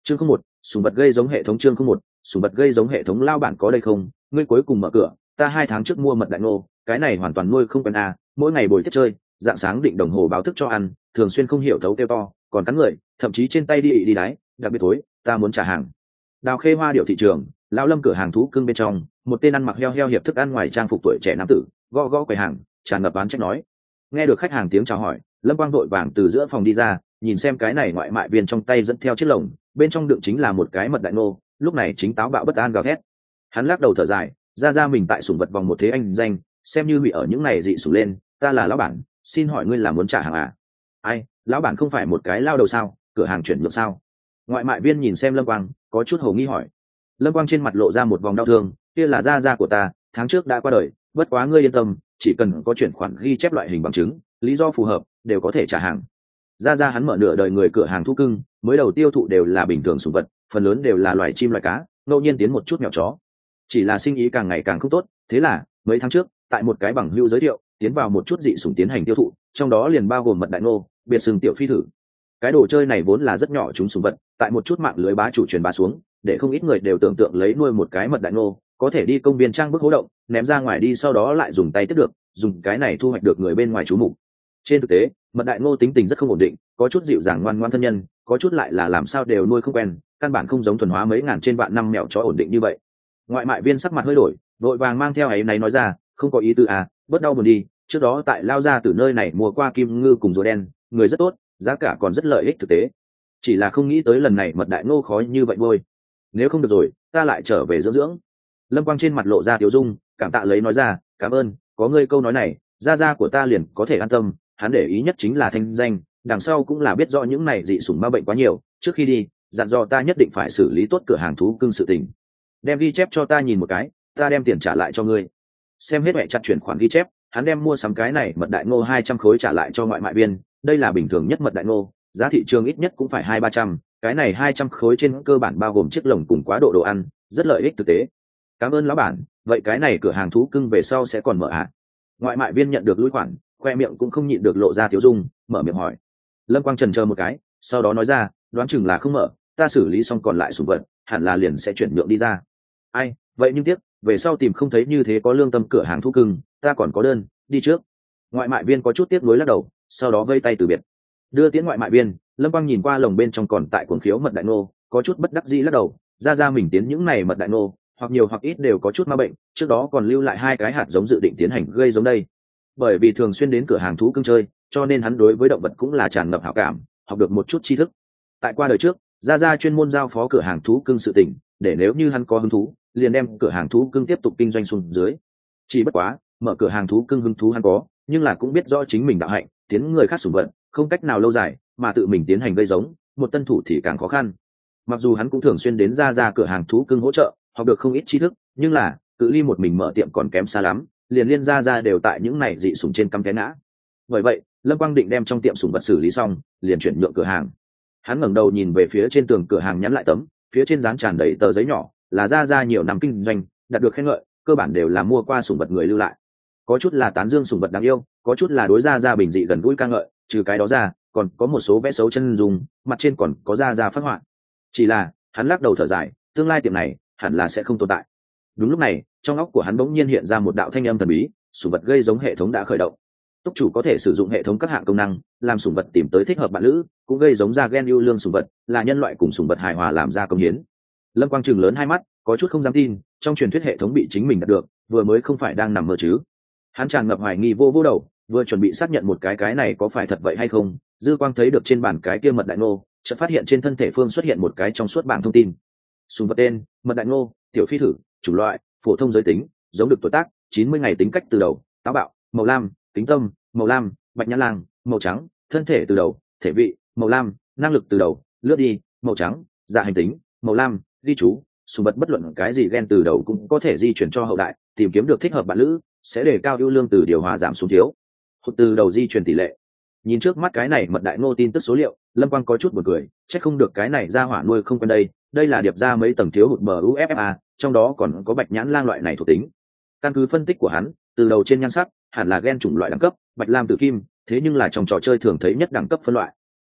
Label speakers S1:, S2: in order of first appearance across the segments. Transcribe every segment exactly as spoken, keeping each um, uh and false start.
S1: chương không một sùng vật gây giống hệ thống. chương không một sùng vật gây giống hệ thống. Lao bản có đây không? Ngươi cuối cùng mở cửa, ta hai tháng trước mua mật đại ngô, cái này hoàn toàn nuôi không quen à, mỗi ngày bồi tiếp chơi, dạng sáng định đồng hồ báo thức cho ăn, thường xuyên không hiểu thấu kêu to, còn cắn người, thậm chí trên tay đi ị đi đáy, đặc biệt tối, ta muốn trả hàng. Đào Khê Hoa điệu thị trường, lão Lâm cửa hàng thú cưng bên trong, một tên ăn mặc heo heo hiệp thức ăn ngoài trang phục tuổi trẻ nam tử, gõ gõ quầy hàng, tràn ngập oán trách nói. Nghe được khách hàng tiếng chào hỏi, Lâm Quang vội vàng từ giữa phòng đi ra, nhìn xem cái này ngoại mại viên trong tay dẫn theo chiếc lồng, bên trong đựng chính là một cái mật đại ngô, lúc này chính táo bạo bất an gào thét. Hắn lắc đầu thở dài, ra ra mình tại sủng vật vòng một thế anh danh, xem như bị ở những này dị sủng lên, ta là lão bản, xin hỏi ngươi là muốn trả hàng à? Ai, lão bản không phải một cái lao đầu sao, cửa hàng chuyển nhượng sao? Ngoại mại viên nhìn xem Lâm Quang, có chút hồ nghi hỏi. Lâm Quang trên mặt lộ ra một vòng đau thương, kia là gia gia của ta, tháng trước đã qua đời, bất quá ngươi yên tâm, chỉ cần có chuyển khoản ghi chép loại hình bằng chứng, lý do phù hợp, đều có thể trả hàng. Gia gia hắn mở nửa đời người cửa hàng thú cưng, mới đầu tiêu thụ đều là bình thường sủng vật, phần lớn đều là loài chim loài cá, ngẫu nhiên tiến một chút mèo chó. Chỉ là sinh ý càng ngày càng không tốt, thế là mấy tháng trước, tại một cái bằng hữu giới thiệu, tiến vào một chút dị sủng tiến hành tiêu thụ, trong đó liền bao gồm mật đại ngô, biệt sừng tiểu phi thử. Cái đồ chơi này vốn là rất nhỏ chúng sủng vật, tại một chút mạng lưới bá chủ truyền bá xuống, để không ít người đều tưởng tượng lấy nuôi một cái mật đại ngô, có thể đi công viên trang bức hố động, ném ra ngoài đi sau đó lại dùng tay tiếp được, dùng cái này thu hoạch được người bên ngoài chú mục. Trên thực tế, mật đại ngô tính tình rất không ổn định, có chút dịu dàng ngoan ngoãn thân nhân, có chút lại là làm sao đều nuôi không quen, căn bản không giống thuần hóa mấy ngàn trên vạn năm mèo chó ổn định như vậy. Ngoại mại viên sắc mặt hơi đổi, vội vàng mang theo ấy này nói ra, không có ý tư à, bớt đau buồn đi, trước đó tại lao ra từ nơi này mua qua kim ngư cùng rùa đen, người rất tốt, giá cả còn rất lợi ích thực tế, chỉ là không nghĩ tới lần này mật đại ngô khó như vậy thôi. Nếu không được rồi, ta lại trở về dưỡng dưỡng. Lâm Quang trên mặt lộ ra tiểu dung, cảm tạ lấy nói ra, cảm ơn, có ngươi câu nói này, gia gia của ta liền có thể an tâm. Hắn để ý nhất chính là thanh danh, đằng sau cũng là biết rõ những này dị sủng ma bệnh quá nhiều, trước khi đi dặn dò ta nhất định phải xử lý tốt cửa hàng thú cưng sự tình. Đem ghi chép cho ta nhìn một cái, ta đem tiền trả lại cho ngươi. Xem hết mẹ chặt chuyển khoản ghi chép, hắn đem mua sắm cái này mật đại ngô hai trăm khối trả lại cho ngoại mại viên, đây là bình thường nhất mật đại ngô, giá thị trường ít nhất cũng phải hai ba trăm, cái này hai trăm khối trên cơ bản bao gồm chiếc lồng cùng quá độ đồ ăn, rất lợi ích thực tế. Cảm ơn lão bản, vậy cái này cửa hàng thú cưng về sau sẽ còn mở à? Ngoại mại viên nhận được lũi khoản, khoe miệng cũng không nhịn được lộ ra thiếu dung, mở miệng hỏi. Lâm Quang chần chờ một cái, sau đó nói ra, đoán chừng là không mở, ta xử lý xong còn lại sủng vật, hẳn là liền sẽ chuyển nhượng đi ra. Ai, vậy nhưng tiếc, về sau tìm không thấy như thế có lương tâm cửa hàng thú cưng, ta còn có đơn, đi trước. Ngoại mại viên có chút tiếc nuối lắc đầu, sau đó vây tay từ biệt. Đưa tiễn ngoại mại viên, Lâm Quang nhìn qua lồng bên trong còn tại cuồng khiếu mật đại ngô, có chút bất đắc dĩ lắc đầu, ra ra mình tiến những này mật đại ngô, hoặc nhiều hoặc ít đều có chút ma bệnh, trước đó còn lưu lại hai cái hạt giống dự định tiến hành gây giống đây. Bởi vì thường xuyên đến cửa hàng thú cưng chơi, cho nên hắn đối với động vật cũng là tràn ngập hảo cảm, học được một chút tri thức. Tại qua đời trước, ra ra chuyên môn giao phó cửa hàng thú cưng sự tình, để nếu như hắn có hứng thú, liền đem cửa hàng thú cưng tiếp tục kinh doanh xuống dưới. Chỉ bất quá, mở cửa hàng thú cưng hứng thú hắn có, nhưng là cũng biết rõ chính mình đạo hạnh, tiến người khác sủng vật, không cách nào lâu dài, mà tự mình tiến hành gây giống, một tân thủ thì càng khó khăn. Mặc dù hắn cũng thường xuyên đến ra ra cửa hàng thú cưng hỗ trợ, học được không ít tri thức, nhưng là cự ly một mình mở tiệm còn kém xa lắm, liền liên ra ra đều tại những này dị sủng trên cắm té ngã. Bởi vậy, Lâm Quang định đem trong tiệm sủng vật xử lý xong, liền chuyển nhượng cửa hàng. Hắn ngẩng đầu nhìn về phía trên tường cửa hàng nhắn lại tấm, phía trên dán tràn đầy tờ giấy nhỏ, là ra ra nhiều năm kinh doanh, đạt được khen ngợi, cơ bản đều là mua qua sủng vật người lưu lại. Có chút là tán dương sủng vật đáng yêu, có chút là đối ra ra bình dị gần gũi ca ngợi, trừ cái đó ra, còn có một số vẽ xấu chân dung, mặt trên còn có ra ra phát họa. Chỉ là, hắn lắc đầu thở dài, tương lai tiệm này hẳn là sẽ không tồn tại. Đúng lúc này, trong óc của hắn bỗng nhiên hiện ra một đạo thanh âm thần bí, sủng vật gây giống hệ thống đã khởi động. Túc chủ có thể sử dụng hệ thống các hạng công năng, làm sủng vật tìm tới thích hợp bạn lữ, cũng gây giống ra gen ưu lương sủng vật, là nhân loại cùng sủng vật hài hòa làm ra công hiến. Lâm Quang trừng lớn hai mắt, có chút không dám tin, trong truyền thuyết hệ thống bị chính mình đạt được, vừa mới không phải đang nằm mơ chứ? Hắn tràn ngập hoài nghi vô vô đầu, vừa chuẩn bị xác nhận một cái cái này có phải thật vậy hay không, dư quang thấy được trên bàn cái kia mật đại ngô, chợt phát hiện trên thân thể Phương xuất hiện một cái trong suốt bảng thông tin. Sủng vật tên, mật đại ngô, tiểu phi thử, chủng loại, phổ thông giới tính, giống được tuổi tác, chín mươi ngày tính cách từ đầu, táo bạo, màu lam, tính tâm, màu lam, bạch nhãn lang, màu trắng, thân thể từ đầu, thể vị, màu lam, năng lực từ đầu, lướt đi, màu trắng, dạ hành tính, màu lam, ghi chú, sủng vật bất luận cái gì gen từ đầu cũng có thể di chuyển cho hậu đại, tìm kiếm được thích hợp bạn lữ, sẽ đề cao ưu lương từ điều hòa giảm xuống thiếu. Hụt từ đầu di chuyển tỷ lệ. Nhìn trước mắt cái này mật đại ngô tin tức số liệu, Lâm Quang có chút buồn cười, chắc không được cái này ra hỏa nuôi không quen đây, đây là điệp ra mấy tầng thiếu hụt bờ u ép ép a, trong đó còn có bạch nhãn lang loại này thuộc tính. Căn cứ phân tích của hắn, từ đầu trên nhan sắc, hẳn là gen chủng loại đẳng cấp, bạch lam tử kim, thế nhưng là trong trò chơi thường thấy nhất đẳng cấp phân loại.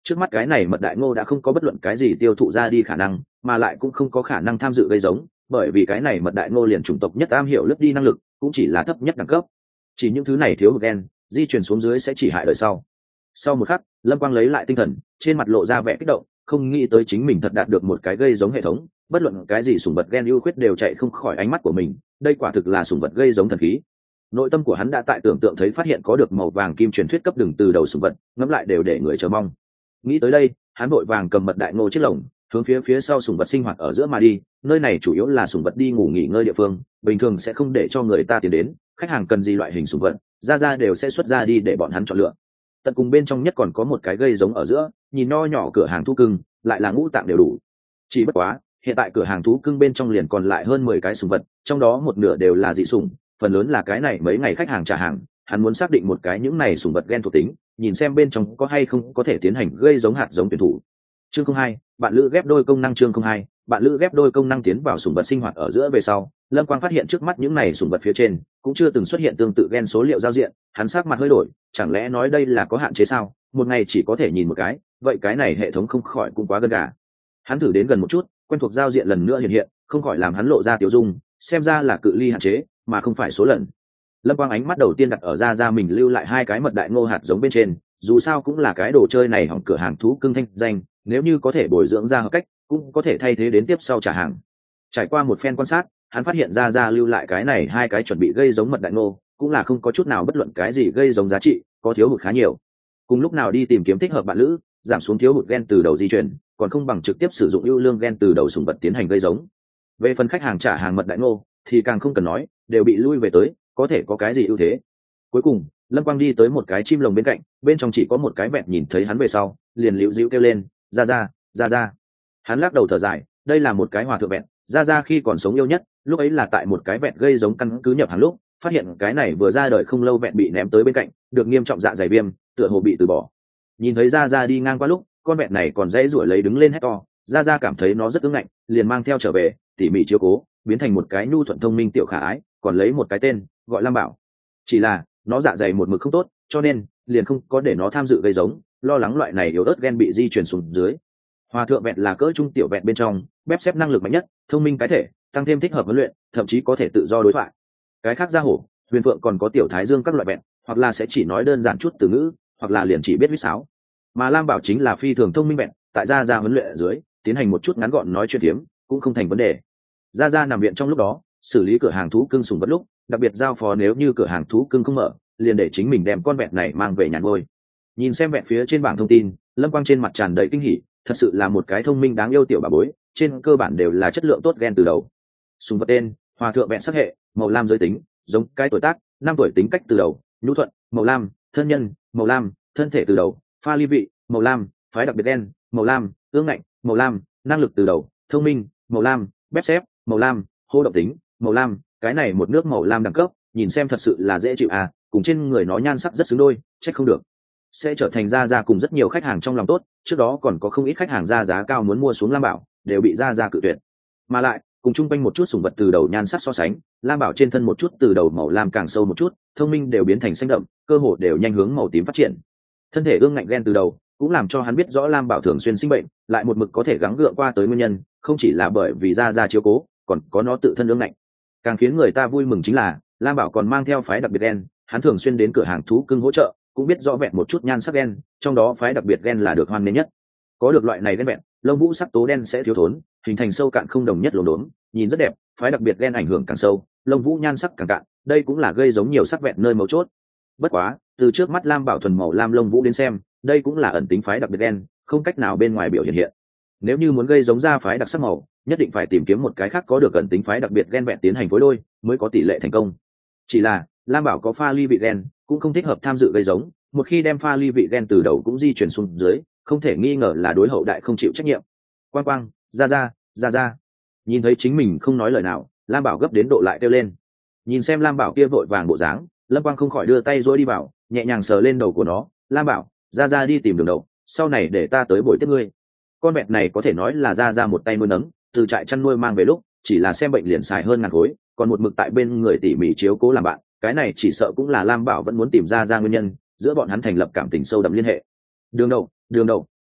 S1: Trước mắt cái này mật đại ngô đã không có bất luận cái gì tiêu thụ ra đi khả năng, mà lại cũng không có khả năng tham dự gây giống, bởi vì cái này mật đại ngô liền chủng tộc nhất am hiểu lướt đi năng lực cũng chỉ là thấp nhất đẳng cấp. Chỉ những thứ này thiếu hụt gen di chuyển xuống dưới sẽ chỉ hại đời sau. Sau một khắc, Lâm Quang lấy lại tinh thần, trên mặt lộ ra vẻ kích động, không nghĩ tới chính mình thật đạt được một cái gây giống hệ thống, bất luận cái gì sủng vật gen ưu khuyết đều chạy không khỏi ánh mắt của mình, đây quả thực là sủng vật gây giống thần khí. Nội tâm của hắn đã tại tưởng tượng thấy phát hiện có được màu vàng kim truyền thuyết cấp đường từ đầu sủng vật, ngẫm lại đều để người chờ mong. Nghĩ tới đây, hắn vội vàng cầm mật đại ngô chiếc lồng, hướng phía phía sau sủng vật sinh hoạt ở giữa mà đi, nơi này chủ yếu là sủng vật đi ngủ nghỉ ngơi địa phương, bình thường sẽ không để cho người ta tiến đến, khách hàng cần gì loại hình sủng vật, ra ra đều sẽ xuất ra đi để bọn hắn chọn lựa. Tận cùng bên trong nhất còn có một cái gây giống ở giữa, nhìn nho nhỏ cửa hàng thú cưng, lại là ngũ tạng đều đủ. Chỉ bất quá, hiện tại cửa hàng thú cưng bên trong liền còn lại hơn mười cái sủng vật, trong đó một nửa đều là dị sủng, phần lớn là cái này mấy ngày khách hàng trả hàng, hắn muốn xác định một cái những này sủng vật gen thuộc tính, nhìn xem bên trong có hay không có thể tiến hành gây giống hạt giống tuyển thủ. Chương không hai, bạn lữ ghép đôi công năng. Chương không hai, bạn lữ ghép đôi công năng tiến vào sủng vật sinh hoạt ở giữa về sau, Lâm Quang phát hiện trước mắt những này sủng vật phía trên cũng chưa từng xuất hiện tương tự gen số liệu giao diện, hắn sắc mặt hơi đổi, chẳng lẽ nói đây là có hạn chế sao, một ngày chỉ có thể nhìn một cái, vậy cái này hệ thống không khỏi cũng quá gân gà. Hắn thử đến gần một chút, quen thuộc giao diện lần nữa hiện hiện, không khỏi làm hắn lộ ra tiểu dung, xem ra là cự ly hạn chế mà không phải số lần. Lâm Quang ánh mắt đầu tiên đặt ở ra ra mình lưu lại hai cái mật đại ngô hạt giống bên trên, dù sao cũng là cái đồ chơi này hỏng cửa hàng thú cưng thanh danh, nếu như có thể bồi dưỡng ra hợp cách cũng có thể thay thế đến tiếp sau trả hàng. Trải qua một phen quan sát, hắn phát hiện ra ra lưu lại cái này hai cái chuẩn bị gây giống mật đại ngô cũng là không có chút nào bất luận cái gì gây giống giá trị, có thiếu hụt khá nhiều. Cùng lúc nào đi tìm kiếm thích hợp bạn lữ, giảm xuống thiếu hụt gen từ đầu di chuyển, còn không bằng trực tiếp sử dụng ưu lương gen từ đầu sủng vật tiến hành gây giống. Về phần khách hàng trả hàng mật đại ngô thì càng không cần nói, đều bị lui về tới, có thể có cái gì ưu thế. Cuối cùng, Lâm Quang đi tới một cái chim lồng bên cạnh, bên trong chỉ có một cái vẹn, nhìn thấy hắn về sau liền liễu dĩu kêu lên, ra ra ra ra. Hắn lắc đầu thở dài, đây là một cái hòa thượng vẹn, ra ra khi còn sống yêu nhất, lúc ấy là tại một cái vẹn gây giống căn cứ nhập hàng lúc phát hiện cái này vừa ra đời không lâu vẹn bị ném tới bên cạnh, được nghiêm trọng dạ dày viêm, tựa hồ bị từ bỏ. Nhìn thấy ra ra đi ngang qua lúc con vẹn này còn dãy ruổi lấy đứng lên hét to, ra ra cảm thấy nó rất ưng ngạnh, liền mang theo trở về tỉ mỉ chiếu cố, biến thành một cái nhu thuận thông minh tiểu khả ái, còn lấy một cái tên gọi Lam Bảo. Chỉ là nó dạ dày một mực không tốt, cho nên liền không có để nó tham dự gây giống, lo lắng loại này yếu ớt gen bị di chuyển xuống dưới. Hòa thượng vẹn là cỡ trung tiểu vẹn bên trong bép xếp năng lực mạnh nhất, thông minh cái thể, tăng thêm thích hợp huấn luyện, thậm chí có thể tự do đối thoại. Cái khác ra hổ, huyền phượng còn có tiểu thái dương các loại vẹn, hoặc là sẽ chỉ nói đơn giản chút từ ngữ, hoặc là liền chỉ biết huýt sáo. Mà Lam Bảo chính là phi thường thông minh vẹn, tại gia gia huấn luyện ở dưới tiến hành một chút ngắn gọn nói chuyện tiếm cũng không thành vấn đề. Gia gia nằm viện trong lúc đó xử lý cửa hàng thú cưng sủng vật lúc, đặc biệt giao phó nếu như cửa hàng thú cưng không mở, liền để chính mình đem con vẹn này mang về nhà nuôi. Nhìn xem vẹn phía trên bảng thông tin, Lâm Quang trên mặt tràn đầy kinh hỉ, thật sự là một cái thông minh đáng yêu tiểu bà bối, trên cơ bản đều là chất lượng tốt gen từ đầu. Sùng vật tên: Hòa thượng vẹn sắc hệ, màu lam giới tính, giống cái tuổi tác, năm tuổi tính cách từ đầu, nhu thuận, màu lam, thân nhân, màu lam, thân thể từ đầu, pha ly vị, màu lam, phái đặc biệt gen, màu lam, ương ngạnh, màu lam, năng lực từ đầu, thông minh, màu lam, bép xếp, màu lam, hô động tính, màu lam, cái này một nước màu lam đẳng cấp, nhìn xem thật sự là dễ chịu à, cùng trên người nó nhan sắc rất xứng đôi, trách không được sẽ trở thành ra ra cùng rất nhiều khách hàng trong lòng tốt. Trước đó còn có không ít khách hàng ra giá cao muốn mua xuống Lam Bảo, đều bị ra ra cự tuyệt. Mà lại cùng chung quanh một chút sủng vật từ đầu nhan sắc so sánh, Lam Bảo trên thân một chút từ đầu màu lam càng sâu một chút, thông minh đều biến thành xanh đậm, cơ hồ đều nhanh hướng màu tím phát triển. Thân thể ương ngạnh gen từ đầu cũng làm cho hắn biết rõ Lam Bảo thường xuyên sinh bệnh, lại một mực có thể gắng gượng qua tới nguyên nhân, không chỉ là bởi vì ra ra chiếu cố, còn có nó tự thân ương ngạnh. Càng khiến người ta vui mừng chính là Lam Bảo còn mang theo phái đặc biệt gen, hắn thường xuyên đến cửa hàng thú cưng hỗ trợ, cũng biết rõ vẹn một chút nhan sắc gen, trong đó phái đặc biệt gen là được hoan nghênh nhất. Có được loại này gen vẹn, lông vũ sắc tố đen sẽ thiếu thốn, hình thành sâu cạn không đồng nhất lốm đốm, nhìn rất đẹp. Phái đặc biệt gen ảnh hưởng càng sâu, lông vũ nhan sắc càng cạn, đây cũng là gây giống nhiều sắc vẹn nơi mấu chốt. Bất quá, từ trước mắt Lam Bảo thuần màu lam lông vũ đến xem, đây cũng là ẩn tính phái đặc biệt gen, không cách nào bên ngoài biểu hiện hiện. Nếu như muốn gây giống ra phái đặc sắc màu, nhất định phải tìm kiếm một cái khác có được ẩn tính phái đặc biệt gen vẹn tiến hành phối đôi, mới có tỷ lệ thành công. Chỉ là Lam Bảo có pha ly vị gen, cũng không thích hợp tham dự gây giống, một khi đem pha ly vị gen từ đầu cũng di chuyển xuống dưới, không thể nghi ngờ là đối hậu đại không chịu trách nhiệm. Quang quang, ra ra, ra ra. Nhìn thấy chính mình không nói lời nào, Lam Bảo gấp đến độ lại kêu lên. Nhìn xem Lam Bảo kia vội vàng bộ dáng, Lâm Quang không khỏi đưa tay duỗi đi vào, nhẹ nhàng sờ lên đầu của nó. Lam Bảo, ra ra đi tìm đường đầu, sau này để ta tới buổi tiếp ngươi. Con vẹt này có thể nói là ra ra một tay nuôi nấng, từ trại chăn nuôi mang về lúc chỉ là xem bệnh liền xài hơn ngàn khối, còn một mực tại bên người tỉ mỉ chiếu cố làm bạn, cái này chỉ sợ cũng là Lam Bảo vẫn muốn tìm ra ra nguyên nhân, giữa bọn hắn thành lập cảm tình sâu đậm liên hệ. Đường đầu, đường đầu,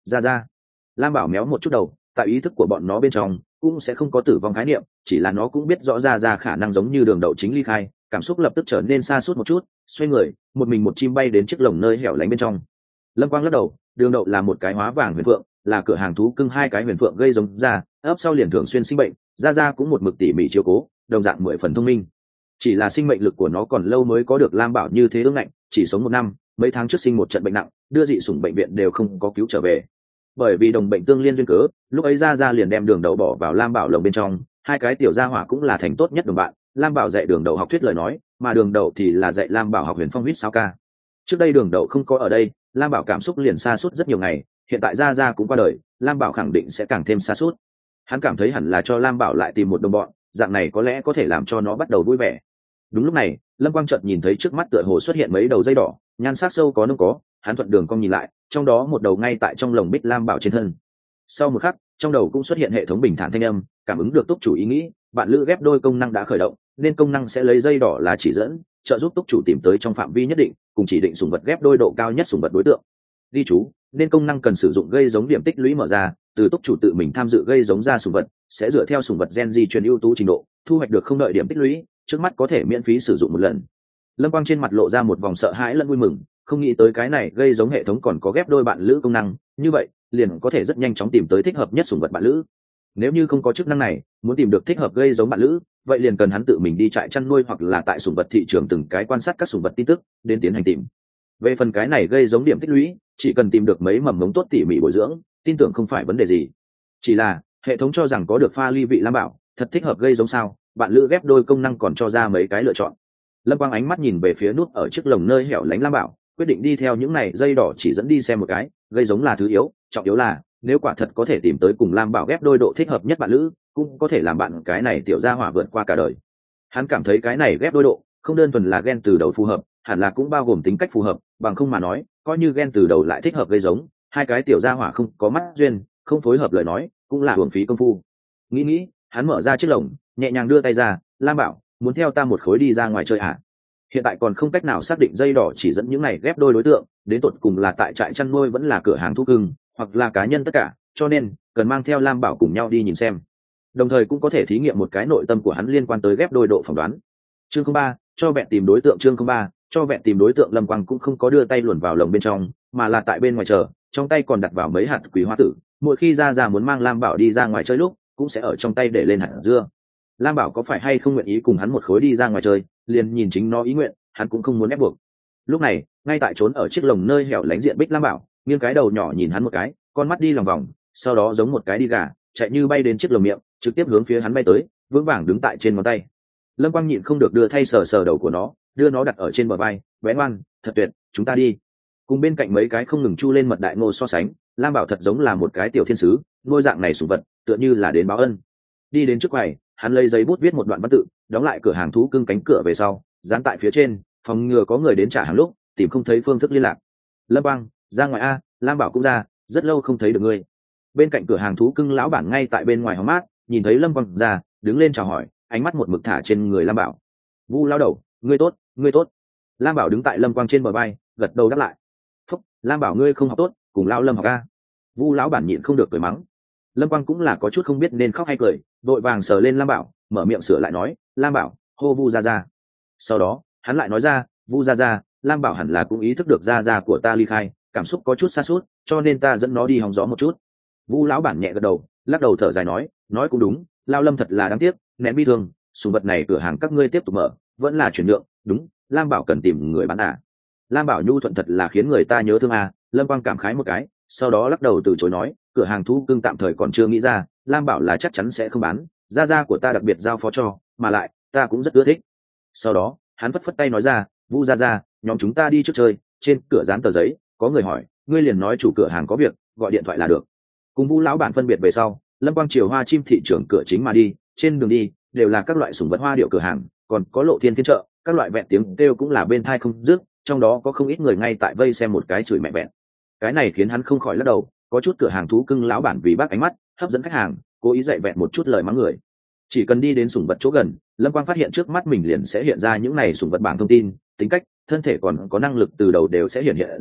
S1: ra ra. Lam Bảo méo một chút đầu, tại ý thức của bọn nó bên trong cũng sẽ không có tử vong khái niệm, chỉ là nó cũng biết rõ ra ra khả năng giống như đường đậu chính ly khai, cảm xúc lập tức trở nên xa suốt một chút, xoay người một mình một chim bay đến chiếc lồng nơi hẻo lánh bên trong. Lâm Quang lắc đầu, đường đậu là một cái hóa vàng huyền phượng, là cửa hàng thú cưng hai cái huyền phượng gây giống ra, ấp sau liền thường xuyên sinh bệnh, ra ra cũng một mực tỉ mỉ chiếu cố, đồng dạng mười phần thông minh. Chỉ là sinh mệnh lực của nó còn lâu mới có được Lam Bảo như thế ương ngạnh, chỉ sống một năm, mấy tháng trước sinh một trận bệnh nặng, đưa dị sủng bệnh viện đều không có cứu trở về. Bởi vì đồng bệnh tương liên duyên cớ, lúc ấy ra ra liền đem đường đậu bỏ vào Lam Bảo lồng bên trong, hai cái tiểu gia hỏa cũng là thành tốt nhất đồng bạn. Lam Bảo dạy đường đậu học thuyết lời nói, mà đường đậu thì là dạy Lam Bảo học huyền phong huýt sao ca. Trước đây đường đậu không có ở đây, Lam Bảo cảm xúc liền xa suốt rất nhiều ngày, hiện tại ra ra cũng qua đời, Lam Bảo khẳng định sẽ càng thêm xa suốt. Hắn cảm thấy hẳn là cho Lam Bảo lại tìm một đồng bọn, dạng này có lẽ có thể làm cho nó bắt đầu vui vẻ. Đúng lúc này, Lâm Quang chợt nhìn thấy trước mắt tựa hồ xuất hiện mấy đầu dây đỏ, nhan sắc sâu có nông có, hắn thuận đường cong nhìn lại, trong đó một đầu ngay tại trong lồng bích Lam Bảo trên thân. Sau một khắc, trong đầu cũng xuất hiện hệ thống bình thản thanh âm, cảm ứng được túc chủ ý nghĩ, bạn lữ ghép đôi công năng đã khởi động, nên công năng sẽ lấy dây đỏ là chỉ dẫn, trợ giúp túc chủ tìm tới trong phạm vi nhất định, cùng chỉ định sủng vật ghép đôi độ cao nhất sủng vật đối tượng. Ghi chú, nên công năng cần sử dụng gây giống điểm tích lũy mở ra, từ túc chủ tự mình tham dự gây giống ra sủng vật, sẽ dựa theo sủng vật gen di truyền ưu tú trình độ, thu hoạch được không đợi điểm tích lũy, trước mắt có thể miễn phí sử dụng một lần. Lâm Quang trên mặt lộ ra một vòng sợ hãi lẫn vui mừng, không nghĩ tới cái này gây giống hệ thống còn có ghép đôi bạn lữ công năng, như vậy liền có thể rất nhanh chóng tìm tới thích hợp nhất sủng vật bạn lữ. Nếu như không có chức năng này, muốn tìm được thích hợp gây giống bạn lữ, vậy liền cần hắn tự mình đi trại chăn nuôi hoặc là tại sủng vật thị trường từng cái quan sát các sủng vật tin tức, đến tiến hành tìm. Về phần cái này gây giống điểm tích lũy, chỉ cần tìm được mấy mầm mống tốt tỉ mỉ bồi dưỡng, tin tưởng không phải vấn đề gì. Chỉ là hệ thống cho rằng có được pha ly vị Lam Bảo, thật thích hợp gây giống sao? Bạn lữ ghép đôi công năng còn cho ra mấy cái lựa chọn. Lâm Quang ánh mắt nhìn về phía nút ở chiếc lồng nơi hẻo lánh Lam Bảo, quyết định đi theo những này dây đỏ chỉ dẫn đi xem một cái. Gây giống là thứ yếu, trọng yếu là nếu quả thật có thể tìm tới cùng Lam Bảo ghép đôi độ thích hợp nhất bạn lữ, cũng có thể làm bạn cái này tiểu gia hỏa vượt qua cả đời. Hắn cảm thấy cái này ghép đôi độ không đơn thuần là gen từ đầu phù hợp, hẳn là cũng bao gồm tính cách phù hợp, bằng không mà nói, coi như gen từ đầu lại thích hợp gây giống, hai cái tiểu gia hỏa không có mắt duyên, không phối hợp lời nói, cũng là hưởng phí công phu. Nghĩ nghĩ, hắn mở ra chiếc lồng, nhẹ nhàng đưa tay ra, Lam Bảo, muốn theo ta một khối đi ra ngoài chơi à? Hiện tại còn không cách nào xác định dây đỏ chỉ dẫn những này ghép đôi đối tượng, đến tột cùng là tại trại chăn nuôi vẫn là cửa hàng thú cưng, hoặc là cá nhân tất cả, cho nên cần mang theo Lam Bảo cùng nhau đi nhìn xem. Đồng thời cũng có thể thí nghiệm một cái nội tâm của hắn liên quan tới ghép đôi độ phỏng đoán. Chương không ba, cho vẹn tìm đối tượng chương không ba, cho vẹn tìm đối tượng Lâm Quang cũng không có đưa tay luồn vào lồng bên trong, mà là tại bên ngoài chờ, trong tay còn đặt vào mấy hạt quý hoa tử, mỗi khi ra ra muốn mang Lam Bảo đi ra ngoài chơi lúc, cũng sẽ ở trong tay để lên hạt dưa. Lam Bảo có phải hay không nguyện ý cùng hắn một khối đi ra ngoài chơi, liền nhìn chính nó ý nguyện, hắn cũng không muốn ép buộc. Lúc này, ngay tại trốn ở chiếc lồng nơi hẻo lánh diện bích Lam Bảo, nghiêng cái đầu nhỏ nhìn hắn một cái, con mắt đi lòng vòng, sau đó giống một cái đi gà, chạy như bay đến chiếc lồng miệng, trực tiếp hướng phía hắn bay tới, vững vàng đứng tại trên ngón tay. Lâm Quang nhịn không được đưa thay sờ sờ đầu của nó, đưa nó đặt ở trên bờ vai, bé ngoan, thật tuyệt, chúng ta đi. Cùng bên cạnh mấy cái không ngừng chu lên mật đại ngô so sánh, Lam Bảo thật giống là một cái tiểu thiên sứ, ngôi dạng này sủng vật, tựa như là đến báo ân. Đi đến trước quầy, hắn lấy giấy bút viết một đoạn văn tự, đóng lại cửa hàng thú cưng cánh cửa về sau, dán tại phía trên, phòng ngừa có người đến trả hàng lúc tìm không thấy phương thức liên lạc. Lâm Quang, ra ngoài a, Lam Bảo cũng ra, rất lâu không thấy được ngươi. Bên cạnh cửa hàng thú cưng lão bản ngay tại bên ngoài hóng mát, nhìn thấy Lâm Quang ra, đứng lên chào hỏi, ánh mắt một mực thả trên người Lam Bảo. Vu lao đầu, ngươi tốt, ngươi tốt. Lam Bảo đứng tại Lâm Quang trên bờ vai, gật đầu đáp lại. Phúc, Lam Bảo ngươi không học tốt, cùng lao Lâm học a. Vu lão bản nhịn không được cười mắng. Lâm Quang cũng là có chút không biết nên khóc hay cười, đội vàng sờ lên Lam Bảo, mở miệng sửa lại nói, Lam Bảo, hô Vu ra ra. Sau đó, hắn lại nói ra, Vu ra ra, Lam Bảo hẳn là cũng ý thức được ra ra của ta ly khai, cảm xúc có chút xa suốt, cho nên ta dẫn nó đi hóng gió một chút. Vu lão bản nhẹ gật đầu, lắc đầu thở dài nói, nói cũng đúng, lao Lâm thật là đáng tiếc, nén bi thương, sủng vật này cửa hàng các ngươi tiếp tục mở, vẫn là chuyển nhượng, đúng, Lam Bảo cần tìm người bán à. Lam Bảo nhu thuận thật là khiến người ta nhớ thương à, Lâm Quang cảm khái một cái, sau đó lắc đầu từ chối nói, cửa hàng thú cưng tạm thời còn chưa nghĩ ra, Lam Bảo là chắc chắn sẽ không bán, gia gia của ta đặc biệt giao phó cho, mà lại ta cũng rất ưa thích. Sau đó hắn phất phất tay nói ra, Vu gia gia, nhóm chúng ta đi trước chơi, trên cửa dán tờ giấy, có người hỏi, ngươi liền nói chủ cửa hàng có việc, gọi điện thoại là được. Cùng Vu lão bản phân biệt về sau, Lâm Quang chiều hoa chim thị trường cửa chính mà đi, trên đường đi đều là các loại sủng vật hoa điệu cửa hàng, còn có lộ thiên phiên chợ, các loại vẹn tiếng kêu cũng là bên thai không dứt, trong đó có không ít người ngay tại vây xem một cái chửi mẹ vẹn. Cái này khiến hắn không khỏi lắc đầu, có chút cửa hàng thú cưng lão bản vì bác ánh mắt hấp dẫn khách hàng, cố ý dạy vẹn một chút lời mắng người. Chỉ cần đi đến sủng vật chỗ gần, Lâm Quang phát hiện trước mắt mình liền sẽ hiện ra những này sủng vật bảng thông tin, tính cách, thân thể còn có năng lực từ đầu đều sẽ hiện hiện ra,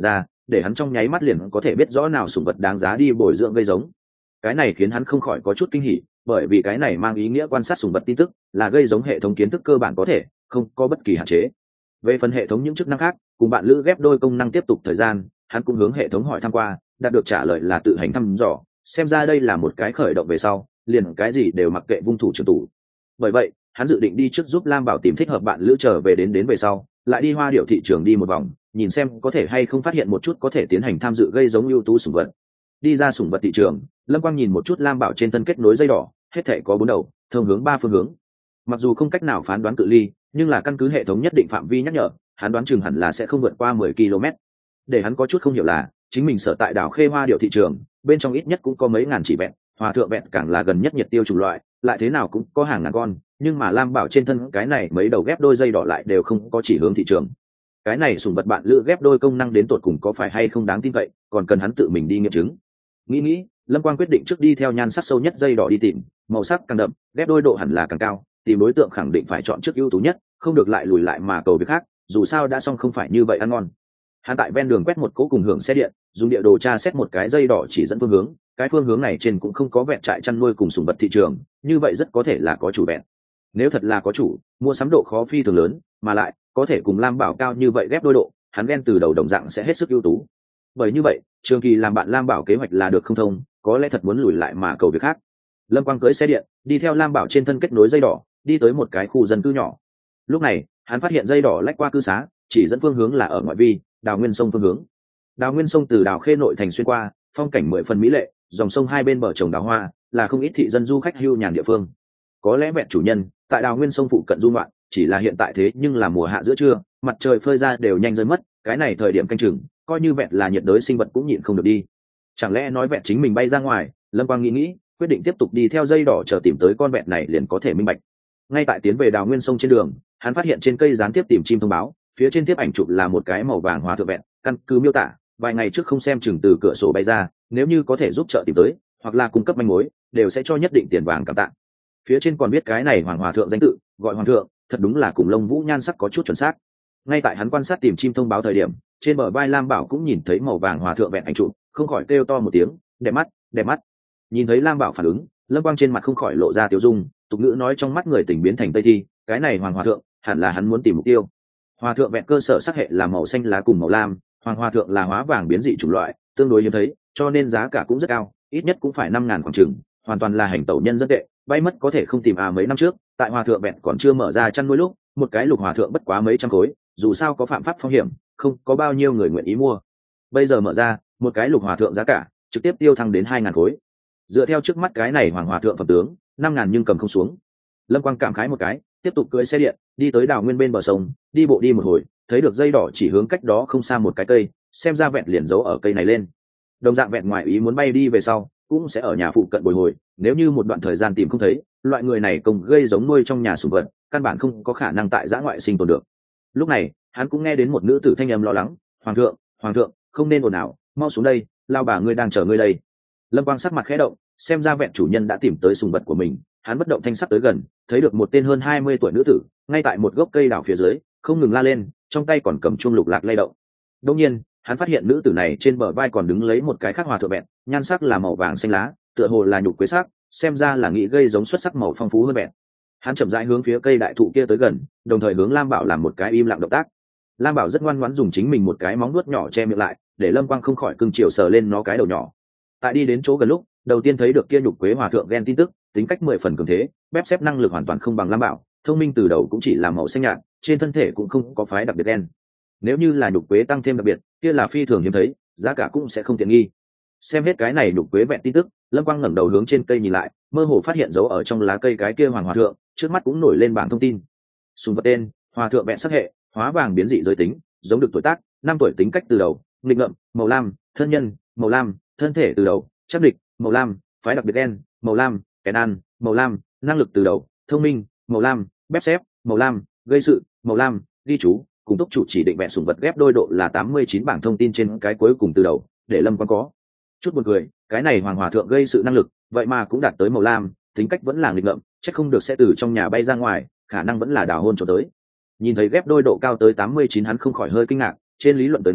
S1: để hắn trong nháy mắt liền có thể biết rõ nào sủng vật đáng giá đi bồi dưỡng gây giống. Cái này khiến hắn không khỏi có chút kinh hỉ, bởi vì cái này mang ý nghĩa quan sát sủng vật tin tức là gây giống hệ thống kiến thức cơ bản có thể không có bất kỳ hạn chế. Về phần hệ thống những chức năng khác, cùng bạn lữ ghép đôi công năng tiếp tục thời gian, hắn cũng hướng hệ thống hỏi thăm qua, đạt được trả lời là tự hành thăm dò, xem ra đây là một cái khởi động về sau liền cái gì đều mặc kệ vung thủ trường tủ. Bởi vậy hắn dự định đi trước giúp Lam Bảo tìm thích hợp bạn lữ, trở về đến đến về sau lại đi hoa điệu thị trường đi một vòng, nhìn xem có thể hay không phát hiện một chút có thể tiến hành tham dự gây giống ưu tú sủng vật. Đi ra sủng vật thị trường, Lâm Quang nhìn một chút Lam Bảo trên thân kết nối dây đỏ, hết thảy có bốn đầu, thông hướng ba phương hướng. Mặc dù không cách nào phán đoán cự ly, nhưng là căn cứ hệ thống nhất định phạm vi nhắc nhở, hắn đoán chừng hẳn là sẽ không vượt qua mười ki lô mét. Để hắn có chút không hiểu là, chính mình sở tại đảo Khê Hoa điệu thị trường, bên trong ít nhất cũng có mấy ngàn chỉ vẹn, hòa thượng vẹn càng là gần nhất nhiệt tiêu chủng loại, lại thế nào cũng có hàng ngàn con, nhưng mà Lam Bảo trên thân cái này mấy đầu ghép đôi dây đỏ lại đều không có chỉ hướng thị trường. Cái này sủng vật bạn lữ ghép đôi công năng đến tột cùng có phải hay không đáng tin cậy, còn cần hắn tự mình đi nghiệm chứng. Nghĩ nghĩ, Lâm Quang quyết định trước đi theo nhan sắc sâu nhất dây đỏ đi tìm, màu sắc càng đậm, ghép đôi độ hẳn là càng cao, tìm đối tượng khẳng định phải chọn trước ưu tú nhất, không được lại lùi lại mà cầu việc khác, dù sao đã xong không phải như vậy ăn ngon. Hắn tại ven đường quét một cỗ cùng hưởng xe điện, dùng địa đồ tra xét một cái dây đỏ chỉ dẫn phương hướng, cái phương hướng này trên cũng không có vẹn trại chăn nuôi cùng sủng vật thị trường, như vậy rất có thể là có chủ vẹn. Nếu thật là có chủ, mua sắm độ khó phi thường lớn, mà lại có thể cùng Lam Bảo cao như vậy ghép đôi độ, hắn ghen từ đầu đồng dạng sẽ hết sức ưu tú. Bởi như vậy, trường kỳ làm bạn Lam Bảo kế hoạch là được không thông, có lẽ thật muốn lùi lại mà cầu việc khác. Lâm Quang cưỡi xe điện, đi theo Lam Bảo trên thân kết nối dây đỏ, đi tới một cái khu dân cư nhỏ. Lúc này, hắn phát hiện dây đỏ lách qua cư xá, chỉ dẫn phương hướng là ở ngoại vi, đào nguyên sông phương hướng. Đào nguyên sông từ đào Khê nội thành xuyên qua, phong cảnh mười phần mỹ lệ, dòng sông hai bên bờ trồng đào hoa, là không ít thị dân du khách hưu nhàn địa phương. Có lẽ vẹn chủ nhân tại đào nguyên sông phụ cận du ngoạn, chỉ là hiện tại thế nhưng là mùa hạ giữa trưa, mặt trời phơi ra đều nhanh rơi mất, cái này thời điểm canh chừng, coi như vẹn là nhiệt đới sinh vật cũng nhịn không được đi. Chẳng lẽ nói vẹn chính mình bay ra ngoài? Lâm Quang nghĩ nghĩ, quyết định tiếp tục đi theo dây đỏ chờ tìm tới con vẹn này liền có thể minh bạch. Ngay tại tiến về đào nguyên sông trên đường, hắn phát hiện trên cây gián tiếp tìm chim thông báo, phía trên tiếp ảnh chụp là một cái màu vàng hòa thượng vẹn, căn cứ miêu tả vài ngày trước không xem chừng từ cửa sổ bay ra, nếu như có thể giúp trợ tìm tới hoặc là cung cấp manh mối, đều sẽ cho nhất định tiền vàng cảm tạ. Phía trên còn biết cái này hoàng hòa thượng danh tự, gọi hoàng thượng, thật đúng là cùng lông vũ nhan sắc có chút chuẩn xác. Ngay tại hắn quan sát tìm chim thông báo thời điểm, trên bờ vai Lam Bảo cũng nhìn thấy màu vàng hòa thượng vẹn ảnh chụp, không khỏi kêu to một tiếng, đẹp mắt, đẹp mắt. Nhìn thấy Lam Bảo phản ứng, Lâm Quang trên mặt không khỏi lộ ra tiêu dung, tục ngữ nói trong mắt người tỉnh biến thành tây thi, cái này hoàng hòa thượng hẳn là hắn muốn tìm mục tiêu. Hòa thượng vẹn cơ sở sắc hệ là màu xanh lá cùng màu lam, hoàng hòa thượng là hóa vàng biến dị chủng loại, tương đối hiếm thấy, cho nên giá cả cũng rất cao, ít nhất cũng phải năm ngàn khoảng chừng, hoàn toàn là hành tẩu nhân dân tệ, bay mất có thể không tìm à. Mấy năm trước tại hòa thượng vẹn còn chưa mở ra chăn nuôi lúc, một cái lục hòa thượng bất quá mấy trăm khối, dù sao có phạm pháp phong hiểm, không có bao nhiêu người nguyện ý mua. Bây giờ mở ra, một cái lục hòa thượng giá cả trực tiếp tiêu thăng đến hai ngàn khối. Dựa theo trước mắt cái này hoàng hòa thượng phẩm tướng, năm ngàn nhưng cầm không xuống. Lâm Quang cảm khái một cái, tiếp tục cưỡi xe điện đi tới đào nguyên bên bờ sông, đi bộ đi một hồi, thấy được dây đỏ chỉ hướng cách đó không xa một cái cây, xem ra vẹn liền giấu ở cây này lên. Đồng dạng vẹn ngoài ý muốn bay đi về sau, cũng sẽ ở nhà phụ cận bồi hồi, nếu như một đoạn thời gian tìm không thấy, loại người này công gây giống nuôi trong nhà sủng vật, căn bản không có khả năng tại giã ngoại sinh tồn được. Lúc này, hắn cũng nghe đến một nữ tử thanh âm lo lắng, "Hoàng thượng, hoàng thượng, không nên ồn ào, mau xuống đây, lao bà ngươi đang chờ ngươi đây." Lâm Quang sắc mặt khẽ động, xem ra vẹn chủ nhân đã tìm tới sủng vật của mình, hắn bất động thanh sắc tới gần, thấy được một tên hơn hai mươi tuổi nữ tử, ngay tại một gốc cây đào phía dưới, không ngừng la lên, trong tay còn cầm chuông lục lạc lay động. Đương nhiên, hắn phát hiện nữ tử này trên bờ vai còn đứng lấy một cái khác hòa thượng vẹn, nhan sắc là màu vàng xanh lá, tựa hồ là nhục quế sắc, xem ra là nghĩ gây giống xuất sắc màu phong phú hơn vẹn. Hắn chậm rãi hướng phía cây đại thụ kia tới gần, đồng thời hướng Lam Bảo làm một cái im lặng động tác. Lam Bảo rất ngoan ngoãn dùng chính mình một cái móng nuốt nhỏ che miệng lại, để Lâm Quang không khỏi cưng chiều sờ lên nó cái đầu nhỏ. Tại đi đến chỗ gần lúc, đầu tiên thấy được kia nhục quế hòa thượng ghen tin tức, tính cách mười phần cường thế, bép xếp năng lực hoàn toàn không bằng Lam Bảo, thông minh từ đầu cũng chỉ là màu xanh nhạt, trên thân thể cũng không có phái đặc biệt đen. Nếu như là nhục quế tăng thêm đặc biệt, kia là phi thường hiếm thấy, giá cả cũng sẽ không tiện nghi. Xem hết cái này nhục quế vẹn tin tức, Lâm Quang ngẩng đầu hướng trên cây nhìn lại, mơ hồ phát hiện dấu ở trong lá cây cái kia hoàng hòa thượng, trước mắt cũng nổi lên bảng thông tin. Sùng vật tên: hòa thượng vẹn sắc hệ, hóa vàng biến dị giới tính, giống được tuổi tác, năm tuổi, tính cách từ đầu, nghịch ngợm, màu lam, thân nhân, màu lam, thân thể từ đầu, chắc địch, màu lam, phái đặc biệt đen, màu lam, kén ăn, màu lam, năng lực từ đầu, thông minh, màu lam, bép xếp, màu lam, gây sự, màu lam, ghi chú, cùng túc chủ chỉ định vẹn sùng vật ghép đôi độ là tám mươi chín bảng thông tin trên cái cuối cùng từ đầu, để Lâm Quang có chút buồn cười, cái này hoàng hòa thượng gây sự năng lực, vậy mà cũng đạt tới màu lam, tính cách vẫn là nghịch ngợm, chắc không được sẽ từ trong nhà bay ra ngoài, khả năng vẫn là đào hôn cho tới. Nhìn thấy ghép đôi độ cao tới tám mươi chín, hắn không khỏi hơi kinh ngạc, trên lý luận tới nói,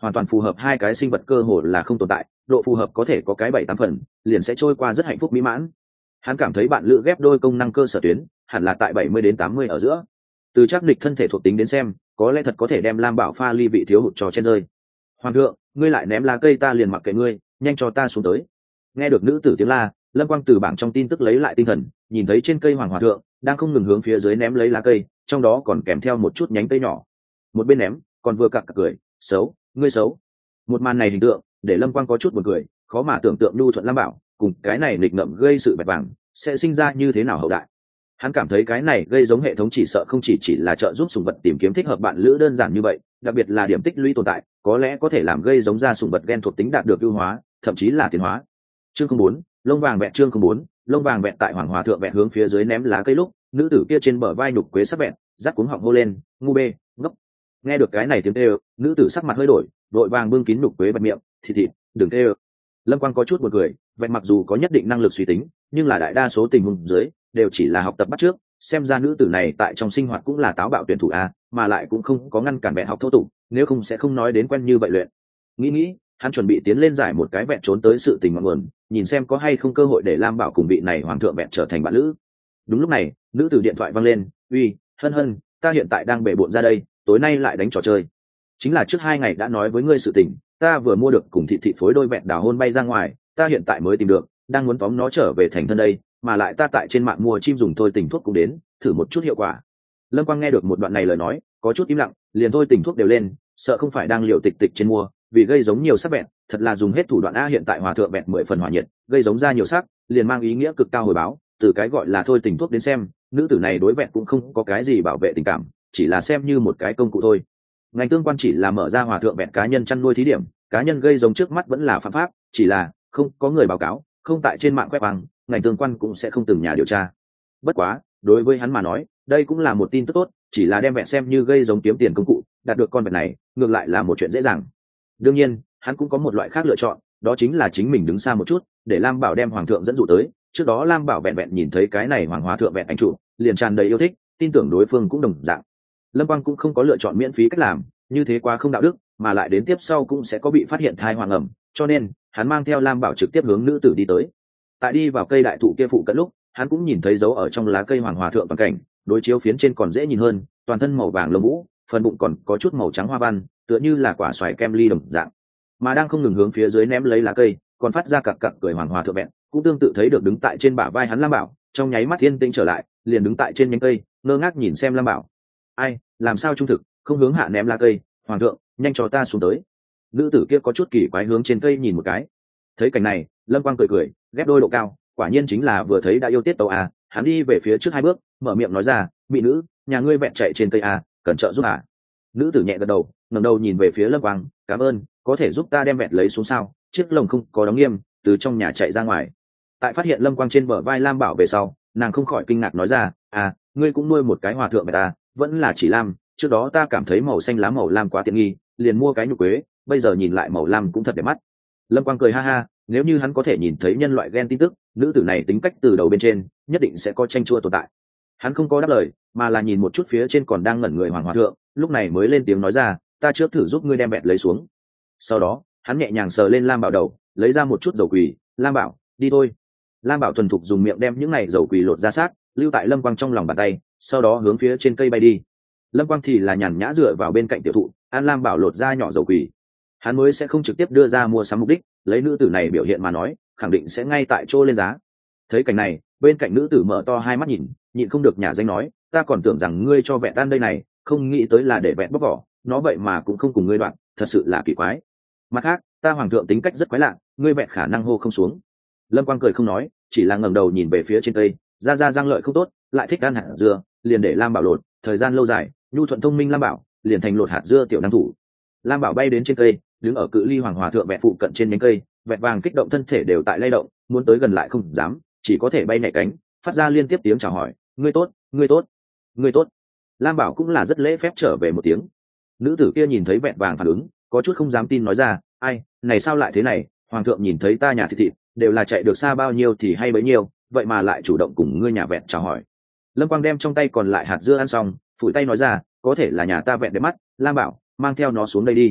S1: hoàn toàn phù hợp hai cái sinh vật cơ hồ là không tồn tại, độ phù hợp có thể có cái bảy tám phần, liền sẽ trôi qua rất hạnh phúc mỹ mãn. Hắn cảm thấy bạn lữ ghép đôi công năng cơ sở tuyến hẳn là tại bảy mươi đến tám mươi ở giữa. Từ chắc địch thân thể thuộc tính đến xem, có lẽ thật có thể đem Lam Bảo pha ly vị thiếu hụt cho chen rơi. Hoàng thượng, ngươi lại ném lá cây, ta liền mặc kệ ngươi, nhanh cho ta xuống tới. Nghe được nữ tử tiếng la, Lâm Quang từ bảng trong tin tức lấy lại tinh thần, nhìn thấy trên cây hoàng hòa thượng đang không ngừng hướng phía dưới ném lấy lá cây, trong đó còn kèm theo một chút nhánh cây nhỏ. Một bên ném, còn vừa cặc cặc cười, xấu, ngươi xấu. Một màn này hình tượng để Lâm Quang có chút buồn cười, khó mà tưởng tượng nhu thuận Lam Bảo cùng cái này nghịch ngợm gây sự bẹt vàng sẽ sinh ra như thế nào hậu đại. Hắn cảm thấy cái này gây giống hệ thống chỉ sợ không chỉ chỉ là trợ giúp sủng vật tìm kiếm thích hợp bạn lữ đơn giản như vậy, đặc biệt là điểm tích lũy tồn tại, có lẽ có thể làm gây giống ra sủng vật gen thuộc tính đạt được ưu hóa, thậm chí là tiến hóa. Chương không bốn, lông vàng vẹn chương không bốn, lông vàng vẹn tại hoàng hòa thượng vẹn hướng phía dưới ném lá cây lúc, nữ tử kia trên bờ vai nhục quế sắc vẹn, rắc cuống họng hô lên, ngu bê, ngốc. Nghe được cái này tiếng kêu, nữ tử sắc mặt hơi đổi, đội vàng bưng kín nhục quế bật miệng, thịt thịt, đừng kêu. Lâm Quang có chút buồn cười, vẹn mặc dù có nhất định năng lực suy tính, nhưng là đại đa số tình huống dưới đều chỉ là học tập bắt trước, xem ra nữ tử này tại trong sinh hoạt cũng là táo bạo tuyển thủ a, mà lại cũng không có ngăn cản vẹn học thô tục, nếu không sẽ không nói đến quen như vậy luyện. Nghĩ nghĩ, hắn chuẩn bị tiến lên giải một cái vẹn trốn tới sự tình ngọn nguồn, nhìn xem có hay không cơ hội để Lam Bảo cùng vị này hoàng thượng vẹn trở thành bạn lữ. Đúng lúc này, nữ tử điện thoại vang lên, uy, hân hân, ta hiện tại đang bể bộn ra đây, tối nay lại đánh trò chơi. Chính là trước hai ngày đã nói với ngươi sự tình, ta vừa mua được cùng thị thị phối đôi vẹn đào hôn bay ra ngoài, ta hiện tại mới tìm được, đang muốn tóm nó trở về thành thân đây, mà lại ta tại trên mạng mua chim dùng thôi tình thuốc cũng đến, thử một chút hiệu quả. Lâm Quang nghe được một đoạn này lời nói, có chút im lặng, liền thôi tình thuốc đều lên, sợ không phải đang liều tịch tịch trên mua, vì gây giống nhiều sắc vẹn, thật là dùng hết thủ đoạn a. Hiện tại hòa thượng vẹn mười phần hỏa nhiệt, gây giống ra nhiều sắc, liền mang ý nghĩa cực cao hồi báo. Từ cái gọi là thôi tình thuốc đến xem, nữ tử này đối vẹn cũng không có cái gì bảo vệ tình cảm, chỉ là xem như một cái công cụ thôi. Ngành tương quan chỉ là mở ra hòa thượng vẹn cá nhân chăn nuôi thí điểm, cá nhân gây giống trước mắt vẫn là phạm pháp, chỉ là không có người báo cáo, không tại trên mạng quét bằng, ngành tương quan cũng sẽ không từng nhà điều tra. Bất quá, đối với hắn mà nói, đây cũng là một tin tức tốt, chỉ là đem vẹn xem như gây giống kiếm tiền công cụ, đạt được con vẹn này, ngược lại là một chuyện dễ dàng. Đương nhiên, hắn cũng có một loại khác lựa chọn, đó chính là chính mình đứng xa một chút, để Lam Bảo đem hoàng thượng dẫn dụ tới. Trước đó Lam Bảo vẹn vẹn nhìn thấy cái này hoàng hòa thượng vẹn anh chủ, liền tràn đầy yêu thích, tin tưởng đối phương cũng đồng dạng. Lâm Quang cũng không có lựa chọn miễn phí cách làm, như thế quá không đạo đức, mà lại đến tiếp sau cũng sẽ có bị phát hiện thai hoàng ẩm, cho nên hắn mang theo Lam Bảo trực tiếp hướng nữ tử đi tới. Tại đi vào cây đại thụ kia phụ cận lúc, hắn cũng nhìn thấy dấu ở trong lá cây hoàng hòa thượng toàn cảnh, đối chiếu phiến trên còn dễ nhìn hơn, toàn thân màu vàng lông vũ, phần bụng còn có chút màu trắng hoa văn, tựa như là quả xoài kem ly đồng dạng, mà đang không ngừng hướng phía dưới ném lấy lá cây, còn phát ra cặc cặc cười hoàng hòa thượng vẹn, cũng tương tự thấy được đứng tại trên bả vai hắn Lam Bảo, trong nháy mắt thiên tinh trở lại, liền đứng tại trên nhánh cây, ngơ ngác nhìn xem Lam Bảo. Ai, làm sao trung thực, không hướng hạ ném lá cây, hoàng thượng, nhanh cho ta xuống tới. Nữ tử kia có chút kỳ quái hướng trên cây nhìn một cái. Thấy cảnh này, Lâm Quang cười cười, ghép đôi độ cao, quả nhiên chính là vừa thấy đã yêu tiết tấu à. Hắn đi về phía trước hai bước, mở miệng nói ra, mỹ nữ, nhà ngươi vẹn chạy trên cây à, cần trợ giúp à. Nữ tử nhẹ gật đầu, ngẩng đầu nhìn về phía Lâm Quang, cảm ơn, có thể giúp ta đem vẹn lấy xuống sao? Chiếc lồng không có đóng nghiêm, từ trong nhà chạy ra ngoài. Tại phát hiện Lâm Quang trên bờ vai Lam Bảo về sau, nàng không khỏi kinh ngạc nói ra, à, ngươi cũng nuôi một cái hòa thượng vậy ta, vẫn là chỉ lam, trước đó ta cảm thấy màu xanh lá màu lam quá tiện nghi, liền mua cái nhục quế, bây giờ nhìn lại màu lam cũng thật đẹp mắt. Lâm Quang cười ha ha, nếu như hắn có thể nhìn thấy nhân loại gen tin tức, nữ tử này tính cách từ đầu bên trên nhất định sẽ có tranh chua tồn tại. Hắn không có đáp lời, mà là nhìn một chút phía trên còn đang ngẩn người hoàng hòa thượng, lúc này mới lên tiếng nói ra, ta trước thử giúp ngươi đem bẹt lấy xuống. Sau đó hắn nhẹ nhàng sờ lên Lam Bảo đầu, lấy ra một chút dầu quỳ, Lam Bảo, đi thôi. Lam Bảo thuần thục dùng miệng đem những này dầu quỳ lột ra sát, lưu tại Lâm Quang trong lòng bàn tay, sau đó hướng phía trên cây bay đi. Lâm Quang thì là nhàn nhã dựa vào bên cạnh tiểu thụ, an Lam Bảo lột ra nhỏ dầu quỳ. Hắn mới sẽ không trực tiếp đưa ra mua sắm mục đích, lấy nữ tử này biểu hiện mà nói, khẳng định sẽ ngay tại chỗ lên giá. Thấy cảnh này, bên cạnh nữ tử mở to hai mắt nhìn, nhịn không được nhả danh nói, ta còn tưởng rằng ngươi cho vẹn tan đây này, không nghĩ tới là để vẹn bóc vỏ, nó vậy mà cũng không cùng ngươi đoạn, thật sự là kỳ quái. Mặt khác, ta hoàng thượng tính cách rất quái lạ, ngươi vẹn khả năng hô không xuống. Lâm Quang cười không nói, chỉ là ngẩng đầu nhìn về phía trên cây, ra ra răng lợi không tốt, lại thích ăn hạt dưa, liền để Lam Bảo lột, thời gian lâu dài, nhu thuận thông minh Lam Bảo liền thành lột hạt dưa tiểu năng thủ. Lam Bảo bay đến trên cây, đứng ở cự ly hoàng hòa thượng vẹn phụ cận trên nhánh cây, vẹn vàng kích động thân thể đều tại lay động, muốn tới gần lại không dám, chỉ có thể bay nhảy cánh, phát ra liên tiếp tiếng chào hỏi, ngươi tốt, ngươi tốt, ngươi tốt. Lam Bảo cũng là rất lễ phép trở về một tiếng. Nữ tử kia nhìn thấy vẹn vàng phản ứng, có chút không dám tin nói ra, ai, này sao lại thế này, hoàng thượng nhìn thấy ta nhà thịt thịt, đều là chạy được xa bao nhiêu thì hay bấy nhiêu, vậy mà lại chủ động cùng ngươi nhà vẹn chào hỏi. Lâm Quang đem trong tay còn lại hạt dưa ăn xong, phủi tay nói ra, có thể là nhà ta vẹn đẹp mắt, Lam Bảo, mang theo nó xuống đây đi.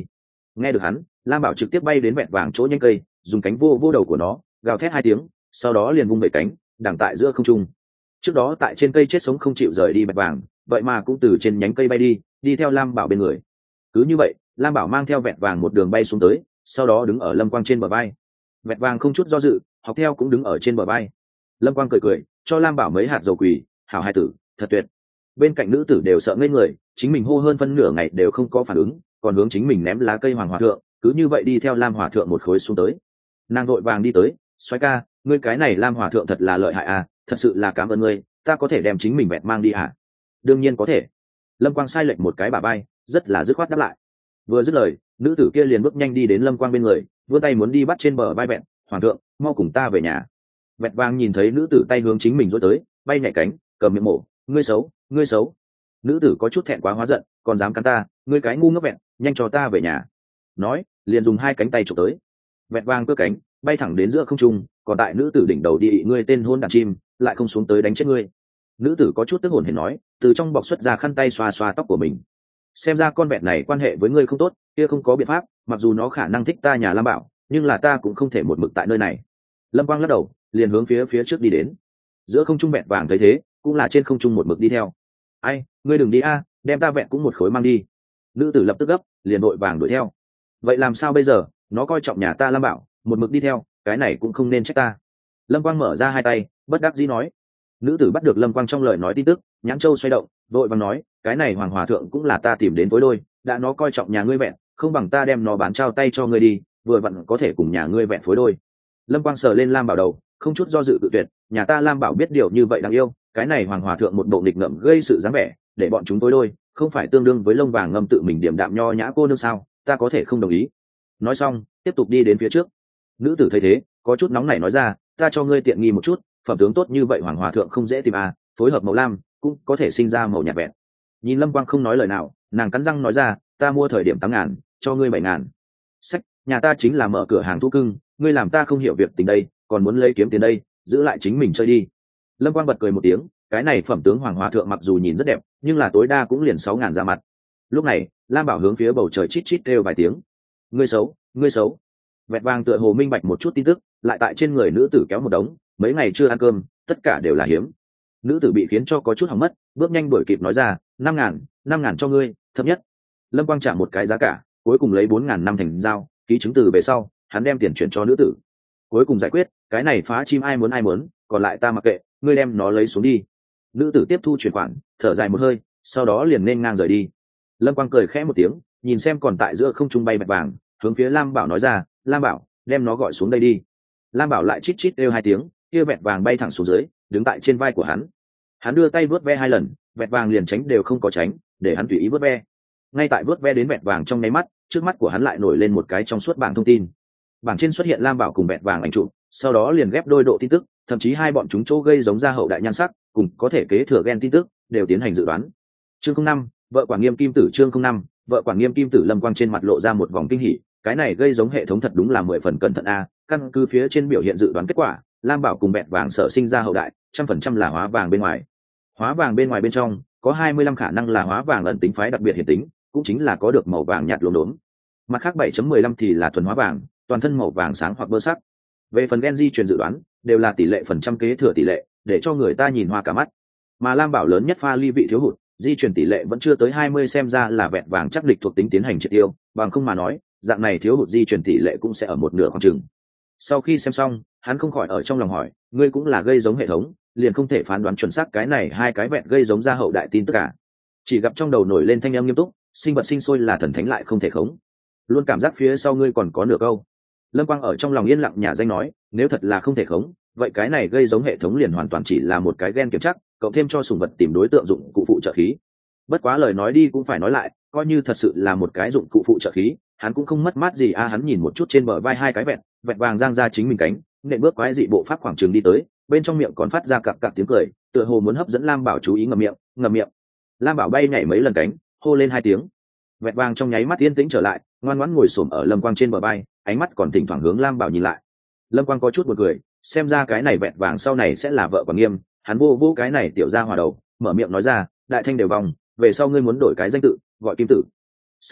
S1: Nghe được hắn, lam bảo trực tiếp bay đến vẹn vàng chỗ nhanh cây, dùng cánh vô vô đầu của nó, gào thét hai tiếng, sau đó liền vung vẩy cánh đằng tại giữa không trung. Trước đó tại trên cây chết sống không chịu rời đi bẹt vàng, vậy mà cũng từ trên nhánh cây bay đi, đi theo lam bảo bên người. Cứ như vậy, lam bảo mang theo vẹt vàng một đường bay xuống tới, sau đó đứng ở lâm quang trên bờ vai. Vẹt vàng không chút do dự, học theo cũng đứng ở trên bờ vai. Lâm quang cười cười, cho lam bảo mấy hạt dầu quỳ, hảo hai tử, thật tuyệt. Bên cạnh nữ tử đều sợ ngây người, chính mình hô hơn phân nửa ngày đều không có phản ứng, còn hướng chính mình ném lá cây hoàng hòa thượng, cứ như vậy đi theo lam hòa thượng một khối xuống tới. Nàng vội vàng đi tới, xoáy ca, ngươi cái này lam hòa thượng thật là lợi hại à, thật sự là cảm ơn ngươi, ta có thể đem chính mình vẹt mang đi à? Đương nhiên có thể. Lâm quang sai lệnh một cái bả bay, rất là dứt khoát đáp lại. Vừa dứt lời, nữ tử kia liền bước nhanh đi đến lâm quang bên người, vươn tay muốn đi bắt trên bờ vai vẹn. Hoàng thượng, mau cùng ta về nhà. Vẹt vàng nhìn thấy nữ tử tay hướng chính mình dối tới, bay nhảy cánh, cầm miệng mổ, ngươi xấu, ngươi xấu. Nữ tử có chút thẹn quá hóa giận, còn dám cắn ta, ngươi cái ngu ngốc vẹn, nhanh cho ta về nhà. Nói, liền dùng hai cánh tay chụp tới. Vẹt vàng cưa cánh, bay thẳng đến giữa không trung, còn tại nữ tử đỉnh đầu đi ngươi tên hôn đàn chim, lại không xuống tới đánh chết ngươi. Nữ tử có chút tức hồn hển nói, từ trong bọc xuất ra khăn tay xoa xoa tóc của mình. Xem ra con vẹn này quan hệ với ngươi không tốt, kia không có biện pháp, mặc dù nó khả năng thích ta nhà lam bảo, nhưng là ta cũng không thể một mực tại nơi này. Lâm quang lắc đầu, liền hướng phía phía trước đi đến. Giữa không trung vẹn vàng thấy thế, cũng là trên không trung một mực đi theo. Ai, ngươi đừng đi a, đem ta vẹn cũng một khối mang đi. Nữ tử lập tức gấp, liền vội vàng đuổi theo. Vậy làm sao bây giờ, nó coi trọng nhà ta lam bảo, một mực đi theo, cái này cũng không nên trách ta. Lâm quang mở ra hai tay, bất đắc dĩ nói. Nữ tử bắt được lâm quang trong lời nói tin tức, nhãn châu xoay động, vội vàng nói, cái này hoàng hòa thượng cũng là ta tìm đến với đôi, đã nó coi trọng nhà ngươi vẹn, không bằng ta đem nó bán trao tay cho ngươi đi, vừa vặn có thể cùng nhà ngươi vẹn phối đôi. Lâm quang sờ lên lam bảo đầu, không chút do dự tự tuyệt, nhà ta lam bảo biết điều như vậy đáng yêu, cái này hoàng hòa thượng một bộ nghịch ngợm gây sự dáng vẻ, để bọn chúng phối đôi, không phải tương đương với lông vàng ngâm tự mình điểm đạm nho nhã cô nương sao, ta có thể không đồng ý. Nói xong, tiếp tục đi đến phía trước. Nữ tử thấy thế, có chút nóng nảy nói ra, ta cho ngươi tiện nghi một chút, phẩm tướng tốt như vậy hoàng hòa thượng không dễ tìm à, phối hợp màu lam cũng có thể sinh ra màu nhạt vẹn. Nhìn lâm quang không nói lời nào, nàng cắn răng nói ra, ta mua thời điểm tám ngàn, cho ngươi bảy ngàn. Sách, nhà ta chính là mở cửa hàng thú cưng, ngươi làm ta không hiểu việc tình đây, còn muốn lấy kiếm tiền đây, giữ lại chính mình chơi đi. Lâm quang bật cười một tiếng, cái này phẩm tướng hoàng hòa thượng mặc dù nhìn rất đẹp, nhưng là tối đa cũng liền sáu ngàn ra mặt. Lúc này, lam bảo hướng phía bầu trời chít chít kêu vài tiếng, ngươi xấu, ngươi xấu. Vẹt vàng tựa hồ minh bạch một chút tin tức, lại tại trên người nữ tử kéo một đống, mấy ngày chưa ăn cơm, tất cả đều là hiếm. Nữ tử bị khiến cho có chút hỏng mất, bước nhanh đuổi kịp nói ra, năm ngàn, năm ngàn cho ngươi, thấp nhất. Lâm quang trả một cái giá cả, cuối cùng lấy bốn ngàn năm thành giao, ký chứng từ về sau, hắn đem tiền chuyển cho nữ tử. Cuối cùng giải quyết, cái này phá chim ai muốn ai muốn, còn lại ta mặc kệ, ngươi đem nó lấy xuống đi. Nữ tử tiếp thu chuyển khoản, thở dài một hơi, sau đó liền nên ngang rời đi. Lâm quang cười khẽ một tiếng, nhìn xem còn tại giữa không trung bay bạch vàng, hướng phía lam bảo nói ra, lam bảo, đem nó gọi xuống đây đi. Lam bảo lại chít chít kêu hai tiếng, kia vẹt vàng bay thẳng xuống dưới, đứng tại trên vai của hắn. Hắn đưa tay vớt ve hai lần, vẹt vàng liền tránh đều không có tránh, để hắn tùy ý vớt ve. Ngay tại vớt ve đến vẹt vàng trong nháy mắt, trước mắt của hắn lại nổi lên một cái trong suốt bảng thông tin. Bảng trên xuất hiện lam bảo cùng vẹt vàng ảnh chụp, sau đó liền ghép đôi độ tin tức, thậm chí hai bọn chúng chỗ gây giống ra hậu đại nhan sắc, cùng có thể kế thừa gen tin tức, đều tiến hành dự đoán. Chương không năm, vợ quản nghiêm kim tử. Chương không năm, vợ quản nghiêm kim tử. Lâm quang trên mặt lộ ra một vòng kinh hỉ, cái này gây giống hệ thống thật đúng là mười phần cẩn thận a. Căn cứ phía trên biểu hiện dự đoán kết quả, lam bảo cùng vẹt vàng sở sinh ra hậu đại trăm phần trăm là hóa vàng bên ngoài. Hóa vàng bên ngoài bên trong có hai mươi lăm khả năng là hóa vàng ẩn tính phái đặc biệt hiển tính, cũng chính là có được màu vàng nhạt lốm đốm. Mặt khác bảy chấm mười lăm thì là thuần hóa vàng, toàn thân màu vàng sáng hoặc bơ sắc. Về phần gen di truyền dự đoán, đều là tỷ lệ phần trăm kế thừa tỷ lệ, để cho người ta nhìn hoa cả mắt. Mà lam bảo lớn nhất pha ly vị thiếu hụt, di truyền tỷ lệ vẫn chưa tới hai mươi, xem ra là vẹt vàng chắc địch thuộc tính tiến hành triệt tiêu, bằng không mà nói, dạng này thiếu hụt di truyền tỷ lệ cũng sẽ ở một nửa khoảng chừng. Sau khi xem xong, hắn không khỏi ở trong lòng hỏi, ngươi cũng là gây giống hệ thống, liền không thể phán đoán chuẩn xác cái này hai cái vẹn gây giống ra hậu đại tin tất cả. Chỉ gặp trong đầu nổi lên thanh âm nghiêm túc, sinh vật sinh sôi là thần thánh lại không thể khống. Luôn cảm giác phía sau ngươi còn có nửa câu. Lâm quang ở trong lòng yên lặng nhả danh nói, nếu thật là không thể khống, vậy cái này gây giống hệ thống liền hoàn toàn chỉ là một cái gen kiểm chắc, cộng thêm cho sủng vật tìm đối tượng dụng cụ phụ trợ khí. Bất quá lời nói đi cũng phải nói lại, coi như thật sự là một cái dụng cụ phụ trợ khí, hắn cũng không mất mát gì a. Hắn nhìn một chút trên bờ vai hai cái vẹn vẹn vàng giang ra chính mình cánh, nện bước quái dị bộ pháp khoảng trường đi tới, bên trong miệng còn phát ra cặp cặp tiếng cười, tựa hồ muốn hấp dẫn lam bảo chú ý, ngậm miệng ngậm miệng. Lam bảo bay nhảy mấy lần cánh, hô lên hai tiếng. Vẹn vàng trong nháy mắt yên tĩnh trở lại, ngoan ngoãn ngồi xổm ở lâm quang trên bờ vai, ánh mắt còn thỉnh thoảng hướng lam bảo nhìn lại. Lâm quang có chút buồn cười, xem ra cái này vẹn vàng sau này sẽ là vợ quản nghiêm. Hắn vô vô cái này tiểu ra hòa đầu, mở miệng nói ra, đại thanh đều vòng, về sau ngươi muốn đổi cái danh tự, gọi kim tử. Sau đó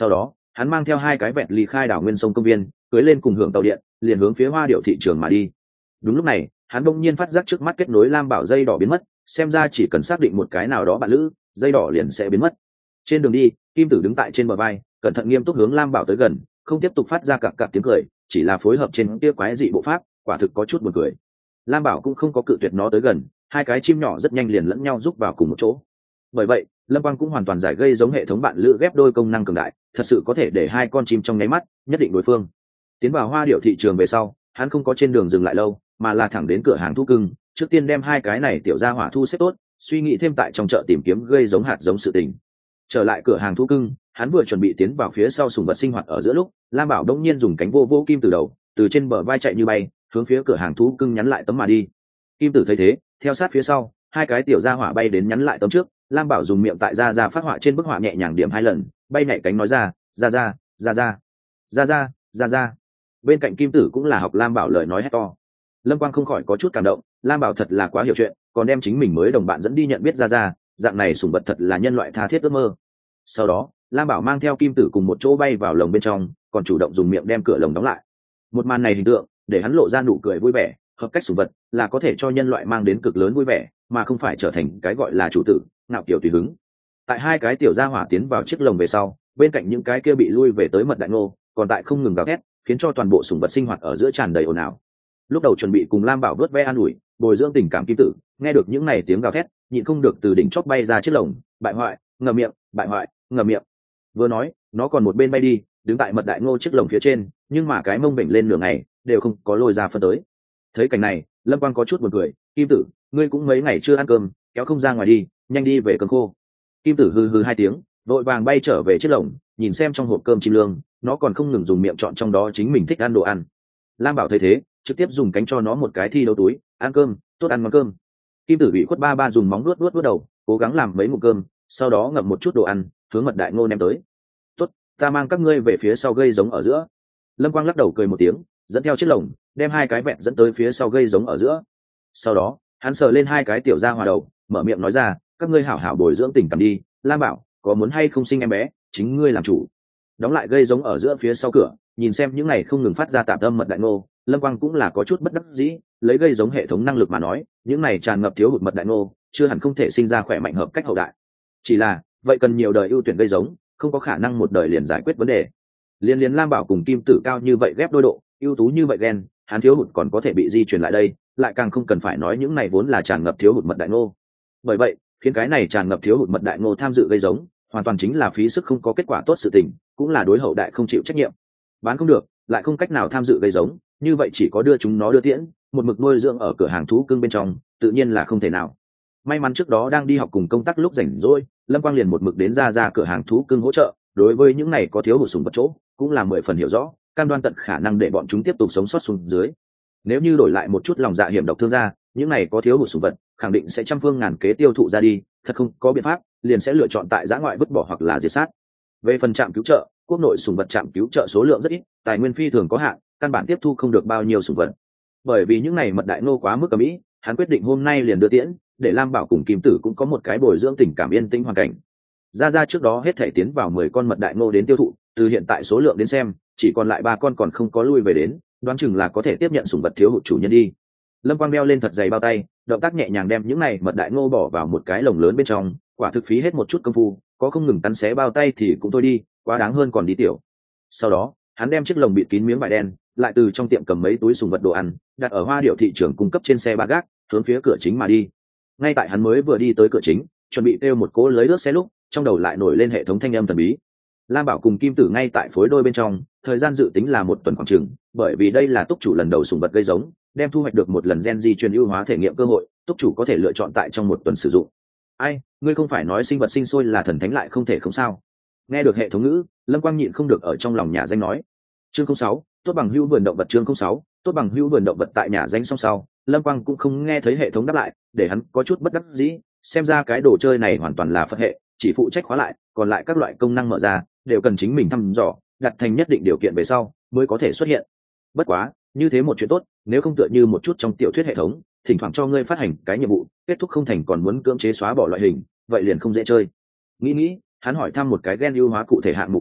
S1: hắn mang theo hai cái vẹt ly khai đảo nguyên sông công viên, cưới lên cùng hưởng tàu điện, liền hướng phía Hoa Điệu thị trường mà đi. Đúng lúc này, hắn bỗng nhiên phát giác trước mắt kết nối lam bảo dây đỏ biến mất, xem ra chỉ cần xác định một cái nào đó bạn lữ, dây đỏ liền sẽ biến mất. Trên đường đi, Kim Tử đứng tại trên bờ vai, cẩn thận nghiêm túc hướng lam bảo tới gần, không tiếp tục phát ra cặc cặc tiếng cười, chỉ là phối hợp trên kia quái dị bộ pháp, quả thực có chút buồn cười. Lam bảo cũng không có cự tuyệt nó tới gần, hai cái chim nhỏ rất nhanh liền lẫn nhau giúp vào cùng một chỗ. Bởi vậy, Lâm Quang cũng hoàn toàn giải gây giống hệ thống bạn lữ ghép đôi công năng cường đại, thật sự có thể để hai con chim trong nháy mắt nhất định đối phương. Tiến vào Hoa Điệu thị trường về sau, hắn không có trên đường dừng lại lâu, mà là thẳng đến cửa hàng thú cưng, trước tiên đem hai cái này tiểu gia hỏa thu xếp tốt, suy nghĩ thêm tại trong chợ tìm kiếm gây giống hạt giống sự tình. Trở lại cửa hàng thú cưng, hắn vừa chuẩn bị tiến vào phía sau sùng vật sinh hoạt ở giữa lúc, Lam Bảo đông nhiên dùng cánh vô vô Kim Tử đầu, từ trên bờ vai chạy như bay, hướng phía cửa hàng thú cưng nhắn lại tấm mà đi. Kim Tử thấy thế, theo sát phía sau, hai cái tiểu gia hỏa bay đến nhắn lại tấm trước. Lam Bảo dùng miệng tại ra ra phát họa trên bức họa nhẹ nhàng điểm hai lần, bay nhảy cánh nói ra, ra ra, ra ra, ra ra, ra ra. Bên cạnh Kim Tử cũng là học Lam Bảo lời nói hét to. Lâm Quang không khỏi có chút cảm động, Lam Bảo thật là quá hiểu chuyện, còn đem chính mình mới đồng bạn dẫn đi nhận biết ra ra, dạng này sủng vật thật là nhân loại tha thiết ước mơ. Sau đó, Lam Bảo mang theo Kim Tử cùng một chỗ bay vào lồng bên trong, còn chủ động dùng miệng đem cửa lồng đóng lại. Một màn này hình tượng, để hắn lộ ra nụ cười vui vẻ, hợp cách sủng vật là có thể cho nhân loại mang đến cực lớn vui vẻ, mà không phải trở thành cái gọi là chủ tử, ngạo kiểu tùy hứng. Tại hai cái tiểu gia hỏa tiến vào chiếc lồng về sau, bên cạnh những cái kia bị lui về tới mật đại ngô, còn tại không ngừng gào thét, khiến cho toàn bộ sủng vật sinh hoạt ở giữa tràn đầy ồn ào. Lúc đầu chuẩn bị cùng Lam Bảo vớt ve an ủi, bồi dưỡng tình cảm Kim Tử, nghe được những này tiếng gào thét, nhịn không được từ đỉnh chóp bay ra chiếc lồng, bại hoại, ngậm miệng, bại hoại, ngậm miệng. Vừa nói, nó còn một bên bay đi, đứng tại mật đại ngô chiếc lồng phía trên, nhưng mà cái mông bệnh lên nửa ngày, đều không có lôi ra phân tới. Thấy cảnh này, Lâm Quang có chút buồn cười, Kim Tử, ngươi cũng mấy ngày chưa ăn cơm, kéo không ra ngoài đi, nhanh đi về cơm khô. Kim Tử hừ hừ hai tiếng, vội vàng bay trở về chiếc lồng, nhìn xem trong hộp cơm chim lương, nó còn không ngừng dùng miệng chọn trong đó chính mình thích ăn đồ ăn. Lam Bảo thấy thế, trực tiếp dùng cánh cho nó một cái thi đấu túi, ăn cơm, tốt ăn món cơm. Kim Tử bị khuất ba ba dùng móng nuốt nuốt nuốt đầu, cố gắng làm mấy ngụm cơm, sau đó ngậm một chút đồ ăn, hướng mật đại ngô ném tới. Tốt, ta mang các ngươi về phía sau gây giống ở giữa. Lâm Quang lắc đầu cười một tiếng, dẫn theo chiếc lồng, đem hai cái vẹn dẫn tới phía sau gây giống ở giữa. Sau đó, hắn sờ lên hai cái tiểu gia hòa đầu, mở miệng nói ra, các ngươi hảo hảo bồi dưỡng tình cảm đi. Lam Bảo, có muốn hay không sinh em bé, chính ngươi làm chủ. Đóng lại gây giống ở giữa phía sau cửa, nhìn xem những này không ngừng phát ra tạp âm mật đại ngô, Lâm Quang cũng là có chút bất đắc dĩ, lấy gây giống hệ thống năng lực mà nói, những này tràn ngập thiếu hụt mật đại ngô, chưa hẳn không thể sinh ra khỏe mạnh hợp cách hậu đại. Chỉ là, vậy cần nhiều đời ưu tuyển gây giống, không có khả năng một đời liền giải quyết vấn đề. Liên liên Lam Bảo cùng Kim Tử cao như vậy ghép đôi độ, ưu tú như vậy gen, hắn thiếu hụt còn có thể bị di truyền lại đây, lại càng không cần phải nói những này vốn là tràn ngập thiếu hụt mật đại ngô. Bởi vậy, khiến cái này tràn ngập thiếu hụt mật đại ngô tham dự gây giống, hoàn toàn chính là phí sức không có kết quả tốt sự tình, cũng là đối hậu đại không chịu trách nhiệm. Bán không được, lại không cách nào tham dự gây giống, như vậy chỉ có đưa chúng nó đưa tiễn, một mực nuôi dưỡng ở cửa hàng thú cưng bên trong, tự nhiên là không thể nào. May mắn trước đó đang đi học cùng công tác lúc rảnh rỗi, Lâm Quang liền một mực đến ra ra cửa hàng thú cưng hỗ trợ, đối với những này có thiếu hụt sủng vật chỗ, cũng là mười phần hiểu rõ, cam đoan tận khả năng để bọn chúng tiếp tục sống sót xuống dưới. Nếu như đổi lại một chút lòng dạ hiểm độc thương gia, những này có thiếu hụt sủng vật, khẳng định sẽ trăm phương ngàn kế tiêu thụ ra đi, thật không có biện pháp, liền sẽ lựa chọn tại giã ngoại vứt bỏ hoặc là diệt sát. Về phần trạm cứu trợ, quốc nội sủng vật trạm cứu trợ số lượng rất ít, tài nguyên phi thường có hạn, căn bản tiếp thu không được bao nhiêu sủng vật. Bởi vì những này mật đại nô quá mức ầm ĩ, hắn quyết định hôm nay liền đưa tiễn, để Lam Bảo cùng Kim Tử cũng có một cái bồi dưỡng tình cảm yên tĩnh hoàn cảnh. Ra ra trước đó hết thể tiến vào mười con mật đại nô đến tiêu thụ, từ hiện tại số lượng đến xem, chỉ còn lại ba con còn không có lui về đến, đoán chừng là có thể tiếp nhận sủng vật thiếu hụt chủ nhân đi. Lâm Quang đeo lên thật dày bao tay, động tác nhẹ nhàng đem những này mật đại nô bỏ vào một cái lồng lớn bên trong, quả thực phí hết một chút công phu, có không ngừng cắn xé bao tay thì cũng thôi đi, quá đáng hơn còn đi tiểu. Sau đó, hắn đem chiếc lồng bịt kín miếng vải đen, lại từ trong tiệm cầm mấy túi sủng vật đồ ăn, đặt ở Hoa Điệu thị trường cung cấp trên xe ba gác, hướng phía cửa chính mà đi. Ngay tại hắn mới vừa đi tới cửa chính, chuẩn bị kêu một cỗ lấy nước xe lúc, trong đầu lại nổi lên hệ thống thanh âm thần bí. Lam Bảo cùng Kim Tử ngay tại phối đôi bên trong, thời gian dự tính là một tuần khoảng chừng, bởi vì đây là túc chủ lần đầu sủng vật gây giống, đem thu hoạch được một lần gen di truyền ưu hóa thể nghiệm cơ hội, túc chủ có thể lựa chọn tại trong một tuần sử dụng. Ai, ngươi không phải nói sinh vật sinh sôi là thần thánh lại không thể không sao? Nghe được hệ thống ngữ, Lâm Quang nhịn không được ở trong lòng nhà danh nói. Chương không sáu, tốt bằng hữu vườn động vật. Chương không sáu, tốt bằng hữu vườn động vật. Tại nhà danh song sau, Lâm Quang cũng không nghe thấy hệ thống đáp lại, để hắn có chút bất đắc dĩ, xem ra cái đồ chơi này hoàn toàn là Phật hệ, chỉ phụ trách khóa lại, còn lại các loại công năng mở ra đều cần chính mình thăm dò, đặt thành nhất định điều kiện về sau mới có thể xuất hiện. Bất quá, như thế một chuyện tốt, nếu không tựa như một chút trong tiểu thuyết hệ thống, thỉnh thoảng cho ngươi phát hành cái nhiệm vụ, kết thúc không thành còn muốn cưỡng chế xóa bỏ loại hình, vậy liền không dễ chơi. Nghĩ nghĩ, hắn hỏi thăm một cái gen ưu hóa cụ thể hạng mục công việc,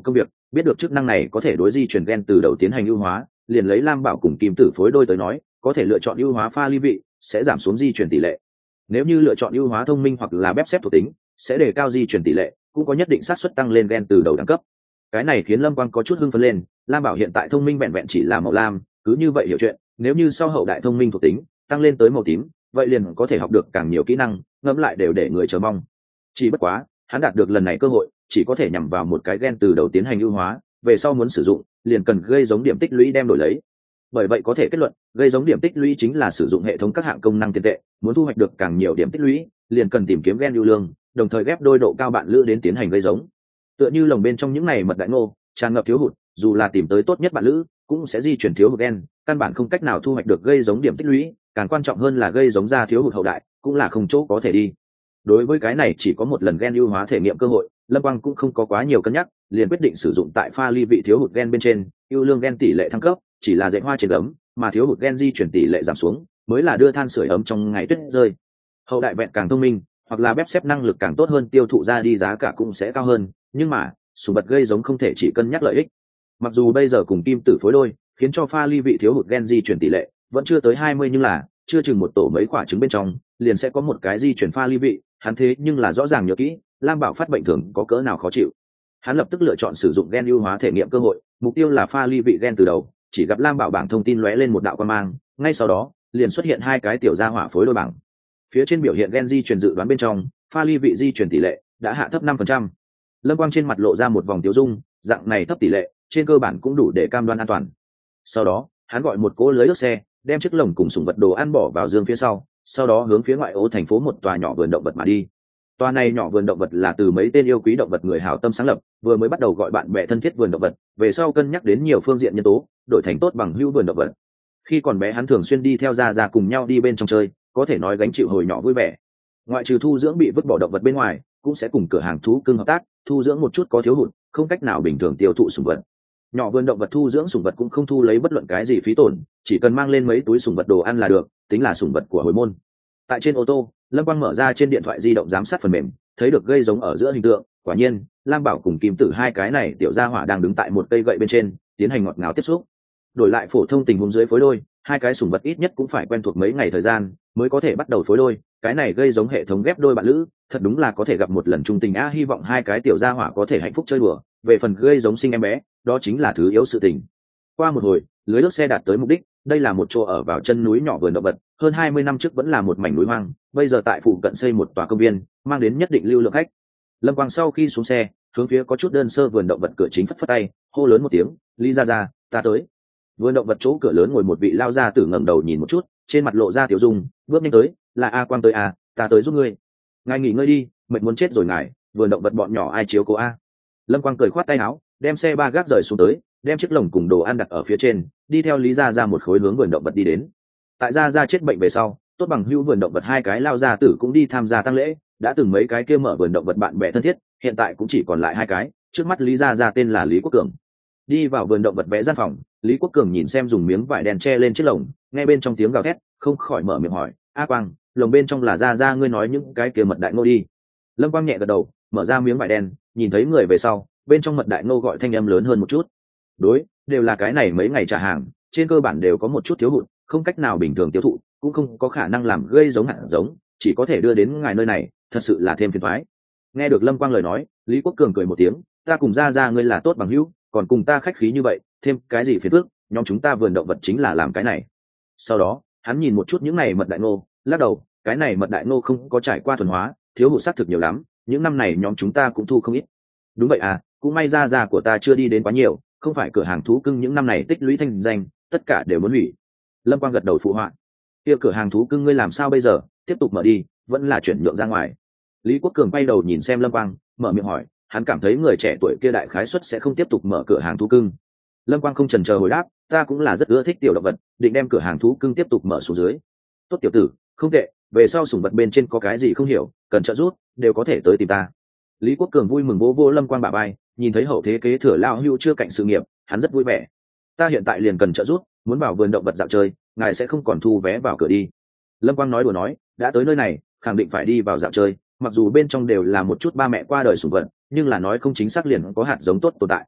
S1: biết được chức năng này có thể đối di chuyển gen từ đầu tiến hành ưu hóa, liền lấy Lam Bảo cùng Kim Tử phối đôi tới nói, có thể lựa chọn ưu hóa pha ly vị, sẽ giảm xuống di chuyển tỷ lệ. Nếu như lựa chọn ưu hóa thông minh hoặc là bép xếp thuộc tính, sẽ đề cao di chuyển tỷ lệ, cũng có nhất định xác suất tăng lên gen từ đầu đẳng cấp. Cái này khiến Lâm Quang có chút hưng phấn lên. Lam Bảo hiện tại thông minh vẹn vẹn chỉ là màu lam, cứ như vậy hiểu chuyện, nếu như sau hậu đại thông minh thuộc tính tăng lên tới màu tím, vậy liền có thể học được càng nhiều kỹ năng, ngẫm lại đều để người chờ mong. Chỉ bất quá, hắn đạt được lần này cơ hội, chỉ có thể nhằm vào một cái gen từ đầu tiến hành ưu hóa, về sau muốn sử dụng, liền cần gây giống điểm tích lũy đem đổi lấy. Bởi vậy có thể kết luận, gây giống điểm tích lũy chính là sử dụng hệ thống các hạng công năng tiền tệ, muốn thu hoạch được càng nhiều điểm tích lũy, liền cần tìm kiếm gen ưu lương, đồng thời ghép đôi độ cao bạn lữ đến tiến hành gây giống. Tựa như lồng bên trong những này mật đại ngô, tràn ngập thiếu hụt, dù là tìm tới tốt nhất bạn lữ, cũng sẽ di chuyển thiếu hụt gen, căn bản không cách nào thu hoạch được gây giống điểm tích lũy, càng quan trọng hơn là gây giống ra thiếu hụt hậu đại, cũng là không chỗ có thể đi. Đối với cái này chỉ có một lần gen ưu hóa thể nghiệm cơ hội, Lâm Quang cũng không có quá nhiều cân nhắc, liền quyết định sử dụng tại pha ly vị thiếu hụt gen bên trên, ưu lương gen tỷ lệ thăng cấp, chỉ là dạy hoa trên gấm, mà thiếu hụt gen di chuyển tỷ lệ giảm xuống, mới là đưa than sưởi ấm trong ngày tuyết rơi. Hậu đại vẹn càng thông minh, hoặc là bép xếp năng lực càng tốt hơn, tiêu thụ ra đi giá cả cũng sẽ cao hơn, nhưng mà sùng vật gây giống không thể chỉ cân nhắc lợi ích. Mặc dù bây giờ cùng Kim Tử phối đôi, khiến cho pha ly vị thiếu hụt gen di chuyển tỷ lệ vẫn chưa tới hai mươi, nhưng là chưa chừng một tổ mấy quả trứng bên trong liền sẽ có một cái di chuyển pha ly vị, hắn thế nhưng là rõ ràng nhớ kỹ Lam Bảo phát bệnh thường có cỡ nào khó chịu. Hắn lập tức lựa chọn sử dụng gen ưu hóa thể nghiệm cơ hội, mục tiêu là pha ly vị gen từ đầu. Chỉ gặp Lam Bảo bảng thông tin lóe lên một đạo quang mang, ngay sau đó liền xuất hiện hai cái tiểu gia hỏa phối đôi bảng. Phía trên biểu hiện gen di chuyển dự đoán bên trong, pha ly vị di chuyển tỷ lệ đã hạ thấp năm phần trăm. Lâm Quang trên mặt lộ ra một vòng tiêu dung, dạng này thấp tỷ lệ trên cơ bản cũng đủ để cam đoan an toàn. Sau đó hắn gọi một cỗ lưới ướt xe, đem chiếc lồng cùng sủng vật đồ ăn bỏ vào dương phía sau, sau đó hướng phía ngoại ô thành phố một tòa nhỏ vườn động vật mà đi. Tòa này nhỏ vườn động vật là từ mấy tên yêu quý động vật người hảo tâm sáng lập, vừa mới bắt đầu gọi bạn bè thân thiết vườn động vật, về sau cân nhắc đến nhiều phương diện nhân tố, đổi thành tốt bằng hữu vườn động vật. Khi còn bé hắn thường xuyên đi theo gia gia cùng nhau đi bên trong chơi, có thể nói gánh chịu hồi nhỏ vui vẻ. Ngoại trừ thu dưỡng bị vứt bỏ động vật bên ngoài, cũng sẽ cùng cửa hàng thú cưng hợp tác, thu dưỡng một chút có thiếu hụt, không cách nào bình thường tiêu thụ sủng vật. Nhỏ vườn động vật thu dưỡng sủng vật cũng không thu lấy bất luận cái gì phí tổn, chỉ cần mang lên mấy túi sủng vật đồ ăn là được, tính là sủng vật của hồi môn. Tại trên ô tô, Lâm Quang mở ra trên điện thoại di động giám sát phần mềm, thấy được gây giống ở giữa hình tượng, quả nhiên Lam Bảo cùng Kim Tử hai cái này tiểu gia hỏa đang đứng tại một cây gậy bên trên, tiến hành ngọt ngào tiếp xúc. Đổi lại phổ thông tình huống dưới phối đôi, hai cái sủng vật ít nhất cũng phải quen thuộc mấy ngày thời gian mới có thể bắt đầu phối đôi, cái này gây giống hệ thống ghép đôi bạn lữ, thật đúng là có thể gặp một lần trung tình a, hy vọng hai cái tiểu gia hỏa có thể hạnh phúc chơi đùa. Về phần gây giống sinh em bé, đó chính là thứ yếu sự tình. Qua một hồi, lưới nước xe đạt tới mục đích, đây là một chỗ ở vào chân núi nhỏ vườn động vật, hơn hai mươi năm trước vẫn là một mảnh núi hoang, bây giờ tại phụ cận xây một tòa công viên, mang đến nhất định lưu lượng khách. Lâm Quang sau khi xuống xe, hướng phía có chút đơn sơ vườn động vật cửa chính phất phất tay, hô lớn một tiếng, "Lý gia gia, ta tới." Vườn động vật chỗ cửa lớn ngồi một vị lao gia tử ngẩng đầu nhìn một chút, trên mặt lộ ra tiểu dung, bước nhanh tới, "Là A Quang tới à, ta tới giúp ngươi." "Ngài nghỉ ngơi đi, mệt muốn chết rồi ngài, vườn động vật bọn nhỏ ai chiếu cố a?" Lâm Quang cười khoát tay áo, đem xe ba gác rời xuống tới, đem chiếc lồng cùng đồ ăn đặt ở phía trên, đi theo Lý gia gia một khối hướng vườn động vật đi đến. Tại gia gia chết bệnh về sau, tốt bằng hữu vườn động vật hai cái lao gia tử cũng đi tham gia tang lễ, đã từng mấy cái kia mở vườn động vật bạn bè thân thiết, hiện tại cũng chỉ còn lại hai cái, trước mắt Lý gia gia tên là Lý Quốc Cường. Đi vào vườn động vật vẽ gian phòng, Lý Quốc Cường nhìn xem dùng miếng vải đen che lên chiếc lồng, nghe bên trong tiếng gào thét, không khỏi mở miệng hỏi, "A Quang, lồng bên trong là gia gia ngươi nói những cái kia mật đại ngô đi?" Lâm Quang nhẹ gật đầu, mở ra miếng vải đen, nhìn thấy người về sau, bên trong mật đại ngô gọi thanh âm lớn hơn một chút. "Đối, đều là cái này mấy ngày trả hàng, trên cơ bản đều có một chút thiếu hụt, không cách nào bình thường tiêu thụ, cũng không có khả năng làm gây giống hạt giống, chỉ có thể đưa đến ngài nơi này, thật sự là thêm phiền toái." Nghe được Lâm Quang lời nói, Lý Quốc Cường cười một tiếng, "Ta cùng gia gia ngươi là tốt bằng hữu, còn cùng ta khách khí như vậy, thêm cái gì phiền phức, nhóm chúng ta vườn động vật chính là làm cái này." Sau đó, hắn nhìn một chút những này mật đại ngô, lắc đầu, "Cái này mật đại ngô không có trải qua thuần hóa, thiếu hụt xác thực nhiều lắm, những năm này nhóm chúng ta cũng thu không ít." "Đúng vậy à, cũng may gia gia của ta chưa đi đến quá nhiều, không phải cửa hàng thú cưng những năm này tích lũy thanh danh, tất cả đều muốn hủy." Lâm Quang gật đầu phụ họa. "Kia cửa hàng thú cưng ngươi làm sao bây giờ, tiếp tục mở đi, vẫn là chuyển nhượng ra ngoài?" Lý Quốc Cường quay đầu nhìn xem Lâm Quang, mở miệng hỏi, hắn cảm thấy người trẻ tuổi kia đại khái suất sẽ không tiếp tục mở cửa hàng thú cưng. Lâm Quang không chần chờ hồi đáp, "Ta cũng là rất ưa thích tiểu động vật, định đem cửa hàng thú cưng tiếp tục mở xuống dưới." "Tốt tiểu tử, không tệ, về sau sủng vật bên trên có cái gì không hiểu, cần trợ giúp, đều có thể tới tìm ta." Lý Quốc Cường vui mừng vỗ vỗ Lâm Quang bả vai, nhìn thấy hậu thế kế thừa lão hữu chưa cạnh sự nghiệp, hắn rất vui vẻ. "Ta hiện tại liền cần trợ giúp, muốn vào vườn động vật dạo chơi, ngài sẽ không còn thu vé vào cửa đi." Lâm Quang nói đùa nói, đã tới nơi này, khẳng định phải đi vào dạo chơi, mặc dù bên trong đều là một chút ba mẹ qua đời sủng vật, nhưng là nói không chính xác liền có hạt giống tốt tồn tại.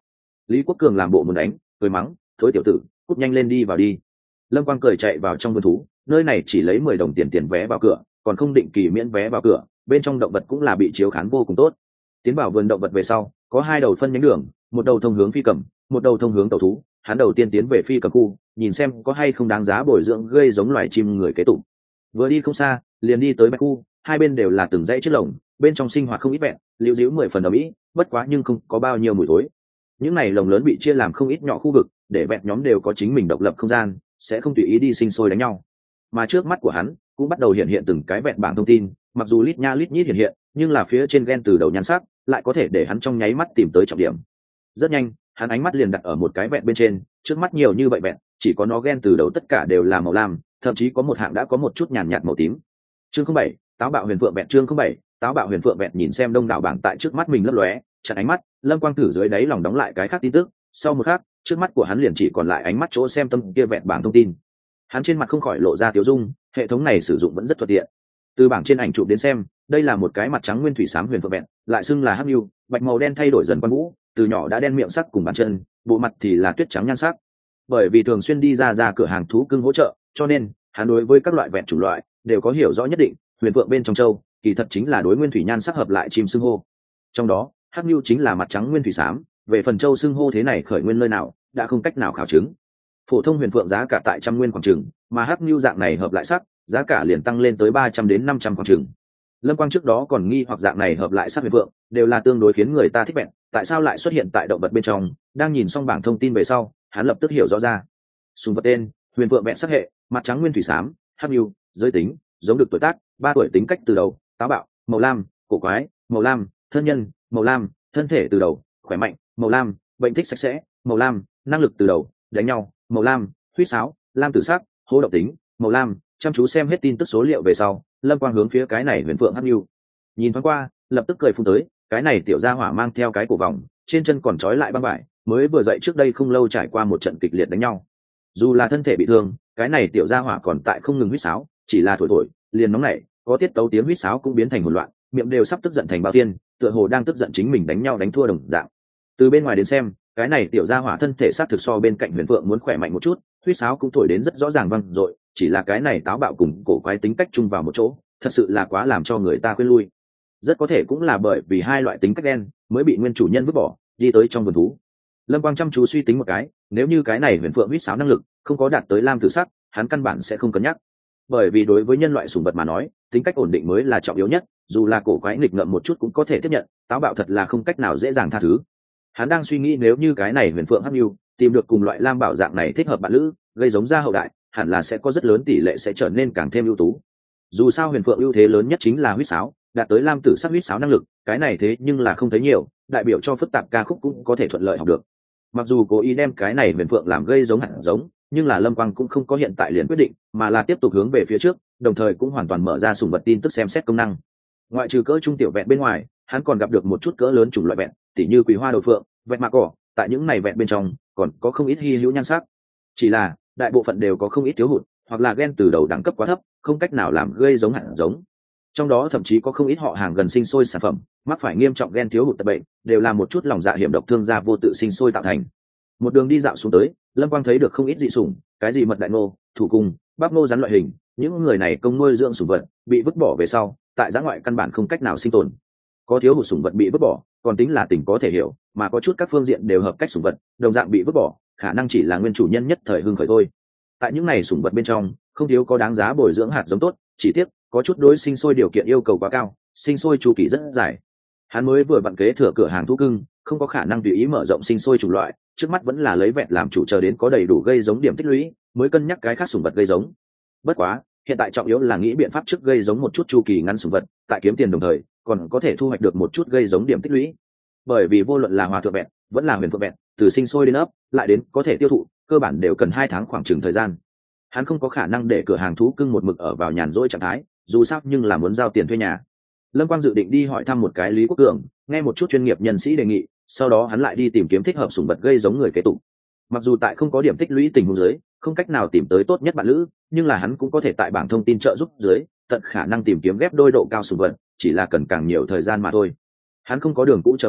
S1: Lý Quốc Cường làm bộ muốn đánh, cười mắng, thối tiểu tử, cút nhanh lên đi vào đi. Lâm Quang cười chạy vào trong vườn thú, nơi này chỉ lấy mười đồng tiền tiền vé vào cửa, còn không định kỳ miễn vé vào cửa, bên trong động vật cũng là bị chiếu khán vô cùng tốt. Tiến vào vườn động vật về sau, có hai đầu phân nhánh đường, một đầu thông hướng phi cầm, một đầu thông hướng tàu thú. Hắn đầu tiên tiến về phi cầm khu, nhìn xem có hay không đáng giá bồi dưỡng gây giống loài chim người kế tục. Vừa đi không xa, liền đi tới bạch khu, hai bên đều là từng dãy chiếc lồng, bên trong sinh hoạt không ít vẹn, liễu díu mười phần ở mỹ, bất quá nhưng không có bao nhiêu mùi thối. Những này lồng lớn bị chia làm không ít nhỏ khu vực, để vẹn nhóm đều có chính mình độc lập không gian, sẽ không tùy ý đi sinh sôi đánh nhau. Mà trước mắt của hắn cũng bắt đầu hiện hiện từng cái vẹn bảng thông tin, mặc dù lít nha lít nhít hiện hiện, nhưng là phía trên gen từ đầu nhan sắc lại có thể để hắn trong nháy mắt tìm tới trọng điểm. Rất nhanh, hắn ánh mắt liền đặt ở một cái vẹn bên trên, trước mắt nhiều như vậy vẹn, chỉ có nó gen từ đầu tất cả đều là màu lam, thậm chí có một hạng đã có một chút nhàn nhạt màu tím. Chương không bảy, táo bạo huyền phượng vẹn. Chương không bảy, táo bạo huyền phượng vẹn. Nhìn xem đông đảo bảng tại trước mắt mình lấp lóe, chặn ánh mắt, Lâm Quang thử dưới đáy lòng đóng lại cái khác tin tức, sau một khắc, trước mắt của hắn liền chỉ còn lại ánh mắt chỗ xem tâm kia vẹn bảng thông tin. Hắn trên mặt không khỏi lộ ra tiêu dung, hệ thống này sử dụng vẫn rất thuận tiện. Từ bảng trên ảnh chụp đến xem, đây là một cái mặt trắng nguyên thủy xám huyền phượng vẹn, lại xưng là hắc nhu, bạch màu đen thay đổi dần quan vũ, từ nhỏ đã đen miệng sắc cùng bàn chân, bộ mặt thì là tuyết trắng nhan sắc. Bởi vì thường xuyên đi ra ra cửa hàng thú cưng hỗ trợ, cho nên hắn đối với các loại vẹn chủng loại đều có hiểu rõ nhất định. Huyền phượng bên trong châu, kỳ thật chính là đối nguyên thủy nhan sắc hợp lại chim xưng hô. Trong đó, hắc nhu chính là mặt trắng nguyên thủy xám, về phần châu xưng hô thế này khởi nguyên nơi nào, đã không cách nào khảo chứng. Phổ thông huyền phượng giá cả tại trăm nguyên khoảng chừng, mà hắc nhu dạng này hợp lại sắc, giá cả liền tăng lên tới ba trăm đến năm trăm khoảng chừng. Lâm Quang trước đó còn nghi hoặc dạng này hợp lại sắc huyền phượng đều là tương đối khiến người ta thích vẹn, tại sao lại xuất hiện tại động vật bên trong? Đang nhìn xong bảng thông tin về sau, hắn lập tức hiểu rõ ra. Sùng vật tên: huyền phượng vẹn, sắc hệ mặt trắng nguyên thủy xám, hắc nhu, giới tính giống được tuổi tác ba tuổi, tính cách từ đầu táo bạo, màu lam, cổ quái màu lam, thân nhân màu lam, thân thể từ đầu khỏe mạnh màu lam, bệnh thích sạch sẽ màu lam, năng lực từ đầu đánh nhau màu lam, huýt sáo lam tử sắc, hô độc tính màu lam. Chăm chú xem hết tin tức số liệu về sau, Lâm Quang hướng phía cái này huyền phượng hắc nhu nhìn thoáng qua, lập tức cười phun tới. Cái này tiểu gia hỏa mang theo cái cổ vòng, trên chân còn trói lại băng vải, mới vừa dậy trước đây không lâu trải qua một trận kịch liệt đánh nhau. Dù là thân thể bị thương, cái này tiểu gia hỏa còn tại không ngừng huýt sáo, chỉ là thổi thổi liền nóng nảy, có tiết tấu tiếng huýt sáo cũng biến thành hỗn loạn, miệng đều sắp tức giận thành bao tiên, tựa hồ đang tức giận chính mình đánh nhau đánh thua đồng dạng. Từ bên ngoài đến xem, cái này tiểu gia hỏa thân thể xác thực so bên cạnh huyền phượng muốn khỏe mạnh một chút, huýt sáo cũng thổi đến rất rõ ràng vang dội, chỉ là cái này táo bạo cùng cổ quái tính cách chung vào một chỗ, thật sự là quá làm cho người ta quên lui. Rất có thể cũng là bởi vì hai loại tính cách đen mới bị nguyên chủ nhân vứt bỏ, đi tới trong vườn thú. Lâm Quang chăm chú suy tính một cái, nếu như cái này huyền phượng huýt sáo năng lực không có đạt tới lam tử sắc, hắn căn bản sẽ không cân nhắc. Bởi vì đối với nhân loại sủng vật mà nói, tính cách ổn định mới là trọng yếu nhất, dù là cổ quái nghịch ngợm một chút cũng có thể tiếp nhận, táo bạo thật là không cách nào dễ dàng tha thứ. Hắn đang suy nghĩ nếu như cái này huyền phượng hắc nhu tìm được cùng loại lam bảo dạng này thích hợp bạn lữ, gây giống ra hậu đại, hẳn là sẽ có rất lớn tỷ lệ sẽ trở nên càng thêm ưu tú. Dù sao huyền phượng ưu thế lớn nhất chính là huýt sáo, đạt tới lam tử sắc huýt sáo năng lực, cái này thế nhưng là không thấy nhiều, đại biểu cho phức tạp ca khúc cũng có thể thuận lợi học được. Mặc dù cố ý đem cái này huyền phượng làm gây giống hẳn giống, nhưng là Lâm Quang cũng không có hiện tại liền quyết định, mà là tiếp tục hướng về phía trước, đồng thời cũng hoàn toàn mở ra sủng vật tin tức xem xét công năng. Ngoại trừ cỡ trung tiểu vẹn bên ngoài, hắn còn gặp được một chút cỡ lớn chủng loại vẹn, tỉ như quỳ hoa đồi phượng, vẹn mạc cỏ, tại những này vẹn bên trong còn có không ít hy hữu nhan sắc. Chỉ là đại bộ phận đều có không ít thiếu hụt, hoặc là gen từ đầu đẳng cấp quá thấp, không cách nào làm gây giống hẳn giống. Trong đó thậm chí có không ít họ hàng gần sinh sôi sản phẩm mắc phải nghiêm trọng gen thiếu hụt tật bệnh, đều là một chút lòng dạ hiểm độc thương gia vô tự sinh sôi tạo thành. Một đường đi dạo xuống tới, Lâm Quang thấy được không ít dị sủng, cái gì mật đại ngô, thủ cung, bắp ngô rắn loại hình, những người này công nuôi dưỡng sủng vật bị vứt bỏ về sau, tại giã ngoại căn bản không cách nào sinh tồn. Có thiếu hụt sủng vật bị vứt bỏ, còn tính là tình có thể hiểu, mà có chút các phương diện đều hợp cách sủng vật, đồng dạng bị vứt bỏ, khả năng chỉ là nguyên chủ nhân nhất thời hưng khởi thôi. Tại những này sủng vật bên trong, không thiếu có đáng giá bồi dưỡng hạt giống tốt, chỉ tiếc có chút đối sinh sôi điều kiện yêu cầu quá cao, sinh sôi chu kỳ rất dài. Hắn mới vừa vặn kế thừa cửa hàng thú cưng, không có khả năng tùy ý mở rộng sinh sôi chủng loại, trước mắt vẫn là lấy vẹn làm chủ, chờ đến có đầy đủ gây giống điểm tích lũy mới cân nhắc cái khác sủng vật gây giống. Bất quá hiện tại trọng yếu là nghĩ biện pháp trước gây giống một chút chu kỳ ngắn sủng vật, tại kiếm tiền đồng thời còn có thể thu hoạch được một chút gây giống điểm tích lũy. Bởi vì vô luận là hòa thượng vẹn vẫn là huyền phượng vẹn, từ sinh sôi đến ấp lại đến có thể tiêu thụ, cơ bản đều cần hai tháng khoảng chừng thời gian. Hắn không có khả năng để cửa hàng thú cưng một mực ở vào nhàn rỗi trạng thái, dù sao nhưng là muốn giao tiền thuê nhà. Lâm Quang dự định đi hỏi thăm một cái Lý Quốc Cường, nghe một chút chuyên nghiệp nhân sĩ đề nghị, sau đó hắn lại đi tìm kiếm thích hợp sủng vật gây giống người kế tục. Mặc dù tại không có điểm tích lũy tình huống dưới, không cách nào tìm tới tốt nhất bạn lữ, nhưng là hắn cũng có thể tại bảng thông tin trợ giúp dưới, tận khả năng tìm kiếm ghép đôi độ cao sủng vật, chỉ là cần càng nhiều thời gian mà thôi. Hắn không có đường cũ trở về,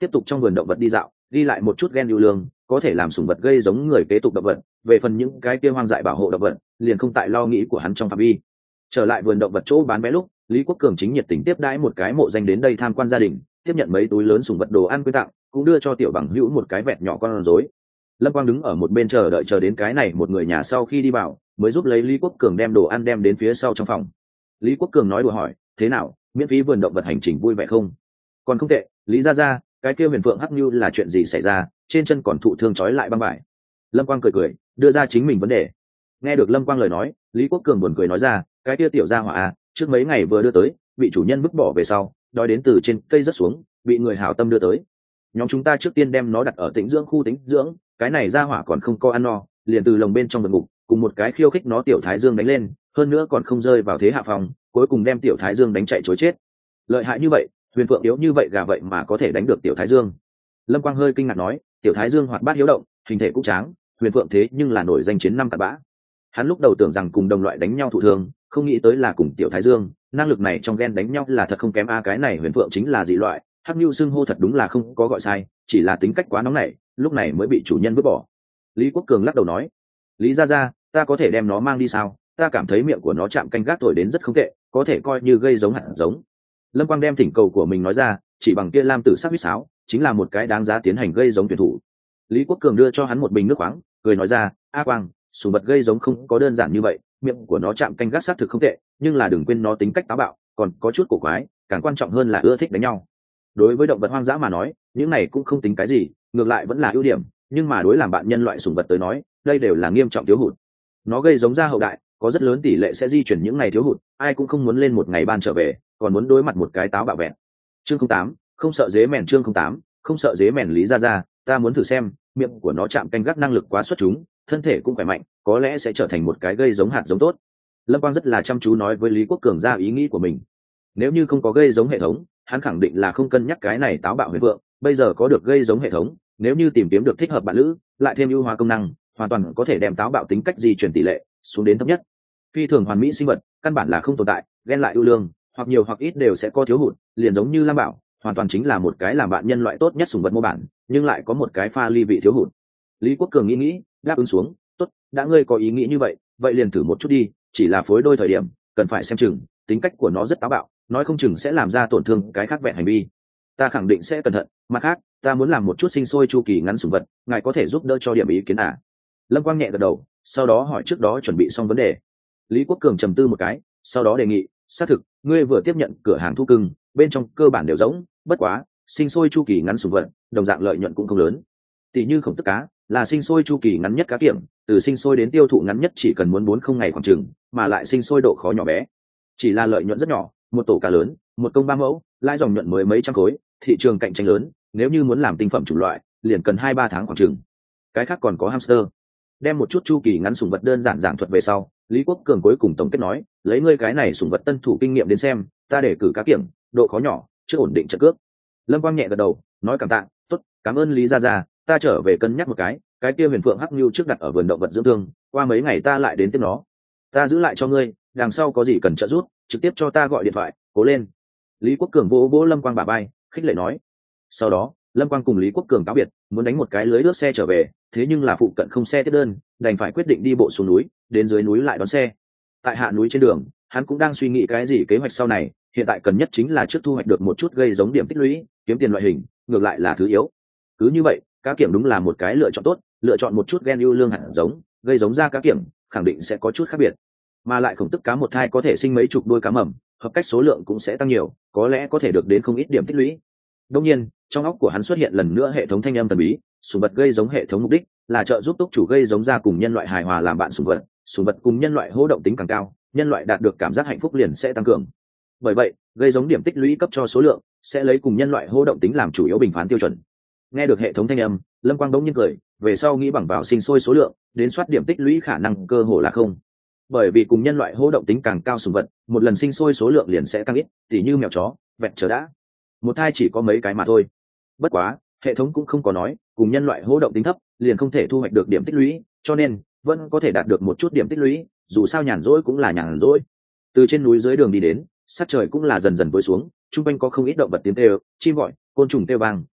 S1: tiếp tục trong vườn động vật đi dạo, đi lại một chút gen ưu lương, có thể làm sủng vật gây giống người kế tục động vật. Về phần những cái kia hoang dại bảo hộ động vật, liền không tại lo nghĩ của hắn trong phạm vi. Trở lại vườn động vật chỗ bán vé lúc, Lý Quốc Cường chính nhiệt tình tiếp đãi một cái mộ danh đến đây tham quan gia đình, tiếp nhận mấy túi lớn sủng vật đồ ăn quyên tặng, cũng đưa cho tiểu bằng hữu một cái vẹt nhỏ con rối. Lâm Quang đứng ở một bên chờ đợi chờ đến cái này một người nhà sau khi đi vào, mới giúp lấy Lý Quốc Cường đem đồ ăn đem đến phía sau trong phòng. Lý Quốc Cường nói đùa hỏi, thế nào, miễn phí vườn động vật hành trình vui vẻ không? Còn không tệ. Lý gia gia, cái kia huyền phượng hắc như là chuyện gì xảy ra, trên chân còn thụ thương trói lại băng vải. Lâm Quang cười cười, đưa ra chính mình vấn đề. Nghe được Lâm Quang lời nói, Lý Quốc Cường buồn cười nói ra, cái kia tiểu gia hỏa à, trước mấy ngày vừa đưa tới, bị chủ nhân vứt bỏ về sau, đói đến từ trên cây rớt xuống, bị người hảo tâm đưa tới. Nhóm chúng ta trước tiên đem nó đặt ở tĩnh dưỡng khu tĩnh dưỡng, cái này gia hỏa còn không có ăn no, liền từ lồng bên trong vườn ngục, cùng một cái khiêu khích nó tiểu thái dương đánh lên, hơn nữa còn không rơi vào thế hạ phòng, cuối cùng đem tiểu thái dương đánh chạy trối chết. Lợi hại như vậy, huyền phượng yếu như vậy gà vậy mà có thể đánh được tiểu thái dương. Lâm Quang hơi kinh ngạc nói, tiểu thái dương hoạt bát hiếu động, hình thể cũng tráng, huyền phượng thế nhưng là nổi danh chiến năm cặn bã. Hắn lúc đầu tưởng rằng cùng đồng loại đánh nhau thụ thương, không nghĩ tới là cùng tiểu thái dương, năng lực này trong gen đánh nhau là thật không kém a. Cái này huyền phượng chính là dị loại, hắc nhu xưng hô thật đúng là không có gọi sai, chỉ là tính cách quá nóng nảy, lúc này mới bị chủ nhân vứt bỏ. Lý Quốc Cường lắc đầu nói, Lý gia gia, ta có thể đem nó mang đi sao? Ta cảm thấy miệng của nó chạm canh gác thổi đến rất không tệ, có thể coi như gây giống hạt giống. Lâm Quang đem thỉnh cầu của mình nói ra, chỉ bằng kia lam tử sắc huyết sáo, chính là một cái đáng giá tiến hành gây giống tuyển thủ. Lý Quốc Cường đưa cho hắn một bình nước khoáng, cười nói ra, a Quang, sủng vật gây giống không có đơn giản như vậy, miệng của nó chạm canh gác xác thực không tệ, nhưng là đừng quên nó tính cách táo bạo, còn có chút cổ quái, càng quan trọng hơn là ưa thích đánh nhau. Đối với động vật hoang dã mà nói, những này cũng không tính cái gì, ngược lại vẫn là ưu điểm, nhưng mà đối làm bạn nhân loại sủng vật tới nói, đây đều là nghiêm trọng thiếu hụt. Nó gây giống ra hậu đại, có rất lớn tỷ lệ sẽ di chuyển những ngày thiếu hụt, ai cũng không muốn lên một ngày ban trở về, còn muốn đối mặt một cái táo bạo vẹn. Chương không tám, không sợ dế mèn. Chương không tám, không sợ dế mèn. Lý gia gia, ta muốn thử xem, miệng của nó chạm canh gác năng lực quá xuất chúng, thân thể cũng khỏe mạnh, có lẽ sẽ trở thành một cái gây giống hạt giống tốt. Lâm Quang rất là chăm chú nói với Lý Quốc Cường ra ý nghĩ của mình. Nếu như không có gây giống hệ thống, hắn khẳng định là không cân nhắc cái này táo bạo huyền vượng, bây giờ có được gây giống hệ thống, nếu như tìm kiếm được thích hợp bạn lữ, lại thêm ưu hóa công năng, hoàn toàn có thể đem táo bạo tính cách di chuyển tỷ lệ xuống đến thấp nhất. Phi thường hoàn mỹ sinh vật, căn bản là không tồn tại, ghen lại ưu lương, hoặc nhiều hoặc ít đều sẽ có thiếu hụt, liền giống như Lam Bảo, hoàn toàn chính là một cái làm bạn nhân loại tốt nhất sủng vật mô bản, nhưng lại có một cái pha ly vị thiếu hụt. Lý Quốc Cường nghĩ nghĩ, đáp ứng xuống, tốt, đã ngươi có ý nghĩ như vậy, vậy liền thử một chút đi, chỉ là phối đôi thời điểm, cần phải xem chừng, tính cách của nó rất táo bạo, nói không chừng sẽ làm ra tổn thương cái khác vẹn hành vi. Ta khẳng định sẽ cẩn thận, mặt khác, ta muốn làm một chút sinh sôi chu kỳ ngắn sủng vật, ngài có thể giúp đỡ cho điểm ý kiến à? Lâm Quang nhẹ gật đầu, sau đó hỏi trước đó chuẩn bị xong vấn đề. Lý Quốc Cường trầm tư một cái, sau đó đề nghị, xác thực, ngươi vừa tiếp nhận cửa hàng thu cưng, bên trong cơ bản đều giống, bất quá, sinh sôi chu kỳ ngắn sủng vật, đồng dạng lợi nhuận cũng không lớn. Tỷ như khổng tức cá, là sinh sôi chu kỳ ngắn nhất cá kiểm, từ sinh sôi đến tiêu thụ ngắn nhất chỉ cần muốn bốn không ngày khoảng chừng, mà lại sinh sôi độ khó nhỏ bé. Chỉ là lợi nhuận rất nhỏ, một tổ cá lớn, một công ba mẫu, lãi dòng nhuận mới mấy trăm khối, thị trường cạnh tranh lớn, nếu như muốn làm tinh phẩm chủng loại, liền cần hai ba tháng khoảng chừng. Cái khác còn có hamster. Đem một chút chu kỳ ngắn sủng vật đơn giản giảng thuật về sau, Lý Quốc Cường cuối cùng tổng kết nói, lấy ngươi cái này sủng vật tân thủ kinh nghiệm đến xem, ta để cử cá kiểm, độ khó nhỏ, chưa ổn định trận cước. Lâm Quang nhẹ gật đầu, nói cảm tạ, tốt, cảm ơn Lý gia gia, ta trở về cân nhắc một cái, cái kia huyền phượng hắc nhu trước đặt ở vườn động vật dưỡng thương, qua mấy ngày ta lại đến tiếp nó. Ta giữ lại cho ngươi, đằng sau có gì cần trợ giúp, trực tiếp cho ta gọi điện thoại, cố lên. Lý Quốc Cường vỗ vỗ Lâm Quang bả vai, khích lệ nói. Sau đó, Lâm Quang cùng Lý Quốc Cường cáo biệt, muốn đánh một cái lưới rước xe trở về, thế nhưng là phụ cận không xe tiếp đơn, đành phải quyết định đi bộ xuống núi, đến dưới núi lại đón xe. Tại hạ núi trên đường, hắn cũng đang suy nghĩ cái gì kế hoạch sau này, hiện tại cần nhất chính là trước thu hoạch được một chút gây giống điểm tích lũy, kiếm tiền loại hình, ngược lại là thứ yếu. Cứ như vậy, cá kiểm đúng là một cái lựa chọn tốt, lựa chọn một chút gen ưu lương hạt giống, gây giống ra cá kiểm, khẳng định sẽ có chút khác biệt. Mà lại khổng tức cá một thai có thể sinh mấy chục đôi cá mầm, hợp cách số lượng cũng sẽ tăng nhiều, có lẽ có thể được đến không ít điểm tích lũy. Đương nhiên, trong óc của hắn xuất hiện lần nữa hệ thống thanh âm thần bí, sủng vật gây giống hệ thống mục đích là trợ giúp túc chủ gây giống ra cùng nhân loại hài hòa làm bạn sủng vật, sủng vật cùng nhân loại hô động tính càng cao, nhân loại đạt được cảm giác hạnh phúc liền sẽ tăng cường. Bởi vậy, gây giống điểm tích lũy cấp cho số lượng sẽ lấy cùng nhân loại hô động tính làm chủ yếu bình phán tiêu chuẩn. Nghe được hệ thống thanh âm, Lâm Quang đống nhiên cười, về sau nghĩ bằng vào sinh sôi số lượng đến soát điểm tích lũy khả năng cơ hồ là không. Bởi vì cùng nhân loại hô động tính càng cao sủng vật, một lần sinh sôi số lượng liền sẽ tăng ít, tỉ như mèo chó, vẹt chờ đã. Một thai chỉ có mấy cái mà thôi. Bất quá, hệ thống cũng không có nói, cùng nhân loại hô động tính thấp, liền không thể thu hoạch được điểm tích lũy, cho nên vẫn có thể đạt được một chút điểm tích lũy, dù sao nhàn rỗi cũng là nhàn rỗi. Từ trên núi dưới đường đi đến, sát trời cũng là dần dần tối xuống, trung quanh có không ít động vật tiếng kêu, chim gọi, côn trùng kêu vang,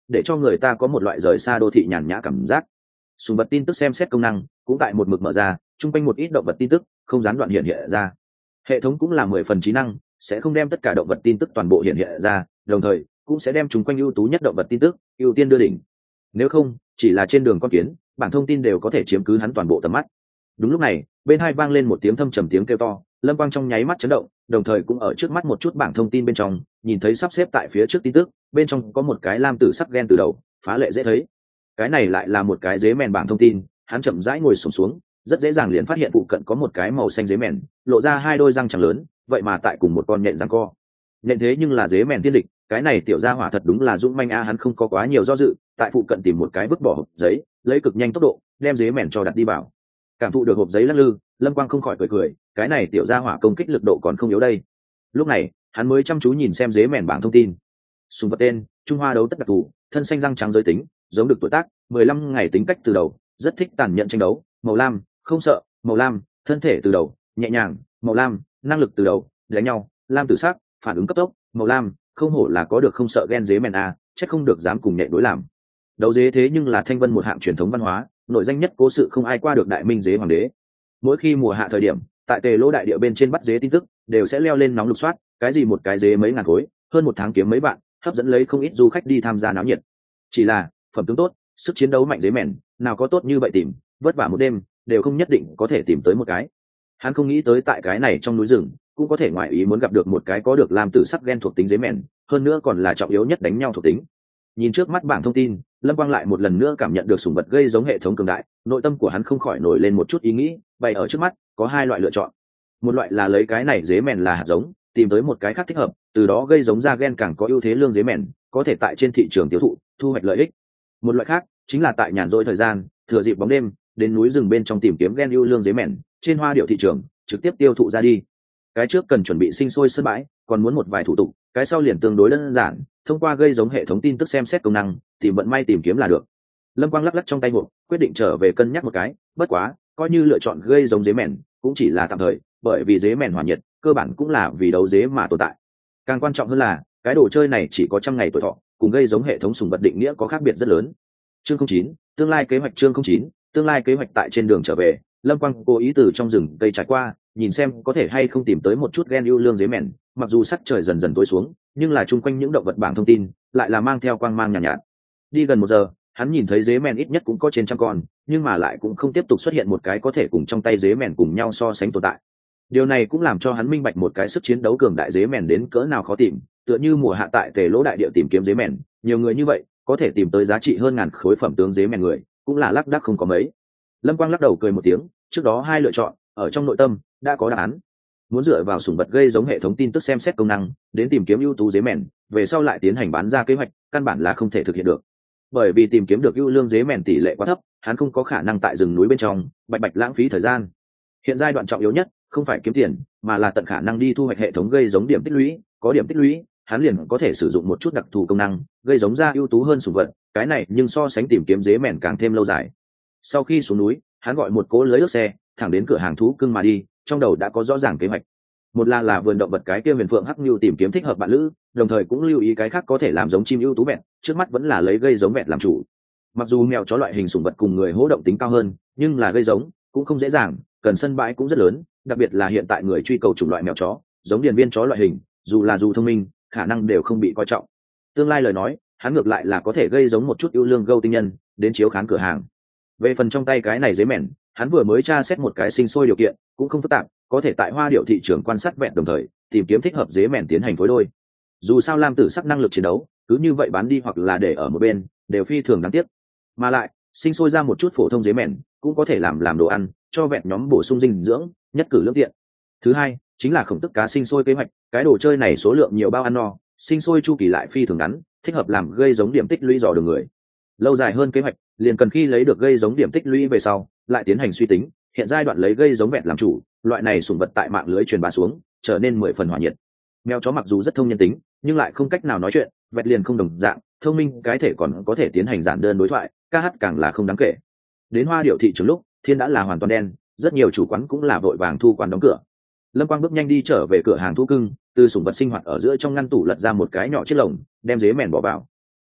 S1: để cho người ta có một loại rời xa đô thị nhàn nhã cảm giác. Sùng vật tin tức xem xét công năng cũng tại một mực mở ra, chung quanh một ít động vật tin tức không gián đoạn hiện hiện ra. Hệ thống cũng là mười phần trí năng, sẽ không đem tất cả động vật tin tức toàn bộ hiện hiện ra, đồng thời cũng sẽ đem chúng quanh ưu tú nhất động vật tin tức ưu tiên đưa đỉnh. Nếu không, chỉ là trên đường con kiến, bảng thông tin đều có thể chiếm cứ hắn toàn bộ tầm mắt. Đúng lúc này, bên hai vang lên một tiếng thâm trầm tiếng kêu to, Lâm Quang trong nháy mắt chấn động, đồng thời cũng ở trước mắt một chút bảng thông tin bên trong, nhìn thấy sắp xếp tại phía trước tin tức, bên trong có một cái lam tử sắc gen từ đầu, phá lệ dễ thấy. Cái này lại là một cái dế mèn bảng thông tin, hắn chậm rãi ngồi xổm xuống, rất dễ dàng liền phát hiện phụ cận có một cái màu xanh dế mèn, lộ ra hai đôi răng trắng lớn, vậy mà tại cùng một con nhện giằng co. Nhện thế nhưng là dế mèn tiên địch, cái này tiểu gia hỏa thật đúng là dũng manh a, hắn không có quá nhiều do dự, tại phụ cận tìm một cái vứt bỏ hộp giấy, lấy cực nhanh tốc độ, đem dế mèn cho đặt đi vào. Cảm thụ được hộp giấy lắc lư, Lâm Quang không khỏi cười cười, cái này tiểu gia hỏa công kích lực độ còn không yếu đây. Lúc này, hắn mới chăm chú nhìn xem dế mèn bảng thông tin. Sùng vật tên: Trung Hoa đấu tất đặc thù, thân xanh răng trắng giới tính, giống được tuổi tác, mười lăm ngày tính cách từ đầu, rất thích tàn nhẫn tranh đấu, màu lam, không sợ, màu lam, thân thể từ đầu, nhẹ nhàng, màu lam, năng lực từ đầu, đánh nhau, lam tử sắc, phản ứng cấp tốc, màu lam, không hổ là có được không sợ ghen dế mèn a, chắc không được dám cùng nhện đối làm. Đấu dế thế nhưng là Thanh Vân một hạng truyền thống văn hóa, nội danh nhất cố sự không ai qua được đại minh dế hoàng đế. Mỗi khi mùa hạ thời điểm, tại Tề Lỗ đại địa bên trên bắt dế tin tức đều sẽ leo lên nóng lục soát, cái gì một cái dế mấy ngàn khối, hơn một tháng kiếm mấy bạn, hấp dẫn lấy không ít du khách đi tham gia náo nhiệt. Chỉ là phẩm tướng tốt, sức chiến đấu mạnh dế mèn, nào có tốt như vậy tìm, vất vả một đêm đều không nhất định có thể tìm tới một cái. Hắn không nghĩ tới tại cái này trong núi rừng cũng có thể ngoại ý muốn gặp được một cái có được làm tử sắc gen thuộc tính dế mèn, hơn nữa còn là trọng yếu nhất đánh nhau thuộc tính. Nhìn trước mắt bảng thông tin, Lâm Quang lại một lần nữa cảm nhận được sủng vật gây giống hệ thống cường đại, nội tâm của hắn không khỏi nổi lên một chút ý nghĩ, bày ở trước mắt có hai loại lựa chọn. Một loại là lấy cái này dế mèn là hạt giống, tìm tới một cái khác thích hợp, từ đó gây giống ra gen càng có ưu thế lương dế mèn, có thể tại trên thị trường tiêu thụ, thu hoạch lợi ích. Một loại khác chính là tại nhàn rỗi thời gian, thừa dịp bóng đêm, đến núi rừng bên trong tìm kiếm gen ưu lương dế mèn, trên hoa điệu thị trường trực tiếp tiêu thụ ra đi. Cái trước cần chuẩn bị sinh sôi sân bãi, còn muốn một vài thủ tục, cái sau liền tương đối đơn giản, thông qua gây giống hệ thống tin tức xem xét công năng, tìm vận may tìm kiếm là được. Lâm Quang lắc lắc trong tay hộp, quyết định trở về cân nhắc một cái, bất quá coi như lựa chọn gây giống dế mèn cũng chỉ là tạm thời, bởi vì dế mèn hỏa nhiệt cơ bản cũng là vì đấu dế mà tồn tại. Càng quan trọng hơn là cái đồ chơi này chỉ có trăm ngày tuổi thọ, cùng gây giống hệ thống sùng vật định nghĩa có khác biệt rất lớn. Chương không chín, tương lai kế hoạch. Chương không chín, tương lai kế hoạch. Tại trên đường trở về, Lâm Quang cố ý từ trong rừng cây trải qua, nhìn xem có thể hay không tìm tới một chút gen ưu lương dế mèn. Mặc dù sắc trời dần dần tối xuống, nhưng là chung quanh những động vật bảng thông tin lại là mang theo quang mang nhàn nhạt, nhạt. Đi gần một giờ, hắn nhìn thấy dế mèn ít nhất cũng có trên trăm con, nhưng mà lại cũng không tiếp tục xuất hiện một cái có thể cùng trong tay dế mèn cùng nhau so sánh tồn tại. Điều này cũng làm cho hắn minh bạch một cái sức chiến đấu cường đại dế mèn đến cỡ nào khó tìm, tựa như mùa hạ tại Tề Lỗ đại địa tìm kiếm dế mèn, nhiều người như vậy, có thể tìm tới giá trị hơn ngàn khối phẩm tướng dế mèn người, cũng là lác đác không có mấy. Lâm Quang lắc đầu cười một tiếng, trước đó hai lựa chọn, ở trong nội tâm đã có đáp án. Muốn dựa vào sủng vật gây giống hệ thống tin tức xem xét công năng, đến tìm kiếm ưu tú dế mèn, về sau lại tiến hành bán ra kế hoạch, căn bản là không thể thực hiện được. Bởi vì tìm kiếm được ưu lương dế mèn tỷ lệ quá thấp, hắn không có khả năng tại rừng núi bên trong bạch bạch lãng phí thời gian. Hiện giai đoạn trọng yếu nhất không phải kiếm tiền, mà là tận khả năng đi thu hoạch hệ thống gây giống điểm tích lũy, có điểm tích lũy, hắn liền có thể sử dụng một chút đặc thù công năng, gây giống ra ưu tú hơn sủng vật, cái này nhưng so sánh tìm kiếm dế mèn càng thêm lâu dài. Sau khi xuống núi, hắn gọi một cỗ lưới ước xe, thẳng đến cửa hàng thú cưng mà đi, trong đầu đã có rõ ràng kế hoạch. Một là là vườn động vật cái kia huyền phượng hắc nhu tìm kiếm thích hợp bạn lữ, đồng thời cũng lưu ý cái khác có thể làm giống chim ưu tú vẹn, trước mắt vẫn là lấy gây giống vẹn làm chủ. Mặc dù mèo chó loại hình sủng vật cùng người hỗ động tính cao hơn, nhưng là gây giống cũng không dễ dàng, cần sân bãi cũng rất lớn, đặc biệt là hiện tại người truy cầu chủng loại mèo chó, giống điền viên chó loại hình, dù là dù thông minh, khả năng đều không bị coi trọng. Tương lai lời nói, hắn ngược lại là có thể gây giống một chút ưu lương gâu tinh nhân, đến chiếu khán cửa hàng. Về phần trong tay cái này dế mèn, hắn vừa mới tra xét một cái sinh sôi điều kiện, cũng không phức tạp, có thể tại hoa điệu thị trường quan sát vẹn đồng thời tìm kiếm thích hợp dế mèn tiến hành phối đôi. Dù sao lam tử sắc năng lực chiến đấu, cứ như vậy bán đi hoặc là để ở một bên, đều phi thường đáng tiếc. Mà lại, sinh sôi ra một chút phổ thông dế mèn, cũng có thể làm làm đồ ăn, cho vẹn nhóm bổ sung dinh dưỡng, nhất cử lưỡng tiện. Thứ hai, chính là khổng tức cá sinh sôi kế hoạch, cái đồ chơi này số lượng nhiều bao ăn no, sinh sôi chu kỳ lại phi thường ngắn, thích hợp làm gây giống điểm tích lũy dò đường người. Lâu dài hơn kế hoạch, liền cần khi lấy được gây giống điểm tích lũy về sau, lại tiến hành suy tính, hiện giai đoạn lấy gây giống vẹn làm chủ, loại này sủng vật tại mạng lưới truyền bá xuống, trở nên mười phần hỏa nhiệt. Mèo chó mặc dù rất thông nhân tính, nhưng lại không cách nào nói chuyện, vẹt liền không đồng dạng, thông minh cái thể còn có thể tiến hành giản đơn đối thoại, ca hát càng là không đáng kể. Đến hoa điệu thị trường lúc, thiên đã là hoàn toàn đen, rất nhiều chủ quán cũng là vội vàng thu quán đóng cửa. Lâm Quang bước nhanh đi trở về cửa hàng thú cưng, từ sủng vật sinh hoạt ở giữa trong ngăn tủ lật ra một cái nhỏ chiếc lồng, đem dế mèn bỏ vào.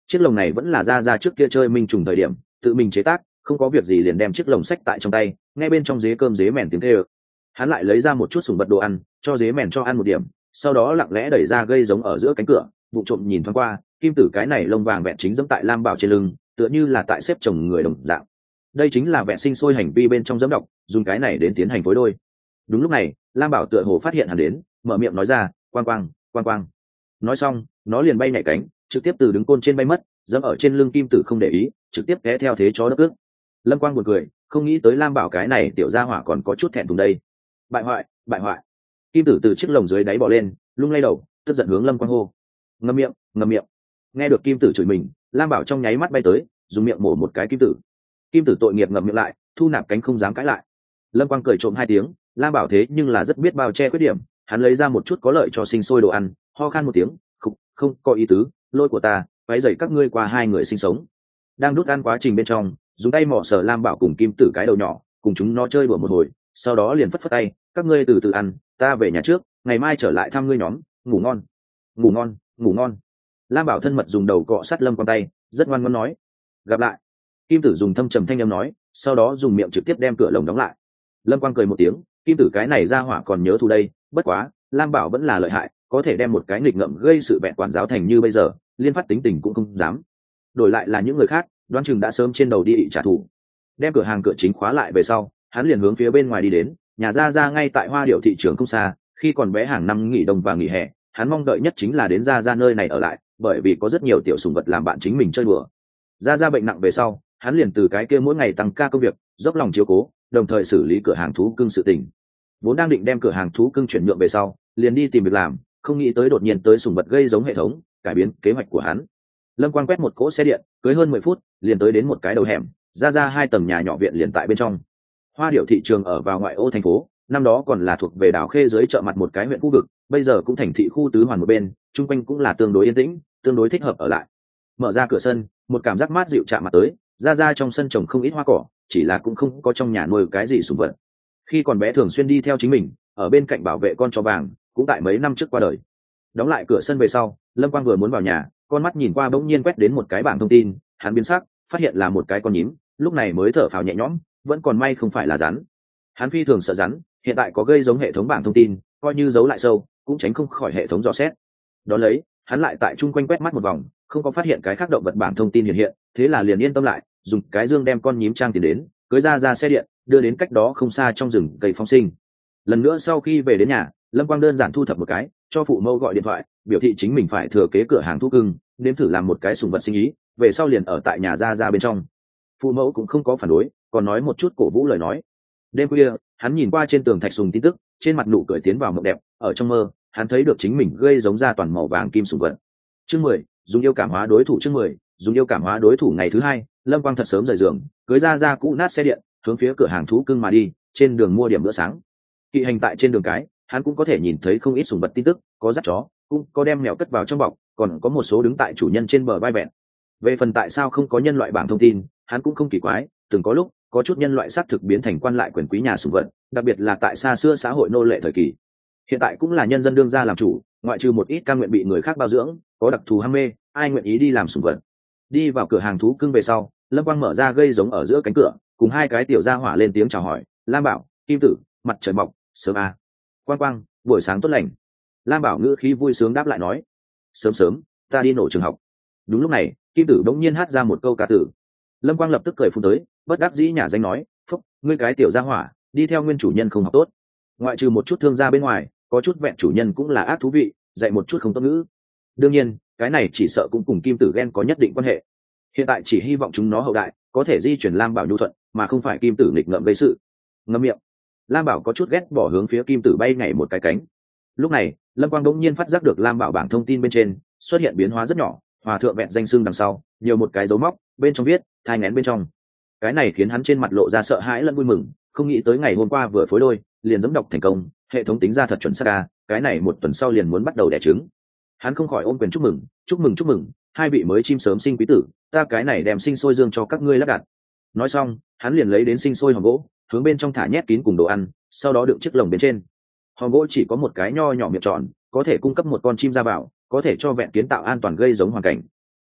S1: Chiếc lồng này vẫn là ra ra trước kia chơi minh trùng thời điểm tự mình chế tác, không có việc gì liền đem chiếc lồng sách tại trong tay, ngay bên trong dế cơm dế mèn tiếng kêu. Hắn lại lấy ra một chút sủng vật đồ ăn cho dế mèn cho ăn một điểm, sau đó lặng lẽ đẩy ra gây giống ở giữa cánh cửa, vụ trộm nhìn thoáng qua, kim tử cái này lông vàng vẹn chính dẫm tại lam bảo trên lưng, tựa như là tại xếp chồng người đồng dạng. Đây chính là vẹn sinh sôi hành vi bên trong dẫm độc, dùng cái này đến tiến hành phối đôi. Đúng lúc này lam bảo tựa hồ phát hiện hắn đến, mở miệng nói ra, quang quang quang quang. Nói xong nó liền bay nhảy cánh, trực tiếp từ đứng côn trên bay mất, dẫm ở trên lưng kim tử không để ý, trực tiếp té theo thế chó đất ước. Lâm quang buồn cười, không nghĩ tới lam bảo cái này tiểu gia hỏa còn có chút thẹn thùng đây. Bại hoại bại hoại. Kim tử từ chiếc lồng dưới đáy bỏ lên, lung lay đầu, tức giận hướng lâm quang hô. Ngậm miệng ngậm miệng. Nghe được kim tử chửi mình, lam bảo trong nháy mắt bay tới, dùng miệng mổ một cái kim tử. Kim tử tội nghiệp ngậm miệng lại, thu nạp cánh không dám cãi lại. Lâm quang cười trộm hai tiếng, lam bảo thế nhưng là rất biết bao che khuyết điểm, hắn lấy ra một chút có lợi cho sinh sôi đồ ăn, ho khan một tiếng, không không có ý tứ, lôi của ta váy dày các ngươi qua hai người sinh sống. Đang đút ăn quá trình bên trong, dùng tay mỏ sờ lam bảo cùng kim tử cái đầu nhỏ, cùng chúng nó chơi bừa một hồi, sau đó liền phất phất tay, các ngươi từ từ ăn, ta về nhà trước, ngày mai trở lại thăm ngươi nhóm, ngủ ngon ngủ ngon ngủ ngon. Lam bảo thân mật dùng đầu cọ sát lâm quang tay, rất ngoan ngoãn nói gặp lại. Kim tử dùng thâm trầm thanh âm nói, sau đó dùng miệng trực tiếp đem cửa lồng đóng lại. Lâm quang cười một tiếng, kim tử cái này ra hỏa còn nhớ thù đây, bất quá lam bảo vẫn là lợi hại, có thể đem một cái nghịch ngợm gây sự vẹn quản giáo thành như bây giờ, liên phát tính tình cũng không dám. Đổi lại là những người khác, đoán chừng đã sớm trên đầu đi ị trả thù. Đem cửa hàng cửa chính khóa lại về sau, hắn liền hướng phía bên ngoài đi đến, nhà ra ra ngay tại Hoa Điệu thị trường không xa, khi còn bé hàng năm nghỉ đông và nghỉ hè, hắn mong đợi nhất chính là đến ra ra nơi này ở lại, bởi vì có rất nhiều tiểu sủng vật làm bạn chính mình chơi đùa. Ra ra bệnh nặng về sau, hắn liền từ cái kia mỗi ngày tăng ca công việc, dốc lòng chiếu cố, đồng thời xử lý cửa hàng thú cưng sự tình. Vốn đang định đem cửa hàng thú cưng chuyển nhượng về sau, liền đi tìm việc làm, không nghĩ tới đột nhiên tới sủng vật gây giống hệ thống, cải biến kế hoạch của hắn. Lâm Quang quét một cỗ xe điện, cưới hơn mười phút, liền tới đến một cái đầu hẻm, ra ra hai tầng nhà nhỏ viện liền tại bên trong. Hoa Điệu thị trường ở vào ngoại ô thành phố, năm đó còn là thuộc về đảo Khê dưới chợ mặt một cái huyện khu vực, bây giờ cũng thành thị khu tứ hoàn một bên, chung quanh cũng là tương đối yên tĩnh, tương đối thích hợp ở lại. Mở ra cửa sân, một cảm giác mát dịu chạm mặt tới, ra ra trong sân trồng không ít hoa cỏ, chỉ là cũng không có trong nhà nuôi cái gì sủng vật. Khi còn bé thường xuyên đi theo chính mình, ở bên cạnh bảo vệ con chó vàng, cũng tại mấy năm trước qua đời. Đóng lại cửa sân về sau, Lâm Quang vừa muốn vào nhà, con mắt nhìn qua bỗng nhiên quét đến một cái bảng thông tin, hắn biến sắc, phát hiện là một cái con nhím, lúc này mới thở phào nhẹ nhõm, vẫn còn may không phải là rắn. Hắn phi thường sợ rắn, hiện tại có gây giống hệ thống bảng thông tin, coi như giấu lại sâu, cũng tránh không khỏi hệ thống dò xét. Đó lấy, hắn lại tại chung quanh quét mắt một vòng, không có phát hiện cái khác động vật bảng thông tin hiện hiện, thế là liền yên tâm lại, dùng cái dương đem con nhím trang tiền đến, cưới ra ra xe điện, đưa đến cách đó không xa trong rừng cây phong sinh. Lần nữa sau khi về đến nhà, Lâm Quang đơn giản thu thập một cái, cho phụ mẫu gọi điện thoại, biểu thị chính mình phải thừa kế cửa hàng thú cưng, nếm thử làm một cái sủng vật sinh ý, về sau liền ở tại nhà ra ra bên trong. Phụ mẫu cũng không có phản đối, còn nói một chút cổ vũ lời nói. Đêm khuya, hắn nhìn qua trên tường thạch sùng tin tức, trên mặt nụ cười tiến vào mộng đẹp, ở trong mơ, hắn thấy được chính mình gây giống ra toàn màu vàng kim sủng vật. Chương mười, dùng yêu cảm hóa đối thủ. Chương mười, dùng yêu cảm hóa đối thủ. Ngày thứ hai, Lâm Quang thật sớm rời giường, cưới ra ra cũ nát xe điện, hướng phía cửa hàng thú cưng mà đi, trên đường mua điểm bữa sáng. Kỵ hành tại trên đường cái, hắn cũng có thể nhìn thấy không ít sủng vật tin tức, có dắt chó, cũng có đem mèo cất vào trong bọc, còn có một số đứng tại chủ nhân trên bờ vai vẹn. Về phần tại sao không có nhân loại bảng thông tin, hắn cũng không kỳ quái, từng có lúc có chút nhân loại xác thực biến thành quan lại quyền quý nhà sủng vật, đặc biệt là tại xa xưa xã hội nô lệ thời kỳ. Hiện tại cũng là nhân dân đương gia làm chủ, ngoại trừ một ít cam nguyện bị người khác bao dưỡng, có đặc thù ham mê, ai nguyện ý đi làm sủng vật. Đi vào cửa hàng thú cưng về sau, Lâm Quang mở ra gây giống ở giữa cánh cửa, cùng hai cái tiểu gia hỏa lên tiếng chào hỏi, Lam Bảo, Kim Tử, mặt trời mọc, sớm à. Quang Quang, buổi sáng tốt lành. Lam Bảo ngữ khí vui sướng đáp lại nói, sớm sớm, ta đi nổ trường học. Đúng lúc này, Kim Tử đống nhiên hát ra một câu ca tử. Lâm Quang lập tức cười phun tới, bất đắc dĩ nhả danh nói, phúc, ngươi cái tiểu gia hỏa, đi theo nguyên chủ nhân không học tốt. Ngoại trừ một chút thương gia bên ngoài, có chút vẹn chủ nhân cũng là ác thú vị, dạy một chút không tốt ngữ. Đương nhiên, cái này chỉ sợ cũng cùng Kim Tử ghen có nhất định quan hệ. Hiện tại chỉ hy vọng chúng nó hậu đại có thể di chuyển Lam Bảo nhu thuận, mà không phải Kim Tử nghịch ngợm gây sự. Ngậm miệng. Lam Bảo có chút ghét bỏ hướng phía Kim Tử bay nhảy một cái cánh. Lúc này, Lâm Quang đống nhiên phát giác được Lam Bảo bảng thông tin bên trên xuất hiện biến hóa rất nhỏ, hòa thượng vẹn danh xưng đằng sau, nhiều một cái dấu móc, bên trong viết thai nghén bên trong. Cái này khiến hắn trên mặt lộ ra sợ hãi lẫn vui mừng, không nghĩ tới ngày hôm qua vừa phối đôi, liền dẫm đọc thành công, hệ thống tính ra thật chuẩn xác a, cái này một tuần sau liền muốn bắt đầu đẻ trứng. Hắn không khỏi ôm quyền chúc mừng, chúc mừng chúc mừng, hai vị mới chim sớm sinh quý tử, ta cái này đem sinh sôi dương cho các ngươi lắp đặt. Nói xong, hắn liền lấy đến sinh sôi hòm gỗ, hướng bên trong thả nhét kín cùng đồ ăn, sau đó đựng chiếc lồng bên trên. Hòm gỗ chỉ có một cái nho nhỏ miệng tròn, có thể cung cấp một con chim ra vào, có thể cho vẹn kiến tạo an toàn gây giống hoàn cảnh.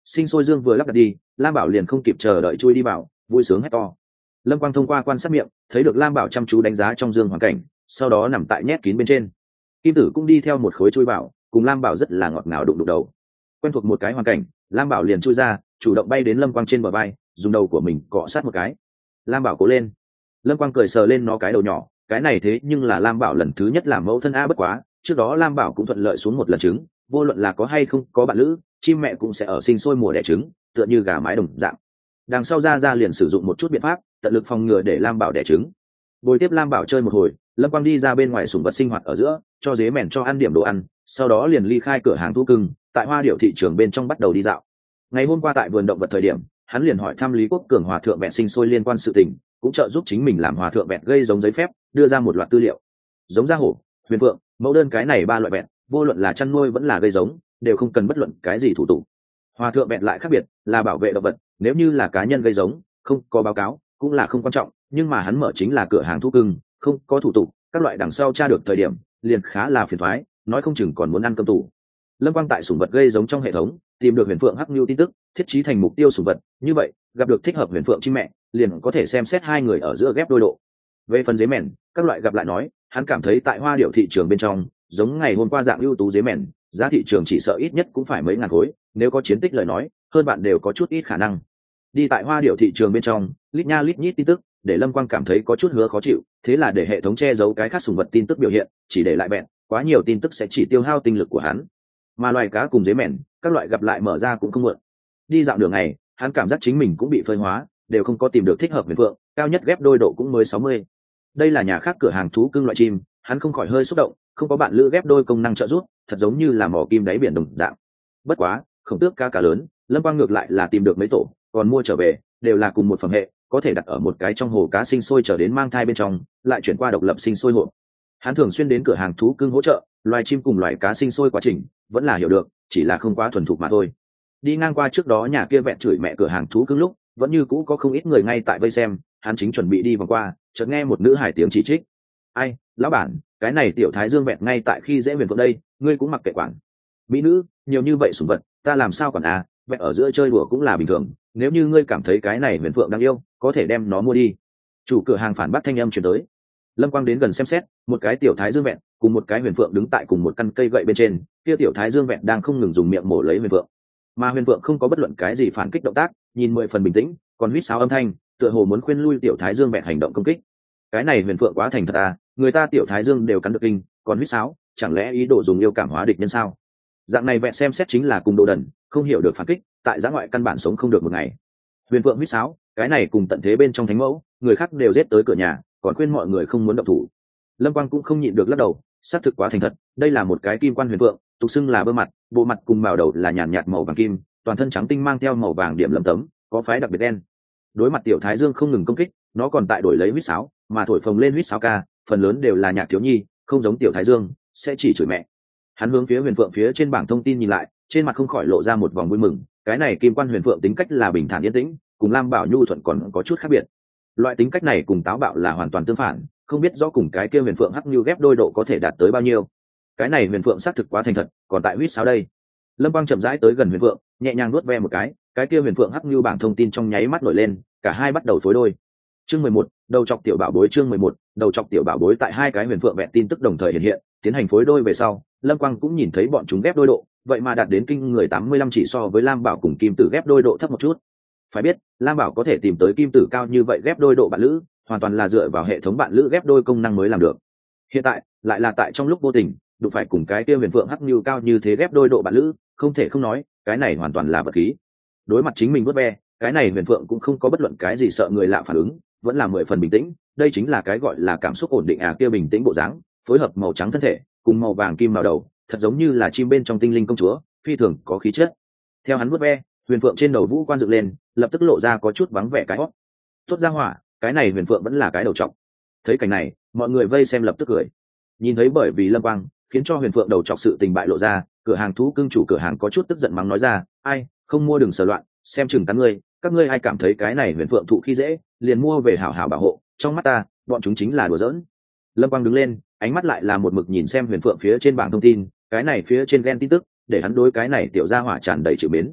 S1: Sinh sôi dương vừa lắp đặt đi, Lam Bảo liền không kịp chờ đợi chui đi vào, vui sướng hét to. Lâm Quang thông qua quan sát miệng thấy được Lam Bảo chăm chú đánh giá trong dương hoàn cảnh, sau đó nằm tại nhét kín bên trên. Kim tử cũng đi theo một khối chui vào, cùng Lam Bảo rất là ngọt ngào đụng đụng đầu. Quen thuộc một cái hoàn cảnh, Lam Bảo liền chui ra, chủ động bay đến Lâm Quang trên bờ vai, dùng đầu của mình cọ sát một cái. Lam Bảo cố lên. Lâm Quang cười sờ lên nó cái đầu nhỏ, cái này thế nhưng là Lam Bảo lần thứ nhất làm mẫu thân a, bất quá trước đó Lam Bảo cũng thuận lợi xuống một lần trứng, vô luận là có hay không có bạn lữ, chim mẹ cũng sẽ ở sinh sôi mùa đẻ trứng, tựa như gà mái đồng dạng. Đằng sau ra ra liền sử dụng một chút biện pháp tận lực phòng ngừa để Lam Bảo đẻ trứng. Bồi tiếp Lam Bảo chơi một hồi, Lâm Quang đi ra bên ngoài sủng vật sinh hoạt ở giữa, cho dế mèn cho ăn điểm đồ ăn, sau đó liền ly khai cửa hàng thú cưng, tại Hoa Điệu thị trường bên trong bắt đầu đi dạo. Ngày hôm qua tại vườn động vật thời điểm, hắn liền hỏi thăm Lý Quốc Cường hòa thượng vẹn sinh sôi liên quan sự tình, cũng trợ giúp chính mình làm hòa thượng vẹn gây giống giấy phép, đưa ra một loạt tư liệu. Giống da hổ, huyền phượng, mẫu đơn cái này ba loại vẹn, vô luận là chăn nuôi vẫn là gây giống, đều không cần bất luận cái gì thủ tục. Hòa thượng vẹn lại khác biệt, là bảo vệ động vật, nếu như là cá nhân gây giống, không có báo cáo, cũng là không quan trọng, nhưng mà hắn mở chính là cửa hàng thú cưng, không có thủ tục, các loại đằng sau tra được thời điểm, liền khá là phiền toái, nói không chừng còn muốn ăn cơm tủ. Lâm Quang tại sủng vật gây giống trong hệ thống tìm được huyền phượng hắc nhu tin tức, thiết trí thành mục tiêu sủng vật, như vậy gặp được thích hợp huyền phượng chim mẹ, liền có thể xem xét hai người ở giữa ghép đôi độ. Về phần dế mèn, các loại gặp lại nói, hắn cảm thấy tại Hoa Điệu thị trường bên trong, giống ngày hôm qua dạng ưu tú dế mèn, giá thị trường chỉ sợ ít nhất cũng phải mấy ngàn khối, nếu có chiến tích lời nói, hơn bạn đều có chút ít khả năng. Đi tại Hoa Điệu thị trường bên trong, lít nha lít nhít tin tức, để Lâm Quang cảm thấy có chút hứa khó chịu, thế là để hệ thống che giấu cái khác sủng vật tin tức biểu hiện, chỉ để lại bẹn, quá nhiều tin tức sẽ chỉ tiêu hao tinh lực của hắn. Mà loài cá cùng dế mèn, các loại gặp lại mở ra cũng không muộn. Đi dạo đường này, hắn cảm giác chính mình cũng bị phơi hóa, đều không có tìm được thích hợp huyền phượng, cao nhất ghép đôi độ cũng mới sáu mươi. Đây là nhà khác cửa hàng thú cưng loại chim, hắn không khỏi hơi xúc động, không có bạn lữ ghép đôi công năng trợ giúp, thật giống như là mỏ kim đáy biển đồng dạng. Bất quá, khổng tước cá cá lớn, Lâm Quang ngược lại là tìm được mấy tổ, còn mua trở về, đều là cùng một phẩm hệ, có thể đặt ở một cái trong hồ cá sinh sôi trở đến mang thai bên trong, lại chuyển qua độc lập sinh sôi hộ. Hắn thường xuyên đến cửa hàng thú cưng hỗ trợ, loài chim cùng loài cá sinh sôi quá trình, vẫn là hiểu được, chỉ là không quá thuần thục mà thôi. Đi ngang qua trước đó nhà kia vẹn chửi mẹ cửa hàng thú cưng lúc, vẫn như cũ có không ít người ngay tại vây xem, hắn chính chuẩn bị đi vòng qua, chợt nghe một nữ hải tiếng chỉ trích. Ai, lão bản, cái này tiểu thái dương vẹn ngay tại khi dễ huyền phượng đây, ngươi cũng mặc kệ quản. Mỹ nữ, nhiều như vậy sủng vật, ta làm sao quản à, vẹn ở giữa chơi đùa cũng là bình thường, nếu như ngươi cảm thấy cái này huyền phượng đáng yêu, có thể đem nó mua đi. Chủ cửa hàng phản bác thanh âm truyền tới. Lâm Quang đến gần xem xét, một cái tiểu thái dương vẹn cùng một cái huyền phượng đứng tại cùng một căn cây gậy bên trên, kia tiểu thái dương vẹn đang không ngừng dùng miệng mổ lấy huyền phượng, mà huyền phượng không có bất luận cái gì phản kích động tác, nhìn mười phần bình tĩnh, còn huýt sáo âm thanh, tựa hồ muốn khuyên lui tiểu thái dương vẹn hành động công kích. Cái này huyền phượng quá thành thật à, người ta tiểu thái dương đều cắn được kinh, còn huýt sáo, chẳng lẽ ý đồ dùng yêu cảm hóa địch nhân sao? Dạng này vẹn xem xét chính là cùng đồ đần, không hiểu được phản kích, tại giã ngoại căn bản sống không được một ngày. Huyền phượng huýt sáo, cái này cùng tận thế bên trong thánh mẫu, người khác đều giết tới cửa nhà, còn khuyên mọi người không muốn động thủ. Lâm Quang cũng không nhịn được lắc đầu, xác thực quá thành thật, đây là một cái kim quan huyền phượng, tục xưng là bơ mặt, bộ mặt cùng màu đầu là nhàn nhạt màu vàng kim, toàn thân trắng tinh mang theo màu vàng điểm lấm tấm, có phái đặc biệt đen. Đối mặt tiểu thái dương không ngừng công kích, nó còn tại đổi lấy huýt sáo, mà thổi phồng lên huýt sáo ca, phần lớn đều là nhạc thiếu nhi, không giống tiểu thái dương, sẽ chỉ chửi mẹ. Hắn hướng phía huyền phượng phía trên bảng thông tin nhìn lại, trên mặt không khỏi lộ ra một vòng vui mừng, cái này kim quan huyền phượng tính cách là bình thản yên tĩnh, cùng Lam Bảo nhu thuận còn có chút khác biệt. Loại tính cách này cùng táo bạo là hoàn toàn tương phản, không biết rõ cùng cái kia huyền phượng hắc như ghép đôi độ có thể đạt tới bao nhiêu. Cái này huyền phượng xác thực quá thành thật, còn tại huýt sáo đây. Lâm Quang chậm rãi tới gần huyền phượng, nhẹ nhàng nuốt ve một cái, cái kia huyền phượng hắc như bảng thông tin trong nháy mắt nổi lên, cả hai bắt đầu phối đôi. Chương mười một, đầu chọc tiểu bảo bối. Chương mười một, đầu chọc tiểu bảo bối. Tại hai cái huyền phượng vẹn tin tức đồng thời hiện hiện, tiến hành phối đôi về sau, Lâm Quang cũng nhìn thấy bọn chúng ghép đôi độ, vậy mà đạt đến kinh người tám mươi lăm, chỉ so với Lam Bảo cùng Kim Tử ghép đôi độ thấp một chút. Phải biết, Lam Bảo có thể tìm tới Kim Tử cao như vậy ghép đôi độ bạn lữ, hoàn toàn là dựa vào hệ thống bạn lữ ghép đôi công năng mới làm được. Hiện tại, lại là tại trong lúc vô tình, đụng phải cùng cái kia huyền phượng hắc như cao như thế ghép đôi độ bạn lữ, không thể không nói, cái này hoàn toàn là vật khí. Đối mặt chính mình vớt ve, cái này huyền phượng cũng không có bất luận cái gì sợ người lạ phản ứng, vẫn là mười phần bình tĩnh, đây chính là cái gọi là cảm xúc ổn định à, kia bình tĩnh bộ dáng, phối hợp màu trắng thân thể cùng màu vàng kim màu đầu, thật giống như là chim bên trong tinh linh công chúa, phi thường có khí chất. Theo hắn vớt ve, huyền phượng trên đầu vũ quan dựng lên, lập tức lộ ra có chút vắng vẻ cái hót. Tốt ra hỏa, cái này huyền phượng vẫn là cái đầu trọc. Thấy cảnh này, mọi người vây xem lập tức cười. Nhìn thấy bởi vì Lâm Quang khiến cho huyền phượng đầu trọc sự tình bại lộ ra, cửa hàng thú cưng chủ cửa hàng có chút tức giận mắng nói ra, ai, không mua đừng sờ loạn, xem chừng cắn ngươi, các ngươi ai cảm thấy cái này huyền phượng thụ khi dễ, liền mua về hảo hảo bảo hộ, trong mắt ta, bọn chúng chính là đùa giỡn. Lâm Quang đứng lên, ánh mắt lại là một mực nhìn xem huyền phượng phía trên bảng thông tin, cái này phía trên ghen tin tức, để hắn đối cái này tiểu gia hỏa tràn đầy chữ mến.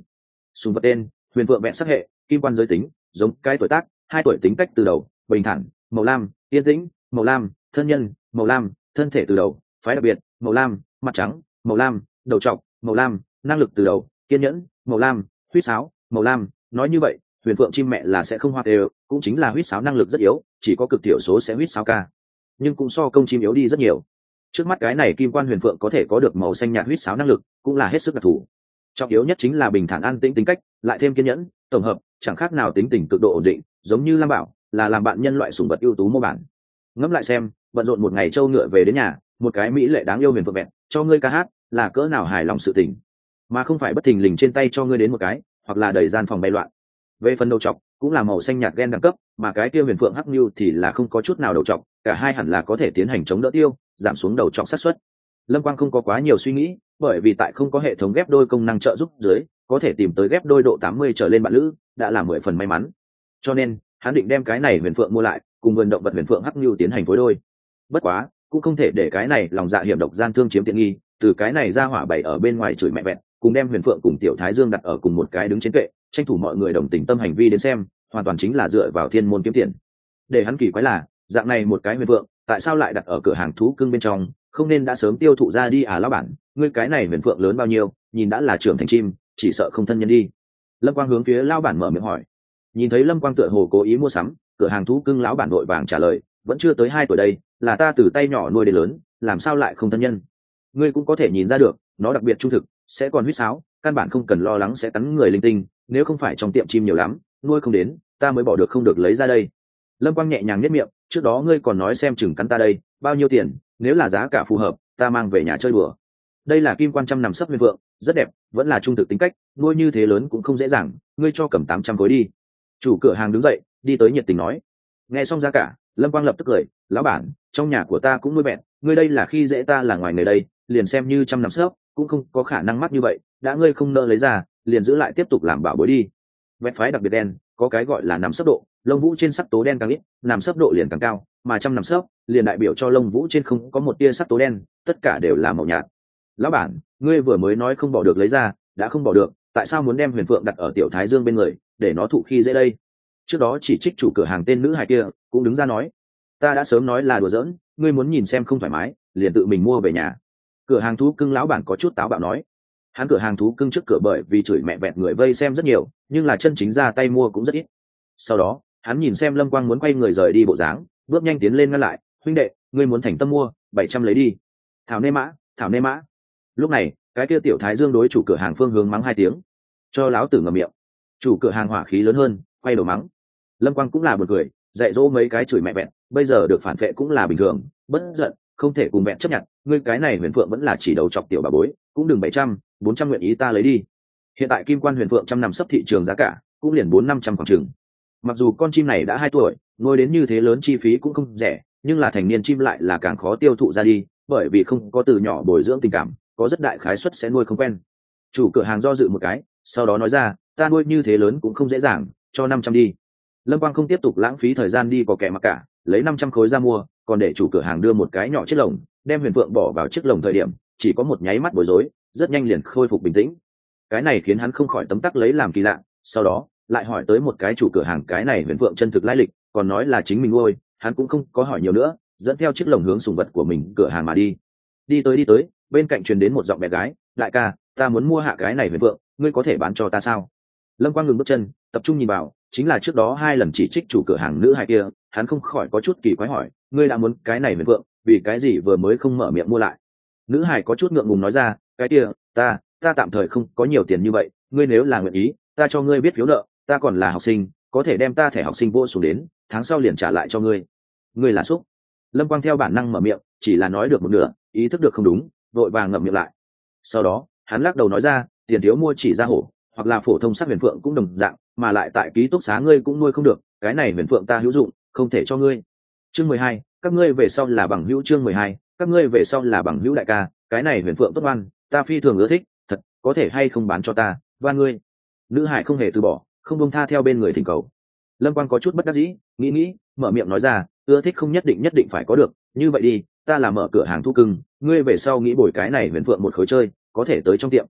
S1: sùng vật tên huyền phượng vẹn sắc hệ, kim quan giới tính giống cái tuổi tác hai tuổi, tính cách từ đầu bình thản màu lam, yên tĩnh màu lam, thân nhân màu lam, thân thể từ đầu phái đặc biệt màu lam, mặt trắng màu lam, đầu trọc màu lam, năng lực từ đầu kiên nhẫn màu lam, huýt sáo màu lam. Nói như vậy huyền phượng chim mẹ là sẽ không hoa đều, cũng chính là huýt sáo năng lực rất yếu, chỉ có cực thiểu số sẽ huýt sáo ca, nhưng cũng so công chim yếu đi rất nhiều. Trước mắt cái này kim quan huyền phượng có thể có được màu xanh nhạt huýt sáo năng lực cũng là hết sức đặc thù. Trọng yếu nhất chính là bình thản an tĩnh tính cách, lại thêm kiên nhẫn tổng hợp, chẳng khác nào tính tình cực độ ổn định, giống như Lam Bảo là làm bạn nhân loại sủng vật ưu tú mô bản. Ngẫm lại xem, bận rộn một ngày trâu ngựa về đến nhà, một cái mỹ lệ đáng yêu huyền phượng vẹn cho ngươi ca hát, là cỡ nào hài lòng sự tình, mà không phải bất thình lình trên tay cho ngươi đến một cái, hoặc là đẩy gian phòng bay loạn. Về phần đầu trọc cũng là màu xanh nhạt gen đẳng cấp, mà cái kia huyền phượng hắc nhu thì là không có chút nào đầu trọc, cả hai hẳn là có thể tiến hành chống đỡ tiêu, giảm xuống đầu trọc xác suất. Lâm Quang không có quá nhiều suy nghĩ, bởi vì tại không có hệ thống ghép đôi công năng trợ giúp dưới, có thể tìm tới ghép đôi độ tám mươi trở lên bạn lữ, đã là mười phần may mắn. Cho nên, hắn định đem cái này huyền phượng mua lại, cùng vườn động vật huyền phượng hắc nhu tiến hành phối đôi. Bất quá, cũng không thể để cái này lòng dạ hiểm độc gian thương chiếm tiện nghi, từ cái này ra hỏa bày ở bên ngoài chửi mẹ vẹn, cùng đem huyền phượng cùng tiểu thái dương đặt ở cùng một cái đứng trên kệ, tranh thủ mọi người đồng tình tâm hành vi đến xem, hoàn toàn chính là dựa vào thiên môn kiếm tiền. Để hắn kỳ quái là, dạng này một cái huyền phượng, tại sao lại đặt ở cửa hàng thú cưng bên trong, không nên đã sớm tiêu thụ ra đi à lão bản, ngươi cái này huyền phượng lớn bao nhiêu, nhìn đã là trưởng thành chim, chỉ sợ không thân nhân đi. Lâm Quang hướng phía lão bản mở miệng hỏi. Nhìn thấy Lâm Quang tựa hồ cố ý mua sắm, cửa hàng thú cưng lão bản vội vàng trả lời, vẫn chưa tới hai tuổi đây, là ta từ tay nhỏ nuôi đến lớn, làm sao lại không thân nhân. Ngươi cũng có thể nhìn ra được, nó đặc biệt trung thực, sẽ còn huýt sáo, căn bản không cần lo lắng sẽ cắn người linh tinh, nếu không phải trong tiệm chim nhiều lắm, nuôi không đến, ta mới bỏ được không được lấy ra đây. Lâm Quang nhẹ nhàng nhếch miệng, trước đó ngươi còn nói xem chừng cắn ta đây, bao nhiêu tiền, nếu là giá cả phù hợp, ta mang về nhà chơi đùa. Đây là kim quan trăm nằm sấp huyền vượng, rất đẹp, vẫn là trung thực tính cách, nuôi như thế lớn cũng không dễ dàng, ngươi cho cầm tám trăm khối đi. Chủ cửa hàng đứng dậy, đi tới nhiệt tình nói. Nghe xong giá cả, Lâm Quang lập tức cười, lão bản, trong nhà của ta cũng nuôi bẹn, ngươi đây là khi dễ ta là ngoài người đây, liền xem như trăm nằm sấp, cũng không có khả năng mắc như vậy, đã ngươi không nỡ lấy ra, liền giữ lại tiếp tục làm bảo bối đi. Vẹn phái đặc biệt đen, có cái gọi là nằm sấp độ, lông vũ trên sắc tố đen càng ít, nằm sấp độ liền càng cao, mà trăm nằm sấp liền đại biểu cho lông vũ trên không có một tia sắc tố đen, tất cả đều là màu nhạt. Lão bản, ngươi vừa mới nói không bỏ được lấy ra, đã không bỏ được, tại sao muốn đem huyền phượng đặt ở tiểu thái dương bên người, để nó thụ khi dễ đây? Trước đó chỉ trích chủ cửa hàng tên nữ hài kia cũng đứng ra nói, ta đã sớm nói là đùa giỡn, ngươi muốn nhìn xem không thoải mái, liền tự mình mua về nhà. Cửa hàng thú cưng lão bản có chút táo bạo nói. Hắn cửa hàng thú cưng trước cửa bởi vì chửi mẹ vẹt người vây xem rất nhiều, nhưng là chân chính ra tay mua cũng rất ít. Sau đó hắn nhìn xem Lâm Quang muốn quay người rời đi bộ dáng, bước nhanh tiến lên ngăn lại, huynh đệ, ngươi muốn thành tâm mua, bảy trăm lấy đi. Thảo nê mã, thảo nê mã. Lúc này cái kia tiểu thái dương đối chủ cửa hàng phương hướng mắng hai tiếng, cho láo tử ngậm miệng. Chủ cửa hàng hỏa khí lớn hơn, quay đầu mắng. Lâm Quang cũng là buồn cười, dạy dỗ mấy cái chửi mẹ vẹn, bây giờ được phản vệ cũng là bình thường, bất giận, không thể cùng vẹn chấp nhận, ngươi cái này huyền phượng vẫn là chỉ đầu chọc tiểu bà bối, cũng đừng bảy trăm, bốn trăm nguyện ý ta lấy đi. Hiện tại kim quan huyền phượng trăm nằm sấp thị trường giá cả, cũng liền bốn năm trăm khoảng chừng. Mặc dù con chim này đã hai tuổi, nuôi đến như thế lớn chi phí cũng không rẻ, nhưng là thành niên chim lại là càng khó tiêu thụ ra đi, bởi vì không có từ nhỏ bồi dưỡng tình cảm, có rất đại khái suất sẽ nuôi không quen. Chủ cửa hàng do dự một cái, sau đó nói ra, ta nuôi như thế lớn cũng không dễ dàng, cho năm trăm đi. Lâm Quang không tiếp tục lãng phí thời gian đi có kẻ mặc cả, lấy năm trăm khối ra mua, còn để chủ cửa hàng đưa một cái nhỏ chiếc lồng, đem huyền phượng bỏ vào chiếc lồng thời điểm, chỉ có một nháy mắt bối rối, rất nhanh liền khôi phục bình tĩnh. Cái này khiến hắn không khỏi tấm tắc lấy làm kỳ lạ, sau đó lại hỏi tới một cái chủ cửa hàng cái này huyền phượng chân thực lai lịch, còn nói là chính mình nuôi, hắn cũng không có hỏi nhiều nữa, dẫn theo chiếc lồng hướng sùng vật của mình cửa hàng mà đi. Đi tới đi tới, bên cạnh truyền đến một giọng bé gái, đại ca, ta muốn mua hạ cái này huyền phượng, ngươi có thể bán cho ta sao? Lâm Quang ngừng bước chân, tập trung nhìn vào, chính là trước đó hai lần chỉ trích chủ cửa hàng nữ hài kia, hắn không khỏi có chút kỳ quái hỏi, ngươi đã muốn cái này huyền phượng, vì cái gì vừa mới không mở miệng mua lại? Nữ hài có chút ngượng ngùng nói ra, cái kia, ta, ta tạm thời không có nhiều tiền như vậy, ngươi nếu là nguyện ý, ta cho ngươi viết phiếu nợ, ta còn là học sinh, có thể đem ta thẻ học sinh vô xuống đến, tháng sau liền trả lại cho ngươi. Ngươi là xúc. Lâm Quang theo bản năng mở miệng, chỉ là nói được một nửa, ý thức được không đúng, vội vàng ngậm miệng lại. Sau đó, hắn lắc đầu nói ra, tiền thiếu mua chỉ ra hổ, hoặc là phổ thông sắc huyền phượng cũng đồng dạng, mà lại tại ký túc xá ngươi cũng nuôi không được, cái này huyền phượng ta hữu dụng, không thể cho ngươi. Chương mười hai, các ngươi về sau là bằng hữu. Chương mười hai, các ngươi về sau là bằng hữu đại ca, cái này huyền phượng tốt ngoan, ta phi thường ưa thích, thật, có thể hay không bán cho ta, van ngươi. Nữ hải không hề từ bỏ, không buông tha theo bên người thỉnh cầu. Lâm Quang có chút bất đắc dĩ, nghĩ nghĩ, mở miệng nói ra, ưa thích không nhất định nhất định phải có được, như vậy đi, ta là mở cửa hàng thú cưng, ngươi về sau nghĩ bồi cái này huyền phượng một khối chơi, có thể tới trong tiệm.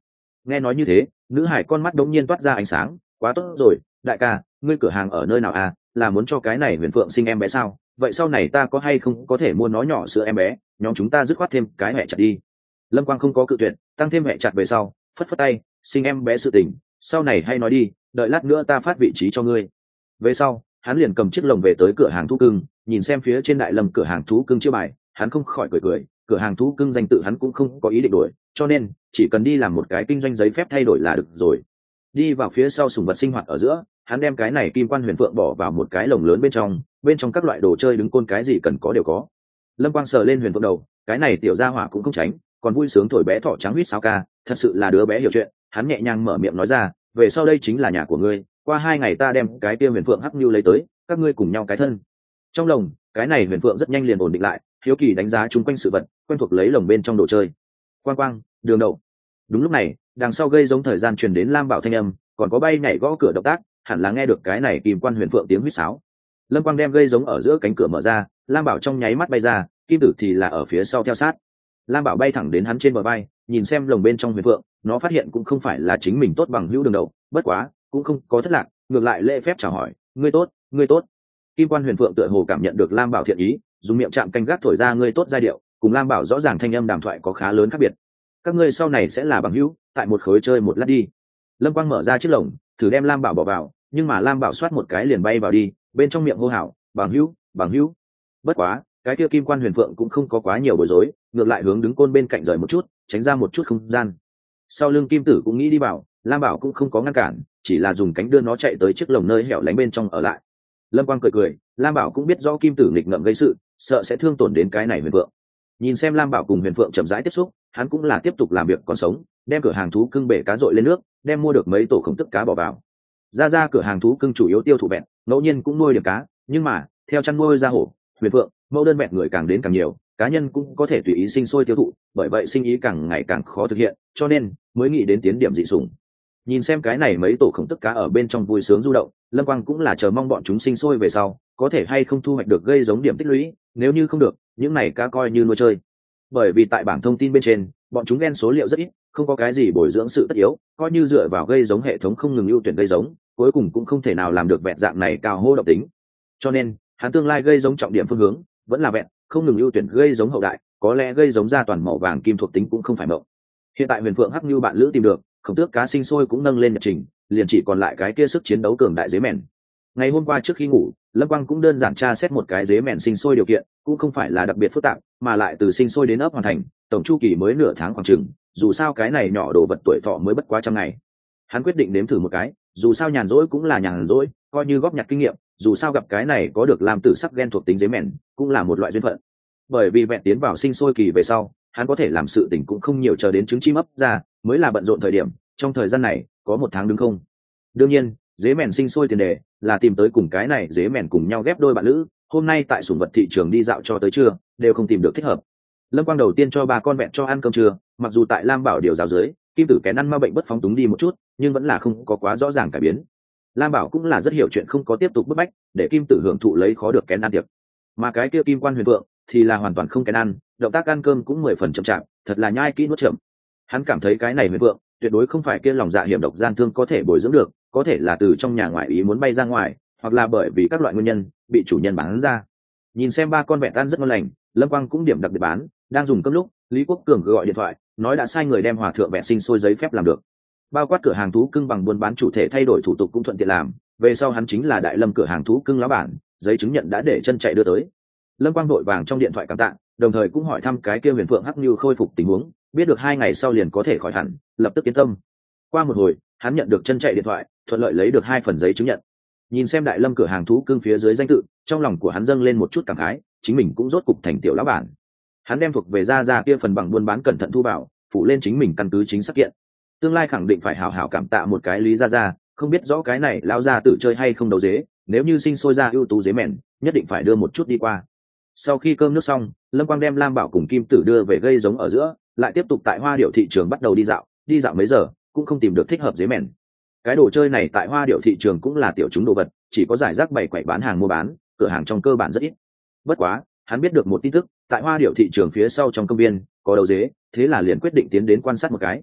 S1: Nghe nói như thế, nữ hải con mắt đống nhiên toát ra ánh sáng. Quá tốt rồi, đại ca, ngươi cửa hàng ở nơi nào à? Là muốn cho cái này Huyền Phượng sinh em bé sao? Vậy sau này ta có hay không có thể mua nó nhỏ sữa em bé, nhóm chúng ta dứt khoát thêm cái mẹ chặt đi. Lâm Quang không có cự tuyệt, tăng thêm mẹ chặt về sau, phất phất tay, sinh em bé sự tình, sau này hay nói đi, đợi lát nữa ta phát vị trí cho ngươi. Về sau, hắn liền cầm chiếc lồng về tới cửa hàng thú cưng, nhìn xem phía trên đại lâm cửa hàng thú cưng chiêu bài, hắn không khỏi cười cười, cửa hàng thú cưng danh tự hắn cũng không có ý định đổi, cho nên chỉ cần đi làm một cái kinh doanh giấy phép thay đổi là được rồi. Đi vào phía sau sùng vật sinh hoạt ở giữa, hắn đem cái này kim quan huyền phượng bỏ vào một cái lồng lớn bên trong, bên trong các loại đồ chơi đứng côn cái gì cần có đều có. Lâm Quang sờ lên huyền phượng đầu, cái này tiểu gia hỏa cũng không tránh, còn vui sướng thổi bé thỏ trắng huýt sáo ca, thật sự là đứa bé hiểu chuyện. Hắn nhẹ nhàng mở miệng nói ra, về sau đây chính là nhà của ngươi, qua hai ngày ta đem cái kia huyền phượng hắc nhu lấy tới, các ngươi cùng nhau cái thân. Trong lồng, cái này huyền phượng rất nhanh liền ổn định lại, hiếu kỳ đánh giá chung quanh sự vật, quen thuộc lấy lồng bên trong đồ chơi. Quang quang, đường đậu. Đúng lúc này, đằng sau gây giống thời gian truyền đến Lam Bảo thanh âm, còn có bay nhảy gõ cửa động tác, hẳn là nghe được cái này kim quan huyền phượng tiếng huýt sáo. Lâm Quang đem gây giống ở giữa cánh cửa mở ra, Lam Bảo trong nháy mắt bay ra, kim tử thì là ở phía sau theo sát. Lam Bảo bay thẳng đến hắn trên bờ vai, nhìn xem lồng bên trong huyền phượng, nó phát hiện cũng không phải là chính mình tốt bằng hữu đường đầu, bất quá cũng không có thất lạc, ngược lại lễ phép chào hỏi, ngươi tốt, ngươi tốt. Kim quan huyền phượng tựa hồ cảm nhận được Lam Bảo thiện ý, dùng miệng chạm canh gác thổi ra ngươi tốt giai điệu, cùng Lam Bảo rõ ràng thanh âm đàm thoại có khá lớn khác biệt. Các ngươi sau này sẽ là bằng hữu, tại một khối chơi một lát đi. Lâm Quang mở ra chiếc lồng, thử đem Lam Bảo bỏ vào, nhưng mà Lam Bảo xoát một cái liền bay vào đi, bên trong miệng hô hào, bằng hữu, bằng hữu. Bất quá, cái kia kim quan huyền phượng cũng không có quá nhiều bối rối, ngược lại hướng đứng côn bên cạnh rời một chút, tránh ra một chút không gian. Sau lưng kim tử cũng nghĩ đi vào, Lam Bảo cũng không có ngăn cản, chỉ là dùng cánh đưa nó chạy tới chiếc lồng nơi hẻo lánh bên trong ở lại. Lâm Quang cười cười, Lam Bảo cũng biết rõ kim tử nghịch ngợm gây sự, sợ sẽ thương tổn đến cái này huyền phượng. Nhìn xem Lam Bảo cùng huyền phượng chậm rãi tiếp xúc, hắn cũng là tiếp tục làm việc còn sống, đem cửa hàng thú cưng bể cá dội lên nước, đem mua được mấy tổ khổng tức cá bỏ vào. Ra ra cửa hàng thú cưng chủ yếu tiêu thụ bẹn, ngẫu nhiên cũng nuôi điểm cá, nhưng mà theo chăn nuôi ra hổ, huyền phượng, mẫu đơn bẹn người càng đến càng nhiều, cá nhân cũng có thể tùy ý sinh sôi tiêu thụ, bởi vậy sinh ý càng ngày càng khó thực hiện, cho nên mới nghĩ đến tiến điểm dị sủng. Nhìn xem cái này mấy tổ khổng tức cá ở bên trong vui sướng du động, Lâm Quang cũng là chờ mong bọn chúng sinh sôi về sau có thể hay không thu hoạch được gây giống điểm tích lũy, nếu như không được, những này cá coi như nuôi chơi. Bởi vì tại bảng thông tin bên trên, bọn chúng gen số liệu rất ít, không có cái gì bồi dưỡng sự tất yếu, coi như dựa vào gây giống hệ thống không ngừng ưu tuyển gây giống, cuối cùng cũng không thể nào làm được vẹn dạng này cao hô độc tính. Cho nên, hắn tương lai gây giống trọng điểm phương hướng vẫn là vẹn, không ngừng ưu tuyển gây giống hậu đại, có lẽ gây giống ra toàn màu vàng kim thuộc tính cũng không phải mộng. Hiện tại huyền phượng hắc như bạn lữ tìm được, khổng tước cá sinh sôi cũng nâng lên nhật trình, liền chỉ còn lại cái kia sức chiến đấu cường đại dế mèn. Ngày hôm qua trước khi ngủ, Lâm Quang cũng đơn giản tra xét một cái dế mèn sinh sôi điều kiện, cũng không phải là đặc biệt phức tạp, mà lại từ sinh sôi đến ấp hoàn thành, tổng chu kỳ mới nửa tháng khoảng chừng, dù sao cái này nhỏ đồ vật tuổi thọ mới bất quá trăm ngày. Hắn quyết định nếm thử một cái, dù sao nhàn rỗi cũng là nhàn rỗi, coi như góp nhặt kinh nghiệm, dù sao gặp cái này có được làm tử sắc gen thuộc tính dế mèn, cũng là một loại duyên phận. Bởi vì vẹn tiến vào sinh sôi kỳ về sau, hắn có thể làm sự tình cũng không nhiều, chờ đến trứng chim ấp ra mới là bận rộn thời điểm, trong thời gian này có một tháng đứng không. Đương nhiên, dế mèn sinh sôi tiền đề là tìm tới cùng cái này dế mèn cùng nhau ghép đôi bạn lữ, hôm nay tại sủng vật thị trường đi dạo cho tới trưa đều không tìm được thích hợp. Lâm Quang đầu tiên cho ba con vẹn cho ăn cơm trưa, mặc dù tại Lam Bảo điều giáo dưới, kim tử kén ăn ma bệnh bất phóng túng đi một chút, nhưng vẫn là không có quá rõ ràng cải biến. Lam Bảo cũng là rất hiểu chuyện, không có tiếp tục bức bách để kim tử hưởng thụ lấy khó được kén ăn tiệc, mà cái kia kim quan huyền vượng thì là hoàn toàn không kén ăn, động tác ăn cơm cũng mười phần chậm chạp, thật là nhai kỹ nuốt chậm. Hắn cảm thấy cái này huyền vượng tuyệt đối không phải kia lòng dạ hiểm độc gian thương có thể bồi dưỡng được, có thể là từ trong nhà ngoại ý muốn bay ra ngoài, hoặc là bởi vì các loại nguyên nhân bị chủ nhân bán ra. Nhìn xem ba con vẹn ăn rất ngon lành, Lâm Quang cũng điểm đặc biệt bán, đang dùng cơm lúc Lý Quốc Cường gọi điện thoại nói đã sai người đem hòa thượng vẹn sinh sôi giấy phép làm được, bao quát cửa hàng thú cưng bằng buôn bán chủ thể thay đổi thủ tục cũng thuận tiện làm, về sau hắn chính là đại lâm cửa hàng thú cưng lão bản, giấy chứng nhận đã để chân chạy đưa tới. Lâm Quang vội vàng trong điện thoại cảm tạ, đồng thời cũng hỏi thăm cái kia huyền phượng hắc như khôi phục tình huống, biết được hai ngày sau liền có thể khỏi hẳn, lập tức yên tâm. Qua một hồi, hắn nhận được chân chạy điện thoại, thuận lợi lấy được hai phần giấy chứng nhận. Nhìn xem đại lâm cửa hàng thú cưng phía dưới danh tự, trong lòng của hắn dâng lên một chút cảm khái, chính mình cũng rốt cục thành tiểu lão bản. Hắn đem thuộc về ra ra kia phần bằng buôn bán cẩn thận thu vào, phụ lên chính mình căn cứ chính xác kiện. Tương lai khẳng định phải hảo hảo cảm tạ một cái Lý gia gia, không biết rõ cái này lão gia tự chơi hay không đấu dế, nếu như sinh sôi ra ưu tú dế mèn, nhất định phải đưa một chút đi qua. Sau khi cơm nước xong, Lâm Quang đem Lam Bảo cùng Kim Tử đưa về gây giống ở giữa, lại tiếp tục tại hoa điệu thị trường bắt đầu đi dạo, đi dạo mấy giờ cũng không tìm được thích hợp dế mèn. Cái đồ chơi này tại hoa điệu thị trường cũng là tiểu chúng đồ vật, chỉ có giải rác bày quậy bán hàng mua bán, cửa hàng trong cơ bản rất ít. Bất quá, hắn biết được một tin tức, tại hoa điệu thị trường phía sau trong công viên có đầu dế, thế là liền quyết định tiến đến quan sát một cái.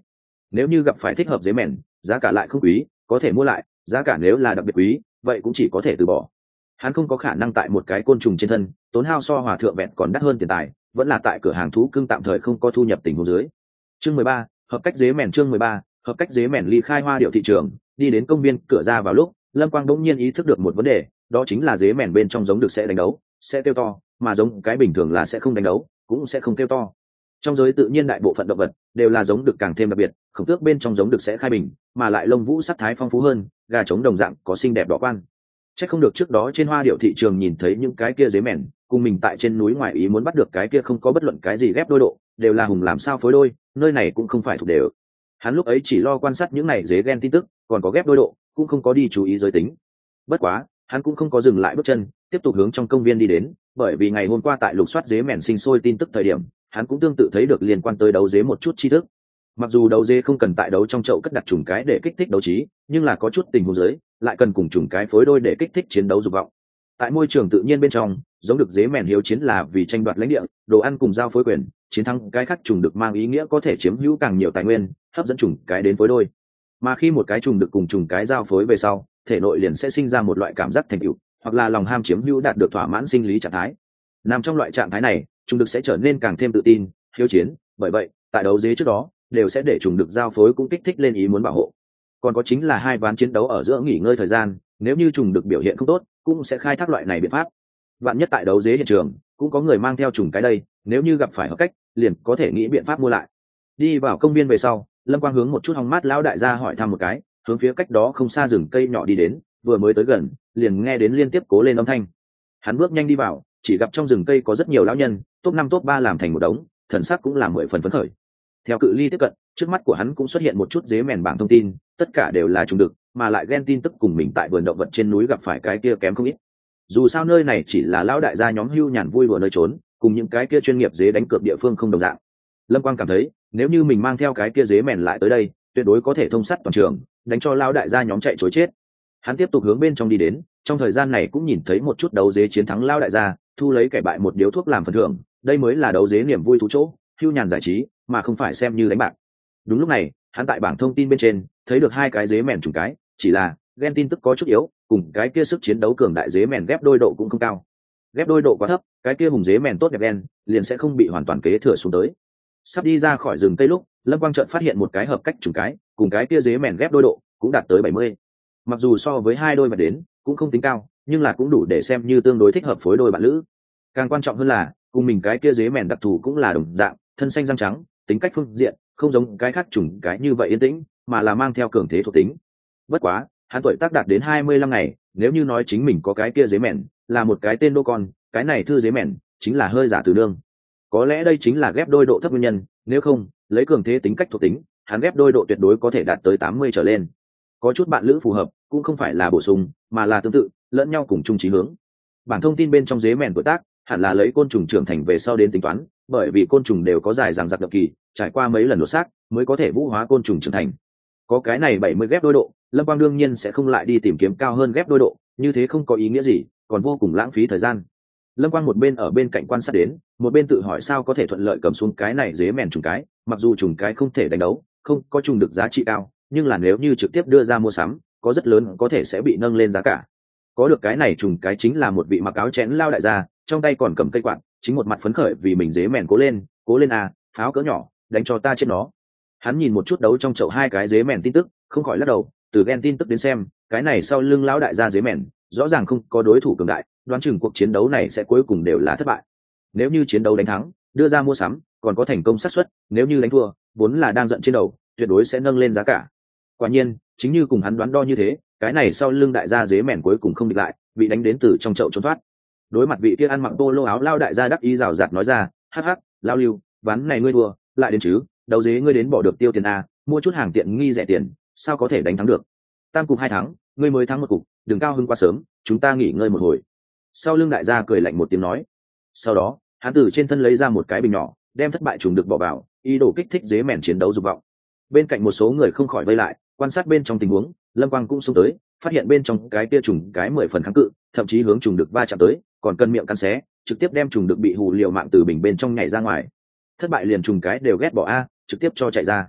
S1: nếu như gặp phải thích hợp dế mèn, giá cả lại không quý, có thể mua lại, giá cả nếu là đặc biệt quý, vậy cũng chỉ có thể từ bỏ. Hắn không có khả năng tại một cái côn trùng trên thân tốn hao so hòa thượng vẹn còn đắt hơn tiền tài, vẫn là tại cửa hàng thú cưng tạm thời không có thu nhập tình huống dưới. Chương mười ba, hợp cách dế mèn. Chương mười ba, hợp cách dế mèn. Ly khai hoa điệu thị trường, đi đến công viên cửa ra vào lúc, Lâm Quang đỗng nhiên ý thức được một vấn đề, đó chính là dế mèn bên trong giống được sẽ đánh đấu, sẽ kêu to, mà giống cái bình thường là sẽ không đánh đấu, cũng sẽ không kêu to. Trong giới tự nhiên đại bộ phận động vật đều là giống được càng thêm đặc biệt, khổng tước bên trong giống được sẽ khai bình, mà lại lông vũ sắc thái phong phú hơn, gà trống đồng dạng có xinh đẹp đỏ quan. Chắc không được trước đó trên hoa điệu thị trường nhìn thấy những cái kia dế mèn, cùng mình tại trên núi ngoài ý muốn bắt được cái kia không có bất luận cái gì ghép đôi độ, đều là hùng làm sao phối đôi, nơi này cũng không phải thuộc đều. Hắn lúc ấy chỉ lo quan sát những này dế gen tin tức, còn có ghép đôi độ, cũng không có đi chú ý giới tính. Bất quá, hắn cũng không có dừng lại bước chân, tiếp tục hướng trong công viên đi đến, bởi vì ngày hôm qua tại lục soát dế mèn sinh sôi tin tức thời điểm, hắn cũng tương tự thấy được liên quan tới đấu dế một chút tri thức. Mặc dù đấu dế không cần tại đấu trong chậu cất đặt trùng cái để kích thích đấu trí, nhưng là có chút tình huống dưới lại cần cùng trùng cái phối đôi để kích thích chiến đấu dục vọng. Tại môi trường tự nhiên bên trong, giống được dế mèn hiếu chiến là vì tranh đoạt lãnh địa, đồ ăn cùng giao phối quyền, chiến thắng cái khác trùng được mang ý nghĩa có thể chiếm hữu càng nhiều tài nguyên, hấp dẫn trùng cái đến phối đôi. Mà khi một cái trùng được cùng trùng cái giao phối về sau, thể nội liền sẽ sinh ra một loại cảm giác thành tựu, hoặc là lòng ham chiếm hữu đạt được thỏa mãn sinh lý trạng thái. Nằm trong loại trạng thái này, trùng được sẽ trở nên càng thêm tự tin, hiếu chiến, bởi vậy, tại đấu dế trước đó, đều sẽ để trùng được giao phối cũng kích thích lên ý muốn bảo hộ. Còn có chính là hai ván chiến đấu ở giữa nghỉ ngơi thời gian, nếu như trùng được biểu hiện không tốt, cũng sẽ khai thác loại này biện pháp. Vạn nhất tại đấu dế hiện trường, cũng có người mang theo trùng cái đây, nếu như gặp phải hợp cách, liền có thể nghĩ biện pháp mua lại. Đi vào công viên về sau, Lâm Quang hướng một chút hóng mát lão đại gia hỏi thăm một cái, hướng phía cách đó không xa rừng cây nhỏ đi đến, vừa mới tới gần, liền nghe đến liên tiếp cố lên âm thanh. Hắn bước nhanh đi vào, chỉ gặp trong rừng cây có rất nhiều lão nhân, top năm top ba làm thành một đống, thần sắc cũng là mười phần phấn khởi. Theo cự ly tiếp cận, trước mắt của hắn cũng xuất hiện một chút dế mèn bảng thông tin, tất cả đều là trùng đực, mà lại ghen tin tức cùng mình tại vườn động vật trên núi gặp phải cái kia kém không ít. Dù sao nơi này chỉ là lão đại gia nhóm hưu nhàn vui đùa nơi trốn, cùng những cái kia chuyên nghiệp dế đánh cược địa phương không đồng dạng. Lâm Quang cảm thấy, nếu như mình mang theo cái kia dế mèn lại tới đây, tuyệt đối có thể thông sát toàn trường, đánh cho lão đại gia nhóm chạy trối chết. Hắn tiếp tục hướng bên trong đi đến, trong thời gian này cũng nhìn thấy một chút đấu dế chiến thắng lão đại gia, thu lấy kẻ bại một điếu thuốc làm phần thưởng, đây mới là đấu dế niềm vui thú chỗ, hưu nhàn giải trí, mà không phải xem như đánh bạc. Đúng lúc này, hắn tại bảng thông tin bên trên thấy được hai cái dế mèn trùng cái, chỉ là gen tin tức có chút yếu, cùng cái kia sức chiến đấu cường đại dế mèn ghép đôi độ cũng không cao. Ghép đôi độ quá thấp, cái kia hùng dế mèn tốt đẹp gen liền sẽ không bị hoàn toàn kế thừa xuống tới. Sắp đi ra khỏi rừng cây lúc, Lâm Quang chợt phát hiện một cái hợp cách trùng cái, cùng cái kia dế mèn ghép đôi độ cũng đạt tới bảy mươi. Mặc dù so với hai đôi mà đến, cũng không tính cao, nhưng là cũng đủ để xem như tương đối thích hợp phối đôi bạn lữ. Càng quan trọng hơn là, cùng mình cái kia dế mèn đặc thù cũng là đồng dạng, thân xanh răng trắng, tính cách phương diện không giống cái khác trùng cái như vậy yên tĩnh, mà là mang theo cường thế thuộc tính. Bất quá, hắn tuổi tác đạt đến hai mươi lăm ngày, nếu như nói chính mình có cái kia dế mèn, là một cái tên đô con, cái này thư dế mèn chính là hơi giả từ nương. Có lẽ đây chính là ghép đôi độ thấp nguyên nhân, nếu không, lấy cường thế tính cách thuộc tính, hắn ghép đôi độ tuyệt đối có thể đạt tới tám mươi trở lên. Có chút bạn lữ phù hợp, cũng không phải là bổ sung, mà là tương tự, lẫn nhau cùng chung chí hướng. Bản thông tin bên trong dế mèn tuổi tác, hẳn là lấy côn trùng trưởng thành về sau đến tính toán, bởi vì côn trùng đều có dài dằng dặc độc kỳ, trải qua mấy lần đột xác mới có thể vũ hóa côn trùng trưởng thành. Có cái này bảy mươi ghép đôi độ, Lâm Quang đương nhiên sẽ không lại đi tìm kiếm cao hơn ghép đôi độ, như thế không có ý nghĩa gì, còn vô cùng lãng phí thời gian. Lâm Quang một bên ở bên cạnh quan sát đến, một bên tự hỏi sao có thể thuận lợi cầm xuống cái này dế mèn trùng cái, mặc dù trùng cái không thể đánh đấu, không có trùng được giá trị cao, nhưng là nếu như trực tiếp đưa ra mua sắm, có rất lớn có thể sẽ bị nâng lên giá cả. Có được cái này trùng cái chính là một vị mặc áo chén lao đại gia, trong tay còn cầm cây quạt, chính một mặt phấn khởi vì mình dế mèn cố lên, cố lên à, pháo cỡ nhỏ, đánh cho ta chết nó. Hắn nhìn một chút đấu trong chậu hai cái dế mèn tin tức, không khỏi lắc đầu, từ ghen tin tức đến xem, cái này sau lưng lão đại gia dế mèn, rõ ràng không có đối thủ cường đại, đoán chừng cuộc chiến đấu này sẽ cuối cùng đều là thất bại. Nếu như chiến đấu đánh thắng, đưa ra mua sắm, còn có thành công xác suất, nếu như đánh thua, vốn là đang giận trên đầu, tuyệt đối sẽ nâng lên giá cả. Quả nhiên, chính như cùng hắn đoán đo như thế, cái này sau lưng đại gia dế mèn cuối cùng không địch lại, bị đánh đến từ trong chậu trốn thoát. Đối mặt vị kia ăn mặc polo áo lao đại gia đắc ý rào rạt nói ra, hắc hắc, lao lưu, ván này ngươi thua, lại đến chứ, đấu dế ngươi đến bỏ được tiêu tiền a, mua chút hàng tiện nghi rẻ tiền, sao có thể đánh thắng được? Tam cục hai thắng, ngươi mới thắng một cục, đừng cao hứng quá sớm, chúng ta nghỉ ngơi một hồi. Sau lưng đại gia cười lạnh một tiếng nói. Sau đó, hắn từ trên thân lấy ra một cái bình nhỏ, đem thất bại trùng được bỏ vào, ý đồ kích thích dế mèn chiến đấu dục vọng. Bên cạnh một số người không khỏi vây lại, quan sát bên trong tình huống, Lâm Quang cũng xông tới, phát hiện bên trong cái kia trùng cái mười phần kháng cự, thậm chí hướng trùng được va chạm tới, còn cân miệng cắn xé, trực tiếp đem trùng được bị hù liều mạng từ bình bên trong nhảy ra ngoài. Thất bại liền trùng cái đều ghét bỏ a, trực tiếp cho chạy ra.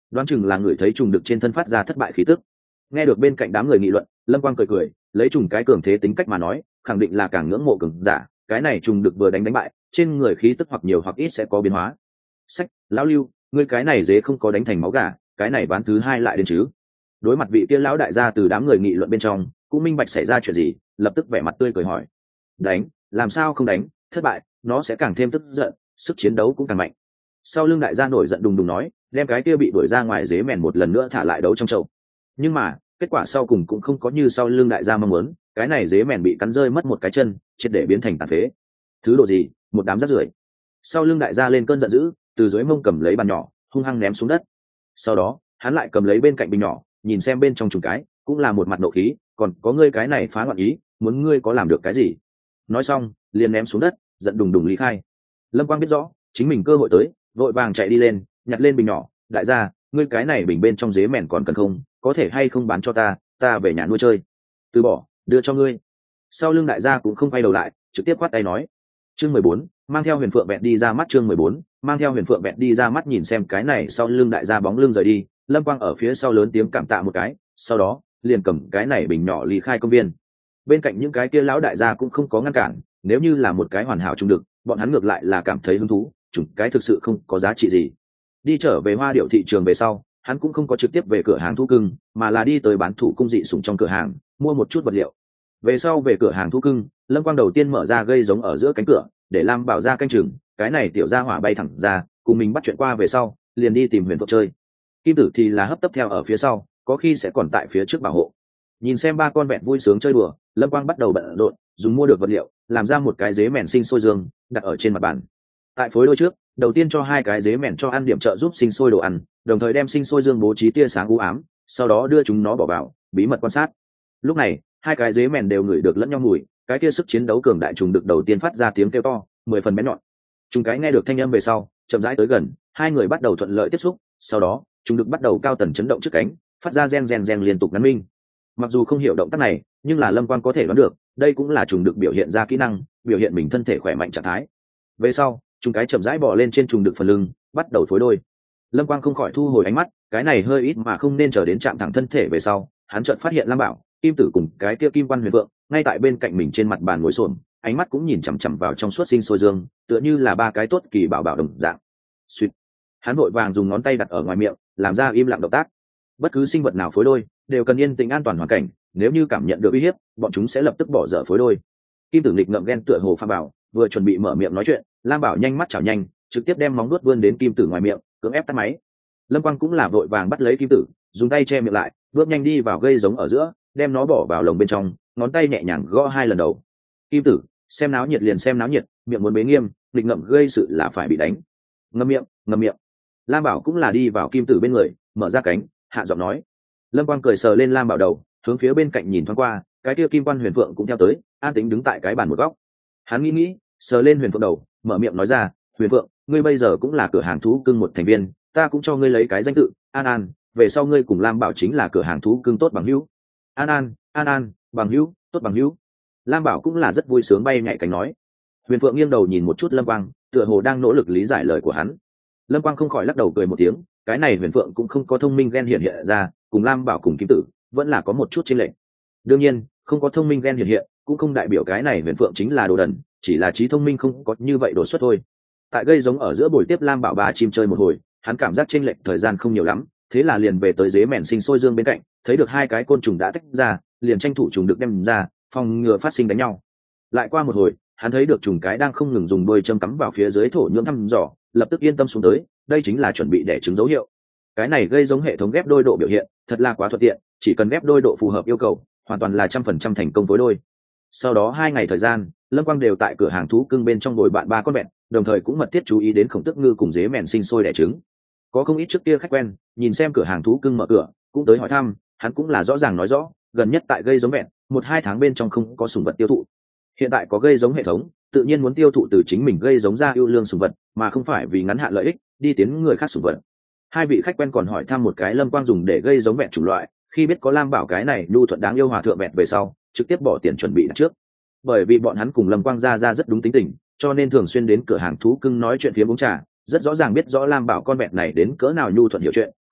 S1: đoán chừng là người thấy trùng đực trên thân phát ra thất bại khí tức. Nghe được bên cạnh đám người nghị luận, Lâm Quang cười cười, lấy trùng cái cường thế tính cách mà nói, khẳng định là càng ngưỡng mộ cường giả, cái này trùng đực vừa đánh đánh bại, trên người khí tức hoặc nhiều hoặc ít sẽ có biến hóa. Sách, lão Lưu, ngươi cái này dế không có đánh thành máu gà, cái này bán thứ hai lại đến chứ? Đối mặt vị kia lão đại gia từ đám người nghị luận bên trong, cũng minh bạch xảy ra chuyện gì, lập tức vẻ mặt tươi cười hỏi: đánh, làm sao không đánh? Thất bại, nó sẽ càng thêm tức giận, sức chiến đấu cũng càng mạnh. Sau lưng đại gia nổi giận đùng đùng nói, đem cái kia bị đuổi ra ngoài dế mèn một lần nữa thả lại đấu trong chậu. Nhưng mà kết quả sau cùng cũng không có như sau lưng đại gia mong muốn, cái này dế mèn bị cắn rơi mất một cái chân, triệt để biến thành tàn phế. Thứ độ gì, một đám rác rưởi. Sau lưng đại gia lên cơn giận dữ, từ dưới mông cầm lấy bàn nhỏ, hung hăng ném xuống đất. Sau đó hắn lại cầm lấy bên cạnh bình nhỏ, nhìn xem bên trong trùng cái, cũng là một mặt nộ khí, còn có ngươi cái này phá loạn ý, muốn ngươi có làm được cái gì? Nói xong liền ném xuống đất, giận đùng đùng lý khai. Lâm Quang biết rõ chính mình cơ hội tới, vội vàng chạy đi lên, nhặt lên bình nhỏ, đại gia, ngươi cái này bình bên trong dế mèn còn cần không, có thể hay không bán cho ta, ta về nhà nuôi chơi. Từ bỏ, đưa cho ngươi. Sau lưng đại gia cũng không quay đầu lại, trực tiếp quát tay nói. Chương mười bốn, mang theo Huyền Phượng Vẹn đi ra mắt. Chương mười bốn, mang theo Huyền Phượng Vẹn đi ra mắt. Nhìn xem cái này sau lưng đại gia bóng lưng rời đi, Lâm Quang ở phía sau lớn tiếng cảm tạ một cái, sau đó liền cầm cái này bình nhỏ ly khai công viên. Bên cạnh những cái kia lão đại gia cũng không có ngăn cản, nếu như là một cái hoàn hảo trung được, bọn hắn ngược lại là cảm thấy hứng thú, chủng cái thực sự không có giá trị gì. Đi trở về Hoa Điệu thị trường về sau, hắn cũng không có trực tiếp về cửa hàng thú cưng, mà là đi tới bán thủ cung dị sủng trong cửa hàng, mua một chút vật liệu. Về sau về cửa hàng thú cưng, Lâm Quang đầu tiên mở ra gây giống ở giữa cánh cửa, để Lam Bảo ra canh chừng, cái này tiểu gia hỏa bay thẳng ra, cùng mình bắt chuyện qua về sau, liền đi tìm Huyền Phượng chơi. Kim Tử thì là hấp tấp theo ở phía sau, có khi sẽ còn tại phía trước bảo hộ. Nhìn xem ba con vẹn vui sướng chơi đùa, Lâm Quang bắt đầu bận rộn, dùng mua được vật liệu, làm ra một cái dế mèn sinh sôi dương, đặt ở trên mặt bàn. Tại phối đôi trước, đầu tiên cho hai cái dế mèn cho ăn điểm trợ giúp sinh sôi đồ ăn, đồng thời đem sinh sôi dương bố trí tia sáng u ám, sau đó đưa chúng nó bỏ vào, bí mật quan sát. Lúc này, hai cái dế mèn đều ngửi được lẫn nhau mùi, cái kia sức chiến đấu cường đại trùng được đầu tiên phát ra tiếng kêu to, mười phần bén nhọn. Chúng cái nghe được thanh âm về sau, chậm rãi tới gần, hai người bắt đầu thuận lợi tiếp xúc, sau đó, chúng được bắt đầu cao tần chấn động trước cánh, phát ra reng reng reng liên tục ngắn minh. Mặc dù không hiểu động tác này, nhưng là Lâm Quang có thể đoán được, đây cũng là trùng được biểu hiện ra kỹ năng, biểu hiện mình thân thể khỏe mạnh trạng thái. Về sau, chúng cái chậm rãi bò lên trên trùng được phần lưng, bắt đầu phối đôi. Lâm Quang không khỏi thu hồi ánh mắt, cái này hơi ít mà không nên chờ đến chạm thẳng thân thể về sau, hắn chợt phát hiện Lam Bảo, Kim Tử cùng cái kia Kim Quan Huyền Phượng, ngay tại bên cạnh mình trên mặt bàn ngồi xổm, ánh mắt cũng nhìn chằm chằm vào trong suốt sinh sôi dương, tựa như là ba cái tốt kỳ bảo bảo đồng dạng. Xuyệt. Hắn vội vàng dùng ngón tay đặt ở ngoài miệng, làm ra im lặng động tác. Bất cứ sinh vật nào phối đôi, đều cần yên tĩnh an toàn hoàn cảnh, nếu như cảm nhận được uy hiếp, bọn chúng sẽ lập tức bỏ dở phối đôi. Kim Tử nghịch ngợm ghen tựa hồ pha bảo, vừa chuẩn bị mở miệng nói chuyện, Lam Bảo nhanh mắt chảo nhanh, trực tiếp đem móng vuốt vươn đến Kim Tử ngoài miệng, cưỡng ép tắt máy. Lâm Quang cũng là vội vàng bắt lấy Kim Tử, dùng tay che miệng lại, bước nhanh đi vào gây giống ở giữa, đem nó bỏ vào lồng bên trong, ngón tay nhẹ nhàng gõ hai lần đầu. Kim Tử, xem náo nhiệt liền xem náo nhiệt, miệng muốn bế nghiêm, nghịch ngợm gây sự là phải bị đánh. Ngậm miệng, ngậm miệng. Lam Bảo cũng là đi vào Kim Tử bên người, mở ra cánh, hạ giọng nói. Lâm Quang cười sờ lên Lam Bảo đầu, hướng phía bên cạnh nhìn thoáng qua, cái kia Kim Quan Huyền Phượng cũng theo tới, an tĩnh đứng tại cái bàn một góc. Hắn nghĩ nghĩ, sờ lên Huyền Phượng đầu, mở miệng nói ra, Huyền Phượng, ngươi bây giờ cũng là cửa hàng thú cưng một thành viên, ta cũng cho ngươi lấy cái danh tự, An An, về sau ngươi cùng Lam Bảo chính là cửa hàng thú cưng tốt bằng hữu. An An, An An, bằng hữu, tốt bằng hữu. Lam Bảo cũng là rất vui sướng bay nhảy cánh nói. Huyền Phượng nghiêng đầu nhìn một chút Lâm Quang, tựa hồ đang nỗ lực lý giải lời của hắn. Lâm Quang không khỏi lắc đầu cười một tiếng, cái này Huyền Phượng cũng không có thông minh ghen hiện hiện ra, cùng Lam Bảo cùng Kim Tử vẫn là có một chút chênh lệch. Đương nhiên, không có thông minh ghen hiện hiện, cũng không đại biểu cái này Huyền Phượng chính là đồ đần, chỉ là trí thông minh không có như vậy đột xuất thôi. Tại gây giống ở giữa buổi tiếp Lam Bảo bà chim chơi một hồi, hắn cảm giác chênh lệch thời gian không nhiều lắm, thế là liền về tới dế mèn sinh sôi dương bên cạnh, thấy được hai cái côn trùng đã tách ra, liền tranh thủ trùng được đem ra, phòng ngừa phát sinh đánh nhau. Lại qua một hồi, hắn thấy được trùng cái đang không ngừng dùng đôi châm cắm vào phía dưới thổ nhưỡng thăm dò, lập tức yên tâm xuống tới, đây chính là chuẩn bị đẻ trứng dấu hiệu. Cái này gây giống hệ thống ghép đôi độ biểu hiện, thật là quá thuận tiện, chỉ cần ghép đôi độ phù hợp yêu cầu, hoàn toàn là trăm phần trăm thành công với đôi. Sau đó hai ngày thời gian, Lâm Quang đều tại cửa hàng thú cưng bên trong bồi bạn ba con vẹn, đồng thời cũng mật thiết chú ý đến Khổng Tước Ngư cùng dế mèn sinh sôi đẻ trứng. Có không ít trước kia khách quen, nhìn xem cửa hàng thú cưng mở cửa, cũng tới hỏi thăm, hắn cũng là rõ ràng nói rõ, gần nhất tại gây giống vẹn, một hai tháng bên trong không có sủng vật tiêu thụ. Hiện tại có gây giống hệ thống, tự nhiên muốn tiêu thụ từ chính mình gây giống ra ưu lương sủng vật, mà không phải vì ngắn hạn lợi ích, đi tiến người khác sủng vật. Hai vị khách quen còn hỏi thăm một cái Lâm Quang dùng để gây giống vẹn chủng loại, khi biết có Lam Bảo cái này nhu thuận đáng yêu hòa thượng vẹn về sau, trực tiếp bỏ tiền chuẩn bị đặt trước. Bởi vì bọn hắn cùng Lâm Quang ra ra rất đúng tính tình, cho nên thường xuyên đến cửa hàng thú cưng nói chuyện phía uống trà, rất rõ ràng biết rõ Lam Bảo con vẹn này đến cỡ nào nhu thuận hiểu chuyện,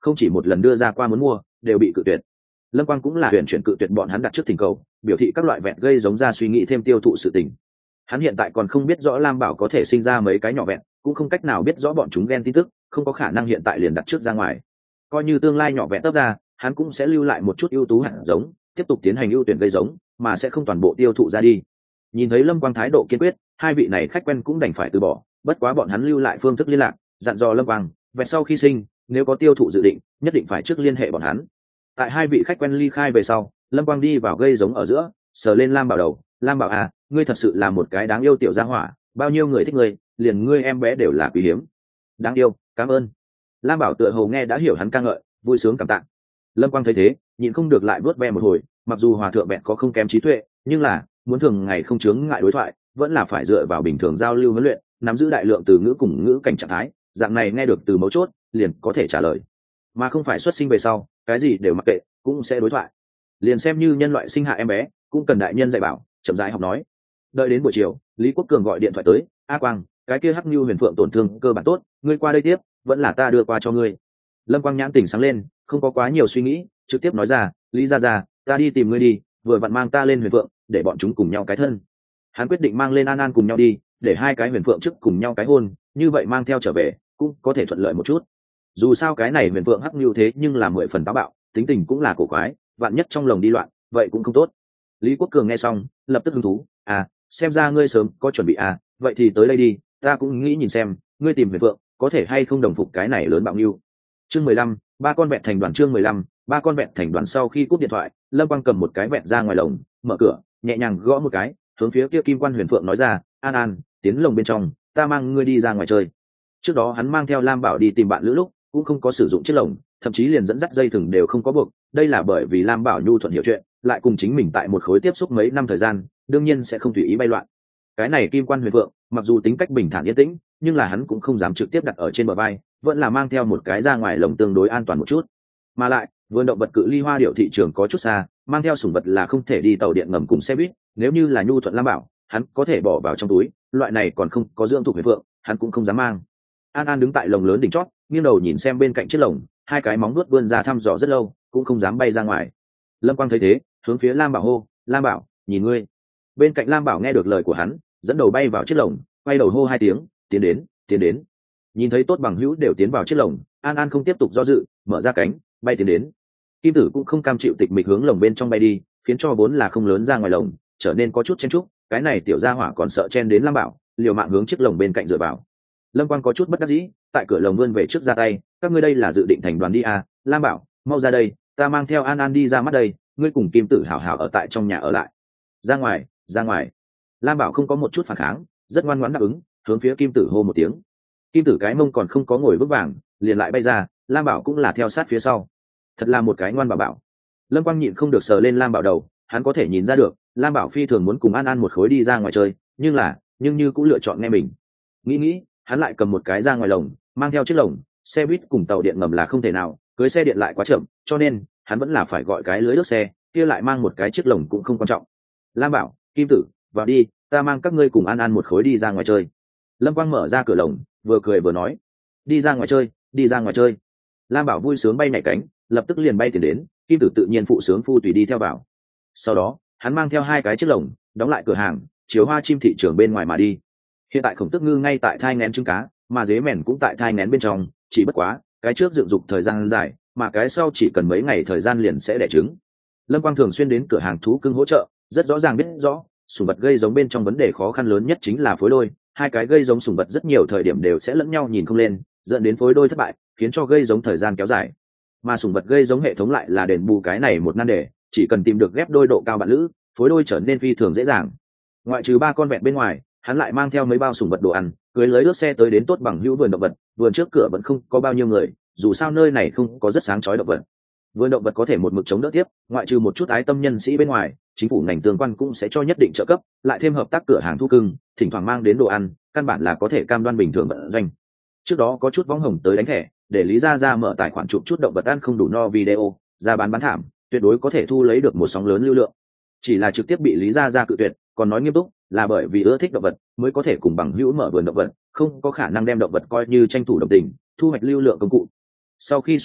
S1: không chỉ một lần đưa ra qua muốn mua đều bị cự tuyệt. Lâm Quang cũng là huyện chuyển cự tuyệt bọn hắn đặt trước thỉnh cầu, biểu thị các loại vẹn gây giống ra suy nghĩ thêm tiêu thụ sự tình. Hắn hiện tại còn không biết rõ Lam Bảo có thể sinh ra mấy cái nhỏ vẹn, cũng không cách nào biết rõ bọn chúng ghen tin tức, không có khả năng hiện tại liền đặt trước ra ngoài. Coi như tương lai nhỏ vẹn tấp ra, hắn cũng sẽ lưu lại một chút ưu tú hạt giống, tiếp tục tiến hành ưu tuyển gây giống, mà sẽ không toàn bộ tiêu thụ ra đi. Nhìn thấy Lâm Quang thái độ kiên quyết, hai vị này khách quen cũng đành phải từ bỏ, bất quá bọn hắn lưu lại phương thức liên lạc, dặn dò Lâm Quang, vẹn sau khi sinh, nếu có tiêu thụ dự định, nhất định phải trước liên hệ bọn hắn. Tại hai vị khách quen ly khai về sau, Lâm Quang đi vào gây giống ở giữa, sờ lên Lam Bảo đầu, Lam Bảo à, ngươi thật sự là một cái đáng yêu tiểu gia hỏa, bao nhiêu người thích ngươi, liền ngươi em bé đều là quý hiếm. Đáng yêu, cảm ơn. Lam Bảo tựa hồ nghe đã hiểu hắn ca ngợi, vui sướng cảm tạ. Lâm Quang thấy thế, nhịn không được lại vớt ve một hồi, mặc dù hòa thượng bẹn có không kém trí tuệ, nhưng là muốn thường ngày không chướng ngại đối thoại, vẫn là phải dựa vào bình thường giao lưu huấn luyện, nắm giữ đại lượng từ ngữ cùng ngữ cảnh trạng thái, dạng này nghe được từ mấu chốt, liền có thể trả lời, mà không phải xuất sinh về sau, cái gì đều mặc kệ, cũng sẽ đối thoại. Liền xem như nhân loại sinh hạ em bé, cũng cần đại nhân dạy bảo, chậm rãi học nói. Đợi đến buổi chiều, Lý Quốc Cường gọi điện thoại tới, A Quang, cái kia Hắc Nưu Huyền Phượng tổn thương cơ bản tốt, ngươi qua đây tiếp, vẫn là ta đưa qua cho ngươi. Lâm Quang nhãn tỉnh sáng lên, không có quá nhiều suy nghĩ, trực tiếp nói ra, Lý gia gia, ta đi tìm ngươi đi, vừa vặn mang ta lên Huyền Phượng, để bọn chúng cùng nhau cái thân. Hắn quyết định mang lên An An cùng nhau đi, để hai cái Huyền Phượng trước cùng nhau cái hôn, như vậy mang theo trở về, cũng có thể thuận lợi một chút. Dù sao cái này Huyền Phượng Hắc Nưu thế nhưng là mười phần táo bạo, tính tình cũng là cổ quái, vạn nhất trong lồng đi loạn, vậy cũng không tốt. Lý Quốc Cường nghe xong, lập tức hứng thú, à, xem ra ngươi sớm có chuẩn bị à, vậy thì tới đây đi, ta cũng nghĩ nhìn xem, ngươi tìm Huyền Phượng, có thể hay không đồng phục cái này lớn bạo nưu. Chương mười lăm, ba con vẹn thành đoàn. Chương mười lăm, ba con vẹn thành đoàn. Sau khi cúp điện thoại, Lâm Quang cầm một cái vẹn ra ngoài lồng, mở cửa, nhẹ nhàng gõ một cái, hướng phía kia Kim Quan Huyền Phượng nói ra, An An, tiến lồng bên trong, ta mang ngươi đi ra ngoài chơi. Trước đó hắn mang theo Lam Bảo đi tìm bạn lữ lúc, cũng không có sử dụng chiếc lồng, thậm chí liền dẫn dắt dây thừng đều không có buộc, đây là bởi vì Lam Bảo nhu thuận hiểu chuyện, lại cùng chính mình tại một khối tiếp xúc mấy năm thời gian, đương nhiên sẽ không tùy ý bay loạn. Cái này Kim Quan Huyền Phượng, mặc dù tính cách bình thản yên tĩnh, nhưng là hắn cũng không dám trực tiếp đặt ở trên bờ vai, vẫn là mang theo một cái ra ngoài lồng tương đối an toàn một chút. Mà lại, vườn động vật cự ly Hoa Điệu thị trường có chút xa, mang theo sủng vật là không thể đi tàu điện ngầm cùng xe buýt, nếu như là nhu thuận Lam Bảo, hắn có thể bỏ vào trong túi, loại này còn không có dưỡng thuộc Huyền Phượng, hắn cũng không dám mang. An An đứng tại lồng lớn đỉnh chót, nghiêng đầu nhìn xem bên cạnh chiếc lồng, hai cái móng nuốt vươn ra thăm dò rất lâu, cũng không dám bay ra ngoài. Lâm Quang thấy thế, hướng phía Lam Bảo hô, Lam Bảo, nhìn ngươi. Bên cạnh Lam Bảo nghe được lời của hắn, dẫn đầu bay vào chiếc lồng, quay đầu hô hai tiếng, tiến đến, tiến đến. Nhìn thấy tốt bằng hữu đều tiến vào chiếc lồng, An An không tiếp tục do dự, mở ra cánh, bay tiến đến. Kim Tử cũng không cam chịu tịch mịch hướng lồng bên trong bay đi, khiến cho vốn là không lớn ra ngoài lồng, trở nên có chút chen chúc, cái này tiểu gia hỏa còn sợ chen đến Lam Bảo, liều mạng hướng chiếc lồng bên cạnh dựa vào. Lâm Quang có chút bất đắc dĩ, tại cửa lồng vươn về trước ra tay, các ngươi đây là dự định thành đoàn đi à, Lam Bảo, mau ra đây, ta mang theo An An đi ra mắt đây, ngươi cùng Kim Tử hảo hảo ở tại trong nhà ở lại. Ra ngoài, ra ngoài. Lam Bảo không có một chút phản kháng, rất ngoan ngoãn đáp ứng, hướng phía Kim Tử hô một tiếng. Kim Tử cái mông còn không có ngồi vững vàng, liền lại bay ra, Lam Bảo cũng là theo sát phía sau. Thật là một cái ngoan bảo bảo. Lâm Quang nhịn không được sờ lên Lam Bảo đầu, hắn có thể nhìn ra được, Lam Bảo phi thường muốn cùng An An một khối đi ra ngoài chơi, nhưng là, nhưng như cũng lựa chọn nghe mình. Nghĩ nghĩ, hắn lại cầm một cái ra ngoài lồng, mang theo chiếc lồng, xe buýt cùng tàu điện ngầm là không thể nào, cưới xe điện lại quá chậm, cho nên hắn vẫn là phải gọi cái lưới nước xe, kia lại mang một cái chiếc lồng cũng không quan trọng. Lam Bảo, Kim Tử, vào đi, ta mang các ngươi cùng An An một khối đi ra ngoài chơi. Lâm Quang mở ra cửa lồng, vừa cười vừa nói, đi ra ngoài chơi, đi ra ngoài chơi. Lam Bảo vui sướng bay nhảy cánh, lập tức liền bay tiền đến, Kim Tử tự nhiên phụ sướng phu tùy đi theo vào. Sau đó, hắn mang theo hai cái chiếc lồng, đóng lại cửa hàng, chiếu hoa chim thị trường bên ngoài mà đi. Hiện tại Khổng Tước Ngư ngay tại thai nghén trứng cá, mà dế mèn cũng tại thai nghén bên trong, chỉ bất quá, cái trước dựng dục thời gian dài, mà cái sau chỉ cần mấy ngày thời gian liền sẽ đẻ trứng. Lâm Quang thường xuyên đến cửa hàng thú cưng hỗ trợ, rất rõ ràng biết rõ, sủng vật gây giống bên trong vấn đề khó khăn lớn nhất chính là phối đôi, hai cái gây giống sủng vật rất nhiều thời điểm đều sẽ lẫn nhau nhìn không lên, dẫn đến phối đôi thất bại, khiến cho gây giống thời gian kéo dài. Mà sủng vật gây giống hệ thống lại là đền bù cái này một nan đề, chỉ cần tìm được ghép đôi độ cao bạn lữ, phối đôi trở nên phi thường dễ dàng. Ngoại trừ ba con vẹn bên ngoài, hắn lại mang theo mấy bao sủng vật đồ ăn, cưới lưới ướt xe tới đến tốt bằng hữu vườn động vật, vườn trước cửa vẫn không có bao nhiêu người, dù sao nơi này không có rất sáng chói động vật. Vườn động vật có thể một mực chống đỡ tiếp, ngoại trừ một chút ái tâm nhân sĩ bên ngoài, chính phủ ngành tương quan cũng sẽ cho nhất định trợ cấp, lại thêm hợp tác cửa hàng thú cưng, thỉnh thoảng mang đến đồ ăn, căn bản là có thể cam đoan bình thường vận doanh. Trước đó có chút võng hồng tới đánh thẻ, để Lý Gia Gia mở tài khoản chụp chút động vật ăn không đủ no video, ra bán bán thảm, tuyệt đối có thể thu lấy được một sóng lớn lưu lượng. Chỉ là trực tiếp bị Lý Gia Gia cự tuyệt, còn nói nghiêm túc, là bởi vì ưa thích động vật mới có thể cùng bằng hữu mở vườn động vật, không có khả năng đem động vật coi như tranh thủ đồng tình, thu hoạch lưu lượng công cụ. Sau khi xuống xe,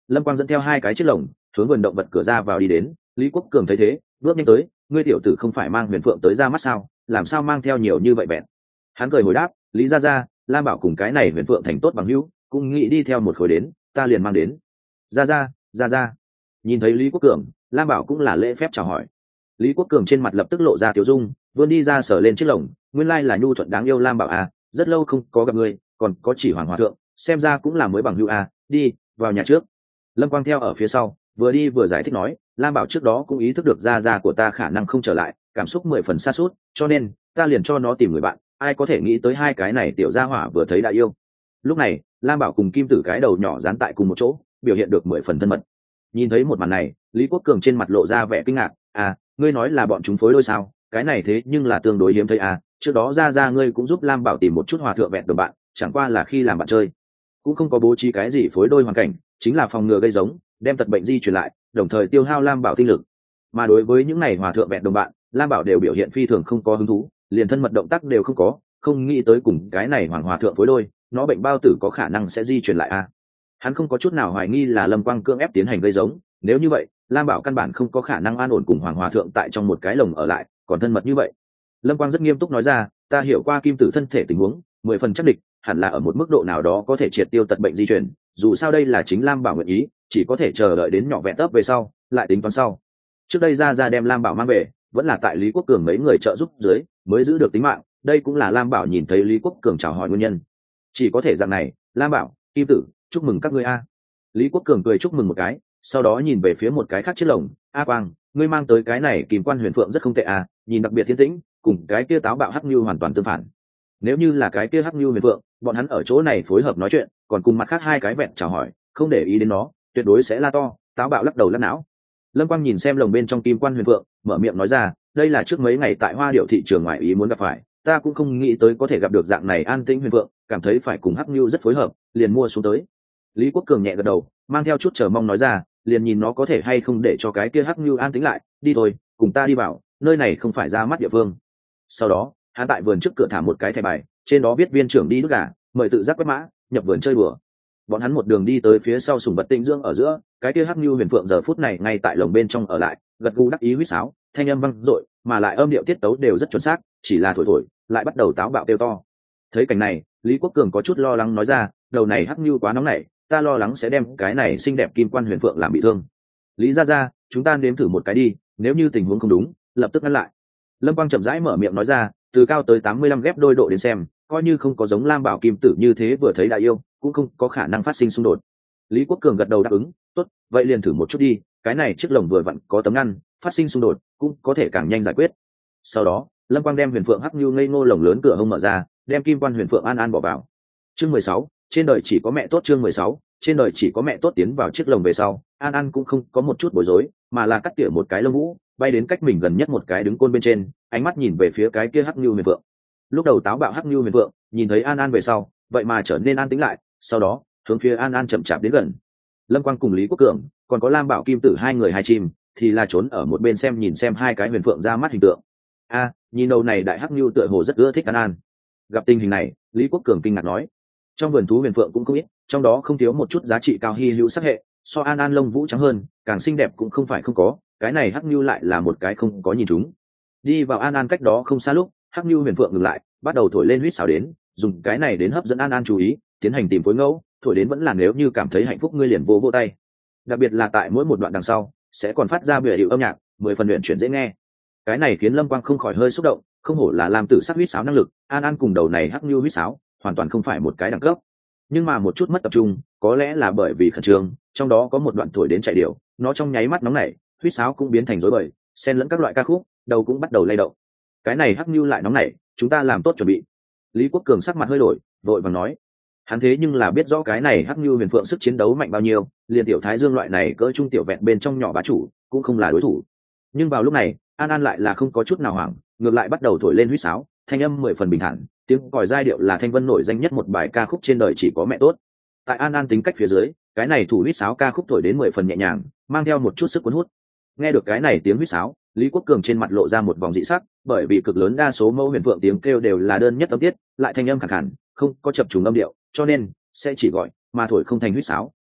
S1: Lâm Quang dẫn theo hai cái chiếc lồng hướng vườn động vật cửa ra vào đi đến. Lý Quốc Cường thấy thế bước nhanh tới, ngươi tiểu tử không phải mang huyền phượng tới ra mắt sao, làm sao mang theo nhiều như vậy bẹn? Hắn cười hồi đáp, Lý gia gia, Lam Bảo cùng cái này huyền phượng thành tốt bằng hữu, cũng nghĩ đi theo một khối đến, ta liền mang đến. Gia gia, gia gia. Nhìn thấy Lý Quốc Cường, Lam Bảo cũng là lễ phép chào hỏi. Lý Quốc Cường trên mặt lập tức lộ ra tiểu dung, vươn đi ra sở lên chiếc lồng, nguyên lai là nhu thuận đáng yêu Lam Bảo à, rất lâu không có gặp ngươi, còn có chỉ Hoàng Hòa thượng, xem ra cũng là mới bằng hữu à, đi vào nhà trước. Lâm Quang theo ở phía sau, vừa đi vừa giải thích nói, Lam Bảo trước đó cũng ý thức được gia gia của ta khả năng không trở lại, cảm xúc mười phần xa suốt, cho nên ta liền cho nó tìm người bạn, ai có thể nghĩ tới hai cái này tiểu gia hỏa vừa thấy đã yêu. Lúc này Lam Bảo cùng Kim Tử cái đầu nhỏ dán tại cùng một chỗ, biểu hiện được mười phần thân mật. Nhìn thấy một màn này, Lý Quốc Cường trên mặt lộ ra vẻ kinh ngạc, à ngươi nói là bọn chúng phối đôi sao, cái này thế nhưng là tương đối hiếm thấy à, trước đó ra ra ngươi cũng giúp Lam Bảo tìm một chút hòa thượng vẹn đồng bạn, chẳng qua là khi làm bạn chơi cũng không có bố trí cái gì phối đôi hoàn cảnh, chính là phòng ngừa gây giống, đem tật bệnh di truyền lại, đồng thời tiêu hao Lam Bảo tinh lực. Mà đối với những này hòa thượng vẹn đồng bạn, Lam Bảo đều biểu hiện phi thường không có hứng thú, liền thân mật động tác đều không có, không nghĩ tới cùng cái này hoàng hòa thượng phối đôi, nó bệnh bao tử có khả năng sẽ di truyền lại à. Hắn không có chút nào hoài nghi là Lâm Quang cưỡng ép tiến hành gây giống, nếu như vậy Lam Bảo căn bản không có khả năng an ổn cùng hoàng hòa thượng tại trong một cái lồng ở lại, còn thân mật như vậy. Lâm Quang rất nghiêm túc nói ra, ta hiểu qua Kim Tử thân thể tình huống, mười phần chắc địch, hẳn là ở một mức độ nào đó có thể triệt tiêu tật bệnh di truyền, dù sao đây là chính Lam Bảo nguyện ý, chỉ có thể chờ đợi đến nhỏ vẹn tấp về sau lại tính toán sau. Trước đây ra ra đem Lam Bảo mang về, vẫn là tại Lý Quốc Cường mấy người trợ giúp dưới mới giữ được tính mạng, đây cũng là Lam Bảo nhìn thấy Lý Quốc Cường chào hỏi nguyên nhân. Chỉ có thể dạng này, Lam Bảo, Kim Tử, chúc mừng các ngươi a. Lý Quốc Cường cười chúc mừng một cái, sau đó nhìn về phía một cái khác chiếc lồng, a Quang, ngươi mang tới cái này Kim Quan Huyền Phượng rất không tệ à, nhìn đặc biệt thiên tĩnh, cùng cái kia táo bạo hắc nhu hoàn toàn tương phản. Nếu như là cái kia hắc nhu Huyền Phượng, bọn hắn ở chỗ này phối hợp nói chuyện, còn cùng mặt khác hai cái vẹn chào hỏi, không để ý đến nó, tuyệt đối sẽ la to. Táo bạo lắc đầu lắc não. Lâm Quang nhìn xem lồng bên trong Kim Quan Huyền Phượng, mở miệng nói ra, đây là trước mấy ngày tại Hoa Điệu thị trường ngoài ý muốn gặp phải, ta cũng không nghĩ tới có thể gặp được dạng này an tĩnh Huyền Phượng, cảm thấy phải cùng hắc nhu rất phối hợp, liền mua xuống tới. Lý Quốc Cường nhẹ gật đầu, mang theo chút chờ mong nói ra, liền nhìn nó có thể hay không để cho cái kia hắc nhu an tĩnh lại, đi thôi, cùng ta đi vào, nơi này không phải ra mắt địa phương. Sau đó hắn tại vườn trước cửa thả một cái thẻ bài, trên đó viết viên trưởng đi đút gà, mời tự giác quét mã, nhập vườn chơi bừa. Bọn hắn một đường đi tới phía sau sùng vật tĩnh dưỡng ở giữa, cái kia hắc nhu Huyền Phượng giờ phút này ngay tại lồng bên trong ở lại, gật gù đắc ý huýt sáo, thanh âm vang dội, mà lại âm điệu tiết tấu đều rất chuẩn xác, chỉ là thổi thổi lại bắt đầu táo bạo kêu to. Thấy cảnh này, Lý Quốc Cường có chút lo lắng nói ra, đầu này hắc nhu quá nóng nảy, ta lo lắng sẽ đem cái này xinh đẹp Kim Quan Huyền Phượng làm bị thương. Lý gia gia, chúng ta nếm thử một cái đi, nếu như tình huống không đúng lập tức ngăn lại. Lâm Quang chậm rãi mở miệng nói ra, từ cao tới tám mươi lăm ghép đôi độ đến xem, coi như không có giống Lam Bảo Kim Tử như thế vừa thấy đã yêu, cũng không có khả năng phát sinh xung đột. Lý Quốc Cường gật đầu đáp ứng, tốt, vậy liền thử một chút đi, cái này chiếc lồng vừa vặn có tấm ngăn, phát sinh xung đột cũng có thể càng nhanh giải quyết. Sau đó Lâm Quang đem Huyền Phượng hắc nhu ngây ngô lồng lớn cửa hông mở ra, đem Kim Quan Huyền Phượng an an bỏ vào. Chương mười sáu, trên đời chỉ có mẹ tốt. Chương mười sáu, trên đời chỉ có mẹ tốt. Tiến vào chiếc lồng về sau, an an cũng không có một chút bối rối, mà là cắt tỉa một cái lông vũ, bay đến cách mình gần nhất một cái đứng côn bên trên, ánh mắt nhìn về phía cái kia hắc nhu Huyền Phượng. Lúc đầu táo bạo hắc nhu Huyền Phượng nhìn thấy an an về sau, vậy mà trở nên an tĩnh lại, sau đó hướng phía an an chậm chạp đến gần. Lâm Quang cùng Lý Quốc Cường còn có Lam Bảo Kim Tử hai người hai chim thì là trốn ở một bên xem nhìn xem hai cái Huyền Phượng ra mắt hình tượng. A, nhìn đầu này đại hắc nhu tựa hồ rất ưa thích an an. Gặp tình hình này, Lý Quốc Cường kinh ngạc nói, trong vườn thú Huyền Phượng cũng không ít, trong đó không thiếu một chút giá trị cao hy hữu sắc hệ, so an an lông vũ trắng hơn, càng xinh đẹp cũng không phải không có, cái này hắc nhu lại là một cái không có nhìn chúng. Đi vào an an cách đó không xa lúc, hắc nhu Huyền Phượng ngừng lại, bắt đầu thổi lên huýt sáo đến, dùng cái này đến hấp dẫn an an chú ý, tiến hành tìm phối ngẫu, thổi đến vẫn là nếu như cảm thấy hạnh phúc ngươi liền vô vô tay. Đặc biệt là tại mỗi một đoạn đằng sau sẽ còn phát ra bìa hiệu âm nhạc, mười phần luyện chuyển dễ nghe. Cái này khiến Lâm Quang không khỏi hơi xúc động, không hổ là làm tử sắc huýt sáo năng lực, an an cùng đầu này hắc nhu huýt sáo hoàn toàn không phải một cái đẳng cấp. Nhưng mà một chút mất tập trung, có lẽ là bởi vì khẩn trương, trong đó có một đoạn thổi đến chạy điệu, nó trong nháy mắt nóng nảy, huýt sáo cũng biến thành rối bời, xen lẫn các loại ca khúc, đầu cũng bắt đầu lay động. Cái này hắc nhu lại nóng nảy, chúng ta làm tốt chuẩn bị. Lý Quốc Cường sắc mặt hơi đổi, vội vàng nói, hắn thế nhưng là biết rõ cái này hắc nhu Huyền Phượng sức chiến đấu mạnh bao nhiêu, liền tiểu Thái Dương loại này cỡ trung tiểu vẹn bên trong nhỏ bá chủ cũng không là đối thủ. Nhưng vào lúc này an an lại là không có chút nào hoảng, ngược lại bắt đầu thổi lên huýt sáo, thanh âm mười phần bình thản, tiếng còi giai điệu là thanh vân nổi danh nhất một bài ca khúc trên đời chỉ có mẹ tốt. Tại an an tính cách phía dưới, cái này thủ huýt sáo ca khúc thổi đến mười phần nhẹ nhàng, mang theo một chút sức cuốn hút. Nghe được cái này tiếng huýt sáo, Lý Quốc Cường trên mặt lộ ra một vòng dị sắc, bởi vì cực lớn đa số mẫu Huyền Phượng tiếng kêu đều là đơn nhất âm tiết, lại thanh âm khàn khàn, không có chập trùng âm điệu, cho nên sẽ chỉ gọi mà thổi không thành huýt sáo.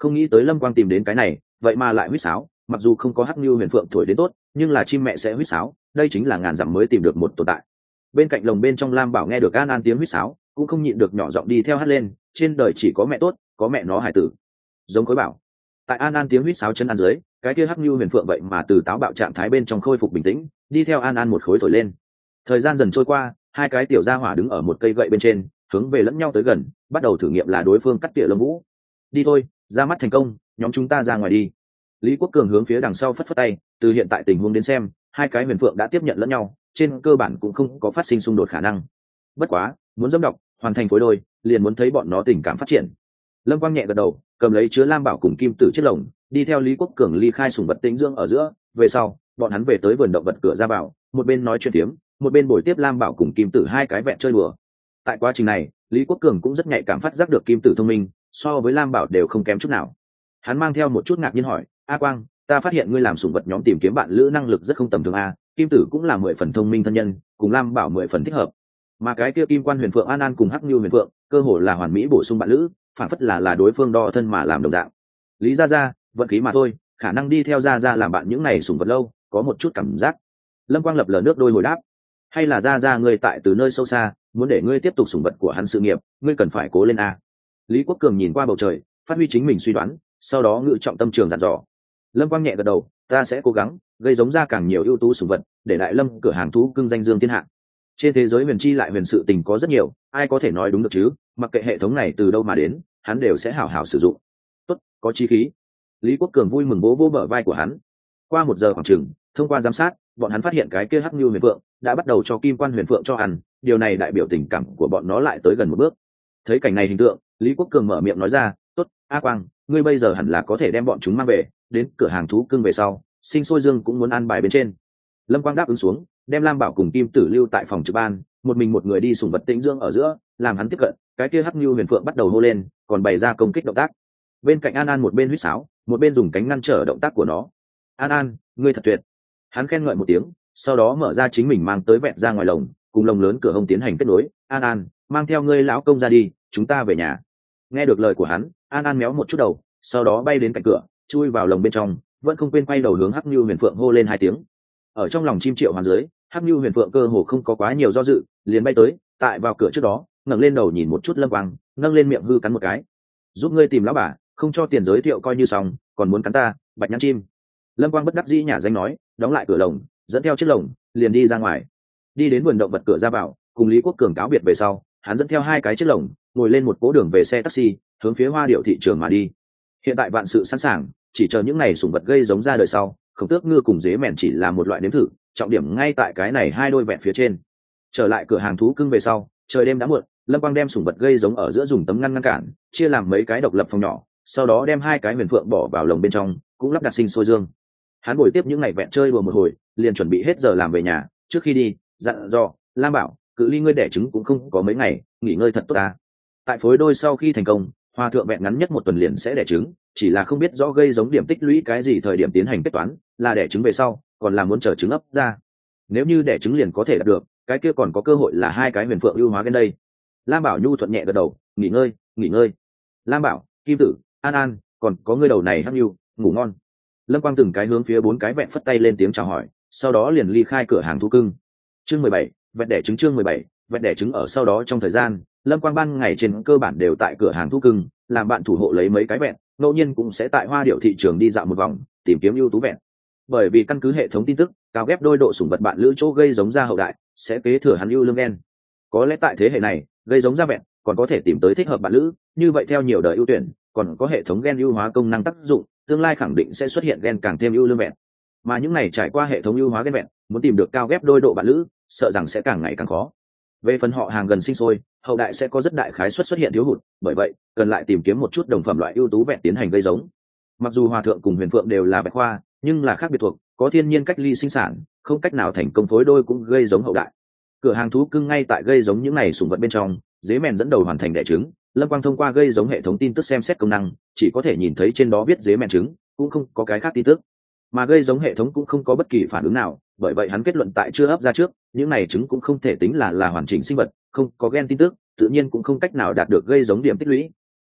S1: Không nghĩ tới Lâm Quang tìm đến cái này, vậy mà lại huýt sáo, mặc dù không có hắc nhu huyền phượng thổi đến tốt, nhưng là chim mẹ sẽ huýt sáo, đây chính là ngàn dặm mới tìm được một tồn tại. Bên cạnh lồng bên trong Lam Bảo nghe được An An tiếng huýt sáo, cũng không nhịn được nhỏ giọng đi theo hát lên, trên đời chỉ có mẹ tốt, có mẹ nó hài tử. Giống Khối Bảo. Tại An An tiếng huýt sáo chân ăn dưới, cái kia hắc nhu huyền phượng vậy mà từ táo bạo trạng thái bên trong khôi phục bình tĩnh, đi theo An An một khối thổi lên. Thời gian dần trôi qua, hai cái tiểu gia hỏa đứng ở một cây gậy bên trên, hướng về lẫn nhau tới gần, bắt đầu thử nghiệm là đối phương cắt tỉa lông vũ. Đi thôi, ra mắt thành công, nhóm chúng ta ra ngoài đi. Lý Quốc Cường hướng phía đằng sau phất phất tay, từ hiện tại tình huống đến xem, hai cái huyền phượng đã tiếp nhận lẫn nhau, trên cơ bản cũng không có phát sinh xung đột khả năng. Bất quá, muốn dẫm đọc, hoàn thành phối đôi, liền muốn thấy bọn nó tình cảm phát triển. Lâm Quang nhẹ gật đầu, cầm lấy chứa lam bảo cùng kim tử chiếc lồng, đi theo Lý Quốc Cường ly khai sùng vật tĩnh dưỡng ở giữa. Về sau, bọn hắn về tới vườn động vật cửa ra vào, một bên nói chuyện tiếm, một bên bồi tiếp lam bảo cùng kim tử hai cái vẹn chơi đùa. Tại quá trình này, Lý Quốc Cường cũng rất nhạy cảm phát giác được kim tử thông minh, so với lam bảo đều không kém chút nào. Hắn mang theo một chút ngạc nhiên hỏi: A Quang, ta phát hiện ngươi làm sùng vật nhóm tìm kiếm bạn lữ năng lực rất không tầm thường a, kim tử cũng là mười phần thông minh thân nhân, cùng lam bảo mười phần thích hợp, mà cái kia kim quan huyền phượng An An cùng hắc nhu huyền phượng cơ hồ là hoàn mỹ bổ sung bạn lữ, phản phất là là đối phương đo thân mà làm đồng dạng. Lý gia gia, vận khí mà thôi, khả năng đi theo gia gia làm bạn những này sùng vật lâu, có một chút cảm giác. Lâm Quang lập lờ nước đôi hồi đáp: hay là gia gia ngươi tại từ nơi sâu xa muốn để ngươi tiếp tục sùng vật của hắn sự nghiệp, ngươi cần phải cố lên a. Lý Quốc Cường nhìn qua bầu trời, phát huy chính mình suy đoán, sau đó ngự trọng tâm trường dặn dò. Lâm Quang nhẹ gật đầu, ta sẽ cố gắng gây giống ra càng nhiều ưu tú sùng vật, để đại Lâm cửa hàng thú cưng danh dương thiên hạ. Trên thế giới huyền chi lại huyền sự tình có rất nhiều, ai có thể nói đúng được chứ, mặc kệ hệ thống này từ đâu mà đến, hắn đều sẽ hảo hảo sử dụng. Tốt, có chí khí. Lý Quốc Cường vui mừng vỗ vỗ bờ vai của hắn. Qua một giờ khoảng chừng, thông qua giám sát, bọn hắn phát hiện cái kia hắc nhu huyền phượng đã bắt đầu cho kim quan huyền phượng cho ăn, điều này đại biểu tình cảm của bọn nó lại tới gần một bước. Thấy cảnh này hình tượng, Lý Quốc Cường mở miệng nói ra: tốt, A Quang, ngươi bây giờ hẳn là có thể đem bọn chúng mang về, đến cửa hàng thú cưng về sau, sinh sôi dương cũng muốn ăn bài bên trên. Lâm Quang đáp ứng xuống, đem lam bảo cùng kim tử lưu tại phòng trực ban, một mình một người đi sùng vật tĩnh dưỡng ở giữa, làm hắn tiếp cận, cái kia hắc nhu huyền phượng bắt đầu hô lên, còn bày ra công kích động tác. Bên cạnh An An một bên huýt sáo, một bên dùng cánh ngăn trở động tác của nó. An An, ngươi thật tuyệt. Hắn khen ngợi một tiếng, sau đó mở ra chính mình mang tới vẹn ra ngoài lồng, cùng lồng lớn cửa hông tiến hành kết nối. An An, mang theo ngươi lão công ra đi, chúng ta về nhà. Nghe được lời của hắn, An An méo một chút đầu, sau đó bay đến cạnh cửa, chui vào lồng bên trong, vẫn không quên quay đầu hướng hắc nhu huyền phượng hô lên hai tiếng. Ở trong lòng chim triệu hoàn dưới, hắc nhu huyền phượng cơ hồ không có quá nhiều do dự, liền bay tới, tại vào cửa trước đó, ngẩng lên đầu nhìn một chút Lâm Quang, nâng lên miệng hư cắn một cái. Giúp ngươi tìm lão bà, không cho tiền giới thiệu coi như xong, còn muốn cắn ta, bạch nhãn chim. Lâm Quang bất đắc dĩ nhả danh nói, đóng lại cửa lồng, dẫn theo chiếc lồng, liền đi ra ngoài. Đi đến vườn động vật cửa ra vào, cùng Lý Quốc Cường cáo biệt về sau, hắn dẫn theo hai cái chiếc lồng, ngồi lên một cố đường về xe taxi, hướng phía Hoa Điệu thị trường mà đi. Hiện tại vạn sự sẵn sàng, chỉ chờ những này sủng vật gây giống ra đời sau, Khổng Tước Ngư cùng dế mèn chỉ là một loại nếm thử, trọng điểm ngay tại cái này hai đôi vẹn phía trên. Trở lại cửa hàng thú cưng về sau, trời đêm đã muộn, Lâm Quang đem sủng vật gây giống ở giữa dùng tấm ngăn ngăn cản, chia làm mấy cái độc lập phòng nhỏ, sau đó đem hai cái huyền phượng bỏ vào lồng bên trong, cũng lắp đặt sinh sôi dương. Hắn bồi tiếp những ngày vẹn chơi đùa một hồi, liền chuẩn bị hết giờ làm về nhà. Trước khi đi, dặn dò Lam Bảo, cự ly ngươi đẻ trứng cũng không có mấy ngày, nghỉ ngơi thật tốt ta. Tại phối đôi sau khi thành công, Hoa thượng vẹn ngắn nhất một tuần liền sẽ đẻ trứng, chỉ là không biết rõ gây giống điểm tích lũy cái gì thời điểm tiến hành kết toán, là đẻ trứng về sau, còn là muốn chờ trứng ấp ra. Nếu như đẻ trứng liền có thể đạt được, cái kia còn có cơ hội là hai cái huyền phượng ưu hóa gần đây. Lam Bảo nhu thuận nhẹ gật đầu, nghỉ ngơi, nghỉ ngơi. Lam Bảo, Kim Tử, An An, còn có ngươi đầu này hắc nhu, ngủ ngon. Lâm Quang từng cái hướng phía bốn cái vẹn phất tay lên tiếng chào hỏi, sau đó liền ly khai cửa hàng thú cưng. Chương mười bảy, vẹn đẻ trứng. Chương mười bảy, vẹn đẻ trứng. Ở sau đó trong thời gian, Lâm Quang ban ngày trên cơ bản đều tại cửa hàng thú cưng, làm bạn thủ hộ lấy mấy cái vẹn, ngẫu nhiên cũng sẽ tại Hoa Điệu thị trường đi dạo một vòng, tìm kiếm ưu tú vẹn. Bởi vì căn cứ hệ thống tin tức, cao ghép đôi độ sủng vật bạn lữ chỗ gây giống ra hậu đại, sẽ kế thừa hắn ưu lương gen. Có lẽ tại thế hệ này, gây giống ra vẹn, còn có thể tìm tới thích hợp bạn lữ, như vậy theo nhiều đời ưu tuyển, còn có hệ thống gen ưu hóa công năng tác dụng, tương lai khẳng định sẽ xuất hiện gen càng thêm ưu lương vẹn. Mà những này trải qua hệ thống ưu hóa gen vẹn, muốn tìm được cao ghép đôi độ bạn lữ, sợ rằng sẽ càng ngày càng khó. Về phần họ hàng gần sinh sôi, hậu đại sẽ có rất đại khái suất xuất hiện thiếu hụt, bởi vậy cần lại tìm kiếm một chút đồng phẩm loại ưu tú vẹn tiến hành gây giống. Mặc dù Hòa thượng cùng Huyền Phượng đều là bạch khoa, nhưng là khác biệt thuộc, có thiên nhiên cách ly sinh sản, không cách nào thành công phối đôi cũng gây giống hậu đại. Cửa hàng thú cưng ngay tại gây giống những này sủng vật bên trong, dế mèn dẫn đầu hoàn thành đẻ trứng. Lâm Quang thông qua gây giống hệ thống tin tức xem xét công năng, chỉ có thể nhìn thấy trên đó viết dế mèn trứng, cũng không có cái khác tin tức. Mà gây giống hệ thống cũng không có bất kỳ phản ứng nào, bởi vậy hắn kết luận tại chưa ấp ra trước, những này trứng cũng không thể tính là là hoàn chỉnh sinh vật, không có gen tin tức, tự nhiên cũng không cách nào đạt được gây giống điểm tích lũy.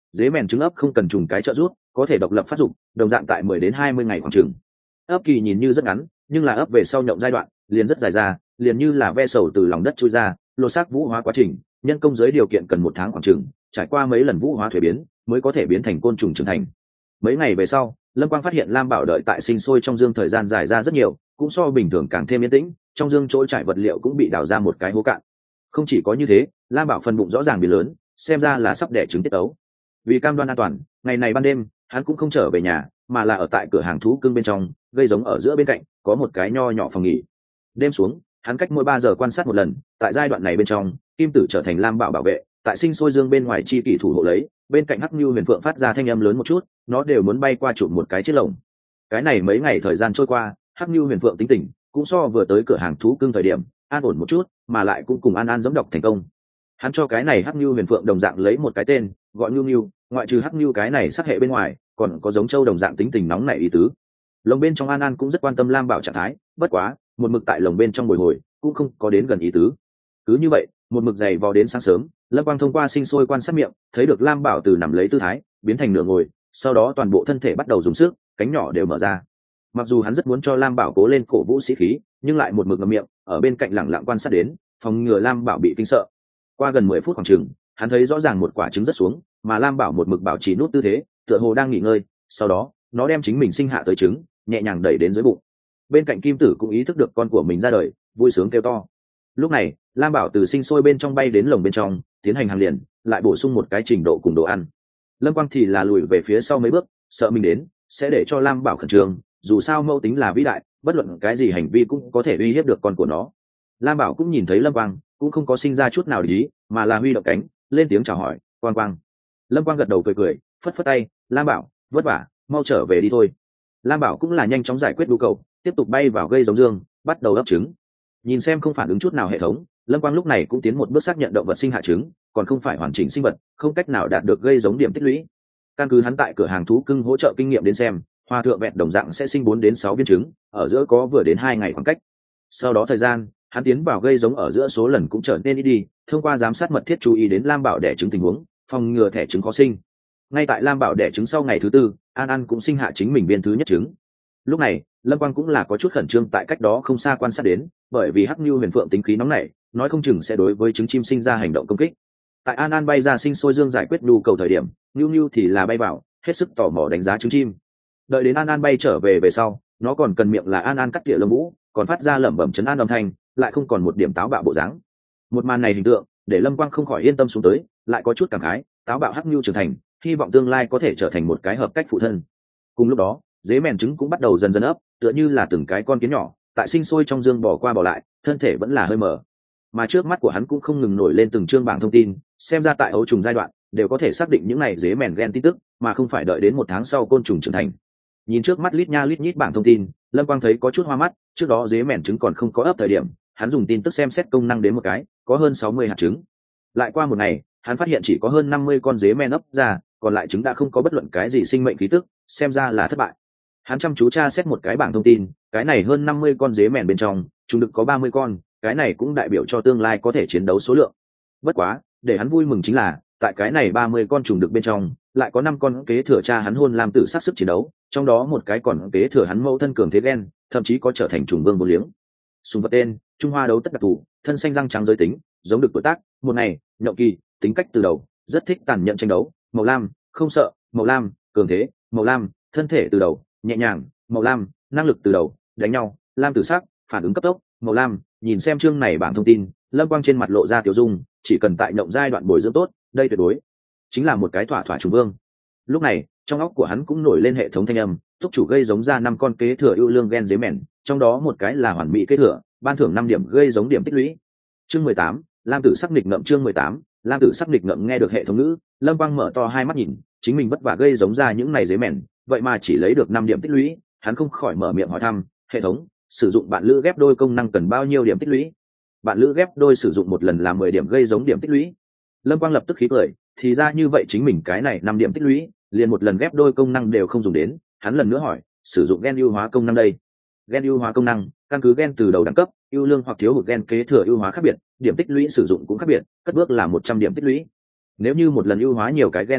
S1: dế mèn trứng ấp không cần trùng cái trợ rút, có thể độc lập phát dục, đồng dạng tại mười đến hai mươi ngày khoảng chừng. Ấp kỳ nhìn như rất ngắn, nhưng là ấp về sau nhộng giai đoạn liền rất dài ra, liền như là ve sầu từ lòng đất chui ra. Lột xác vũ hóa quá trình nhân công giới điều kiện cần một tháng khoảng chừng, trải qua mấy lần vũ hóa thuế biến mới có thể biến thành côn trùng trưởng thành. Mấy ngày về sau, Lâm Quang phát hiện lam bảo đợi tại sinh sôi trong dương thời gian dài ra rất nhiều, cũng so bình thường càng thêm yên tĩnh, trong dương chỗ trải vật liệu cũng bị đào ra một cái hố cạn. Không chỉ có như thế, lam bảo phần bụng rõ ràng bị lớn, xem ra là sắp đẻ trứng tiết ấu. Vì cam đoan an toàn, ngày này ban đêm hắn cũng không trở về nhà, mà là ở tại cửa hàng thú cưng bên trong, gây giống ở giữa bên cạnh có một cái nho nhỏ phòng nghỉ. Đêm xuống, hắn cách mỗi ba giờ quan sát một lần. Tại giai đoạn này bên trong, kim tử trở thành lam bảo bảo vệ, tại sinh sôi dương bên ngoài chi kỷ thủ hộ lấy. Bên cạnh hắc nhu huyền phượng phát ra thanh âm lớn một chút, nó đều muốn bay qua chụp một cái chiếc lồng. Cái này mấy ngày thời gian trôi qua, hắc nhu huyền phượng tính tình cũng so vừa tới cửa hàng thú cưng thời điểm an ổn một chút, mà lại cũng cùng an an giống đọc thành công. Hắn cho cái này hắc nhu huyền phượng đồng dạng lấy một cái tên, gọi nhu nhu. Ngoại trừ hắc nhu cái này sắc hệ bên ngoài, còn có giống châu đồng dạng tính tình nóng nảy ý tứ. Lồng bên trong an an cũng rất quan tâm lam bảo trạng thái, bất quá một mực tại lồng bên trong bồi hồi cũng không có đến gần ý tứ. Cứ như vậy, một mực dày vò đến sáng sớm, Lâm Quang thông qua sinh sôi quan sát miệng, thấy được lam bảo từ nằm lấy tư thái biến thành nửa ngồi, sau đó toàn bộ thân thể bắt đầu dùng sức, cánh nhỏ đều mở ra. Mặc dù hắn rất muốn cho lam bảo cố lên cổ vũ sĩ khí, nhưng lại một mực ngậm miệng, ở bên cạnh lẳng lặng quan sát đến, phòng ngừa lam bảo bị kinh sợ. Qua gần mười phút khoảng chừng, hắn thấy rõ ràng một quả trứng rớt xuống, mà lam bảo một mực bảo trì nút tư thế, tựa hồ đang nghỉ ngơi. Sau đó nó đem chính mình sinh hạ tới trứng nhẹ nhàng đẩy đến dưới bụng. Bên cạnh kim tử cũng ý thức được con của mình ra đời, vui sướng kêu to. Lúc này lam bảo từ sinh sôi bên trong bay đến lồng bên trong, tiến hành hàng liền, lại bổ sung một cái trình độ cùng đồ ăn. Lâm Quang thì là lùi về phía sau mấy bước, sợ mình đến sẽ để cho lam bảo khẩn trương, dù sao mẫu tính là vĩ đại, bất luận cái gì hành vi cũng có thể uy hiếp được con của nó. Lam bảo cũng nhìn thấy Lâm Quang, cũng không có sinh ra chút nào để ý, mà là huy động cánh lên tiếng chào hỏi. Quang Quang. Lâm Quang gật đầu cười cười, phất phất tay. Lam bảo, vất vả, mau trở về đi thôi. Lam bảo cũng là nhanh chóng giải quyết nhu cầu, tiếp tục bay vào gây giống dương, bắt đầu ấp trứng. Nhìn xem không phản ứng chút nào hệ thống, Lâm Quang lúc này cũng tiến một bước xác nhận động vật sinh hạ trứng còn không phải hoàn chỉnh sinh vật, không cách nào đạt được gây giống điểm tích lũy. Căn cứ hắn tại cửa hàng thú cưng hỗ trợ kinh nghiệm đến xem, hoa thượng vẹn đồng dạng sẽ sinh bốn đến sáu viên trứng, ở giữa có vừa đến hai ngày khoảng cách. Sau đó thời gian, hắn tiến vào gây giống ở giữa số lần cũng trở nên ít đi, thông qua giám sát mật thiết chú ý đến lam bảo đẻ trứng tình huống, phòng ngừa thẻ trứng khó sinh. Ngay tại lam bảo đẻ trứng sau ngày thứ tư, an an cũng sinh hạ chính mình viên thứ nhất trứng. Lúc này Lâm Quang cũng là có chút khẩn trương, tại cách đó không xa quan sát đến, bởi vì hắc nhu huyền phượng tính khí nóng nảy, nói không chừng sẽ đối với trứng chim sinh ra hành động công kích. Tại an an bay ra sinh sôi dương giải quyết nhu cầu thời điểm, nhu nhu thì là bay vào, hết sức tò mò đánh giá trứng chim. Đợi đến an an bay trở về về sau, nó còn cần miệng là an an cắt tỉa lông vũ, còn phát ra lẩm bẩm chấn an âm thanh, lại không còn một điểm táo bạo bộ dáng. Một màn này hình tượng để Lâm Quang không khỏi yên tâm xuống tới, lại có chút cảm khái, táo bạo hắc nhu trưởng thành, hy vọng tương lai có thể trở thành một cái hợp cách phụ thân. Cùng lúc đó, dế mèn trứng cũng bắt đầu dần dần ấp, tựa như là từng cái con kiến nhỏ tại sinh sôi trong dương bỏ qua bỏ lại, thân thể vẫn là hơi mở. Mà trước mắt của hắn cũng không ngừng nổi lên từng chương bảng thông tin, xem ra tại ấu trùng giai đoạn đều có thể xác định những này dế mèn gen tin tức, mà không phải đợi đến một tháng sau côn trùng trưởng thành. Nhìn trước mắt lít nha lít nhít bảng thông tin, Lâm Quang thấy có chút hoa mắt. Trước đó dế mèn trứng còn không có ấp thời điểm, hắn dùng tin tức xem xét công năng đến một cái, có hơn sáu mươi hạt trứng. Lại qua một ngày, hắn phát hiện chỉ có hơn năm mươi con dế mèn ấp ra, còn lại trứng đã không có bất luận cái gì sinh mệnh khí tức, xem ra là thất bại. Hắn chăm chú tra xét một cái bảng thông tin, cái này hơn năm mươi con dế mèn bên trong, chúng được có ba mươi con, cái này cũng đại biểu cho tương lai có thể chiến đấu số lượng. Bất quá, để hắn vui mừng chính là, tại cái này ba mươi con trùng được bên trong, lại có năm con kế thừa cha hắn hôn làm tử sát sức chiến đấu, trong đó một cái còn kế thừa hắn mẫu thân cường thế gen, thậm chí có trở thành trùng vương vô liếng. Sùng vật tên, Trung Hoa đấu tất đặc thù, thân xanh răng trắng giới tính, giống được tuổi tác, một ngày, nhậu kỳ, tính cách từ đầu, rất thích tàn nhẫn tranh đấu, màu lam, không sợ, màu lam, cường thế, màu lam, thân thể từ đầu, nhẹ nhàng, màu lam, năng lực từ đầu, đánh nhau, lam tử sắc, phản ứng cấp tốc, màu lam. Nhìn xem chương này bảng thông tin, Lâm Quang trên mặt lộ ra tiểu dung, chỉ cần tại nhộng giai đoạn bồi dưỡng tốt, đây tuyệt đối chính là một cái thỏa thỏa trùng vương. Lúc này trong óc của hắn cũng nổi lên hệ thống thanh âm, thúc chủ gây giống ra năm con kế thừa ưu lương gen dế mèn, trong đó một cái là hoàn mỹ kế thừa, ban thưởng năm điểm gây giống điểm tích lũy. Chương mười tám, lam tử sắc nghịch ngậm. Chương mười tám, lam tử sắc nghịch ngậm. Nghe được hệ thống ngữ, Lâm Quang mở to hai mắt nhìn, chính mình vất vả gây giống ra những này dế mèn, vậy mà chỉ lấy được năm điểm tích lũy. Hắn không khỏi mở miệng hỏi thăm hệ thống, sử dụng bạn lữ ghép đôi công năng cần bao nhiêu điểm tích lũy? Bạn lữ ghép đôi sử dụng một lần là mười điểm gây giống điểm tích lũy. Lâm Quang lập tức khí cười, thì ra như vậy, chính mình cái này năm điểm tích lũy liền một lần ghép đôi công năng đều không dùng đến. Hắn lần nữa hỏi, sử dụng gen ưu hóa công năng đây? Gen ưu hóa công năng căn cứ gen từ đầu đẳng cấp, ưu lương hoặc thiếu hụt gen kế thừa ưu hóa khác biệt, điểm tích lũy sử dụng cũng khác biệt, cất bước là một trăm điểm tích lũy. Nếu như một lần ưu hóa nhiều cái gen từ đầu,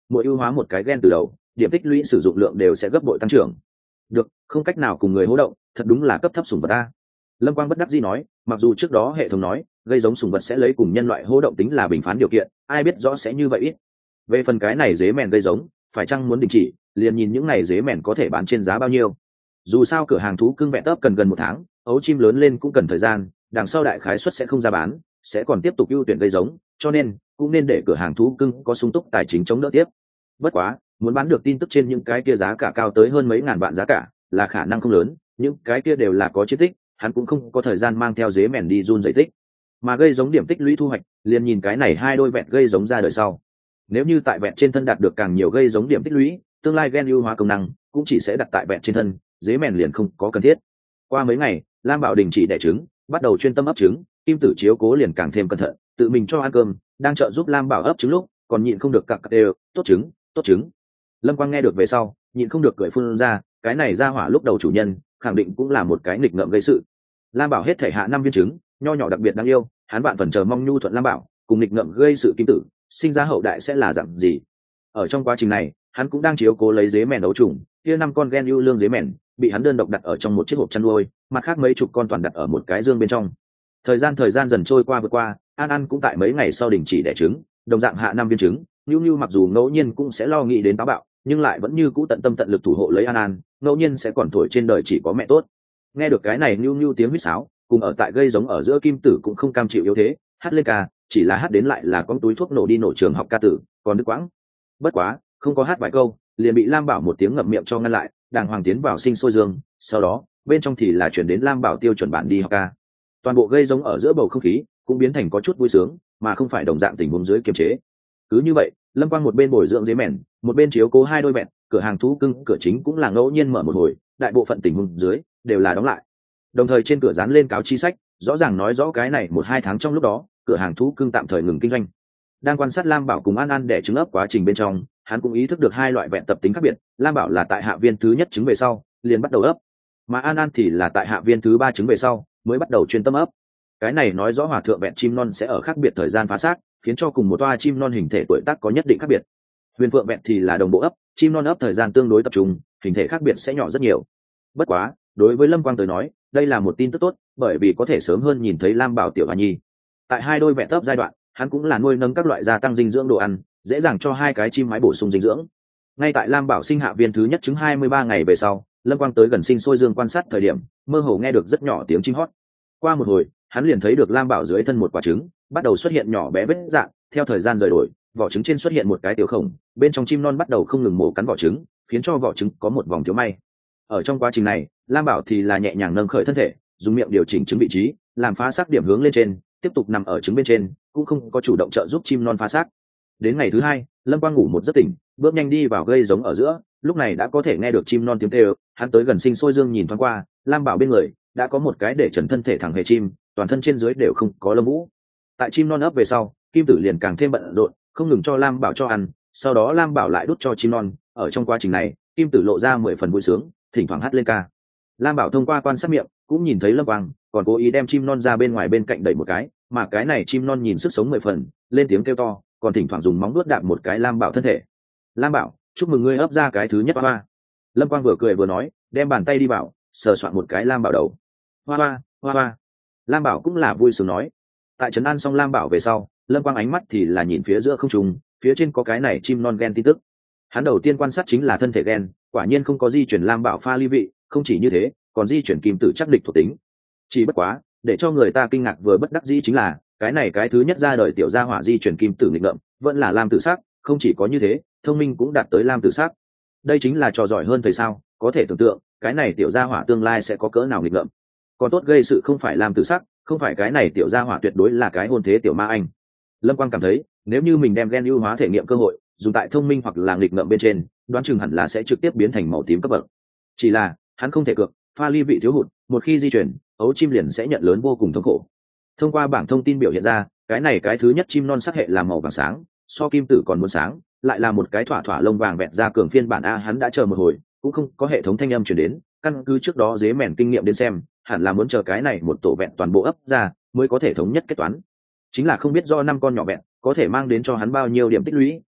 S1: mỗi ưu hóa một cái gen từ đầu, điểm tích lũy sử dụng lượng đều sẽ gấp bội tăng trưởng. Được, không cách nào cùng người hô động, thật đúng là cấp thấp sủng vật a. Lâm Quang bất đắc dĩ nói, mặc dù trước đó hệ thống nói gây giống sủng vật sẽ lấy cùng nhân loại hô động tính là bình phán điều kiện, ai biết rõ sẽ như vậy ít. Về phần cái này dế mèn gây giống, phải chăng muốn đình chỉ, liền nhìn những này dế mèn có thể bán trên giá bao nhiêu. Dù sao cửa hàng thú cưng vẹn tấp cần gần một tháng, ấu chim lớn lên cũng cần thời gian, đằng sau đại khái suất sẽ không ra bán, sẽ còn tiếp tục ưu tuyển gây giống, cho nên cũng nên để cửa hàng thú cưng có sung túc tài chính chống đỡ tiếp. Bất quá, muốn bán được tin tức trên những cái kia giá cả cao tới hơn mấy ngàn vạn giá cả, là khả năng không lớn, những cái kia đều là có chiến tích, hắn cũng không có thời gian mang theo dế mèn đi run giải tích. Mà gây giống điểm tích lũy thu hoạch, liền nhìn cái này hai đôi vẹn gây giống ra đời sau. Nếu như tại vẹn trên thân đạt được càng nhiều gây giống điểm tích lũy, tương lai gen ưu hóa công năng cũng chỉ sẽ đặt tại vẹn trên thân, dế mèn liền không có cần thiết. Qua mấy ngày, Lam Bảo đình chỉ đẻ trứng, bắt đầu chuyên tâm ấp trứng, Kim Tử chiếu cố liền càng thêm cẩn thận, tự mình cho ăn cơm, đang trợ giúp Lam Bảo ấp trứng lúc, còn nhịn không được cặc cặc đều, tốt trứng, tốt trứng. Lâm Quang nghe được về sau, nhịn không được cười phun ra, cái này ra hỏa lúc đầu chủ nhân, khẳng định cũng là một cái nghịch ngợm gây sự. Lam Bảo hết thể hạ năm viên trứng, nho nhỏ đặc biệt đáng yêu, hắn bạn phần chờ mong nhu thuận Lam Bảo, cùng nghịch ngợm gây sự Kim Tử, sinh ra hậu đại sẽ là dạng gì. Ở trong quá trình này, hắn cũng đang chiếu cố lấy dế mèn đấu trùng, kia năm con gen ưu lương dế mèn bị hắn đơn độc đặt ở trong một chiếc hộp chăn nuôi, mặt khác mấy chục con toàn đặt ở một cái dương bên trong. Thời gian thời gian dần trôi qua vượt qua, An An cũng tại mấy ngày sau đình chỉ đẻ trứng, đồng dạng hạ năm viên trứng. Nhu Nhu mặc dù ngẫu nhiên cũng sẽ lo nghĩ đến táo bạo, nhưng lại vẫn như cũ tận tâm tận lực thủ hộ lấy An An, ngẫu nhiên sẽ còn thổi trên đời chỉ có mẹ tốt. Nghe được cái này Nhu Nhu tiếng huýt sáo, cùng ở tại gây giống ở giữa Kim Tử cũng không cam chịu yếu thế, hát lên ca, chỉ là hát đến lại là con túi thuốc nổ đi nổ trường học ca tử, còn đứt quãng. Bất quá, không có hát vài câu, liền bị Lam Bảo một tiếng ngậm miệng cho ngăn lại, đàng hoàng tiến vào sinh sôi dương, sau đó, bên trong thì là chuyển đến Lam Bảo tiêu chuẩn bản đi học ca. Toàn bộ gây giống ở giữa bầu không khí cũng biến thành có chút vui sướng, mà không phải đồng dạng tình huống dưới kiềm chế. Cứ như vậy, Lâm Quang một bên bồi dưỡng dế mèn, một bên chiếu cố hai đôi mèn, cửa hàng thú cưng cửa chính cũng là ngẫu nhiên mở một hồi, đại bộ phận tình huống dưới đều là đóng lại. Đồng thời trên cửa dán lên cáo chi sách, rõ ràng nói rõ cái này một hai tháng trong lúc đó, cửa hàng thú cưng tạm thời ngừng kinh doanh. Đang quan sát Lam Bảo cùng An An đẻ trứng ấp quá trình bên trong, hắn cũng ý thức được hai loại vẹn tập tính khác biệt. Lam Bảo là tại hạ viên thứ nhất trứng về sau liền bắt đầu ấp, mà An An thì là tại hạ viên thứ ba trứng về sau mới bắt đầu chuyên tâm ấp. Cái này nói rõ hòa thượng vẹn chim non sẽ ở khác biệt thời gian phá xác, khiến cho cùng một toa chim non hình thể tuổi tác có nhất định khác biệt. Huyền phượng vẹn thì là đồng bộ ấp, chim non ấp thời gian tương đối tập trung, hình thể khác biệt sẽ nhỏ rất nhiều. Bất quá, đối với Lâm Quang tới nói, đây là một tin tức tốt, bởi vì có thể sớm hơn nhìn thấy Lam Bảo tiểu Hà Nhi. Tại hai đôi vẹn ấp giai đoạn, hắn cũng là nuôi nấng các loại gia tăng dinh dưỡng đồ ăn, dễ dàng cho hai cái chim mái bổ sung dinh dưỡng. Ngay tại Lam Bảo sinh hạ viên thứ nhất trứng hai mươi ba ngày về sau, Lâm Quang tới gần sinh sôi dương quan sát thời điểm, mơ hồ nghe được rất nhỏ tiếng chim hót. Qua một hồi, hắn liền thấy được Lam Bảo dưới thân một quả trứng bắt đầu xuất hiện nhỏ bé vết dạng, theo thời gian rời đổi, vỏ trứng trên xuất hiện một cái tiểu khổng, bên trong chim non bắt đầu không ngừng mổ cắn vỏ trứng, khiến cho vỏ trứng có một vòng thiếu may. Ở trong quá trình này, Lam Bảo thì là nhẹ nhàng nâng khởi thân thể, dùng miệng điều chỉnh trứng vị trí, làm phá xác điểm hướng lên trên, tiếp tục nằm ở trứng bên trên, cũng không có chủ động trợ giúp chim non phá xác. Đến ngày thứ hai, Lâm Quang ngủ một giấc tỉnh, bước nhanh đi vào gây giống ở giữa, lúc này đã có thể nghe được chim non tiếng kêu, hắn tới gần sinh sôi dương nhìn thoáng qua, Lam Bảo bên người đã có một cái để trần thân thể thẳng hề chim, toàn thân trên dưới đều không có lông vũ. Tại chim non ấp về sau, Kim Tử liền càng thêm bận rộn, không ngừng cho Lam Bảo cho ăn, sau đó Lam Bảo lại đút cho chim non. Ở trong quá trình này, Kim Tử lộ ra mười phần vui sướng, thỉnh thoảng hát lên ca. Lam Bảo thông qua quan sát miệng cũng nhìn thấy Lâm Quang, còn cố ý đem chim non ra bên ngoài bên cạnh đẩy một cái, mà cái này chim non nhìn sức sống mười phần, lên tiếng kêu to, còn thỉnh thoảng dùng móng vuốt đạp một cái Lam Bảo thân thể. Lam Bảo, chúc mừng ngươi ấp ra cái thứ nhất hoa. Lâm Quang vừa cười vừa nói, đem bàn tay đi vào, sờ soạn một cái Lam Bảo đầu. Hoa hoa, hoa hoa. Lam Bảo cũng là vui sướng nói. Tại trấn an xong Lam Bảo về sau, Lâm Quang ánh mắt thì là nhìn phía giữa không trung, phía trên có cái này chim non gen tin tức. Hắn đầu tiên quan sát chính là thân thể gen, quả nhiên không có di chuyển Lam Bảo pha ly vị, không chỉ như thế, còn di chuyển Kim Tử chắc địch thuộc tính. Chỉ bất quá, để cho người ta kinh ngạc vừa bất đắc dĩ chính là, cái này cái thứ nhất ra đời tiểu gia hỏa di chuyển Kim Tử nghịch ngợm, vẫn là Lam Tử sắc, không chỉ có như thế, thông minh cũng đạt tới Lam Tử sắc. Đây chính là trò giỏi hơn thầy sao, có thể tưởng tượng, cái này tiểu gia hỏa tương lai sẽ có cỡ nào nghịch ngợm. Còn tốt gây sự không phải Lam Tử sắc, không phải cái này tiểu gia hỏa tuyệt đối là cái hôn thế tiểu ma anh. Lâm Quang cảm thấy, nếu như mình đem gen ưu hóa thể nghiệm cơ hội dùng tại thông minh hoặc là nghịch ngợm bên trên, đoán chừng hẳn là sẽ trực tiếp biến thành màu tím cấp bậc. Chỉ là hắn không thể cược, pha ly vị thiếu hụt, một khi di chuyển, ấu chim liền sẽ nhận lớn vô cùng thống khổ. Thông qua bảng thông tin biểu hiện ra, cái này cái thứ nhất chim non sắc hệ là màu vàng sáng, so Kim Tử còn muốn sáng, lại là một cái thỏa thỏa lông vàng vẹn ra cường phiên bản a. Hắn đã chờ một hồi, cũng không có hệ thống thanh âm truyền đến, căn cứ trước đó dế mèn kinh nghiệm đến xem, hẳn là muốn chờ cái này một tổ vẹn toàn bộ ấp ra mới có thể thống nhất kết toán. Chính là không biết do năm con nhỏ vẹn có thể mang đến cho hắn bao nhiêu điểm tích lũy,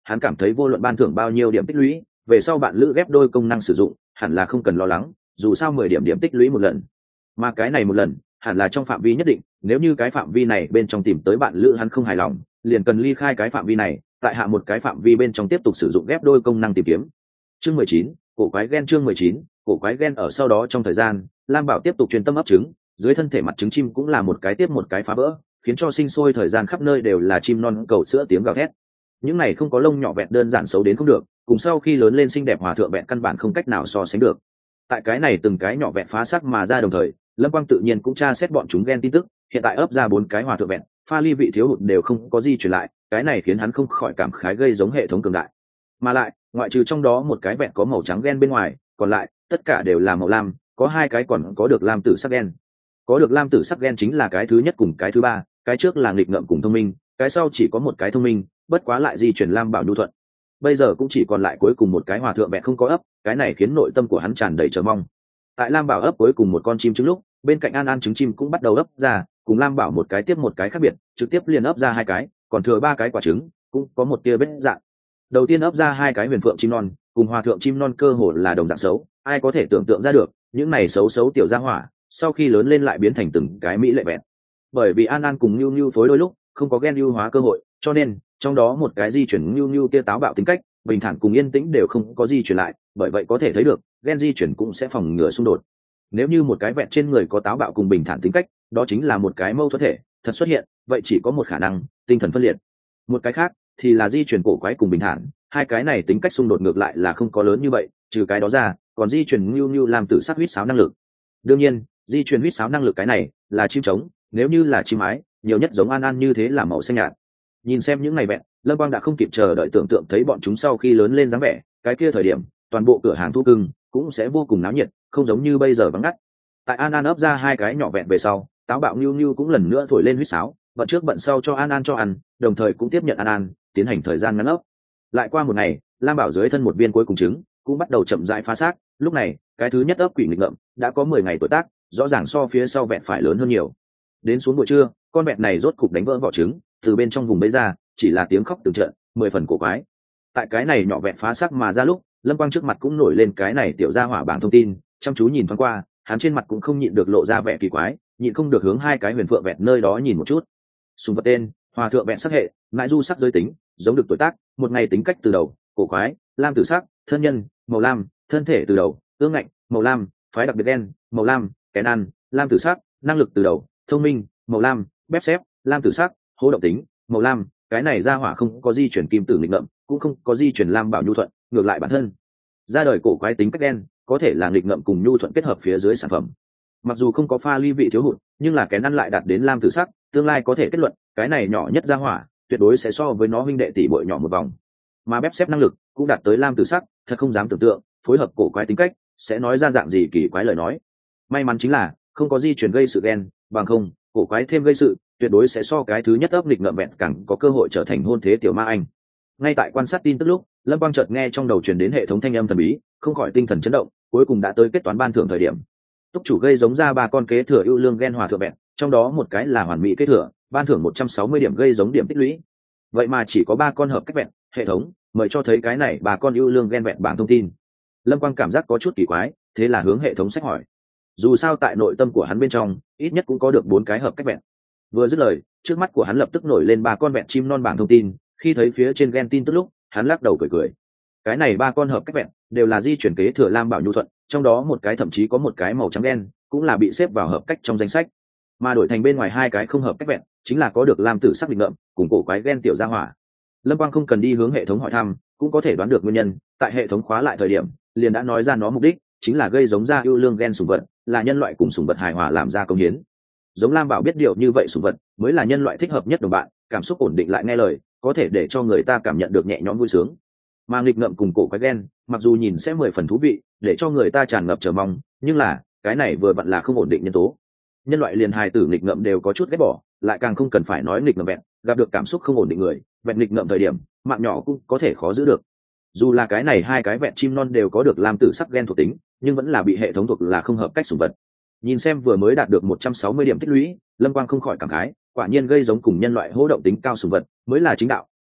S1: hắn cảm thấy vô luận ban thưởng bao nhiêu điểm tích lũy, về sau bạn lữ ghép đôi công năng sử dụng hẳn là không cần lo lắng, dù sao mười điểm điểm tích lũy một lần, mà cái này một lần hẳn là trong phạm vi nhất định, nếu như cái phạm vi này bên trong tìm tới bạn lữ hắn không hài lòng, liền cần ly khai cái phạm vi này, tại hạ một cái phạm vi bên trong tiếp tục sử dụng ghép đôi công năng tìm kiếm. Chương mười chín, cổ quái gen. Chương mười chín, cổ quái gen. Ở sau đó trong thời gian, Lam Bảo tiếp tục truyền tâm ấp trứng, dưới thân thể mặt trứng chim cũng là một cái tiếp một cái phá vỡ, khiến cho sinh sôi thời gian khắp nơi đều là chim non cầu sữa tiếng gào thét. Những này không có lông nhỏ vẹn đơn giản xấu đến không được, cùng sau khi lớn lên xinh đẹp hòa thượng vẹn căn bản không cách nào so sánh được. Tại cái này từng cái nhỏ vẹn phá xác mà ra đồng thời, Lâm Quang tự nhiên cũng tra xét bọn chúng gen tin tức, hiện tại ấp ra bốn cái hòa thượng vẹn, pha ly vị thiếu hụt đều không có gì truyền lại, cái này khiến hắn không khỏi cảm khái gây giống hệ thống cường đại. Mà lại, ngoại trừ trong đó một cái vẹn có màu trắng gen bên ngoài, còn lại tất cả đều là màu lam, có hai cái còn có được lam tử sắc gen. Có được lam tử sắc gen chính là cái thứ nhất cùng cái thứ ba, cái trước là nghịch ngợm cùng thông minh, cái sau chỉ có một cái thông minh, bất quá lại di chuyển Lam Bảo nhu thuận. Bây giờ cũng chỉ còn lại cuối cùng một cái hòa thượng vẹn không có ấp, cái này khiến nội tâm của hắn tràn đầy chờ mong. Tại Lam Bảo ấp cuối cùng một con chim trứng lúc, bên cạnh An An trứng chim cũng bắt đầu ấp ra, cùng Lam Bảo một cái tiếp một cái khác biệt, trực tiếp liền ấp ra hai cái, còn thừa ba cái quả trứng, cũng có một tia vết dạng. Đầu tiên ấp ra hai cái huyền phượng chim non, cùng hòa thượng chim non cơ hồ là đồng dạng xấu, ai có thể tưởng tượng ra được, những này xấu xấu tiểu gia hỏa, sau khi lớn lên lại biến thành từng cái mỹ lệ vẹn. Bởi vì An An cùng Nưu Nưu phối đôi lúc, không có gen ưu hóa cơ hội, cho nên trong đó một cái di chuyển Nưu Nưu kia táo bạo tính cách, bình thản cùng yên tĩnh đều không có di chuyển lại, bởi vậy có thể thấy được, gen di chuyển cũng sẽ phòng ngừa xung đột. Nếu như một cái vẹn trên người có táo bạo cùng bình thản tính cách, đó chính là một cái mâu thuẫn thể, thật xuất hiện, vậy chỉ có một khả năng, tinh thần phân liệt. Một cái khác thì là di chuyển cổ quái cùng bình thản, hai cái này tính cách xung đột ngược lại là không có lớn như vậy, trừ cái đó ra, còn di chuyển Nưu Nưu làm tự sát huýt sáo năng lực. Đương nhiên, di chuyển huýt sáo năng lực cái này là chim trống, nếu như là chim ái, nhiều nhất giống An An như thế là màu xanh nhạt. Nhìn xem những ngày vẹn, Lâm Quang đã không kịp chờ đợi tưởng tượng thấy bọn chúng sau khi lớn lên dáng vẻ, cái kia thời điểm, toàn bộ cửa hàng thú cưng cũng sẽ vô cùng náo nhiệt, không giống như bây giờ vắng ngắt. Tại An An ấp ra hai cái nhỏ vẹn về sau, táo bạo Nưu Nưu cũng lần nữa thổi lên huýt sáo, bận trước bận sau cho An An cho ăn, đồng thời cũng tiếp nhận An An, tiến hành thời gian ngắn ấp. Lại qua một ngày, Lam Bảo dưới thân một viên cuối cùng trứng, cũng bắt đầu chậm rãi phá xác, lúc này, cái thứ nhất ấp quỷ nghịch ngợm đã có mười ngày tuổi tác, rõ ràng so phía sau vẹn phải lớn hơn nhiều. Đến xuống buổi trưa, con vẹn này rốt cục đánh vỡ vỏ trứng, từ bên trong vùng bấy ra, chỉ là tiếng khóc từng trận, mười phần cổ quái. Tại cái này nhỏ vẹn phá xác mà ra lúc, Lâm Quang trước mặt cũng nổi lên cái này tiểu gia hỏa bảng thông tin, chăm chú nhìn thoáng qua, hắn trên mặt cũng không nhịn được lộ ra vẻ kỳ quái, nhịn không được hướng hai cái huyền phượng vẹn nơi đó nhìn một chút. Sùng vật tên, hòa thượng vẹn sắc hệ, mãi du sắc giới tính, giống được tuổi tác, một ngày tính cách từ đầu, cổ quái, lam tử sắc, thân nhân, màu lam, thân thể từ đầu, ương ngạnh, màu lam, phái đặc biệt đen, màu lam, kén ăn, lam tử sắc, năng lực từ đầu, thông minh, màu lam, bép xếp, lam tử sắc, hố động tính, màu lam, cái này ra hỏa không có di chuyển kim tử nghịch ngợm, cũng không có di chuyển lam bảo nhu thuận, ngược lại bản thân ra đời cổ quái tính cách đen, có thể là nghịch ngợm cùng nhu thuận kết hợp phía dưới sản phẩm. Mặc dù không có pha ly vị thiếu hụt, nhưng là kén ăn lại đạt đến lam tử sắc, tương lai có thể kết luận cái này nhỏ nhất ra hỏa tuyệt đối sẽ so với nó huynh đệ tỷ bội nhỏ một vòng. Mà bép xếp năng lực cũng đạt tới lam tử sắc, thật không dám tưởng tượng phối hợp cổ quái tính cách sẽ nói ra dạng gì kỳ quái lời nói. May mắn chính là không có di chuyển gây sự ghen, bằng không cổ quái thêm gây sự tuyệt đối sẽ so cái thứ nhất ấp nghịch ngợm vẹn càng có cơ hội trở thành hôn thế tiểu ma anh. Ngay tại quan sát tin tức lúc, Lâm Quang chợt nghe trong đầu truyền đến hệ thống thanh âm thần bí, không khỏi tinh thần chấn động, cuối cùng đã tới kết toán ban thưởng thời điểm. Túc chủ gây giống ra ba con kế thừa ưu lương gen hòa thượng vẹn, trong đó một cái là hoàn mỹ kế thừa, ban thưởng một trăm sáu mươi điểm gây giống điểm tích lũy. Vậy mà chỉ có ba con hợp cách vẹn, hệ thống mời cho thấy cái này ba con ưu lương gen vẹn bảng thông tin. Lâm Quang cảm giác có chút kỳ quái, thế là hướng hệ thống sách hỏi. Dù sao tại nội tâm của hắn bên trong, ít nhất cũng có được bốn cái hợp cách vẹn. Vừa dứt lời, trước mắt của hắn lập tức nổi lên ba con vẹn chim non bảng thông tin, khi thấy phía trên gen tin tức lúc, hắn lắc đầu cười cười. Cái này ba con hợp cách vẹn đều là di chuyển kế thừa lam bảo nhu thuận, trong đó một cái thậm chí có một cái màu trắng đen, cũng là bị xếp vào hợp cách trong danh sách. Mà đổi thành bên ngoài hai cái không hợp cách vẹn, chính là có được lam tử sắc định ngậm, cùng cổ quái gen tiểu gia hỏa. Lâm Quang không cần đi hướng hệ thống hỏi thăm, cũng có thể đoán được nguyên nhân, tại hệ thống khóa lại thời điểm, liền đã nói ra nó mục đích, chính là gây giống ra ưu lương gen sủng vật, là nhân loại cùng sủng vật hài hòa làm ra công hiến. Giống lam bảo biết điều như vậy sủng vật mới là nhân loại thích hợp nhất đồng bạn, cảm xúc ổn định lại nghe lời, có thể để cho người ta cảm nhận được nhẹ nhõm vui sướng. Mà nghịch ngợm cùng cổ quái gen, mặc dù nhìn sẽ mười phần thú vị, để cho người ta tràn ngập chờ mong, nhưng là cái này vừa vặn là không ổn định nhân tố. Nhân loại liền hài tử nghịch ngợm đều có chút ghét bỏ, lại càng không cần phải nói nghịch ngợm vẹn, gặp được cảm xúc không ổn định người, vẹn nghịch ngợm thời điểm, mạng nhỏ cũng có thể khó giữ được. Dù là cái này hai cái vẹn chim non đều có được lam tử sắc gen thuộc tính, nhưng vẫn là bị hệ thống thuộc là không hợp cách sủng vật. Nhìn xem vừa mới đạt được một trăm sáu mươi điểm tích lũy, Lâm Quang không khỏi cảm khái, quả nhiên gây giống cùng nhân loại hô động tính cao sủng vật mới là chính đạo,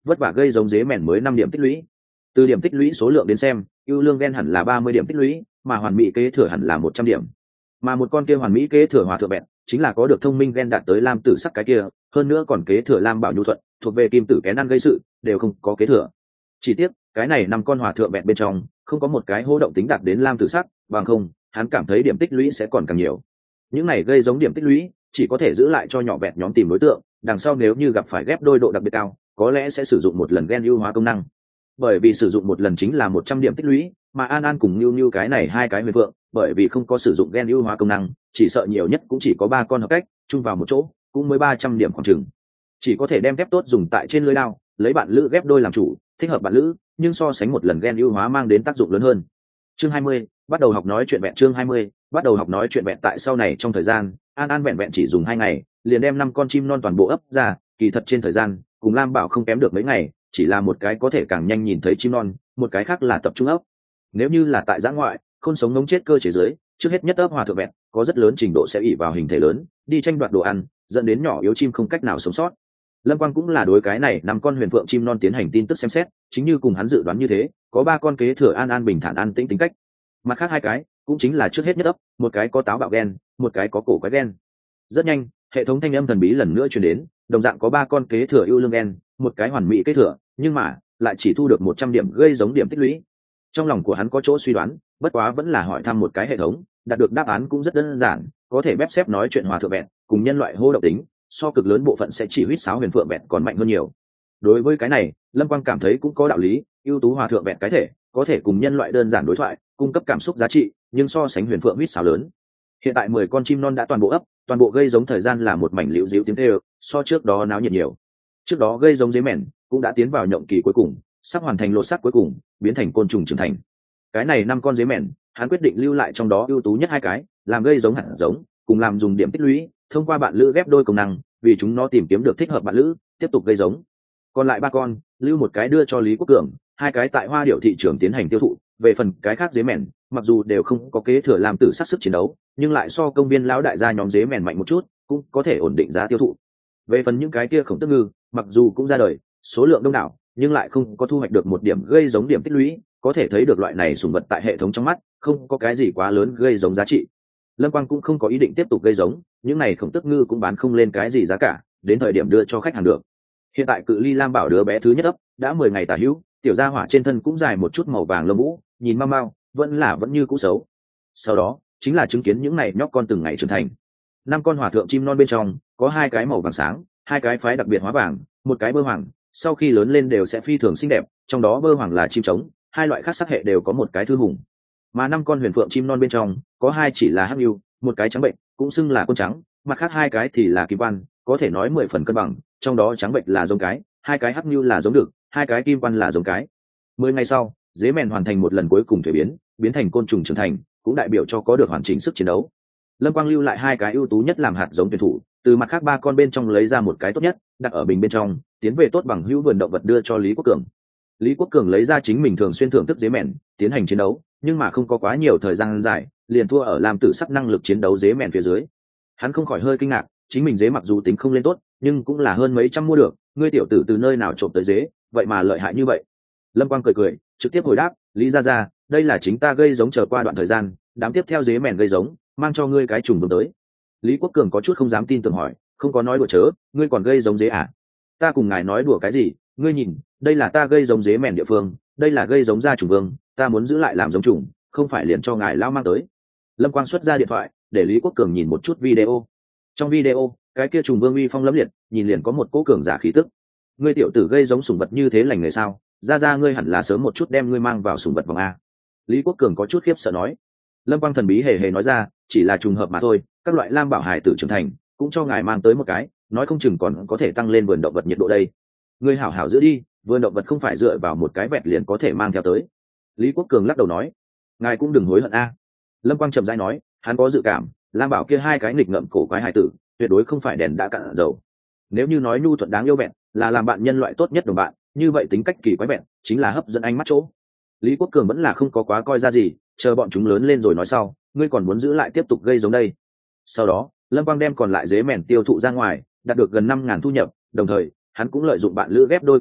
S1: vất vả gây giống dế mèn mới năm điểm tích lũy. Từ điểm tích lũy số lượng đến xem, ưu lương gen hẳn là ba mươi điểm tích lũy, mà hoàn mỹ kế thừa hẳn là một trăm điểm. Mà một con kia hoàn mỹ kế thừa hòa thượng bẹn chính là có được thông minh gen đạt tới lam tử sắc cái kia, hơn nữa còn kế thừa lam bảo nhu thuận, thuộc về kim tử kén ăn gây sự, đều không có kế thừa. Chỉ tiếc, cái này năm con hòa thượng bẹn bên trong, không có một cái hô động tính đạt đến lam tử sắc, bằng không, hắn cảm thấy điểm tích lũy sẽ còn càng nhiều. Những này gây giống điểm tích lũy, chỉ có thể giữ lại cho nhỏ bẹt nhóm tìm đối tượng, đằng sau nếu như gặp phải ghép đôi độ đặc biệt cao, có lẽ sẽ sử dụng một lần gen ưu hóa công năng. Bởi vì sử dụng một lần chính là một trăm điểm tích lũy, mà An An cùng Nưu Nưu cái này hai cái huyền vượng, bởi vì không có sử dụng gen ưu hóa công năng, chỉ sợ nhiều nhất cũng chỉ có ba con hợp cách, chung vào một chỗ, cũng mới ba trăm điểm khoảng chừng. Chỉ có thể đem ghép tốt dùng tại trên lưới đao, lấy bạn lữ ghép đôi làm chủ, thích hợp bạn lữ, nhưng so sánh một lần gen ưu hóa mang đến tác dụng lớn hơn. Chương hai mươi, bắt đầu học nói chuyện vẹn chương hai mươi, bắt đầu học nói chuyện vẹn tại sau này trong thời gian, An An vẹn vẹn chỉ dùng hai ngày, liền đem năm con chim non toàn bộ ấp ra, kỳ thật trên thời gian, cùng Lam Bảo không kém được mấy ngày, chỉ là một cái có thể càng nhanh nhìn thấy chim non, một cái khác là tập trung ấp. Nếu như là tại giã ngoại, không sống ngống chết cơ chế dưới, trước hết nhất ấp hòa thượng vẹn, có rất lớn trình độ sẽ ỷ vào hình thể lớn, đi tranh đoạt đồ ăn, dẫn đến nhỏ yếu chim không cách nào sống sót. Lâm Quang cũng là đối cái này năm con huyền phượng chim non tiến hành tin tức xem xét, chính như cùng hắn dự đoán như thế, có ba con kế thừa An An bình thản an tĩnh tính cách. Mặt khác hai cái, cũng chính là trước hết nhất ấp, một cái có táo bạo gen, một cái có cổ quái gen. Rất nhanh, hệ thống thanh âm thần bí lần nữa truyền đến, đồng dạng có ba con kế thừa ưu lương gen, một cái hoàn mỹ kế thừa, nhưng mà lại chỉ thu được một trăm điểm gây giống điểm tích lũy. Trong lòng của hắn có chỗ suy đoán, bất quá vẫn là hỏi thăm một cái hệ thống, đạt được đáp án cũng rất đơn giản, có thể bép xếp nói chuyện hòa thượng vẹn, cùng nhân loại hô động tính, so cực lớn bộ phận sẽ chỉ huýt sáo huyền phượng vẹn còn mạnh hơn nhiều. Đối với cái này, Lâm Quang cảm thấy cũng có đạo lý, ưu tú hòa thượng vẹn cái thể, có thể cùng nhân loại đơn giản đối thoại, cung cấp cảm xúc giá trị, nhưng so sánh huyền phượng huýt sáo lớn. Hiện tại mười con chim non đã toàn bộ ấp, toàn bộ gây giống thời gian là một mảnh liễu díu tiếng kêu, so trước đó náo nhiệt nhiều. Trước đó gây giống dế mèn cũng đã tiến vào nhộng kỳ cuối cùng, sắp hoàn thành lột xác cuối cùng, biến thành côn trùng trưởng thành. Cái này năm con dế mèn, hắn quyết định lưu lại trong đó ưu tú nhất hai cái, làm gây giống hạt giống, cùng làm dùng điểm tích lũy, thông qua bạn lữ ghép đôi công năng, vì chúng nó tìm kiếm được thích hợp bạn lữ, tiếp tục gây giống. Còn lại ba con, lưu một cái đưa cho Lý Quốc Cường, hai cái tại Hoa Điểu thị trường tiến hành tiêu thụ. Về phần cái khác dế mèn, mặc dù đều không có kế thừa làm tử sắc sức chiến đấu, nhưng lại so công viên lão đại gia nhóm dế mèn mạnh một chút, cũng có thể ổn định giá tiêu thụ. Về phần những cái kia khổng tức ngư, mặc dù cũng ra đời, số lượng đông đảo, nhưng lại không có thu hoạch được một điểm gây giống điểm tích lũy, có thể thấy được loại này sủng vật tại hệ thống trong mắt, không có cái gì quá lớn gây giống giá trị. Lâm Quang cũng không có ý định tiếp tục gây giống, những này khổng tức ngư cũng bán không lên cái gì giá cả, đến thời điểm đưa cho khách hàng được. Hiện tại cự ly Lam Bảo đứa bé thứ nhất ấp đã mười ngày tả hữu, tiểu gia hỏa trên thân cũng dài một chút màu vàng lông vũ, nhìn mau mau, vẫn là vẫn như cũ xấu. Sau đó chính là chứng kiến những này nhóc con từng ngày trưởng thành. Năm con hòa thượng chim non bên trong có hai cái màu vàng sáng, hai cái phái đặc biệt hóa vàng, một cái bơ hoàng, sau khi lớn lên đều sẽ phi thường xinh đẹp, trong đó bơ hoàng là chim trống, hai loại khác sắc hệ đều có một cái thư hùng. Mà năm con huyền phượng chim non bên trong có hai chỉ là hắc nhu, một cái trắng bệnh, cũng xưng là con trắng, mặt khác hai cái thì là kim quan, có thể nói mười phần cân bằng, trong đó trắng bệnh là giống cái, hai cái hắc nhu là giống được, hai cái kim quan là giống cái. Mười ngày sau, dế mèn hoàn thành một lần cuối cùng thuế biến, biến thành côn trùng trưởng thành, cũng đại biểu cho có được hoàn chỉnh sức chiến đấu. Lâm Quang lưu lại hai cái ưu tú nhất làm hạt giống tuyển thủ, từ mặt khác ba con bên trong lấy ra một cái tốt nhất, đặt ở bình bên trong, tiến về tốt bằng hữu vườn động vật đưa cho Lý Quốc Cường. Lý Quốc Cường lấy ra chính mình thường xuyên thưởng thức dế mèn, tiến hành chiến đấu, nhưng mà không có quá nhiều thời gian dài, liền thua ở làm tử sắc năng lực chiến đấu dế mèn phía dưới. Hắn không khỏi hơi kinh ngạc, chính mình dế mặc dù tính không lên tốt, nhưng cũng là hơn mấy trăm mua được, ngươi tiểu tử từ nơi nào trộm tới dế, vậy mà lợi hại như vậy. Lâm Quang cười cười, trực tiếp hồi đáp, Lý gia gia, đây là chính ta gây giống chờ qua đoạn thời gian, đám tiếp theo dế mèn gây giống, mang cho ngươi cái trùng vương tới. Lý Quốc Cường có chút không dám tin tưởng hỏi, không có nói đùa chớ, ngươi còn gây giống dế à? Ta cùng ngài nói đùa cái gì? Ngươi nhìn, đây là ta gây giống dế mèn địa phương, đây là gây giống gia trùng vương, ta muốn giữ lại làm giống trùng, không phải liền cho ngài lao mang tới. Lâm Quang xuất ra điện thoại, để Lý Quốc Cường nhìn một chút video. Trong video, cái kia trùng vương uy phong lẫm liệt, nhìn liền có một cỗ cường giả khí tức. Ngươi tiểu tử gây giống sủng vật như thế lành người sao? Ra ra ngươi hẳn là sớm một chút đem ngươi mang vào sủng vật vòng a. Lý Quốc Cường có chút khiếp sợ nói. Lâm Quang thần bí hề hề nói ra, chỉ là trùng hợp mà thôi, các loại lam bảo hải tử trưởng thành, cũng cho ngài mang tới một cái, nói không chừng còn có thể tăng lên vườn động vật nhiệt độ đây. Ngươi hảo hảo giữ đi, vườn động vật không phải dựa vào một cái vẹt liền có thể mang theo tới. Lý Quốc Cường lắc đầu nói, ngài cũng đừng hối hận a. Lâm Quang chậm rãi nói, hắn có dự cảm, lam bảo kia hai cái nghịch ngợm cổ quái hải tử, tuyệt đối không phải đèn đã cạn dầu. Nếu như nói nhu thuận đáng yêu vẹn, là làm bạn nhân loại tốt nhất đồng bạn, như vậy tính cách kỳ quái vẹn, chính là hấp dẫn ánh mắt chỗ. Lý Quốc Cường vẫn là không có quá coi ra gì, chờ bọn chúng lớn lên rồi nói sau, ngươi còn muốn giữ lại tiếp tục gây giống đây. Sau đó, Lâm Quang đem còn lại dế mèn tiêu thụ ra ngoài, đạt được gần năm ngàn thu nhập, đồng thời, hắn cũng lợi dụng bạn lữ ghép đôi công năng,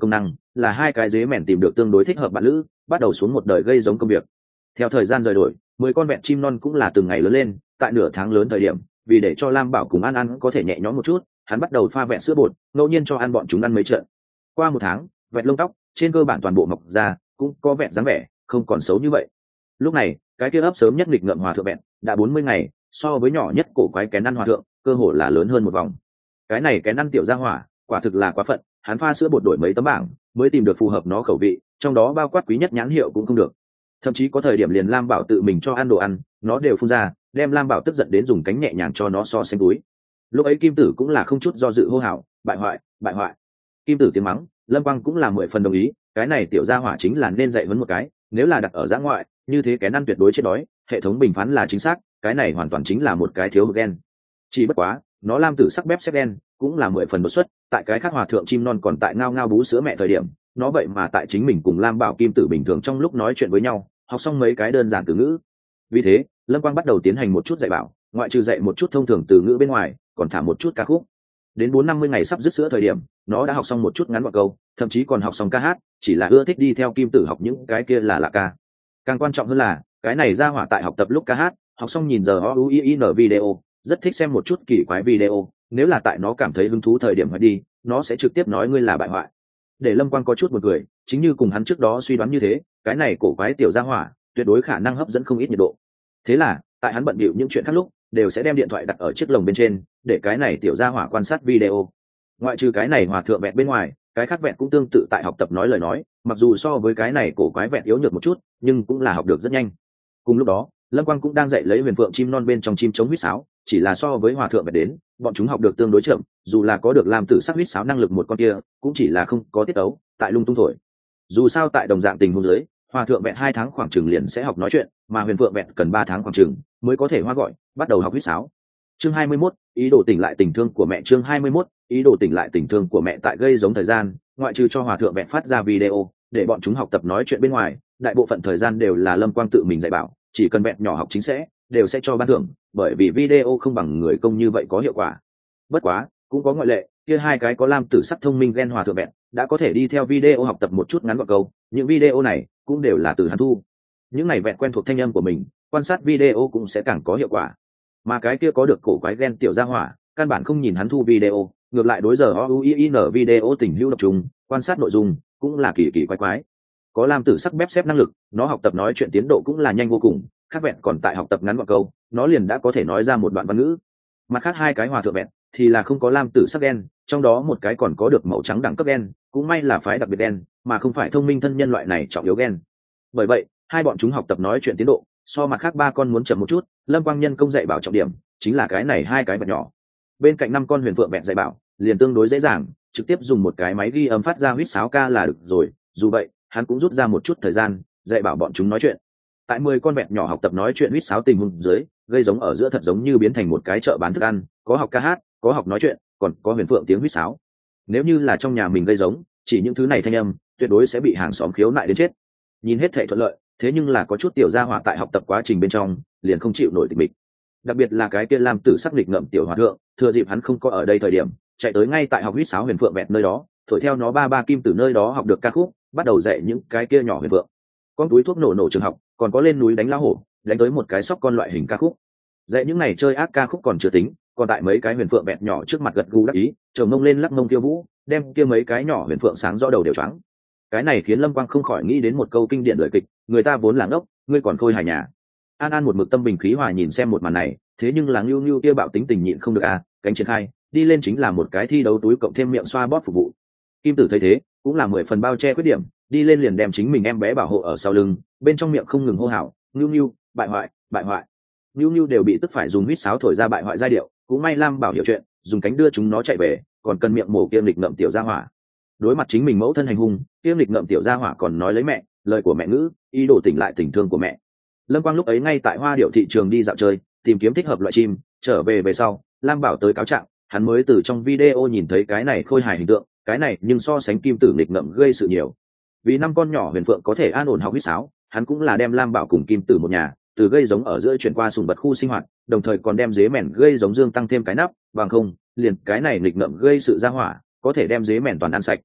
S1: là hai cái dế mèn tìm được tương đối thích hợp bạn lữ, bắt đầu xuống một đời gây giống công việc. Theo thời gian rời đổi, mười con vẹn chim non cũng là từng ngày lớn lên. Tại nửa tháng lớn thời điểm, vì để cho Lam Bảo cùng An An có thể nhẹ nhõm một chút, hắn bắt đầu pha vẹn sữa bột, ngẫu nhiên cho ăn bọn chúng ăn mấy trận. Qua một tháng, vẹn lông tóc trên cơ bản toàn bộ mọc ra, cũng có vẹn dáng vẻ, không còn xấu như vậy. Lúc này, cái kia ấp sớm nhất nghịch ngợm hòa thượng vẹn đã bốn mươi ngày, so với nhỏ nhất cổ quái kén ăn hòa thượng, cơ hồ là lớn hơn một vòng. Cái này kén ăn tiểu gia hỏa, quả thực là quá phận, hắn pha sữa bột đổi mấy tấm bảng, mới tìm được phù hợp nó khẩu vị, trong đó bao quát quý nhất nhãn hiệu cũng không được. Thậm chí có thời điểm liền Lam Bảo tự mình cho ăn đồ ăn, nó đều phun ra, đem Lam Bảo tức giận đến dùng cánh nhẹ nhàng cho nó so sánh túi. Lúc ấy Kim Tử cũng là không chút do dự hô hào, bại hoại, bại hoại. Kim Tử tiếng mắng, Lâm Quang cũng là mười phần đồng ý, cái này tiểu gia hỏa chính là nên dạy huấn một cái, nếu là đặt ở giã ngoại, như thế kén ăn tuyệt đối chết đói, hệ thống bình phán là chính xác, cái này hoàn toàn chính là một cái thiếu hụt gen. Chỉ bất quá, nó Lam Tử sắc bếp xếp gen, cũng là mười phần đột xuất, tại cái khác hòa thượng chim non còn tại ngao ngao bú sữa mẹ thời điểm, nó vậy mà tại chính mình cùng Lam Bảo Kim Tử bình thường trong lúc nói chuyện với nhau, học xong mấy cái đơn giản từ ngữ. Vì thế, Lâm Quang bắt đầu tiến hành một chút dạy bảo, ngoại trừ dạy một chút thông thường từ ngữ bên ngoài, còn thả một chút ca khúc. Đến bốn năm mươi ngày sắp dứt sữa thời điểm, nó đã học xong một chút ngắn gọn câu, thậm chí còn học xong ca hát, chỉ là ưa thích đi theo Kim Tử học những cái kia là lạ ca. Càng quan trọng hơn là, cái này ra hỏa tại học tập lúc ca hát, học xong nhìn giờ o u i n video, rất thích xem một chút kỳ quái video, nếu là tại nó cảm thấy hứng thú thời điểm hỏi đi, nó sẽ trực tiếp nói ngươi là bại hoại. Để Lâm Quang có chút một người, chính như cùng hắn trước đó suy đoán như thế, cái này cổ quái tiểu gia hỏa, tuyệt đối khả năng hấp dẫn không ít nhiệt độ. Thế là, tại hắn bận bịu những chuyện khác lúc, đều sẽ đem điện thoại đặt ở chiếc lồng bên trên, để cái này tiểu gia hỏa quan sát video. Ngoại trừ cái này hòa thượng vẹn bên ngoài, cái khác vẹn cũng tương tự tại học tập nói lời nói, mặc dù so với cái này cổ quái vẹn yếu nhược một chút, nhưng cũng là học được rất nhanh. Cùng lúc đó, Lâm Quang cũng đang dạy lấy huyền phượng chim non bên trong chim chống huýt sáo, chỉ là so với hòa thượng vẹn đến, bọn chúng học được tương đối chậm, dù là có được làm tử sắc huýt sáo năng lực một con kia, cũng chỉ là không có tiết tấu, tại lung tung thổi. Dù sao tại đồng dạng tình huống dưới, hòa thượng vẹn hai tháng khoảng chừng liền sẽ học nói chuyện, mà huyền phượng vẹn cần ba tháng khoảng chừng mới có thể hoa gọi, bắt đầu học huýt sáo. Chương hai mươi mốt, ý đồ tỉnh lại tình thương của mẹ. Chương hai mươi mốt, ý đồ tỉnh lại tình thương của mẹ. Tại gây giống thời gian, ngoại trừ cho hòa thượng vẹn phát ra video để bọn chúng học tập nói chuyện bên ngoài, đại bộ phận thời gian đều là Lâm Quang tự mình dạy bảo, chỉ cần vẹn nhỏ học chính sẽ đều sẽ cho ban thưởng, bởi vì video không bằng người công như vậy có hiệu quả. Bất quá, cũng có ngoại lệ, kia hai cái có lam tử sắc thông minh gen hòa thượng vẹn đã có thể đi theo video học tập một chút ngắn gọn câu, những video này cũng đều là từ hắn thu. Những này vẹn quen thuộc thanh âm của mình, quan sát video cũng sẽ càng có hiệu quả. Mà cái kia có được cổ quái gen tiểu gia hỏa, căn bản không nhìn hắn thu video, ngược lại đối giờ o u i n video tình hữu độc trùng, quan sát nội dung cũng là kỳ kỳ quái quái. Có lam tử sắc bếp xếp năng lực, nó học tập nói chuyện tiến độ cũng là nhanh vô cùng, khác vẹn còn tại học tập ngắn gọn câu, nó liền đã có thể nói ra một đoạn văn ngữ. Mặt khác hai cái hòa thượng vẹn thì là không có lam tử sắc gen, trong đó một cái còn có được màu trắng đẳng cấp gen, cũng may là phái đặc biệt gen, mà không phải thông minh thân nhân loại này trọng yếu gen. Bởi vậy, hai bọn chúng học tập nói chuyện tiến độ so mặt khác ba con muốn chậm một chút. Lâm Quang nhân công dạy bảo trọng điểm chính là cái này hai cái vật nhỏ. Bên cạnh năm con huyền phượng vẹn dạy bảo liền tương đối dễ dàng, trực tiếp dùng một cái máy ghi âm phát ra huýt sáo ca là được rồi. Dù vậy, hắn cũng rút ra một chút thời gian dạy bảo bọn chúng nói chuyện. Tại mười con vẹn nhỏ học tập nói chuyện huýt sáo tình huống dưới, gây giống ở giữa thật giống như biến thành một cái chợ bán thức ăn, có học ca hát, có học nói chuyện, còn có huyền phượng tiếng huýt sáo. Nếu như là trong nhà mình gây giống, chỉ những thứ này thanh âm tuyệt đối sẽ bị hàng xóm khiếu nại đến chết. Nhìn hết thảy thuận lợi, thế nhưng là có chút tiểu gia hỏa tại học tập quá trình bên trong liền không chịu nổi tịch mịch. Đặc biệt là cái kia lam tử sắc lịch ngậm tiểu hòa thượng, thừa dịp hắn không có ở đây thời điểm, chạy tới ngay tại học huýt sáo huyền phượng vẹn nơi đó, thổi theo nó ba ba kim từ nơi đó học được ca khúc, bắt đầu dạy những cái kia nhỏ huyền phượng. Con túi thuốc nổ nổ trường học, còn có lên núi đánh lao hổ, đánh tới một cái sóc con loại hình ca khúc. Dạy những này chơi ác ca khúc còn chưa tính, còn tại mấy cái huyền phượng vẹn nhỏ trước mặt gật gù đắc ý, trồng mông lên lắc mông tiêu vũ, đem kia mấy cái nhỏ huyền phượng sáng rõ đầu đều choáng. Cái này khiến Lâm Quang không khỏi nghĩ đến một câu kinh điển lời kịch, người ta vốn là ngốc, ngươi còn khôi hài nhà. An An một mực tâm bình khí hòa nhìn xem một màn này, thế nhưng là Nưu Nưu kia bạo tính tình nhịn không được à, cánh triển khai, đi lên chính là một cái thi đấu túi cộng thêm miệng xoa bóp phục vụ. Kim Tử thấy thế, cũng là mười phần bao che khuyết điểm, đi lên liền đem chính mình em bé bảo hộ ở sau lưng, bên trong miệng không ngừng hô hào, Nưu Nưu, bại hoại, bại hoại. Nưu Nưu đều bị tức phải dùng huýt sáo thổi ra bại hoại giai điệu, cũng may Lam Bảo hiểu chuyện, dùng cánh đưa chúng nó chạy về, còn cần miệng mổ kiêm lịch ngậm tiểu gia hỏa. Đối mặt chính mình mẫu thân hành hung, kiêm lịch ngậm tiểu gia hỏa còn nói lấy mẹ, lời của mẹ ngữ, ý đồ tỉnh lại tình thương của mẹ. Lâm Quang lúc ấy ngay tại hoa điệu thị trường đi dạo chơi, tìm kiếm thích hợp loại chim, trở về về sau, Lam Bảo tới cáo trạng, hắn mới từ trong video nhìn thấy cái này khôi hài hình tượng, cái này nhưng so sánh Kim Tử lịch ngậm gây sự nhiều. Vì năm con nhỏ huyền phượng có thể an ổn học huýt sáo, hắn cũng là đem Lam Bảo cùng Kim Tử một nhà từ gây giống ở giữa chuyển qua sùng vật khu sinh hoạt, đồng thời còn đem dế mèn gây giống dương tăng thêm cái nắp, bằng không, liền cái này lịch ngậm gây sự ra hỏa, có thể đem dế mèn toàn ăn sạch.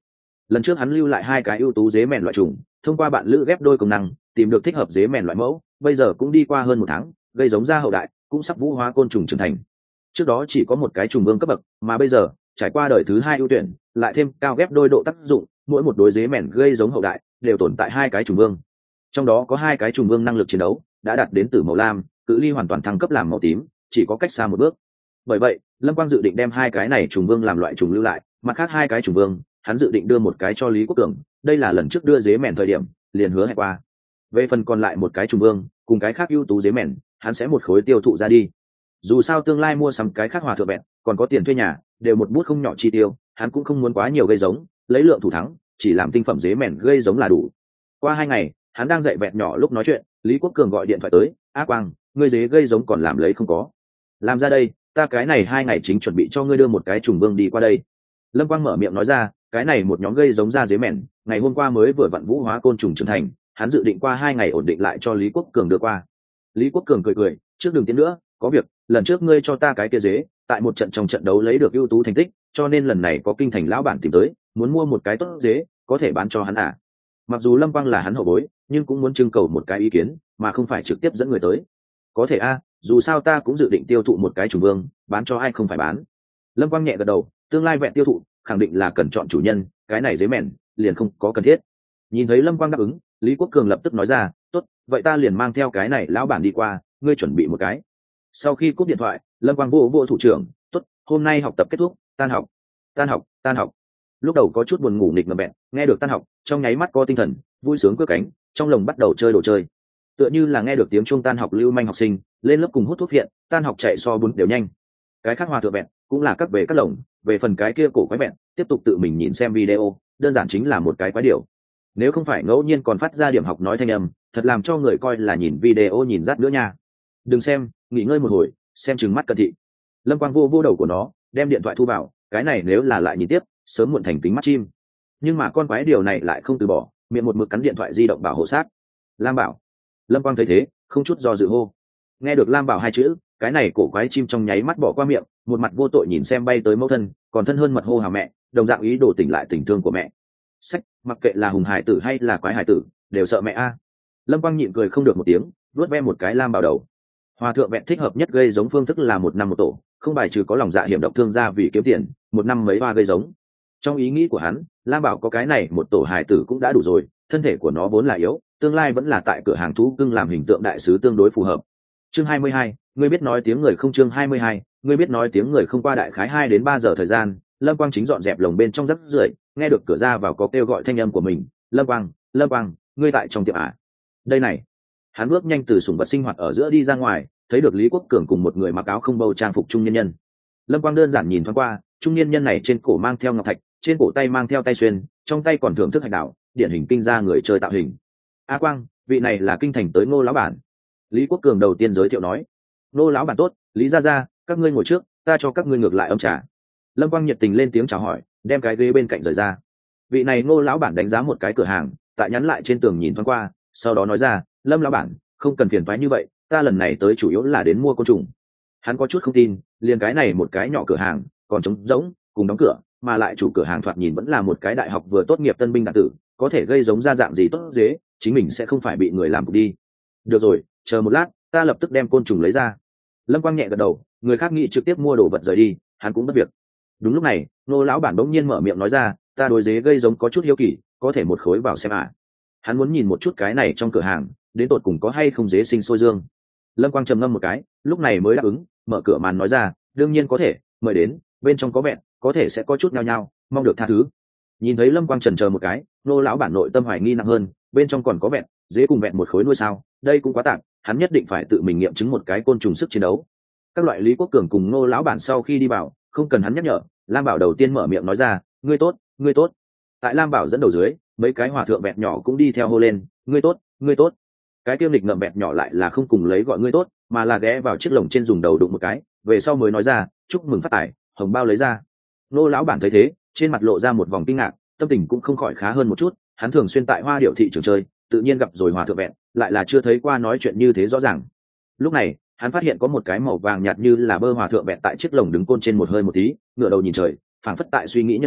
S1: lần trước hắn lưu lại hai cái ưu tú dế mèn loại trùng, thông qua bạn lữ ghép đôi công năng tìm được thích hợp dế mèn loại mẫu, bây giờ cũng đi qua hơn một tháng, gây giống ra hậu đại cũng sắp vũ hóa côn trùng trưởng thành. Trước đó chỉ có một cái trùng vương cấp bậc, mà bây giờ trải qua đời thứ hai ưu tuyển, lại thêm cao ghép đôi độ tác dụng, mỗi một đối dế mèn gây giống hậu đại đều tồn tại hai cái trùng vương, trong đó có hai cái trùng vương năng lực chiến đấu đã đạt đến từ màu lam, cự ly hoàn toàn thăng cấp làm màu tím, chỉ có cách xa một bước. Bởi vậy Lâm Quang dự định đem hai cái này trùng vương làm loại trùng lưu lại, mặt khác hai cái trùng vương hắn dự định đưa một cái cho Lý Quốc Cường, đây là lần trước đưa dế mèn thời điểm liền hứa hẹn qua. Về phần còn lại một cái trùng vương cùng cái khác ưu tú dế mèn, hắn sẽ một khối tiêu thụ ra đi. Dù sao tương lai mua sắm cái khác hòa thượng bẹn còn có tiền thuê nhà, đều một bút không nhỏ chi tiêu, hắn cũng không muốn quá nhiều gây giống, lấy lượng thủ thắng, chỉ làm tinh phẩm dế mèn gây giống là đủ. Qua hai ngày hắn đang dạy vẹn nhỏ lúc nói chuyện, Lý Quốc Cường gọi điện thoại tới. A Quang, ngươi dế gây giống còn làm lấy không có? Làm ra đây, ta cái này hai ngày chính chuẩn bị cho ngươi đưa một cái trùng vương đi qua đây. Lâm Quang mở miệng nói ra, cái này một nhóm gây giống ra dế mèn, ngày hôm qua mới vừa vặn vũ hóa côn trùng trưởng thành, hắn dự định qua hai ngày ổn định lại cho Lý Quốc Cường đưa qua. Lý Quốc Cường cười cười, trước đừng tiến nữa, có việc, lần trước ngươi cho ta cái kia dế, tại một trận trong trận đấu lấy được ưu tú thành tích, cho nên lần này có kinh thành lão bản tìm tới, muốn mua một cái tốt dế, có thể bán cho hắn à? Mặc dù Lâm Quang là hắn hậu bối, nhưng cũng muốn trưng cầu một cái ý kiến, mà không phải trực tiếp dẫn người tới. Có thể a, dù sao ta cũng dự định tiêu thụ một cái trùng vương, bán cho ai không phải bán. Lâm Quang nhẹ gật đầu, tương lai vẹn tiêu thụ khẳng định là cần chọn chủ nhân, cái này dế mèn liền không có cần thiết. Nhìn thấy Lâm Quang đáp ứng, Lý Quốc Cường lập tức nói ra, tốt, vậy ta liền mang theo cái này lão bản đi qua, ngươi chuẩn bị một cái. Sau khi cúp điện thoại, Lâm Quang vô vô thủ trưởng, tốt, hôm nay học tập kết thúc, tan học, tan học, tan học. Lúc đầu có chút buồn ngủ nịch mà bẹn, nghe được tan học, trong nháy mắt có tinh thần, vui sướng cất cánh, trong lồng bắt đầu chơi đồ chơi. Tựa như là nghe được tiếng chuông tan học lưu manh học sinh lên lớp cùng hút thuốc viện, tan học chạy so bún đều nhanh. Cái khác hòa thượng bẹn cũng là các về các lồng, về phần cái kia cổ quái bẹn tiếp tục tự mình nhìn xem video, đơn giản chính là một cái quái điều. Nếu không phải ngẫu nhiên còn phát ra điểm học nói thanh âm, thật làm cho người coi là nhìn video nhìn rát nữa nha. Đừng xem, nghỉ ngơi một hồi, xem chừng mắt cận thị. Lâm Quang vô vô đầu của nó, đem điện thoại thu vào, cái này nếu là lại nhìn tiếp, sớm muộn thành kính mắt chim. Nhưng mà con quái điều này lại không từ bỏ, miệng một mực cắn điện thoại di động bảo hộ sát. Lam Bảo. Lâm Quang thấy thế, không chút do dự hô. Nghe được Lam Bảo hai chữ, cái này cổ quái chim trong nháy mắt bỏ qua miệng, một mặt vô tội nhìn xem bay tới mẫu thân, còn thân hơn mật hô hào mẹ, đồng dạng ý đồ tỉnh lại tình thương của mẹ. Sách, mặc kệ là hùng hải tử hay là quái hải tử, đều sợ mẹ a. Lâm Quang nhịn cười không được một tiếng, vuốt ve một cái Lam Bảo đầu. Hòa thượng vẹn thích hợp nhất gây giống phương thức là một năm một tổ, không bài trừ có lòng dạ hiểm độc thương gia vì kiếm tiền, một năm mấy ba gây giống. Trong ý nghĩ của hắn, Lam Bảo có cái này một tổ hài tử cũng đã đủ rồi, thân thể của nó vốn là yếu, tương lai vẫn là tại cửa hàng thú cưng làm hình tượng đại sứ tương đối phù hợp. Chương hai mươi hai, ngươi biết nói tiếng người không. Chương hai mươi hai, ngươi biết nói tiếng người không. Qua đại khái hai đến ba giờ thời gian, Lâm Quang chính dọn dẹp lồng bên trong rác rưởi, nghe được cửa ra vào có kêu gọi thanh âm của mình, "Lâm Quang, Lâm Quang, ngươi tại trong tiệm à?" Đây này. Hắn bước nhanh từ sủng vật sinh hoạt ở giữa đi ra ngoài, thấy được Lý Quốc Cường cùng một người mặc áo không bâu trang phục trung nhân nhân. Lâm Quang đơn giản nhìn thoáng qua, trung niên nhân này trên cổ mang theo ngọc thạch, trên cổ tay mang theo tay xuyên, trong tay còn thưởng thức hạch đảo, điển hình kinh gia người chơi tạo hình. A Quang, vị này là kinh thành tới Ngô lão bản. Lý Quốc Cường đầu tiên giới thiệu nói. Ngô lão bản tốt, Lý gia gia, các ngươi ngồi trước, ta cho các ngươi ngược lại ấm trà. Lâm Quang nhiệt tình lên tiếng chào hỏi, đem cái ghế bên cạnh rời ra. Vị này Ngô lão bản đánh giá một cái cửa hàng, tại nhắn lại trên tường nhìn thoáng qua, sau đó nói ra, Lâm lão bản, không cần phiền toái như vậy, ta lần này tới chủ yếu là đến mua côn trùng. Hắn có chút không tin, liền cái này một cái nhỏ cửa hàng, còn trống rỗng, cùng đóng cửa, mà lại chủ cửa hàng thoạt nhìn vẫn là một cái đại học vừa tốt nghiệp tân binh đạn tử, có thể gây giống ra dạng gì tốt dế, chính mình sẽ không phải bị người làm cục đi. Được rồi, chờ một lát, ta lập tức đem côn trùng lấy ra. Lâm Quang nhẹ gật đầu, người khác nghĩ trực tiếp mua đồ vật rời đi, hắn cũng bất việc. Đúng lúc này, Nô lão bản bỗng nhiên mở miệng nói ra, ta đối dế gây giống có chút hiếu kỳ, có thể một khối vào xem à. Hắn muốn nhìn một chút cái này trong cửa hàng, đến tột cùng có hay không dế sinh sôi dương. Lâm Quang trầm ngâm một cái, lúc này mới đáp ứng, mở cửa màn nói ra, đương nhiên có thể, mời đến, bên trong có vẹn, có thể sẽ có chút nhao nhao, mong được tha thứ. Nhìn thấy Lâm Quang chần chờ một cái, Nô lão bản nội tâm hoài nghi nặng hơn, bên trong còn có vẹn, dế cùng vẹn một khối nuôi sao, đây cũng quá tạm, hắn nhất định phải tự mình nghiệm chứng một cái côn trùng sức chiến đấu. Các loại Lý Quốc Cường cùng Nô lão bản sau khi đi vào, không cần hắn nhắc nhở, Lam Bảo đầu tiên mở miệng nói ra, ngươi tốt, ngươi tốt. Tại Lam Bảo dẫn đầu dưới, mấy cái hòa thượng vẹn nhỏ cũng đi theo hô lên, ngươi tốt, ngươi tốt. Cái kiêm lịch ngậm vẹn nhỏ lại là không cùng lấy gọi ngươi tốt, mà là ghé vào chiếc lồng trên dùng đầu đụng một cái, về sau mới nói ra, chúc mừng phát tài, hồng bao lấy ra. Nô lão bản thấy thế, trên mặt lộ ra một vòng kinh ngạc, tâm tình cũng không khỏi khá hơn một chút, hắn thường xuyên tại Hoa Điệu thị trường chơi, tự nhiên gặp rồi hòa thượng vẹn, lại là chưa thấy qua nói chuyện như thế rõ ràng. Lúc này, hắn phát hiện có một cái màu vàng nhạt như là bơ hòa thượng vẹn tại chiếc lồng đứng côn trên một hơi một tí, ngửa đầu nhìn trời, phảng phất tại suy nghĩ nhân sinh,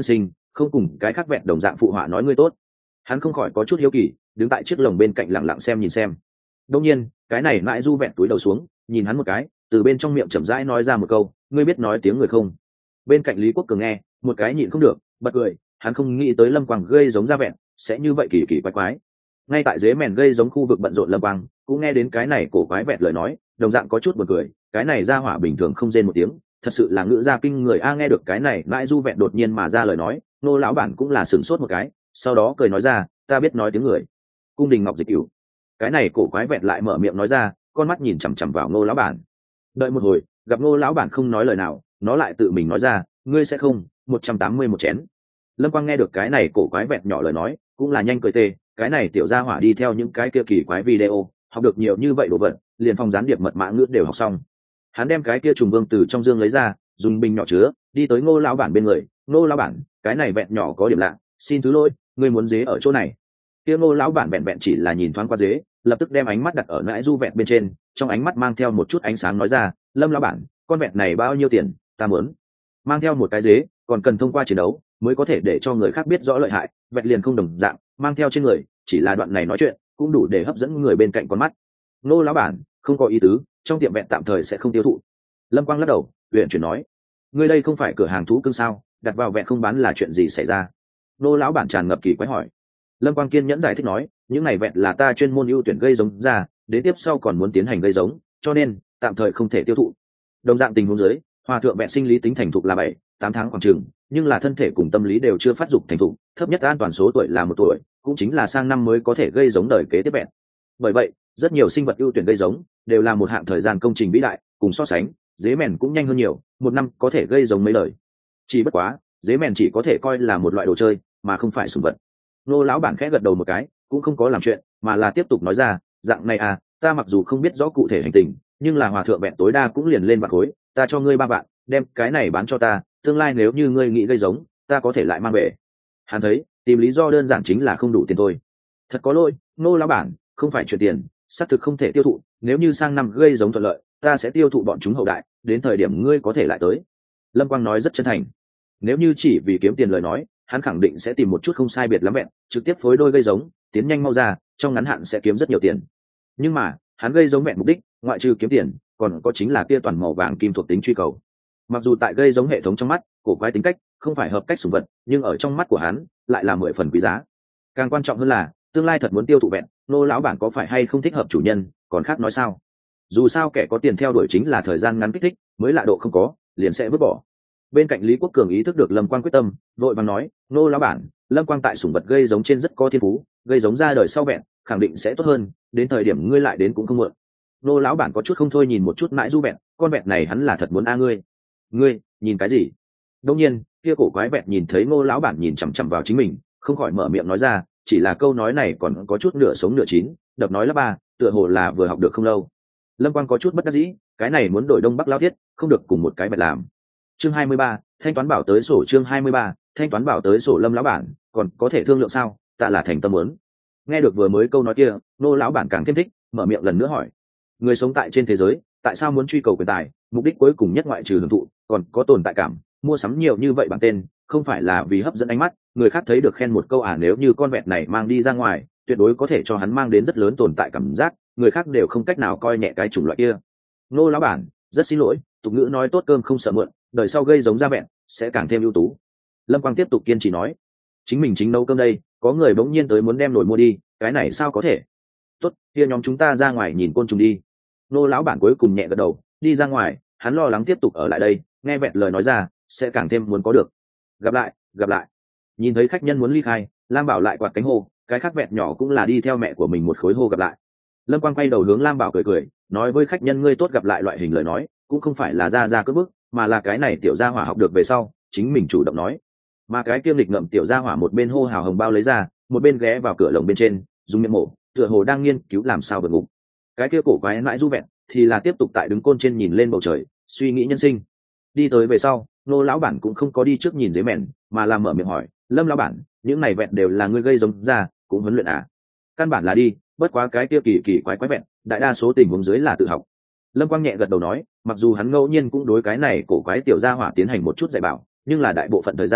S1: không cùng cái khác vẹn đồng dạng phụ họa nói ngươi tốt. Hắn không khỏi có chút hiếu kỳ, đứng tại chiếc lồng bên cạnh lặng lặng xem nhìn xem. Đương nhiên cái này mãi du vẹn túi đầu xuống nhìn hắn một cái, từ bên trong miệng chậm rãi nói ra một câu, ngươi biết nói tiếng người không? Bên cạnh Lý Quốc Cường nghe một cái nhịn không được bật cười, hắn không nghĩ tới Lâm Quang gây giống ra vẹn sẽ như vậy kỳ kỳ quái quái. Ngay tại dế mèn gây giống khu vực bận rộn Lâm Quang cũng nghe đến cái này cổ quái vẹn lời nói, đồng dạng có chút buồn cười, cái này ra hỏa bình thường không rên một tiếng, thật sự là ngữ gia kinh người a. Nghe được cái này mãi du vẹn đột nhiên mà ra lời nói, nô lão bản cũng là sửng sốt một cái, sau đó cười nói ra, ta biết nói tiếng người. Cung đình ngọc dịch cửu. Cái này cổ quái vẹn lại mở miệng nói ra, con mắt nhìn chằm chằm vào nô lão bản. Đợi một hồi gặp nô lão bản không nói lời nào, nó lại tự mình nói ra, ngươi sẽ không một trăm tám mươi một chén. Lâm Quang nghe được cái này cổ quái vẹn nhỏ lời nói cũng là nhanh cười tê, cái này tiểu gia hỏa đi theo những cái kia kỳ quái video học được nhiều như vậy đồ vật, liền phòng gián điệp mật mã ngữ đều học xong. Hắn đem cái kia trùng vương từ trong dương lấy ra, dùng bình nhỏ chứa, đi tới ngô lão bản bên người. Ngô lão bản, cái này vẹn nhỏ có điểm lạ, xin thứ lỗi, ngươi muốn dế ở chỗ này? Kia ngô lão bản vẹn vẹn chỉ là nhìn thoáng qua dế, lập tức đem ánh mắt đặt ở nãi du vẹn bên trên, trong ánh mắt mang theo một chút ánh sáng nói ra, Lâm lão bản, con vẹn này bao nhiêu tiền? Ta muốn. Mang theo một cái dế còn cần thông qua chiến đấu mới có thể để cho người khác biết rõ lợi hại, vẹn liền không đồng dạng, mang theo trên người chỉ là đoạn này nói chuyện cũng đủ để hấp dẫn người bên cạnh con mắt. Ngô lão bản, không có ý tứ, trong tiệm vẹn tạm thời sẽ không tiêu thụ. Lâm Quang lắc đầu huyện chuyển nói, ngươi đây không phải cửa hàng thú cưng sao, đặt vào vẹn không bán là chuyện gì xảy ra? Ngô lão bản tràn ngập kỳ quái hỏi. Lâm Quang kiên nhẫn giải thích nói, những này vẹn là ta chuyên môn ưu tuyển gây giống ra, đến tiếp sau còn muốn tiến hành gây giống, cho nên tạm thời không thể tiêu thụ. Đồng dạng tình huống dưới, hòa thượng vẹn sinh lý tính thành thục là bảy tám tháng khoảng chừng, nhưng là thân thể cùng tâm lý đều chưa phát dục thành thục, thấp nhất an toàn số tuổi là một tuổi, cũng chính là sang năm mới có thể gây giống đời kế tiếp vẹn. Bởi vậy rất nhiều sinh vật ưu tuyển gây giống đều là một hạng thời gian công trình vĩ đại, cùng so sánh dế mèn cũng nhanh hơn nhiều, một năm có thể gây giống mấy đời. Chỉ bất quá dế mèn chỉ có thể coi là một loại đồ chơi mà không phải sủng vật. Nô lão bản khẽ gật đầu một cái, cũng không có làm chuyện mà là tiếp tục nói ra, dạng này à, ta mặc dù không biết rõ cụ thể hành tình, nhưng là hòa thượng vẹn tối đa cũng liền lên vạn khối, ta cho ngươi ba vạn, đem cái này bán cho ta, tương lai nếu như ngươi nghĩ gây giống ta có thể lại mang về. Hắn thấy tìm lý do đơn giản chính là không đủ tiền thôi. Thật có lỗi nô lão bản, không phải chuyện tiền, xác thực không thể tiêu thụ, nếu như sang năm gây giống thuận lợi ta sẽ tiêu thụ bọn chúng hậu đại, đến thời điểm ngươi có thể lại tới. Lâm Quang nói rất chân thành. Nếu như chỉ vì kiếm tiền lời nói, hắn khẳng định sẽ tìm một chút không sai biệt lắm vẹn, trực tiếp phối đôi gây giống, tiến nhanh mau ra, trong ngắn hạn sẽ kiếm rất nhiều tiền. Nhưng mà hắn gây giống vẹn mục đích ngoại trừ kiếm tiền còn có chính là kia toàn màu vàng kim thuộc tính truy cầu. Mặc dù tại gây giống hệ thống trong mắt cổ quái tính cách không phải hợp cách sủng vật, nhưng ở trong mắt của hắn lại là mười phần quý giá. Càng quan trọng hơn là tương lai thật muốn tiêu thụ vẹn, nô lão bản có phải hay không thích hợp chủ nhân còn khác nói sao. Dù sao kẻ có tiền theo đuổi chính là thời gian ngắn kích thích, mới lạ độ không có liền sẽ vứt bỏ. Bên cạnh Lý Quốc Cường ý thức được Lâm Quang quyết tâm, vội vàng nói, nô lão bản, Lâm Quang tại sủng vật gây giống trên rất có thiên phú, gây giống ra đời sau vẹn khẳng định sẽ tốt hơn, đến thời điểm ngươi lại đến cũng không muộn. Nô lão bản có chút không thôi nhìn một chút mãi du vẹn, con vẹn này hắn là thật muốn a. ngươi ngươi nhìn cái gì? Đông nhiên kia cổ quái vẹn nhìn thấy Ngô lão bản nhìn chằm chằm vào chính mình, không khỏi mở miệng nói ra, chỉ là câu nói này còn có chút nửa sống nửa chín, đập nói là ba, tựa hồ là vừa học được không lâu. Lâm Quang có chút bất đắc dĩ, cái này muốn đổi đông bắc lao thiết, không được cùng một cái vẹn làm. Chương hai mươi ba, thanh toán bảo tới sổ. Chương hai mươi ba, thanh toán bảo tới sổ. Lâm lão bản, còn có thể thương lượng sao? Ta là thành tâm muốn. Nghe được vừa mới câu nói kia, Ngô lão bản càng thêm thích, mở miệng lần nữa hỏi, người sống tại trên thế giới tại sao muốn truy cầu quyền tài, mục đích cuối cùng nhất ngoại trừ hưởng thụ còn có tồn tại cảm, mua sắm nhiều như vậy bằng tên không phải là vì hấp dẫn ánh mắt người khác thấy được khen một câu à, nếu như con vẹn này mang đi ra ngoài tuyệt đối có thể cho hắn mang đến rất lớn tồn tại cảm giác, người khác đều không cách nào coi nhẹ cái chủng loại kia. Nô lão bản rất xin lỗi, tục ngữ nói tốt cơm không sợ mượn, đời sau gây giống ra vẹn sẽ càng thêm ưu tú. Lâm Quang tiếp tục kiên trì nói, chính mình chính nấu cơm đây, có người bỗng nhiên tới muốn đem nồi mua đi, cái này sao có thể. Tốt, kia nhóm chúng ta ra ngoài nhìn côn trùng đi. Nô lão bản cuối cùng nhẹ gật đầu, đi ra ngoài. Hắn lo lắng tiếp tục ở lại đây, nghe vẹn lời nói ra sẽ càng thêm muốn có được. Gặp lại, gặp lại. Nhìn thấy khách nhân muốn ly khai, Lam Bảo lại quạt cánh hô, cái khác vẹn nhỏ cũng là đi theo mẹ của mình một khối hô gặp lại. Lâm Quang quay đầu hướng Lam Bảo cười cười, nói với khách nhân ngươi tốt gặp lại loại hình lời nói cũng không phải là ra ra cướp bức, mà là cái này tiểu gia hỏa học được về sau chính mình chủ động nói. Mà cái kiêm lịch ngậm tiểu gia hỏa một bên hô hào hồng bao lấy ra, một bên ghé vào cửa lồng bên trên dùng miệng mổ, tựa hồ đang nghiên cứu làm sao vượt ngục. Cái kia cổ quái mãi du vẹn thì là tiếp tục tại đứng côn trên nhìn lên bầu trời suy nghĩ nhân sinh. Đi tới về sau, Nô lão bản cũng không có đi trước nhìn dế mèn, mà làm mở miệng hỏi, Lâm lão bản, những này vẹn đều là ngươi gây giống ra cũng huấn luyện à? Căn bản là đi, bất quá cái kia kỳ kỳ quái quái vẹn đại đa số tình huống dưới là tự học. Lâm Quang nhẹ gật đầu nói, mặc dù hắn ngẫu nhiên cũng đối cái này cổ quái tiểu gia hỏa tiến hành một chút dạy bảo, nhưng là đại bộ phận thời gian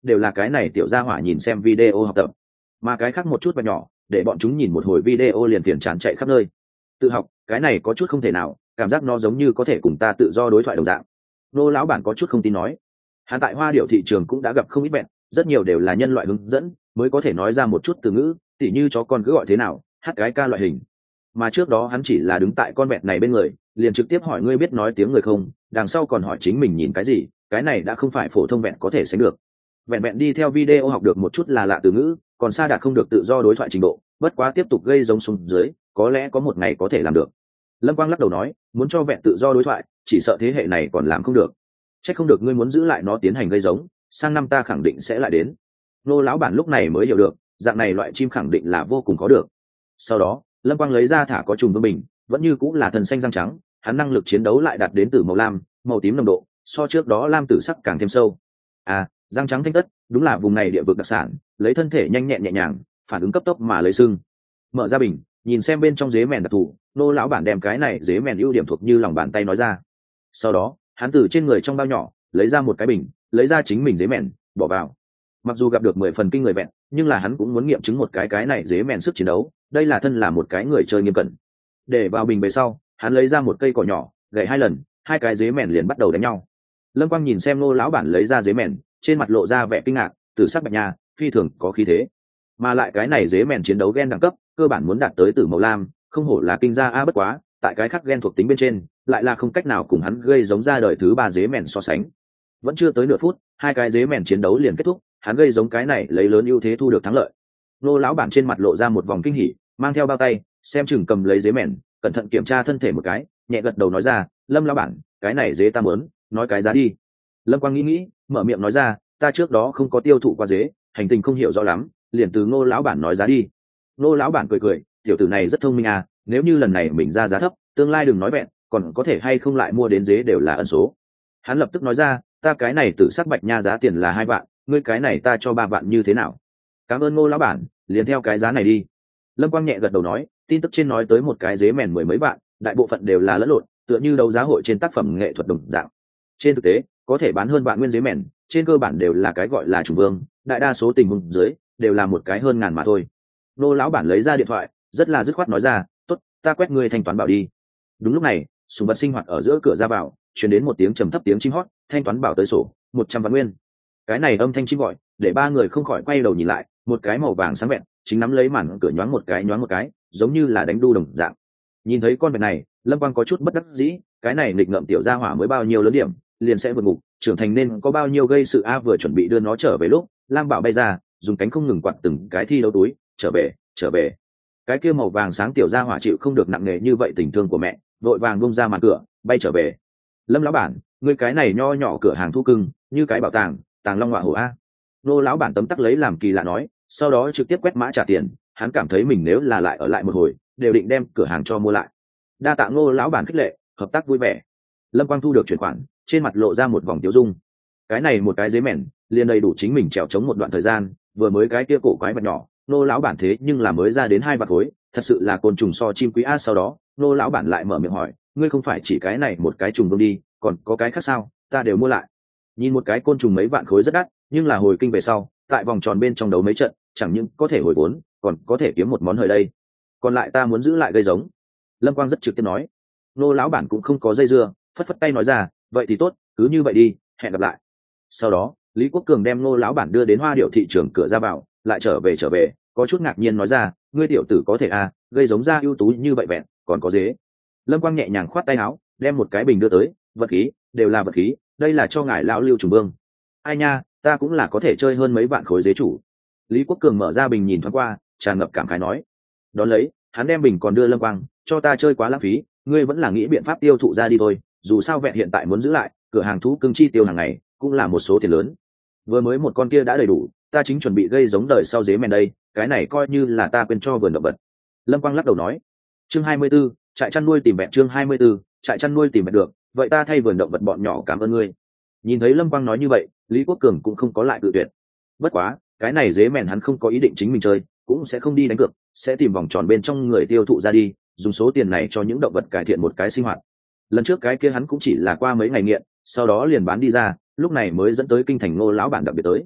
S1: đều là cái này tiểu gia hỏa nhìn xem video học tập, mà cái khác một chút và nhỏ để bọn chúng nhìn một hồi video liền phiền chán chạy khắp nơi. Tự học cái này có chút không thể nào, cảm giác nó giống như có thể cùng ta tự do đối thoại đồng dạng. Nô lão bản có chút không tin nói, hắn tại Hoa Điệu thị trường cũng đã gặp không ít vẹn, rất nhiều đều là nhân loại hướng dẫn mới có thể nói ra một chút từ ngữ, tỉ như chó con cứ gọi thế nào, hát cái ca loại hình. Mà trước đó hắn chỉ là đứng tại con vẹn này bên người, liền trực tiếp hỏi ngươi biết nói tiếng người không, đằng sau còn hỏi chính mình nhìn cái gì, cái này đã không phải phổ thông vẹn có thể sánh được. Vẹn vẹn đi theo video học được một chút là lạ từ ngữ, còn xa đạt không được tự do đối thoại trình độ, bất quá tiếp tục gây giống xuống dưới, có lẽ có một ngày có thể làm được. Lâm Quang lắc đầu nói, muốn cho vẹn tự do đối thoại, chỉ sợ thế hệ này còn làm không được. Chắc không được ngươi muốn giữ lại nó tiến hành gây giống, sang năm ta khẳng định sẽ lại đến. Nô lão bản lúc này mới hiểu được, dạng này loại chim khẳng định là vô cùng có được. Sau đó, Lâm Quang lấy ra thả có trùng vương bình, vẫn như cũng là thần xanh răng trắng, hắn năng lực chiến đấu lại đạt đến từ màu lam, màu tím nồng độ, so trước đó lam tử sắc càng thêm sâu. À, răng trắng thanh tất, đúng là vùng này địa vực đặc sản, lấy thân thể nhanh nhẹn nhẹ nhàng, phản ứng cấp tốc mà lấy sưng. Mở ra bình, nhìn xem bên trong dế mèn đặc thù, nô lão bản đem cái này dế mèn ưu điểm thuộc như lòng bàn tay nói ra. Sau đó, hắn từ trên người trong bao nhỏ lấy ra một cái bình, lấy ra chính mình dế mèn bỏ vào. Mặc dù gặp được mười phần kinh người vẹn, nhưng là hắn cũng muốn nghiệm chứng một cái cái này dế mèn sức chiến đấu, đây là thân là một cái người chơi nghiêm cẩn. Để vào bình về sau, hắn lấy ra một cây cỏ nhỏ, gậy hai lần, hai cái dế mèn liền bắt đầu đánh nhau. Lâm Quang nhìn xem nô lão bản lấy ra dế mèn, trên mặt lộ ra vẻ kinh ngạc, từ sắc bạch nha, phi thường có khí thế. Mà lại cái này dế mèn chiến đấu gen đẳng cấp, cơ bản muốn đạt tới từ màu lam, không hổ là kinh gia a bất quá, tại cái khác gen thuộc tính bên trên, lại là không cách nào cùng hắn gây giống ra đời thứ ba dế mèn so sánh. Vẫn chưa tới nửa phút, hai cái dế mèn chiến đấu liền kết thúc, hắn gây giống cái này lấy lớn ưu thế thu được thắng lợi. Nô lão bản trên mặt lộ ra một vòng kinh hỉ, mang theo bao tay, xem chừng cầm lấy dế mèn, cẩn thận kiểm tra thân thể một cái, nhẹ gật đầu nói ra, Lâm lão bản, cái này dế ta muốn, nói cái giá đi. Lâm Quang nghĩ nghĩ, mở miệng nói ra, ta trước đó không có tiêu thụ qua dế, hành tình không hiểu rõ lắm, liền từ Ngô lão bản nói giá đi. Ngô lão bản cười cười, tiểu tử này rất thông minh à, nếu như lần này mình ra giá thấp, tương lai đừng nói vẹn, còn có thể hay không lại mua đến dế đều là ân số. Hắn lập tức nói ra, ta cái này tự sắc bạch nha giá tiền là hai vạn, ngươi cái này ta cho ba vạn như thế nào? Cảm ơn Ngô lão bản, liền theo cái giá này đi. Lâm Quang nhẹ gật đầu nói, tin tức trên nói tới một cái dế mèn mười mấy vạn, đại bộ phận đều là lẫn lộn, tựa như đấu giá hội trên tác phẩm nghệ thuật đồng dạng. Trên thực tế, có thể bán hơn vạn nguyên dế mèn, trên cơ bản đều là cái gọi là chủ vương, đại đa số tình huống dưới đều là một cái hơn ngàn mà thôi. Nô lão bản lấy ra điện thoại, rất là dứt khoát nói ra, tốt, ta quét ngươi thanh toán bảo đi. Đúng lúc này, sùng vật sinh hoạt ở giữa cửa ra vào, truyền đến một tiếng trầm thấp tiếng chim hót, thanh toán bảo tới sổ một trăm vạn nguyên. Cái này âm thanh chim gọi, để ba người không khỏi quay đầu nhìn lại, một cái màu vàng sáng vẹn, chính nắm lấy màn cửa nhoáng một cái nhoáng một cái, giống như là đánh đu đồng dạng. Nhìn thấy con vật này, Lâm Quang có chút bất đắc dĩ, cái này nghịch ngợm tiểu gia hỏa mới bao nhiêu lớn điểm, liền sẽ vượt ngục, trưởng thành nên có bao nhiêu gây sự a. Vừa chuẩn bị đưa nó trở về lúc, Lam Bảo bay ra, dùng cánh không ngừng quạt từng cái thi đấu túi, trở về, trở về. Cái kia màu vàng sáng tiểu gia hỏa chịu không được nặng nề như vậy tình thương của mẹ, vội vàng bung ra màn cửa, bay trở về. Lâm lão bản, ngươi cái này nho nhỏ cửa hàng thu cưng, như cái bảo tàng, tàng long họa hổ a. Nô lão bản tấm tắc lấy làm kỳ lạ nói, sau đó trực tiếp quét mã trả tiền, hắn cảm thấy mình nếu là lại ở lại một hồi, đều định đem cửa hàng cho mua lại. Đa tạ Ngô lão bản khích lệ, hợp tác vui vẻ. Lâm Quang thu được chuyển khoản, trên mặt lộ ra một vòng tiêu dung. Cái này một cái giấy mèn, liền đầy đủ chính mình trèo chống một đoạn thời gian, vừa mới cái kia cổ quái vật nhỏ, Ngô lão bản thế nhưng là mới ra đến hai vạt khối, thật sự là côn trùng so chim quý a. Sau đó, Ngô lão bản lại mở miệng hỏi, ngươi không phải chỉ cái này một cái trùng vương đi, còn có cái khác sao? Ta đều mua lại. Nhìn một cái côn trùng mấy vạn khối rất đắt, nhưng là hồi kinh về sau, tại vòng tròn bên trong đấu mấy trận, chẳng những có thể hồi vốn, còn có thể kiếm một món hời đây. Còn lại ta muốn giữ lại gây giống. Lâm Quang rất trực tiếp nói. Nô lão bản cũng không có dây dưa, phất phất tay nói ra, vậy thì tốt, cứ như vậy đi, hẹn gặp lại. Sau đó, Lý Quốc Cường đem Nô lão bản đưa đến Hoa Điệu thị trường cửa ra vào, lại trở về trở về, có chút ngạc nhiên nói ra, ngươi tiểu tử có thể à, gây giống ra ưu tú như vậy vẹn, còn có dế. Lâm Quang nhẹ nhàng khoát tay áo, đem một cái bình đưa tới, vật khí, đều là vật khí, đây là cho ngài lão Lưu Trùng Vương. Ai nha, ta cũng là có thể chơi hơn mấy vạn khối dế chủ. Lý Quốc Cường mở ra bình nhìn thoáng qua, tràn ngập cảm khái nói. Đón lấy, hắn đem bình còn đưa Lâm Quang, cho ta chơi quá lãng phí, ngươi vẫn là nghĩ biện pháp tiêu thụ ra đi thôi, dù sao vẹn hiện tại muốn giữ lại, cửa hàng thú cưng chi tiêu hàng ngày cũng là một số tiền lớn. Vừa mới một con kia đã đầy đủ, ta chính chuẩn bị gây giống đời sau dế mèn đây, cái này coi như là ta quên cho vườn động vật. Lâm Quang lắc đầu nói. Chương hai mươi 24, trại chăn nuôi tìm vẹn chương hai mươi 24, trại chăn nuôi tìm vẹn được, vậy ta thay vườn động vật bọn nhỏ cảm ơn ngươi. Nhìn thấy Lâm Quang nói như vậy, Lý Quốc Cường cũng không có lại cự tuyệt. Bất quá, cái này dế mèn hắn không có ý định chính mình chơi, cũng sẽ không đi đánh cược, sẽ tìm vòng tròn bên trong người tiêu thụ ra đi, dùng số tiền này cho những động vật cải thiện một cái sinh hoạt. Lần trước cái kia hắn cũng chỉ là qua mấy ngày nghiện, sau đó liền bán đi ra, lúc này mới dẫn tới kinh thành Ngô lão bản đặc biệt tới.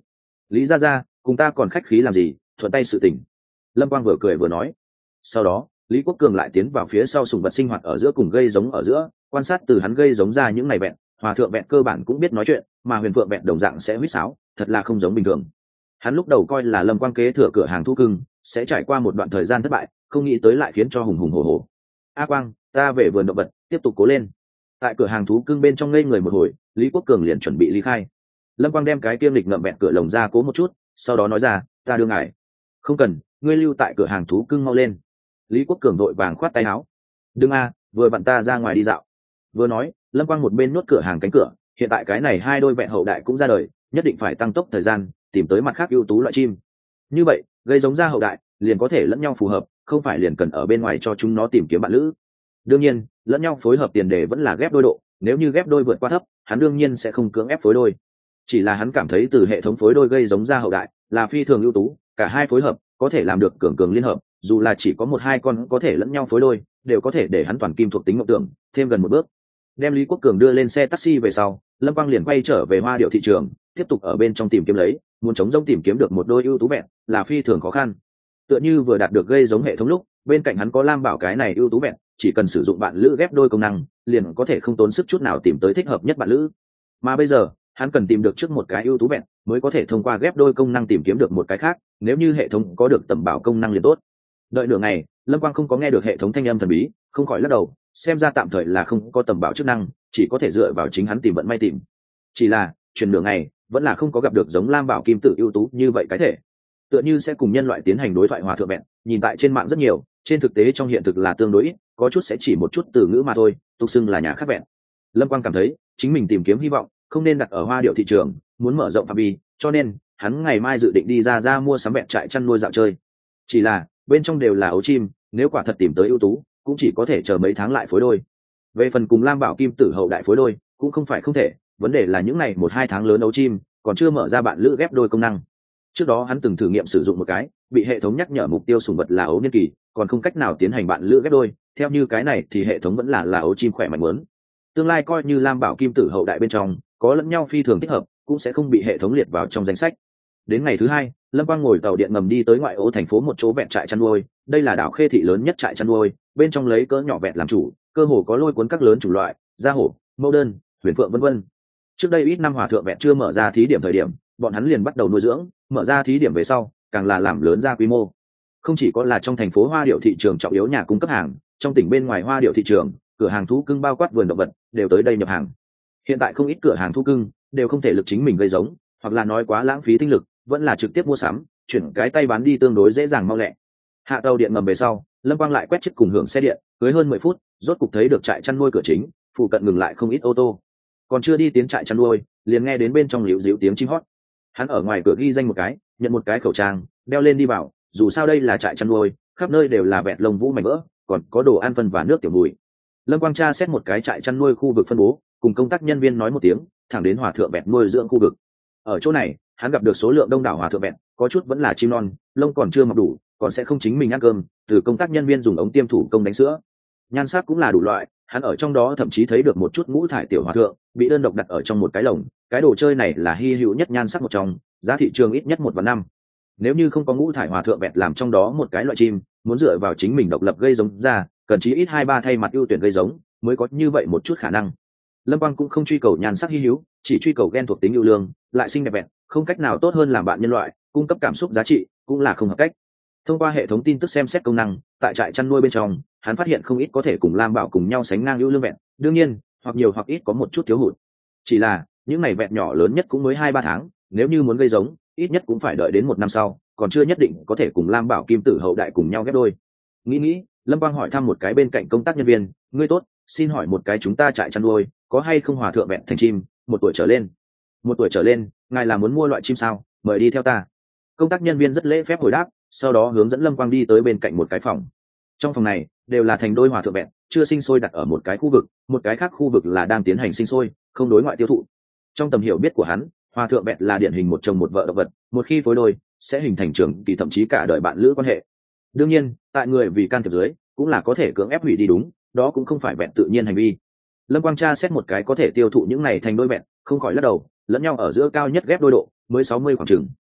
S1: Lý gia gia, cùng ta còn khách khí làm gì, thuận tay sự tình. Lâm Quang vừa cười vừa nói. Sau đó Lý Quốc Cường lại tiến vào phía sau sùng vật sinh hoạt ở giữa cùng gây giống ở giữa, quan sát từ hắn gây giống ra những ngày vẹn, hòa thượng vẹn cơ bản cũng biết nói chuyện, mà huyền phượng vẹn đồng dạng sẽ huýt sáo, thật là không giống bình thường. Hắn lúc đầu coi là Lâm Quang kế thừa cửa hàng thú cưng sẽ trải qua một đoạn thời gian thất bại, không nghĩ tới lại khiến cho hùng hùng hổ hổ. A Quang, ta về vườn động vật, tiếp tục cố lên. Tại cửa hàng thú cưng bên trong ngây người một hồi, Lý Quốc Cường liền chuẩn bị ly khai. Lâm Quang đem cái kiêm lịch ngậm vẹn cửa lồng ra cố một chút, sau đó nói ra, ta đưa ngài. Không cần, ngươi lưu tại cửa hàng thú cưng mau lên. Lý Quốc Cường đội vàng khoát tay áo. Đừng a, vừa vặn ta ra ngoài đi dạo. Vừa nói, Lâm Quang một bên nuốt cửa hàng cánh cửa, hiện tại cái này hai đôi vẹn hậu đại cũng ra đời, nhất định phải tăng tốc thời gian, tìm tới mặt khác ưu tú loại chim. Như vậy, gây giống ra hậu đại, liền có thể lẫn nhau phù hợp, không phải liền cần ở bên ngoài cho chúng nó tìm kiếm bạn lữ. Đương nhiên, lẫn nhau phối hợp tiền đề vẫn là ghép đôi độ, nếu như ghép đôi vượt qua thấp, hắn đương nhiên sẽ không cưỡng ép phối đôi. Chỉ là hắn cảm thấy từ hệ thống phối đôi gây giống ra hậu đại là phi thường ưu tú, cả hai phối hợp có thể làm được cường cường liên hợp, dù là chỉ có một hai con có thể lẫn nhau phối đôi, đều có thể để hắn toàn kim thuộc tính mộng tưởng thêm gần một bước. Đem Lý Quốc Cường đưa lên xe taxi về sau, Lâm Quang liền quay trở về hoa điệu thị trường, tiếp tục ở bên trong tìm kiếm lấy, muốn chống giống tìm kiếm được một đôi ưu tú vẹn là phi thường khó khăn. Tựa như vừa đạt được gây giống hệ thống lúc, bên cạnh hắn có Lam Bảo cái này ưu tú vẹn, chỉ cần sử dụng bạn lữ ghép đôi công năng, liền có thể không tốn sức chút nào tìm tới thích hợp nhất bạn lữ. Mà bây giờ, hắn cần tìm được trước một cái ưu tú vẹn, mới có thể thông qua ghép đôi công năng tìm kiếm được một cái khác, nếu như hệ thống có được tầm bảo công năng liền tốt. Đợi nửa ngày, Lâm Quang không có nghe được hệ thống thanh âm thần bí, không khỏi lắc đầu, xem ra tạm thời là không có tầm bảo chức năng, chỉ có thể dựa vào chính hắn tìm vận may tìm. Chỉ là chuyển nửa ngày, vẫn là không có gặp được giống Lam Bảo kim tử ưu tú như vậy cái thể. Tựa như sẽ cùng nhân loại tiến hành đối thoại hòa thượng vẹn, nhìn tại trên mạng rất nhiều, trên thực tế trong hiện thực là tương đối ít, có chút sẽ chỉ một chút từ ngữ mà thôi, tục xưng là nhà khác vẹn. Lâm Quang cảm thấy chính mình tìm kiếm hy vọng không nên đặt ở hoa điệu thị trường, muốn mở rộng phạm vi, cho nên hắn ngày mai dự định đi ra ra mua sắm vẹn trại chăn nuôi dạo chơi. Chỉ là bên trong đều là ấu chim, nếu quả thật tìm tới ưu tú, cũng chỉ có thể chờ mấy tháng lại phối đôi. Về phần cùng Lam Bảo kim tử hậu đại phối đôi, cũng không phải không thể, vấn đề là những này một hai tháng lớn ấu chim còn chưa mở ra bạn lữ ghép đôi công năng. Trước đó hắn từng thử nghiệm sử dụng một cái, bị hệ thống nhắc nhở mục tiêu sủng vật là ấu niên kỳ, còn không cách nào tiến hành bạn lữ ghép đôi, theo như cái này thì hệ thống vẫn là là ấu chim khỏe mạnh muốn. Tương lai coi như Lam Bảo kim tử hậu đại bên trong có lẫn nhau phi thường thích hợp, cũng sẽ không bị hệ thống liệt vào trong danh sách. Đến ngày thứ hai, Lâm Quang ngồi tàu điện ngầm đi tới ngoại ô thành phố một chỗ vẹn trại chăn nuôi, đây là đảo Khê thị lớn nhất trại chăn nuôi, bên trong lấy cỡ nhỏ vẹn làm chủ, cơ hồ có lôi cuốn các lớn chủng loại, da hổ, mẫu đơn, huyền phượng vân vân. Trước đây ít năm hòa thượng vẹn chưa mở ra thí điểm thời điểm, bọn hắn liền bắt đầu nuôi dưỡng, mở ra thí điểm về sau, càng là làm lớn ra quy mô. Không chỉ có là trong thành phố hoa điệu thị trường trọng yếu nhà cung cấp hàng, trong tỉnh bên ngoài hoa điệu thị trường, cửa hàng thú cưng bao quát vườn động vật đều tới đây nhập hàng. Hiện tại không ít cửa hàng thú cưng đều không thể lực chính mình gây giống, hoặc là nói quá lãng phí tinh lực, vẫn là trực tiếp mua sắm, chuyển cái tay bán đi tương đối dễ dàng mau lẹ. Hạ tàu điện ngầm về sau, Lâm Quang lại quét chiếc cùng hưởng xe điện, cưới hơn mười phút, rốt cục thấy được trại chăn nuôi cửa chính, phụ cận ngừng lại không ít ô tô. Còn chưa đi tiến trại chăn nuôi, liền nghe đến bên trong liễu díu tiếng chim hót. Hắn ở ngoài cửa ghi danh một cái, nhận một cái khẩu trang, đeo lên đi vào, dù sao đây là trại chăn nuôi, khắp nơi đều là vẹn lông vũ mảnh vỡ, còn có đồ ăn phân và nước tiểu mùi. Lâm Quang tra xét một cái trại chăn nuôi khu vực phân bố, cùng công tác nhân viên nói một tiếng, thẳng đến hòa thượng vẹn nuôi dưỡng khu vực. Ở chỗ này, hắn gặp được số lượng đông đảo hòa thượng vẹn, có chút vẫn là chim non, lông còn chưa mọc đủ, còn sẽ không chính mình ăn cơm, từ công tác nhân viên dùng ống tiêm thủ công đánh sữa. Nhan sắc cũng là đủ loại, hắn ở trong đó thậm chí thấy được một chút ngũ thải tiểu hòa thượng bị đơn độc đặt ở trong một cái lồng, cái đồ chơi này là hy hữu nhất nhan sắc một trong, giá thị trường ít nhất một vạn năm. Nếu như không có ngũ thải hòa thượng vẹn làm trong đó một cái loại chim, muốn dựa vào chính mình độc lập gây giống ra, cần chí ít hai ba thay mặt ưu tuyển gây giống mới có như vậy một chút khả năng. Lâm Quang cũng không truy cầu nhan sắc hy hữu, chỉ truy cầu gen thuộc tính ưu lương, lại xinh đẹp vẹn, không cách nào tốt hơn làm bạn nhân loại, cung cấp cảm xúc giá trị cũng là không hợp cách. Thông qua hệ thống tin tức xem xét công năng, tại trại chăn nuôi bên trong, hắn phát hiện không ít có thể cùng Lam Bảo cùng nhau sánh ngang ưu lương vẹn, đương nhiên, hoặc nhiều hoặc ít có một chút thiếu hụt. Chỉ là, những này vẹn nhỏ lớn nhất cũng mới hai ba tháng, nếu như muốn gây giống, ít nhất cũng phải đợi đến một năm sau, còn chưa nhất định có thể cùng Lam Bảo kim tử hậu đại cùng nhau ghép đôi. Nghĩ nghĩ, Lâm Quang hỏi thăm một cái bên cạnh công tác nhân viên, ngươi tốt, xin hỏi một cái chúng ta trại chăn nuôi có hay không hòa thượng vẹn thành chim một tuổi trở lên? Một tuổi trở lên, ngài là muốn mua loại chim sao? Mời đi theo ta. Công tác nhân viên rất lễ phép hồi đáp, sau đó hướng dẫn Lâm Quang đi tới bên cạnh một cái phòng. Trong phòng này đều là thành đôi hòa thượng vẹn, chưa sinh sôi đặt ở một cái khu vực, một cái khác khu vực là đang tiến hành sinh sôi, không đối ngoại tiêu thụ. Trong tầm hiểu biết của hắn, hòa thượng vẹn là điển hình một chồng một vợ động vật, một khi phối đôi sẽ hình thành trưởng kỳ thậm chí cả đời bạn lữ quan hệ. Đương nhiên, tại người vì can thiệp dưới, cũng là có thể cưỡng ép hủy đi đúng, đó cũng không phải vẹn tự nhiên hành vi. Lâm Quang tra xét một cái có thể tiêu thụ những này thành đôi vẹn, không khỏi lắc đầu, lẫn nhau ở giữa cao nhất ghép đôi độ mới sáu mươi khoảng chừng.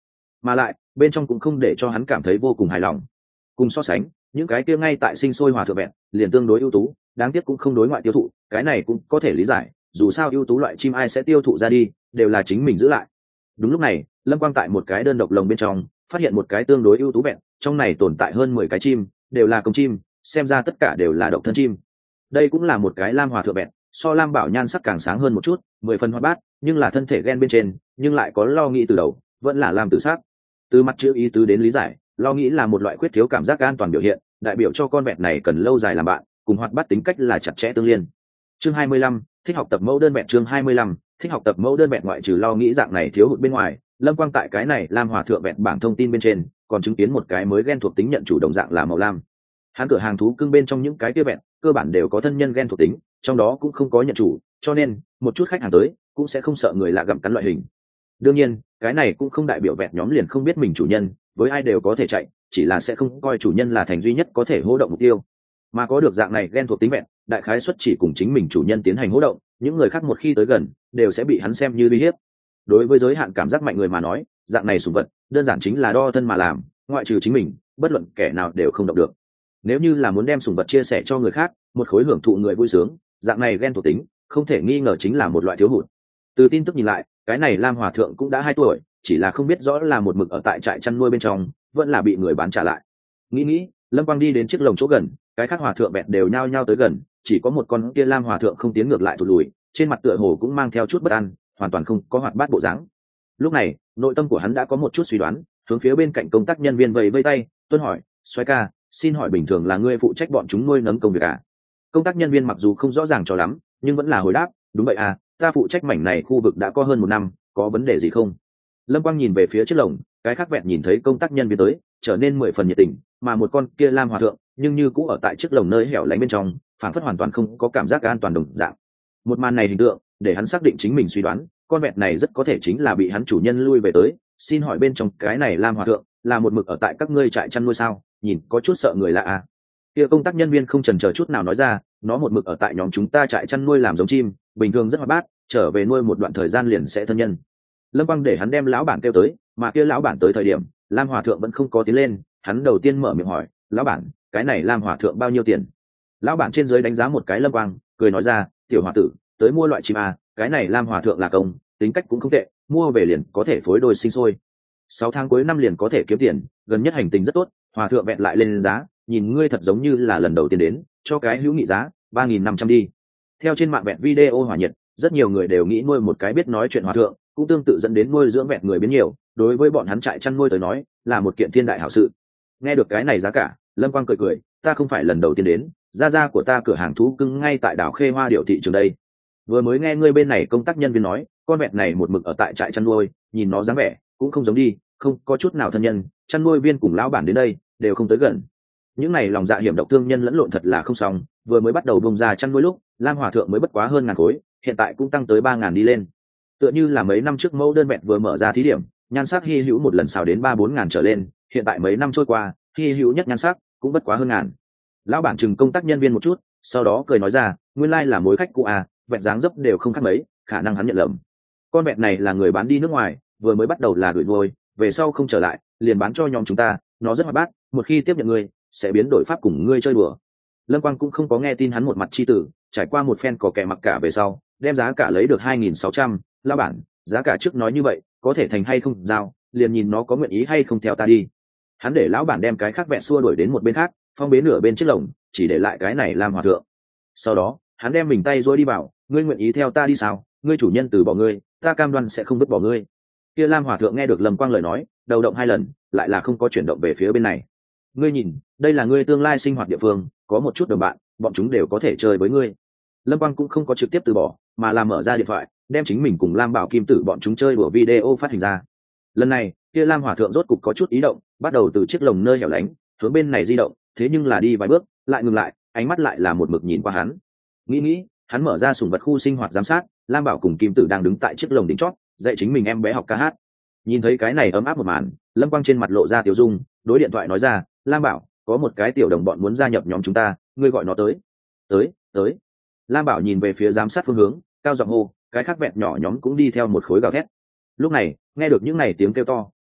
S1: mà lại bên trong cũng không để cho hắn cảm thấy vô cùng hài lòng. Cùng so sánh, những cái kia ngay tại sinh sôi hòa thượng vẹn liền tương đối ưu tú, đáng tiếc cũng không đối ngoại tiêu thụ, cái này cũng có thể lý giải, dù sao ưu tú loại chim ai sẽ tiêu thụ ra đi, đều là chính mình giữ lại. Đúng lúc này, Lâm Quang tại một cái đơn độc lồng bên trong phát hiện một cái tương đối ưu tú vẹn, trong này tồn tại hơn mười cái chim, đều là công chim, xem ra tất cả đều là độc thân chim. Đây cũng là một cái lam hòa thượng vẹn, so lam bảo nhan sắc càng sáng hơn một chút, mười phần hoạt bát, nhưng là thân thể ghen bên trên, nhưng lại có lo nghĩ từ đầu, vẫn là lam tự sát. Từ mặt chữ ý tứ đến lý giải, lo nghĩ là một loại khuyết thiếu cảm giác an toàn biểu hiện, đại biểu cho con vẹn này cần lâu dài làm bạn, cùng hoạt bát tính cách là chặt chẽ tương liên. Chương hai mươi lăm, thích học tập mẫu đơn vẹn. Chương hai mươi lăm, thích học tập mẫu đơn vẹn. Ngoại trừ lo nghĩ dạng này thiếu hụt bên ngoài, Lâm Quang tại cái này lam hòa thượng vẹn bảng thông tin bên trên còn chứng kiến một cái mới ghen thuộc tính nhận chủ đồng dạng là màu lam. Hắn cửa hàng thú cưng bên trong những cái kia vẹn cơ bản đều có thân nhân ghen thuộc tính, trong đó cũng không có nhận chủ, cho nên một chút khách hàng tới cũng sẽ không sợ người lạ gặm cắn loại hình. Đương nhiên, cái này cũng không đại biểu vẹn nhóm liền không biết mình chủ nhân, với ai đều có thể chạy, chỉ là sẽ không coi chủ nhân là thành duy nhất có thể hô động mục tiêu. Mà có được dạng này ghen thuộc tính vẹn, đại khái suất chỉ cùng chính mình chủ nhân tiến hành hô động, những người khác một khi tới gần đều sẽ bị hắn xem như uy hiếp. Đối với giới hạn cảm giác mạnh người mà nói, dạng này sủng vật đơn giản chính là đo thân mà làm, ngoại trừ chính mình, bất luận kẻ nào đều không động được. Nếu như là muốn đem sủng vật chia sẻ cho người khác, một khối hưởng thụ người vui sướng, dạng này ghen thuộc tính không thể nghi ngờ chính là một loại thiếu hụt. Từ tin tức nhìn lại, cái này lam hòa thượng cũng đã hai tuổi, chỉ là không biết rõ là một mực ở tại trại chăn nuôi bên trong, vẫn là bị người bán trả lại. Nghĩ nghĩ, Lâm Quang đi đến chiếc lồng chỗ gần, cái khác hòa thượng bẹt đều nhao nhao tới gần, chỉ có một con kia lam hòa thượng không tiến ngược lại thụt lùi, trên mặt tựa hồ cũng mang theo chút bất an, hoàn toàn không có hoạt bát bộ dáng. Lúc này, nội tâm của hắn đã có một chút suy đoán, hướng phía bên cạnh công tác nhân viên vẫy vẫy tay, tuân hỏi, xoáy ca, xin hỏi bình thường là ngươi phụ trách bọn chúng nuôi nấng công việc à? Công tác nhân viên mặc dù không rõ ràng cho lắm, nhưng vẫn là hồi đáp, đúng vậy à, ta phụ trách mảnh này khu vực đã có hơn một năm, có vấn đề gì không? Lâm Quang nhìn về phía chiếc lồng, cái khác vẹn nhìn thấy công tác nhân viên tới, trở nên mười phần nhiệt tình, mà một con kia lam hòa thượng, nhưng như cũ ở tại chiếc lồng nơi hẻo lánh bên trong, phản phất hoàn toàn không có cảm giác an toàn đồng dạng. Một màn này hình tượng, để hắn xác định chính mình suy đoán, con vẹn này rất có thể chính là bị hắn chủ nhân lui về tới. Xin hỏi bên trong cái này lam hòa thượng là một mực ở tại các ngươi trại chăn nuôi sao? Nhìn có chút sợ người lạ à? Kia công tác nhân viên không chần chờ chút nào nói ra, nó một mực ở tại nhóm chúng ta trại chăn nuôi làm giống chim, bình thường rất hoạt bát, trở về nuôi một đoạn thời gian liền sẽ thân nhân. Lâm Quang để hắn đem lão bản kêu tới, mà kia lão bản tới thời điểm, lam hòa thượng vẫn không có tiến lên, hắn đầu tiên mở miệng hỏi, lão bản, cái này lam hòa thượng bao nhiêu tiền? Lão bản trên dưới đánh giá một cái Lâm Quang, cười nói ra, tiểu hòa tử, tới mua loại chim à, cái này lam hòa thượng là công, tính cách cũng không tệ, mua về liền có thể phối đôi sinh sôi. Sáu tháng cuối năm liền có thể kiếm tiền, gần nhất hành tình rất tốt, hòa thượng vẹn lại lên giá, nhìn ngươi thật giống như là lần đầu tiên đến, cho cái hữu nghị giá ba nghìn năm trăm đi. Theo trên mạng vẹn video hỏa nhiệt, rất nhiều người đều nghĩ nuôi một cái biết nói chuyện hòa thượng, cũng tương tự dẫn đến nuôi dưỡng vẹn người biến nhiều, đối với bọn hắn trại chăn nuôi tới nói là một kiện thiên đại hảo sự. Nghe được cái này giá cả, Lâm Quang cười cười, ta không phải lần đầu tiên đến, gia gia của ta cửa hàng thú cưng ngay tại đảo Khê Hoa Điệu thị trường đây. Vừa mới nghe ngươi bên này công tác nhân viên nói, con vẹn này một mực ở tại trại chăn nuôi, nhìn nó dáng vẻ cũng không giống đi, không có chút nào thân nhân, chăn nuôi viên cùng lão bản đến đây đều không tới gần. Những này lòng dạ hiểm độc thương nhân lẫn lộn thật là không xong, vừa mới bắt đầu bông ra chăn nuôi lúc, lam hòa thượng mới bất quá hơn ngàn khối, hiện tại cũng tăng tới ba ngàn đi lên. Tựa như là mấy năm trước mẫu đơn vẹn vừa mở ra thí điểm, nhan sắc hy hữu một lần xào đến ba bốn ngàn trở lên, hiện tại mấy năm trôi qua, hy hữu nhất nhan sắc cũng bất quá hơn ngàn. Lão bản chừng công tác nhân viên một chút, sau đó cười nói ra, nguyên lai là mối khách cũ à, vẹn dáng dấp đều không khác mấy, khả năng hắn nhận lầm. Con vẹn này là người bán đi nước ngoài, vừa mới bắt đầu là gửi nuôi, về sau không trở lại, liền bán cho nhóm chúng ta, nó rất hoạt bát, một khi tiếp nhận ngươi, sẽ biến đổi pháp cùng ngươi chơi đùa. Lâm Quang cũng không có nghe tin hắn một mặt chi tử, trải qua một phen cò kè mặc cả về sau, đem giá cả lấy được hai nghìn sáu trăm, lão bản, giá cả trước nói như vậy, có thể thành hay không giao, liền nhìn nó có nguyện ý hay không theo ta đi. Hắn để lão bản đem cái khác vẹn xua đuổi đến một bên khác, phong bế nửa bên chiếc lồng, chỉ để lại cái này làm hòa thượng. Sau đó, hắn đem mình tay duỗi đi bảo, ngươi nguyện ý theo ta đi sao? Ngươi chủ nhân từ bỏ ngươi, ta cam đoan sẽ không vứt bỏ ngươi. Kia lam hòa thượng nghe được Lâm Quang lời nói, đầu động hai lần, lại là không có chuyển động về phía bên này. Ngươi nhìn, đây là ngươi tương lai sinh hoạt địa phương, có một chút đồng bạn, bọn chúng đều có thể chơi với ngươi. Lâm Quang cũng không có trực tiếp từ bỏ, mà là mở ra điện thoại, đem chính mình cùng lam bảo kim tử bọn chúng chơi đùa video phát hình ra. Lần này, kia lam hòa thượng rốt cục có chút ý động, bắt đầu từ chiếc lồng nơi hẻo lánh hướng bên này di động, thế nhưng là đi vài bước lại ngừng lại, ánh mắt lại là một mực nhìn qua hắn. Nghĩ nghĩ, hắn mở ra sủng vật khu sinh hoạt giám sát, lam bảo cùng kim tử đang đứng tại chiếc lồng đỉnh chót, dạy chính mình em bé học ca hát. Nhìn thấy cái này ấm áp một màn, Lâm Quang trên mặt lộ ra tiểu dung, đối điện thoại nói ra, lam bảo, có một cái tiểu đồng bọn muốn gia nhập nhóm chúng ta, ngươi gọi nó tới. Tới, tới. Lam bảo nhìn về phía giám sát phương hướng, cao giọng hô, cái khác vẹn nhỏ nhóm cũng đi theo một khối gào thét. Lúc này, nghe được những này tiếng kêu to,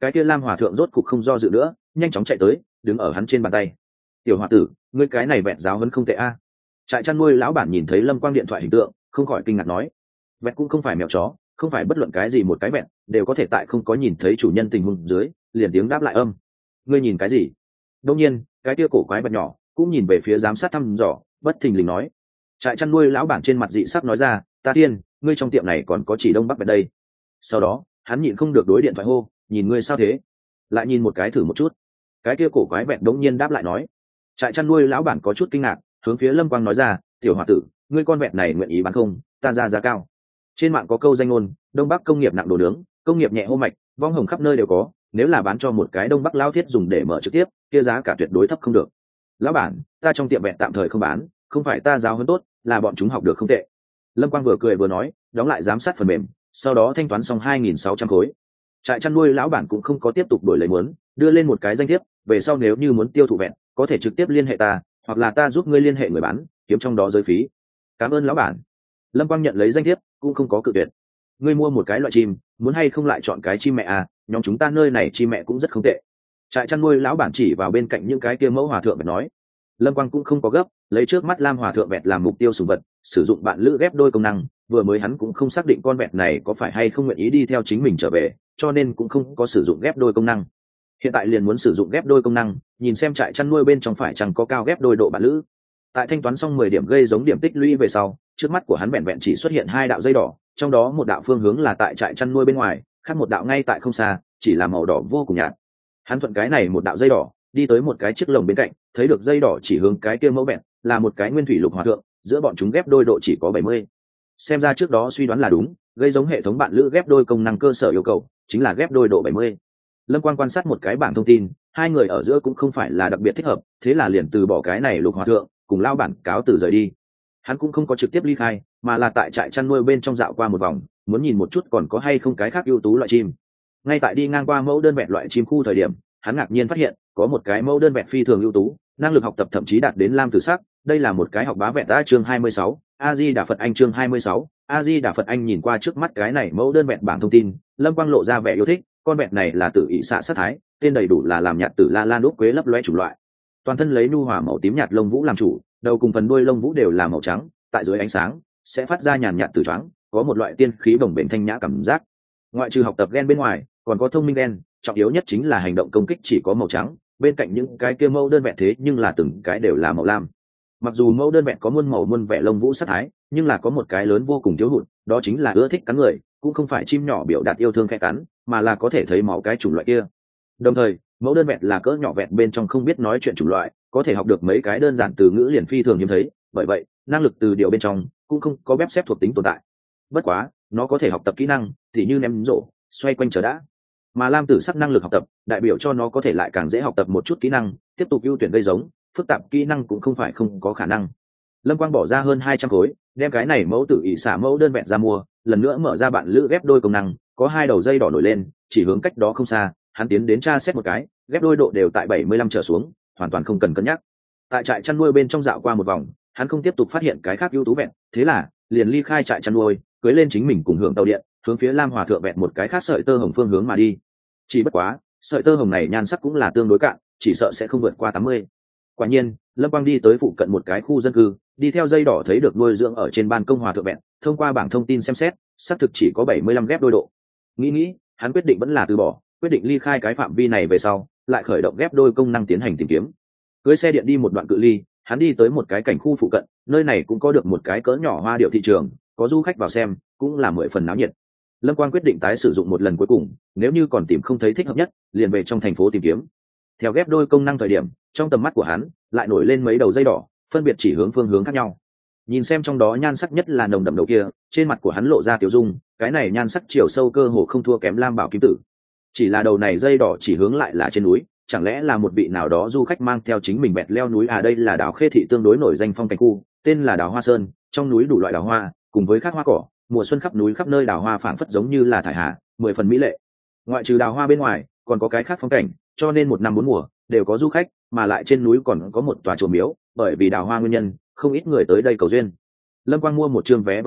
S1: cái kia lam hòa thượng rốt cục không do dự nữa, nhanh chóng chạy tới, đứng ở hắn trên bàn tay. Tiểu hòa tử, ngươi cái này vẹn giáo vẫn không tệ a. Trại chăn nuôi lão bản nhìn thấy Lâm Quang điện thoại hình tượng, không khỏi kinh ngạc nói, vẹn cũng không phải mèo chó, không phải bất luận cái gì một cái vẹn đều có thể tại không có nhìn thấy chủ nhân tình huống dưới liền tiếng đáp lại âm. Ngươi nhìn cái gì? Đương nhiên, cái kia cổ quái vật nhỏ cũng nhìn về phía giám sát thăm dò, bất thình lình nói. Trại chăn nuôi lão bản trên mặt dị sắc nói ra, ta tiên, ngươi trong tiệm này còn có chỉ đông bắc vẹn đây. Sau đó hắn nhịn không được đối điện thoại hô, nhìn ngươi sao thế? Lại nhìn một cái thử một chút. Cái kia cổ quái vẹn đống nhiên đáp lại nói. Trại chăn nuôi lão bản có chút kinh ngạc, hướng phía Lâm Quang nói ra, tiểu hòa tử, ngươi con vẹn này nguyện ý bán không? Ta ra giá cao. Trên mạng có câu danh ngôn, đông bắc công nghiệp nặng đồ nướng, công nghiệp nhẹ hô mạch, vong hồng khắp nơi đều có, nếu là bán cho một cái đông bắc lao thiết dùng để mở trực tiếp, kia giá cả tuyệt đối thấp không được. Lão bản, ta trong tiệm vẹn tạm thời không bán, không phải ta giáo hơn tốt, là bọn chúng học được không tệ. Lâm Quang vừa cười vừa nói, đóng lại giám sát phần mềm, sau đó thanh toán xong hai nghìn sáu trăm khối. Trại chăn nuôi lão bản cũng không có tiếp tục đổi lấy muốn, đưa lên một cái danh thiếp, về sau nếu như muốn tiêu thụ vẹn, có thể trực tiếp liên hệ ta, hoặc là ta giúp ngươi liên hệ người bán, kiếm trong đó giới phí. Cảm ơn lão bản. Lâm Quang nhận lấy danh thiếp, cũng không có cự tuyệt. Ngươi mua một cái loại chim, muốn hay không lại chọn cái chim mẹ à, nhóm chúng ta nơi này chim mẹ cũng rất không tệ. Trại chăn nuôi lão bản chỉ vào bên cạnh những cái kia mẫu hòa thượng và nói. Lâm Quang cũng không có gấp, lấy trước mắt lam hòa thượng vẹt làm mục tiêu sủng vật, sử dụng bạn lữ ghép đôi công năng, vừa mới hắn cũng không xác định con vẹt này có phải hay không nguyện ý đi theo chính mình trở về, cho nên cũng không có sử dụng ghép đôi công năng. Hiện tại liền muốn sử dụng ghép đôi công năng, nhìn xem trại chăn nuôi bên trong phải chẳng có cao ghép đôi độ bạn lữ. Tại thanh toán xong mười điểm gây giống điểm tích lũy về sau, trước mắt của hắn vẹn vẹn chỉ xuất hiện hai đạo dây đỏ, trong đó một đạo phương hướng là tại trại chăn nuôi bên ngoài, khác một đạo ngay tại không xa, chỉ là màu đỏ vô cùng nhạt. Hắn thuận cái này một đạo dây đỏ, đi tới một cái chiếc lồng bên cạnh, thấy được dây đỏ chỉ hướng cái kia mẫu vẹn, là một cái nguyên thủy lục hòa thượng, giữa bọn chúng ghép đôi độ chỉ có bảy mươi. Xem ra trước đó suy đoán là đúng, gây giống hệ thống bạn lữ ghép đôi công năng cơ sở yêu cầu chính là ghép đôi độ bảy mươi. Lâm Quang quan sát một cái bảng thông tin, hai người ở giữa cũng không phải là đặc biệt thích hợp, thế là liền từ bỏ cái này lục hòa thượng, cùng lao bản cáo từ rời đi. Hắn cũng không có trực tiếp ly khai, mà là tại trại chăn nuôi bên trong dạo qua một vòng, muốn nhìn một chút còn có hay không cái khác ưu tú loại chim. Ngay tại đi ngang qua mẫu đơn vẹn loại chim khu thời điểm, hắn ngạc nhiên phát hiện có một cái mẫu đơn vẹn phi thường ưu tú, năng lực học tập thậm chí đạt đến lam tử sắc. Đây là một cái học bá vẹn đã chương hai mươi sáu, A Di Đà Phật Anh chương hai mươi sáu, A Di Đà Phật Anh nhìn qua trước mắt cái này mẫu đơn vẹn bảng thông tin, Lâm Quang lộ ra vẻ yêu thích, con vẹn này là tử ỷ xạ sát thái, tên đầy đủ là làm nhạt tử la lan úc quế lấp loe chủng loại. Toàn thân lấy nhu hòa màu tím nhạt lông vũ làm chủ, đầu cùng phần đuôi lông vũ đều là màu trắng, tại dưới ánh sáng sẽ phát ra nhàn nhạt từ choáng, có một loại tiên khí bồng bềnh thanh nhã cảm giác. Ngoại trừ học tập gen bên ngoài, còn có thông minh gen, trọng yếu nhất chính là hành động công kích chỉ có màu trắng, bên cạnh những cái kia mẫu đơn vẹn thế nhưng là từng cái đều là màu lam. Mặc dù mẫu đơn vẹn có muôn màu muôn vẻ lông vũ sắc thái, nhưng là có một cái lớn vô cùng thiếu hụt, đó chính là ưa thích cắn người, cũng không phải chim nhỏ biểu đạt yêu thương khẽ cắn, mà là có thể thấy máu cái chủng loại kia. Đồng thời, mẫu đơn vẹn là cỡ nhỏ vẹn bên trong không biết nói chuyện chủng loại, có thể học được mấy cái đơn giản từ ngữ liền phi thường hiếm thấy, bởi vậy năng lực từ điều bên trong cũng không có bếp xếp thuộc tính tồn tại. Bất quá nó có thể học tập kỹ năng thì như ném rổ, xoay quanh chờ đã, mà lam tử sắc năng lực học tập đại biểu cho nó có thể lại càng dễ học tập một chút kỹ năng, tiếp tục ưu tuyển gây giống, phức tạp kỹ năng cũng không phải không có khả năng. Lâm Quang bỏ ra hơn hai trăm khối đem cái này mẫu tử ỷ xả mẫu đơn vẹn ra mua, lần nữa mở ra bạn lữ ghép đôi công năng, có hai đầu dây đỏ nổi lên chỉ hướng cách đó không xa, hắn tiến đến tra xét một cái, ghép đôi độ đều tại bảy mươi lăm trở xuống, hoàn toàn không cần cân nhắc. Tại trại chăn nuôi bên trong dạo qua một vòng, hắn không tiếp tục phát hiện cái khác ưu tú vẹn, thế là liền ly khai trại chăn nuôi, cưới lên chính mình cùng hưởng tàu điện, hướng phía lam hòa thượng vẹn một cái khác sợi tơ hồng phương hướng mà đi. Chỉ bất quá sợi tơ hồng này nhan sắc cũng là tương đối cạn, chỉ sợ sẽ không vượt qua tám mươi. Quả nhiên Lâm Quang đi tới phụ cận một cái khu dân cư, đi theo dây đỏ thấy được nuôi dưỡng ở trên ban công hòa thượng vẹn, thông qua bảng thông tin xem xét, xác thực chỉ có bảy mươi lăm ghép đôi độ. Nghĩ nghĩ hắn quyết định vẫn là từ bỏ, quyết định ly khai cái phạm vi này về sau lại khởi động ghép đôi công năng tiến hành tìm kiếm. Cưới xe điện đi một đoạn cự ly, hắn đi tới một cái cảnh khu phụ cận, nơi này cũng có được một cái cỡ nhỏ hoa điệu thị trường, có du khách vào xem, cũng là mười phần náo nhiệt. Lâm Quang quyết định tái sử dụng một lần cuối cùng, nếu như còn tìm không thấy thích hợp nhất, liền về trong thành phố tìm kiếm. Theo ghép đôi công năng thời điểm, trong tầm mắt của hắn lại nổi lên mấy đầu dây đỏ, phân biệt chỉ hướng phương hướng khác nhau. Nhìn xem trong đó nhan sắc nhất là nồng đậm đầu kia, trên mặt của hắn lộ ra tiểu dung, cái này nhan sắc chiều sâu cơ hồ không thua kém lam bảo kim tử. Chỉ là đầu này dây đỏ chỉ hướng lại là trên núi, chẳng lẽ là một vị nào đó du khách mang theo chính mình bẹt leo núi à? Đây là đảo Khê Thị tương đối nổi danh phong cảnh khu, tên là đảo Hoa Sơn, trong núi đủ loại đảo hoa, cùng với các hoa cỏ, mùa xuân khắp núi khắp nơi đảo hoa phảng phất giống như là thải hà, mười phần mỹ lệ. Ngoại trừ đảo hoa bên ngoài, còn có cái khác phong cảnh, cho nên một năm bốn mùa đều có du khách, mà lại trên núi còn có một tòa chùa miếu, bởi vì đảo hoa nguyên nhân, không ít người tới đây cầu duyên. Lâm Quang mua một trương vé vào cửa,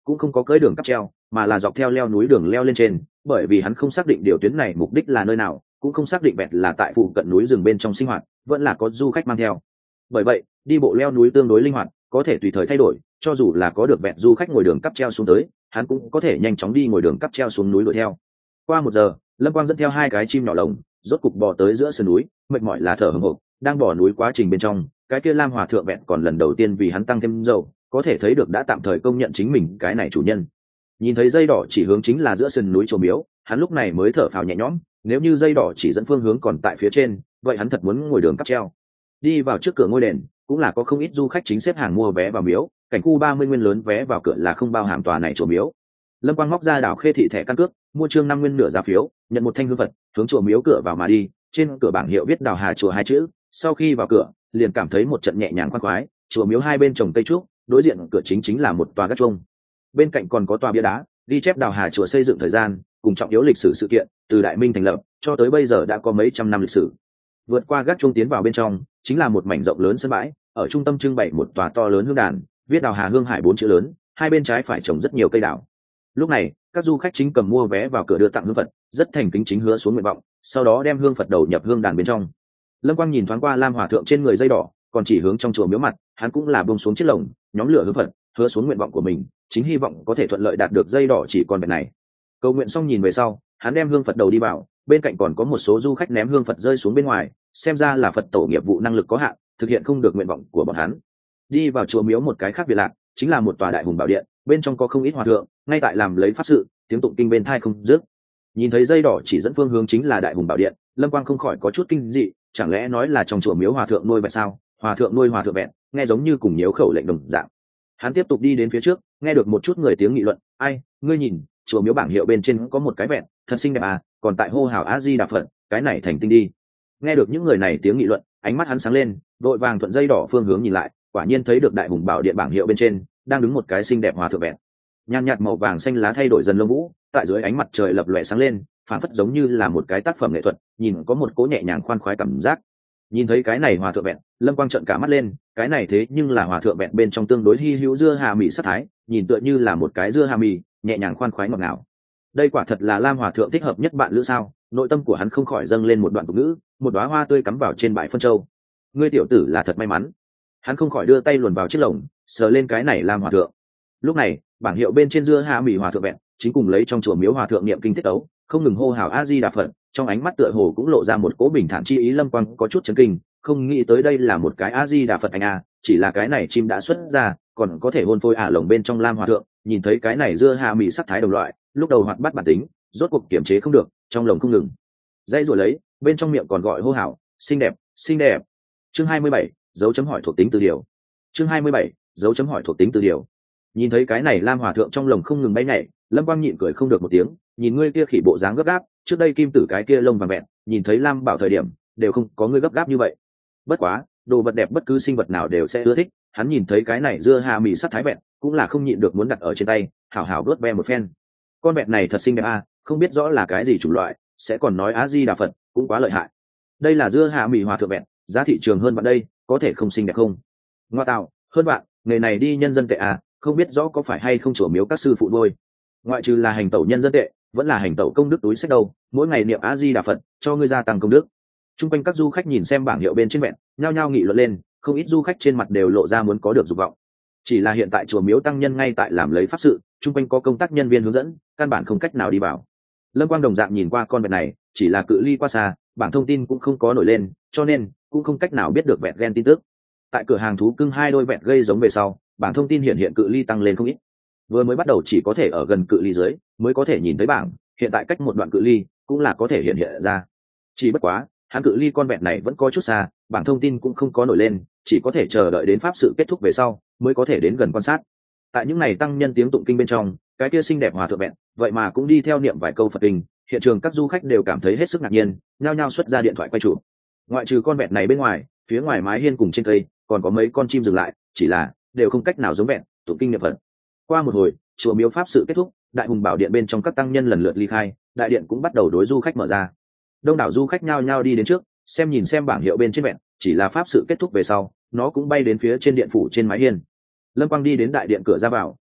S1: cũng không có cưỡi đường cáp treo, mà là dọc theo leo núi đường leo lên trên, bởi vì hắn không xác định điều tuyến này mục đích là nơi nào, cũng không xác định vẹn là tại phụ cận núi rừng bên trong sinh hoạt, vẫn là có du khách mang theo. Bởi vậy, đi bộ leo núi tương đối linh hoạt, có thể tùy thời thay đổi, cho dù là có được vẹn du khách ngồi đường cáp treo xuống tới, hắn cũng có thể nhanh chóng đi ngồi đường cáp treo xuống núi đuổi theo. Qua một giờ, Lâm Quang dẫn theo hai cái chim nhỏ lồng, rốt cục bò tới giữa sườn núi, mệt mỏi là thở hổn hộc, đang bò núi quá trình bên trong, cái kia Lam Hòa thượng vẹn còn lần đầu tiên vì hắn tăng thêm dầu, có thể thấy được đã tạm thời công nhận chính mình cái này chủ nhân. Nhìn thấy dây đỏ chỉ hướng chính là giữa sườn núi chùa miếu, hắn lúc này mới thở phào nhẹ nhõm, nếu như dây đỏ chỉ dẫn phương hướng còn tại phía trên, vậy hắn thật muốn ngồi đường cáp treo. Đi vào trước cửa ngôi đền, cũng là có không ít du khách chính xếp hàng mua vé vào miếu, cảnh khu ba mươi nguyên lớn vé vào cửa là không bao hàm tòa này chùa miếu. Lâm Quang móc ra đảo khê thị thẻ căn cước, mua trương năm nguyên nửa giá phiếu, nhận một thanh hương vật, hướng chùa miếu cửa vào mà đi. Trên cửa bảng hiệu viết Đào Hà chùa hai chữ, sau khi vào cửa, liền cảm thấy một trận nhẹ nhàng khoan khoái. Chùa miếu hai bên trồng cây trúc, đối diện cửa chính chính là một tòa gác chuông. Bên cạnh còn có tòa bia đá, ghi chép Đào Hà chùa xây dựng thời gian, cùng trọng yếu lịch sử sự kiện, từ Đại Minh thành lập cho tới bây giờ đã có mấy trăm năm lịch sử. Vượt qua gác chuông tiến vào bên trong, chính là một mảnh rộng lớn sân bãi, ở trung tâm trưng bày một tòa to lớn hương đàn, viết Đào Hà Hương Hải bốn chữ lớn, hai bên trái phải trồng rất nhiều cây đào. Lúc này, các du khách chính cầm mua vé vào cửa đưa tặng hương Phật, rất thành kính chính hứa xuống nguyện vọng, sau đó đem hương Phật đầu nhập hương đàn bên trong. Lâm Quang nhìn thoáng qua Lam Hòa thượng trên người dây đỏ, còn chỉ hướng trong chùa miếu mặt, hắn cũng là buông xuống chiếc lồng, nhóm lửa hương Phật, hứa xuống nguyện vọng của mình, chính hy vọng có thể thuận lợi đạt được dây đỏ chỉ còn vẹn này. Cầu nguyện xong nhìn về sau, hắn đem hương Phật đầu đi vào, bên cạnh còn có một số du khách ném hương Phật rơi xuống bên ngoài, xem ra là Phật tổ nghiệp vụ năng lực có hạn, thực hiện không được nguyện vọng của bọn hắn. Đi vào chùa miếu một cái khác biệt lạc, chính là một tòa đại hùng bảo điện, bên trong có không ít hòa thượng ngay tại làm lấy pháp sự, tiếng tụng kinh bên tai không dứt. Nhìn thấy dây đỏ chỉ dẫn phương hướng chính là đại hùng bảo điện, Lâm Quang không khỏi có chút kinh dị, chẳng lẽ nói là trong chùa miếu hòa thượng nuôi vẹn sao? Hòa thượng nuôi hòa thượng vẹn, nghe giống như cùng nhiễu khẩu lệnh đồng dạng. Hắn tiếp tục đi đến phía trước, nghe được một chút người tiếng nghị luận, ai, ngươi nhìn, chùa miếu bảng hiệu bên trên có một cái vẹn, thật xinh đẹp à, còn tại hô hào A Di Đà Phật, cái này thành tinh đi. Nghe được những người này tiếng nghị luận, ánh mắt hắn sáng lên, đội vàng thuận dây đỏ phương hướng nhìn lại, quả nhiên thấy được đại hùng bảo điện bảng hiệu bên trên đang đứng một cái xinh đẹp hòa thượng vẹn, nhàn nhạt màu vàng xanh lá thay đổi dần lông vũ, tại dưới ánh mặt trời lập lòe sáng lên, phản phất giống như là một cái tác phẩm nghệ thuật, nhìn có một cố nhẹ nhàng khoan khoái cảm giác. Nhìn thấy cái này hòa thượng vẹn, Lâm Quang trợn cả mắt lên, cái này thế nhưng là hòa thượng vẹn bên trong tương đối hi hữu dưa hà mì sắc thái, nhìn tựa như là một cái dưa hà mì, nhẹ nhàng khoan khoái ngọt ngào. Đây quả thật là Lam hòa thượng thích hợp nhất bạn lữ sao? Nội tâm của hắn không khỏi dâng lên một đoạn tục ngữ, một đóa hoa tươi cắm vào trên bãi phân châu. Ngươi tiểu tử là thật may mắn. Hắn không khỏi đưa tay luồn vào chiếc lồng, sờ lên cái này Lam hòa thượng. Lúc này, bảng hiệu bên trên dưa hà mì hòa thượng vẹn, chính cùng lấy trong chùa miếu hòa thượng niệm kinh tiết ấu, không ngừng hô hào A Di Đà Phật, trong ánh mắt tựa hồ cũng lộ ra một cố bình thản chi ý. Lâm Quang có chút chấn kinh, không nghĩ tới đây là một cái A Di Đà Phật anh a, chỉ là cái này chim đã xuất ra, còn có thể hôn phôi ả lồng bên trong Lam hòa thượng, nhìn thấy cái này dưa hà mì sắc thái đồng loại, lúc đầu hoạt bát bản tính, rốt cuộc kiềm chế không được, trong lồng không ngừng dây rồi lấy, bên trong miệng còn gọi hô hào, xinh đẹp, xinh đẹp. Chương hai mươi bảy, dấu chấm hỏi thuộc tính từ điều. Chương hai mươi bảy, dấu chấm hỏi thuộc tính từ điều. Nhìn thấy cái này Lam hòa thượng trong lồng không ngừng bay nhảy, Lâm Quang nhịn cười không được một tiếng, nhìn ngươi kia khỉ bộ dáng gấp gáp, trước đây kim tử cái kia lông vàng vẹn, nhìn thấy Lam bảo thời điểm, đều không có ngươi gấp gáp như vậy. Bất quá, đồ vật đẹp bất cứ sinh vật nào đều sẽ ưa thích, hắn nhìn thấy cái này dưa hà mì sắc thái vẹn, cũng là không nhịn được muốn đặt ở trên tay, hảo hảo đuốt ve một phen. Con vẹn này thật xinh đẹp a, không biết rõ là cái gì chủng loại, sẽ còn nói A Di Đà Phật, cũng quá lợi hại. Đây là dưa hà mì hòa thượng vẹn, giá thị trường hơn bạn đây, có thể không xinh đẹp không? Ngoa tạo, hơn bạn, nghề này đi nhân dân tệ à, không biết rõ có phải hay không chùa miếu các sư phụ nuôi. Ngoại trừ là hành tẩu nhân dân tệ, vẫn là hành tẩu công đức túi sách đâu, mỗi ngày niệm A Di Đà Phật, cho ngươi gia tăng công đức. Trung quanh các du khách nhìn xem bảng hiệu bên trên vẹn, nhao nhao nghị luận lên, không ít du khách trên mặt đều lộ ra muốn có được dục vọng. Chỉ là hiện tại chùa miếu tăng nhân ngay tại làm lấy pháp sự, trung quanh có công tác nhân viên hướng dẫn, căn bản không cách nào đi vào. Lâm Quang đồng dạng nhìn qua con vẹn này, chỉ là cự ly quá xa, bảng thông tin cũng không có nổi lên, cho nên cũng không cách nào biết được vẹn gen tin tức. Tại cửa hàng thú cưng hai đôi vẹn gây giống về sau, bảng thông tin hiện hiện cự ly tăng lên không ít. Vừa mới bắt đầu chỉ có thể ở gần cự ly dưới mới có thể nhìn thấy bảng, hiện tại cách một đoạn cự ly cũng là có thể hiện hiện ra. Chỉ bất quá, hắn cự ly con vẹn này vẫn có chút xa, bảng thông tin cũng không có nổi lên, chỉ có thể chờ đợi đến pháp sự kết thúc về sau mới có thể đến gần quan sát. Tại những này tăng nhân tiếng tụng kinh bên trong, cái kia xinh đẹp hòa thượng vẹn, vậy mà cũng đi theo niệm vài câu Phật kinh, hiện trường các du khách đều cảm thấy hết sức ngạc nhiên, nhao nhao xuất ra điện thoại quay chụp. Ngoại trừ con vẹn này bên ngoài, phía ngoài mái hiên cùng trên cây còn có mấy con chim dừng lại, chỉ là đều không cách nào giống vẹn tụng kinh niệm Phật. Qua một hồi, chùa miếu pháp sự kết thúc, đại hùng bảo điện bên trong các tăng nhân lần lượt ly khai, đại điện cũng bắt đầu đối du khách mở ra. Đông đảo du khách nhao nhao đi đến trước, xem nhìn xem bảng hiệu bên trên vẹn, chỉ là pháp sự kết thúc về sau, nó cũng bay đến phía trên điện phủ trên mái hiên. Lâm Quang đi đến đại điện cửa ra vào,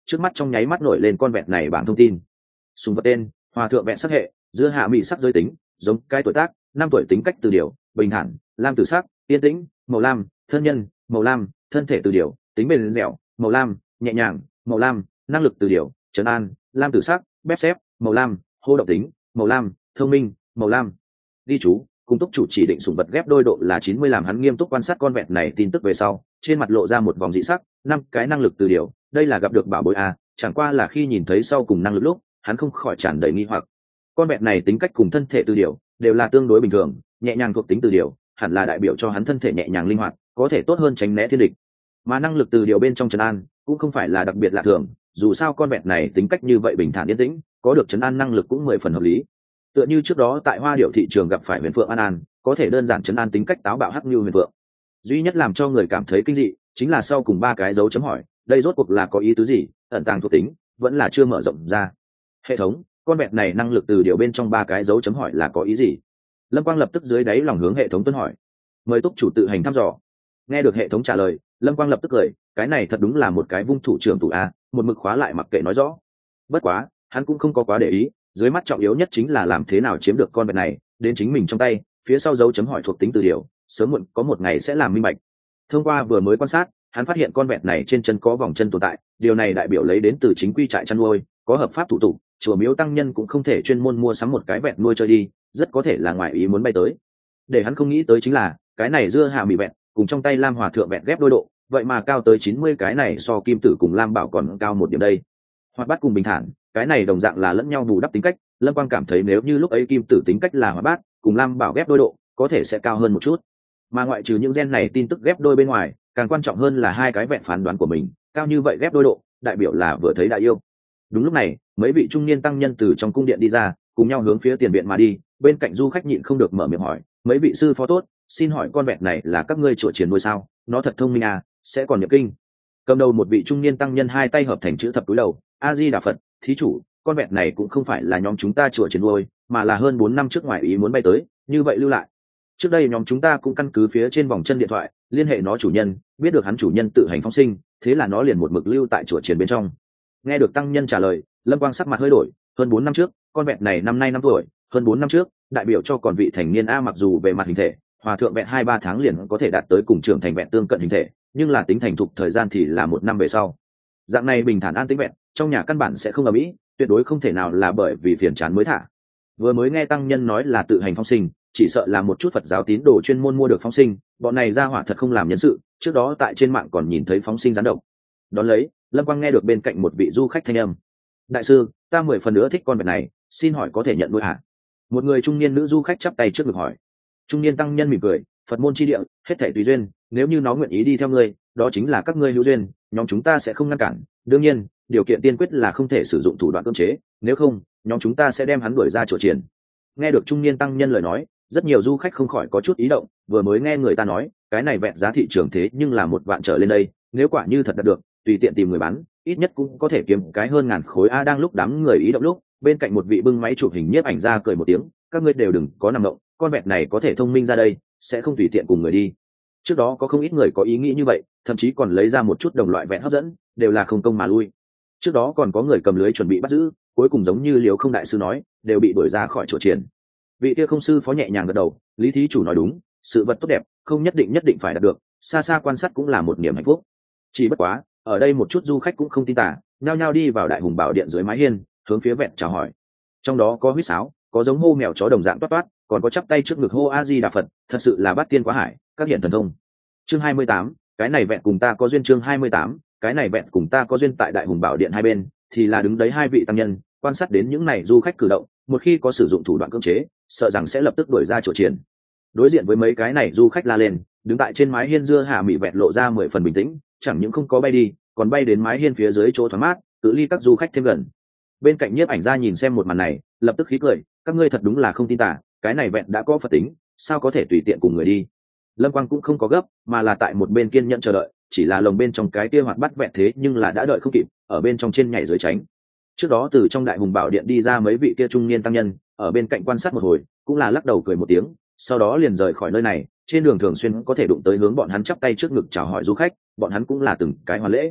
S1: trước mắt trong nháy mắt nổi lên con vẹn này bảng thông tin. Sùng vật tên: Hòa thượng vẹn sắc hệ, dưa hạ mỹ sắc giới tính, giống cái tuổi tác, năm tuổi, tính cách từ điều: bình thản, lam tử sắc, yên tĩnh, màu lam, thân nhân, màu lam, thân thể từ điều: tính bền dẻo, màu lam, nhẹ nhàng, màu lam, năng lực từ điều: trấn an, lam tử sắc, bép xếp, màu lam, hô động tính, màu lam, thông minh, màu lam. Ghi chú: cung túc chủ chỉ định sủng vật ghép đôi độ là chín mươi. Làm hắn nghiêm túc quan sát con vẹn này tin tức về sau, trên mặt lộ ra một vòng dị sắc. Năm cái năng lực từ điều, đây là gặp được bảo bối à, chẳng qua là khi nhìn thấy sau cùng năng lực lúc, hắn không khỏi tràn đầy nghi hoặc. Con vẹn này tính cách cùng thân thể từ điều đều là tương đối bình thường, nhẹ nhàng thuộc tính từ điều, hẳn là đại biểu cho hắn thân thể nhẹ nhàng linh hoạt, có thể tốt hơn tránh né thiên địch. Mà năng lực từ điều bên trong trấn an cũng không phải là đặc biệt lạ thường, dù sao con vẹn này tính cách như vậy bình thản yên tĩnh, có được trấn an năng lực cũng mười phần hợp lý. Tựa như trước đó tại Hoa Điểu thị trường gặp phải Huyền Phượng An An, có thể đơn giản trấn an tính cách táo bạo hắc như Huyền Phượng. Duy nhất làm cho người cảm thấy kinh dị chính là sau cùng ba cái dấu chấm hỏi, đây rốt cuộc là có ý tứ gì, ẩn tàng thuộc tính vẫn là chưa mở rộng ra. Hệ thống, con vẹn này năng lực từ điều bên trong ba cái dấu chấm hỏi là có ý gì? Lâm Quang lập tức dưới đáy lòng hướng hệ thống tuân hỏi. Mời túc chủ tự hành thăm dò. Nghe được hệ thống trả lời, Lâm Quang lập tức cười, cái này thật đúng là một cái vung thủ trưởng tủ a, một mực khóa lại mặc kệ nói rõ. Bất quá, hắn cũng không có quá để ý, dưới mắt trọng yếu nhất chính là làm thế nào chiếm được con vẹn này đến chính mình trong tay, phía sau dấu chấm hỏi thuộc tính từ điều, sớm muộn có một ngày sẽ làm minh bạch. Thông qua vừa mới quan sát, hắn phát hiện con vẹn này trên chân có vòng chân tồn tại, điều này đại biểu lấy đến từ chính quy trại chăn nuôi, có hợp pháp thủ tục, chùa miếu tăng nhân cũng không thể chuyên môn mua sắm một cái vẹn nuôi chơi đi, rất có thể là ngoại ý muốn bay tới. Để hắn không nghĩ tới chính là, cái này dưa hạ mì vẹn cùng trong tay Lam Hòa thượng vẹn ghép đôi độ, vậy mà cao tới chín mươi, cái này so Kim Tử cùng Lam Bảo còn cao một điểm đây. Hoạt bát cùng bình thản, cái này đồng dạng là lẫn nhau bù đắp tính cách. Lâm Quang cảm thấy nếu như lúc ấy Kim Tử tính cách là hoạt bát, cùng Lam Bảo ghép đôi độ, có thể sẽ cao hơn một chút. Mà ngoại trừ những gen này tin tức ghép đôi bên ngoài, càng quan trọng hơn là hai cái vẹn phán đoán của mình, cao như vậy ghép đôi độ, đại biểu là vừa thấy đại yêu. Đúng lúc này, mấy vị trung niên tăng nhân từ trong cung điện đi ra, cùng nhau hướng phía tiền viện mà đi. Bên cạnh du khách nhịn không được mở miệng hỏi, mấy vị sư phó tốt, xin hỏi con vẹn này là các ngươi chùa triển nuôi sao? Nó thật thông minh à, sẽ còn niệm kinh. Cầm đầu một vị trung niên tăng nhân hai tay hợp thành chữ thập cúi đầu, A Di Đà Phật, thí chủ, con vẹn này cũng không phải là nhóm chúng ta chùa triển nuôi, mà là hơn bốn năm trước ngoài ý muốn bay tới, như vậy lưu lại. Trước đây nhóm chúng ta cũng căn cứ phía trên vòng chân điện thoại liên hệ nó chủ nhân, biết được hắn chủ nhân tự hành phóng sinh, thế là nó liền một mực lưu tại chùa triển bên trong. Nghe được tăng nhân trả lời, Lâm Quang sắc mặt hơi đổi, hơn bốn năm trước, con vẹn này năm nay năm tuổi, hơn bốn năm trước, đại biểu cho còn vị thành niên a, mặc dù về mặt hình thể, hòa thượng vẹn hai ba tháng liền có thể đạt tới cùng trưởng thành vẹn tương cận hình thể, nhưng là tính thành thục thời gian thì là một năm về sau. Dạng này bình thản an tĩnh vẹn, trong nhà căn bản sẽ không ầm ĩ, tuyệt đối không thể nào là bởi vì phiền chán mới thả. Vừa mới nghe tăng nhân nói là tự hành phóng sinh, chỉ sợ là một chút Phật giáo tín đồ chuyên môn mua được phóng sinh, bọn này ra hỏa thật không làm nhân sự, trước đó tại trên mạng còn nhìn thấy phóng sinh gián độc. Đón lấy, Lâm Quang nghe được bên cạnh một vị du khách thanh âm, đại sư, ta mười phần nữa thích con vẹn này, xin hỏi có thể nhận nuôi hả? Một người trung niên nữ du khách chắp tay trước ngực hỏi. Trung niên tăng nhân mỉm cười, Phật môn chi địa, hết thảy tùy duyên, nếu như nó nguyện ý đi theo ngươi, đó chính là các ngươi hữu duyên, nhóm chúng ta sẽ không ngăn cản. Đương nhiên, điều kiện tiên quyết là không thể sử dụng thủ đoạn cưỡng chế, nếu không, nhóm chúng ta sẽ đem hắn đuổi ra chùa triển. Nghe được trung niên tăng nhân lời nói, rất nhiều du khách không khỏi có chút ý động, vừa mới nghe người ta nói, cái này vẹn giá thị trường thế nhưng là một vạn trở lên đây, nếu quả như thật đạt được, tùy tiện tìm người bán, ít nhất cũng có thể kiếm cái hơn ngàn khối a. Đang lúc đám người ý động lúc, bên cạnh một vị bưng máy chụp hình nhiếp ảnh ra cười một tiếng, các ngươi đều đừng có nằm động, con vẹn này có thể thông minh ra đây, sẽ không tùy tiện cùng người đi. Trước đó có không ít người có ý nghĩ như vậy, thậm chí còn lấy ra một chút đồng loại vẹn hấp dẫn, đều là không công mà lui. Trước đó còn có người cầm lưới chuẩn bị bắt giữ, cuối cùng giống như Liều Không đại sư nói, đều bị đuổi ra khỏi chùa triển. Vị kia không sư phó nhẹ nhàng gật đầu, Lý thí chủ nói đúng, sự vật tốt đẹp không nhất định nhất định phải đạt được, xa xa quan sát cũng là một niềm hạnh phúc. Chỉ bất quá, ở đây một chút du khách cũng không tin tả, nhao nhao đi vào Đại Hùng Bảo Điện dưới mái hiên, hướng phía vẹn chào hỏi. Trong đó có huýt sáo, có giống hô mèo chó đồng dạng toát toát, còn có chắp tay trước ngực hô A Di Đà Phật, thật sự là bát tiên quá hải, các hiện thần thông. Chương hai mươi tám, cái này vẹn cùng ta có duyên. Chương hai mươi tám, cái này vẹn cùng ta có duyên. Tại Đại Hùng Bảo Điện hai bên thì là đứng đấy hai vị tăng nhân, quan sát đến những này du khách cử động, một khi có sử dụng thủ đoạn cưỡng chế, sợ rằng sẽ lập tức đuổi ra chùa triển. Đối diện với mấy cái này du khách la lên, đứng tại trên mái hiên dưa hạ mị vẹn lộ ra mười phần bình tĩnh, chẳng những không có bay đi, còn bay đến mái hiên phía dưới chỗ thoáng mát, cự ly các du khách thêm gần. Bên cạnh nhiếp ảnh gia nhìn xem một màn này, lập tức khí cười, các ngươi thật đúng là không tin tả, cái này vẹn đã có Phật tính, sao có thể tùy tiện cùng người đi. Lâm Quang cũng không có gấp, mà là tại một bên kiên nhẫn chờ đợi, chỉ là lồng bên trong cái kia hoạt bắt vẹn thế nhưng là đã đợi không kịp, ở bên trong trên nhảy dưới tránh. Trước đó từ trong Đại Hùng Bảo Điện đi ra mấy vị kia trung niên tăng nhân, ở bên cạnh quan sát một hồi, cũng là lắc đầu cười một tiếng, sau đó liền rời khỏi nơi này. Trên đường thường xuyên có thể đụng tới hướng bọn hắn chắp tay trước ngực chào hỏi du khách, bọn hắn cũng là từng cái hoàn lễ.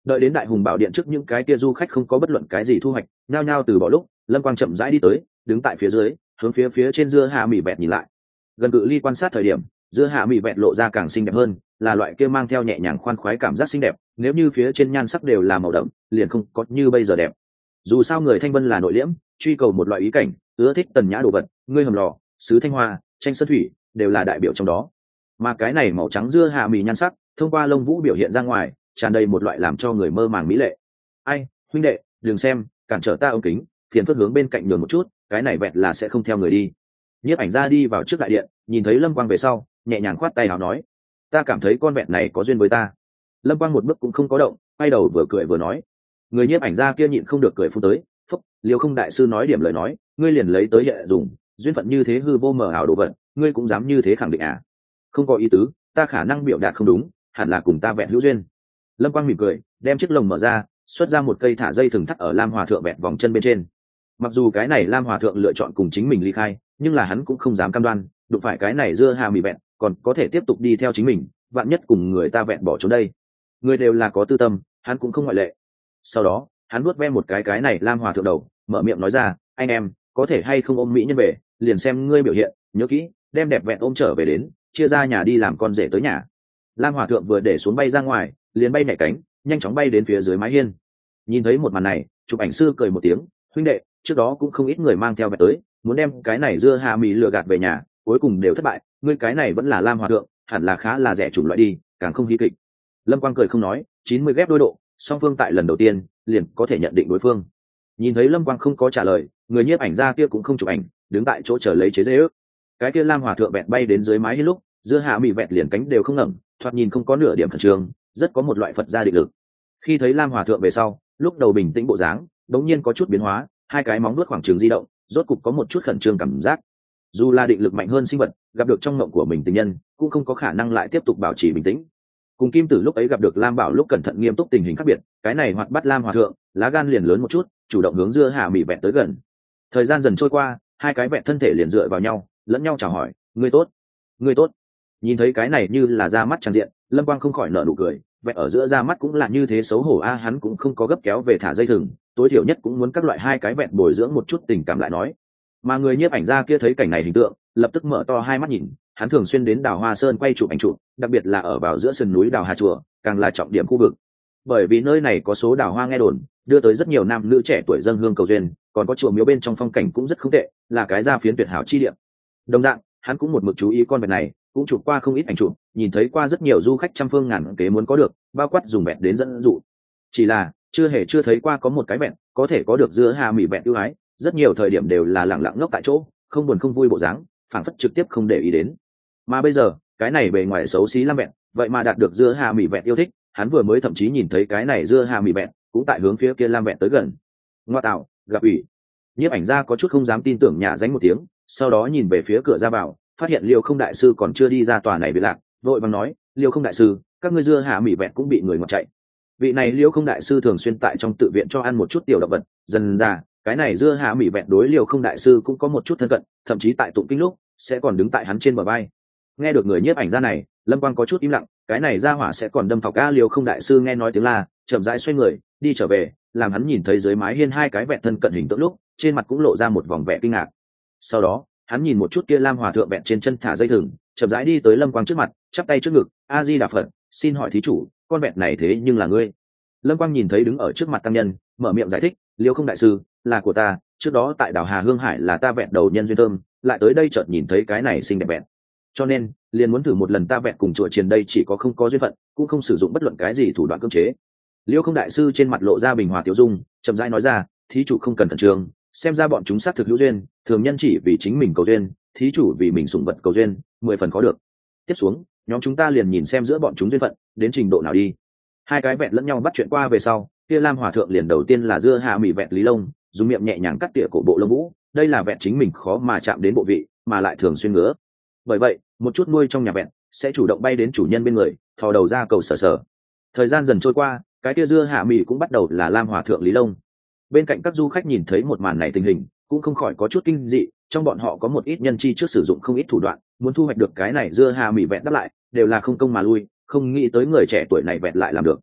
S1: Đợi đến đại hùng bảo điện trước những cái kia du khách không có bất luận cái gì thu hoạch, nhao nhao từ bỏ lúc, Lâm Quang chậm rãi đi tới, đứng tại phía dưới, hướng phía phía trên dưa hạ mì vẹt nhìn lại. Gần cự ly quan sát thời điểm, dưa hạ mì vẹt lộ ra càng xinh đẹp hơn, là loại kia mang theo nhẹ nhàng khoan khoái cảm giác xinh đẹp, nếu như phía trên nhan sắc đều là màu đậm, liền không có như bây giờ đẹp. Dù sao người Thanh Vân là nội liễm, truy cầu một loại ý cảnh, ưa thích tần nhã đồ vật, ngươi hầm lò, sứ thanh hoa, tranh sơn thủy, đều là đại biểu trong đó. Mà cái này màu trắng dưa hạ mì nhan sắc, thông qua lông vũ biểu hiện ra ngoài, tràn đầy một loại làm cho người mơ màng mỹ lệ. Ai, huynh đệ, đừng xem, cản trở ta ống kính, phiền phức hướng bên cạnh nhường một chút, cái này vẹn là sẽ không theo người đi. Nhiếp ảnh gia đi vào trước đại điện, nhìn thấy Lâm Quang về sau, nhẹ nhàng khoát tay áo nói, ta cảm thấy con vẹn này có duyên với ta. Lâm Quang một bước cũng không có động, quay đầu vừa cười vừa nói. Người nhiếp ảnh gia kia nhịn không được cười phun tới, phúc, Liêu Không đại sư nói điểm lời nói, ngươi liền lấy tới hiện dùng, duyên phận như thế hư vô mờ ảo đồ vật, ngươi cũng dám như thế khẳng định à? Không có ý tứ, ta khả năng biểu đạt không đúng, hẳn là cùng ta vẹn hữu duyên. Lâm Quang mỉm cười, đem chiếc lồng mở ra, xuất ra một cây thả dây thừng thắt ở Lam Hòa thượng vẹn vòng chân bên trên. Mặc dù cái này Lam Hòa thượng lựa chọn cùng chính mình ly khai, nhưng là hắn cũng không dám cam đoan, đụng phải cái này dưa hà mì vẹn, còn có thể tiếp tục đi theo chính mình, vạn nhất cùng người ta vẹn bỏ trốn đây. Người đều là có tư tâm, hắn cũng không ngoại lệ. Sau đó, hắn nuốt ve một cái cái này Lam Hòa thượng đầu, mở miệng nói ra, anh em, có thể hay không ôm mỹ nhân về, liền xem ngươi biểu hiện, nhớ kỹ, đem đẹp vẹn ôm trở về đến, chia ra nhà đi làm con rể tới nhà. Lam Hòa thượng vừa để xuống bay ra ngoài, liền bay nhảy cánh, nhanh chóng bay đến phía dưới mái hiên. Nhìn thấy một màn này, chụp ảnh sư cười một tiếng, huynh đệ, trước đó cũng không ít người mang theo vẹn tới, muốn đem cái này dưa hà mì lừa gạt về nhà, cuối cùng đều thất bại, ngươi cái này vẫn là Lam Hòa thượng, hẳn là khá là rẻ chủng loại đi, càng không hí kịch. Lâm Quang cười không nói, chín mươi ghép đôi độ, song phương tại lần đầu tiên liền có thể nhận định đối phương. Nhìn thấy Lâm Quang không có trả lời, người nhiếp ảnh gia kia cũng không chụp ảnh, đứng tại chỗ chờ lấy chế giễu. Cái kia Lam Hòa thượng vẹn bay đến dưới mái hiên lúc, dưa hạ mì vẹn liền cánh đều không ngẩng, thoạt nhìn không có nửa điểm khẩn trương, rất có một loại Phật gia định lực. Khi thấy Lam Hòa thượng về sau, lúc đầu bình tĩnh bộ dáng, đống nhiên có chút biến hóa, hai cái móng vuốt khoảng trường di động, rốt cục có một chút khẩn trương cảm giác. Dù là định lực mạnh hơn sinh vật, gặp được trong mộng của mình tình nhân, cũng không có khả năng lại tiếp tục bảo trì bình tĩnh. Cùng Kim Tử lúc ấy gặp được Lam Bảo lúc cẩn thận nghiêm túc tình hình khác biệt, cái này hoạt bắt Lam Hòa thượng, lá gan liền lớn một chút, chủ động hướng dưa hạ mì vẹn tới gần. Thời gian dần trôi qua, hai cái vẹn thân thể liền dựa vào nhau, lẫn nhau chào hỏi, ngươi tốt, ngươi tốt. Nhìn thấy cái này như là ra mắt tràn diện, Lâm Quang không khỏi nở nụ cười, vẹn ở giữa ra mắt cũng là như thế xấu hổ a, hắn cũng không có gấp kéo về thả dây thừng, tối thiểu nhất cũng muốn các loại hai cái vẹn bồi dưỡng một chút tình cảm lại nói. Mà người nhiếp ảnh gia kia thấy cảnh này hình tượng, lập tức mở to hai mắt nhìn, hắn thường xuyên đến Đào Hoa Sơn quay chụp ảnh chụp, đặc biệt là ở vào giữa sườn núi Đào Hà chùa, càng là trọng điểm khu vực. Bởi vì nơi này có số đào hoa nghe đồn, đưa tới rất nhiều nam nữ trẻ tuổi dâng hương cầu duyên, còn có chùa miếu bên trong phong cảnh cũng rất không tệ, là cái gia phiến tuyệt hảo chi địa. Đồng dạng, hắn cũng một mực chú ý con vẹn này, cũng chụp qua không ít ảnh chụp, nhìn thấy qua rất nhiều du khách trăm phương ngàn kế muốn có được, bao quát dùng vẹn đến dẫn dụ. Chỉ là chưa hề chưa thấy qua có một cái vẹn có thể có được dưa hà mì vẹn ưu ái, rất nhiều thời điểm đều là lặng lặng ngốc tại chỗ, không buồn không vui bộ dáng, phảng phất trực tiếp không để ý đến. Mà bây giờ, cái này bề ngoài xấu xí lắm vẹn, vậy mà đạt được dưa hà mì vẹn yêu thích, hắn vừa mới thậm chí nhìn thấy cái này dưa hà mì vẹn cũng tại hướng phía kia lam vẹn tới gần. Ngoa tạo, gặp ủy. Nhiếp ảnh gia có chút không dám tin tưởng nhà danh một tiếng, sau đó nhìn về phía cửa ra vào, phát hiện Liêu Không đại sư còn chưa đi ra tòa này bị lạc, vội vàng nói, Liêu Không đại sư, các ngươi dưa hà mì vẹn cũng bị người ngoặt chạy. Vị này Liêu Không đại sư thường xuyên tại trong tự viện cho ăn một chút tiểu động vật, dần ra cái này dưa hà mì vẹn đối Liêu Không đại sư cũng có một chút thân cận, thậm chí tại tụng kinh lúc sẽ còn đứng tại hắn trên bờ vai. Nghe được người nhiếp ảnh gia này, Lâm Quang có chút im lặng, cái này ra hỏa sẽ còn đâm thọc ca. Liêu Không đại sư nghe nói tiếng la, chậm rãi xoay người đi trở về, làm hắn nhìn thấy dưới mái hiên hai cái vẹn thân cận hình tượng lúc, trên mặt cũng lộ ra một vòng vẻ kinh ngạc. Sau đó hắn nhìn một chút kia lam hòa thượng vẹn trên chân thả dây thừng, chậm rãi đi tới Lâm Quang trước mặt, chắp tay trước ngực, a di đà phật, xin hỏi thí chủ, con vẹn này thế nhưng là ngươi? Lâm Quang nhìn thấy đứng ở trước mặt tăng nhân, mở miệng giải thích, Liêu Không đại sư, là của ta, trước đó tại đảo Hà Hương Hải là ta vẹn đầu nhân duyên thơm, lại tới đây chợt nhìn thấy cái này xinh đẹp vẹn, cho nên liền muốn thử một lần ta vẹn cùng chùa triền đây chỉ có không có duyên phận, cũng không sử dụng bất luận cái gì thủ đoạn cưỡng chế. Liêu Không đại sư trên mặt lộ ra bình hòa tiêu dung, chậm rãi nói ra, thí chủ không cần khẩn trương, xem ra bọn chúng xác thực hữu duyên, thường nhân chỉ vì chính mình cầu duyên, thí chủ vì mình sủng vật cầu duyên, mười phần khó được. Tiếp xuống, nhóm chúng ta liền nhìn xem giữa bọn chúng duyên phận đến trình độ nào đi. Hai cái vẹn lẫn nhau bắt chuyện qua về sau, kia lam hòa thượng liền đầu tiên là dưa hạ mỉ vẹn lý lông, dùng miệng nhẹ nhàng cắt tỉa cổ bộ lông vũ, đây là vẹn chính mình khó mà chạm đến bộ vị, mà lại thường xuyên ngứa. Bởi vậy, một chút nuôi trong nhà vẹn sẽ chủ động bay đến chủ nhân bên người, thò đầu ra cầu sở sở. Thời gian dần trôi qua, cái kia dưa hạ mỉ cũng bắt đầu là lam hòa thượng lý lông. Bên cạnh các du khách nhìn thấy một màn này tình hình, cũng không khỏi có chút kinh dị, trong bọn họ có một ít nhân chi trước sử dụng không ít thủ đoạn, muốn thu hoạch được cái này dưa hà mỉ vẹn đáp lại, đều là không công mà lui, không nghĩ tới người trẻ tuổi này vẹn lại làm được.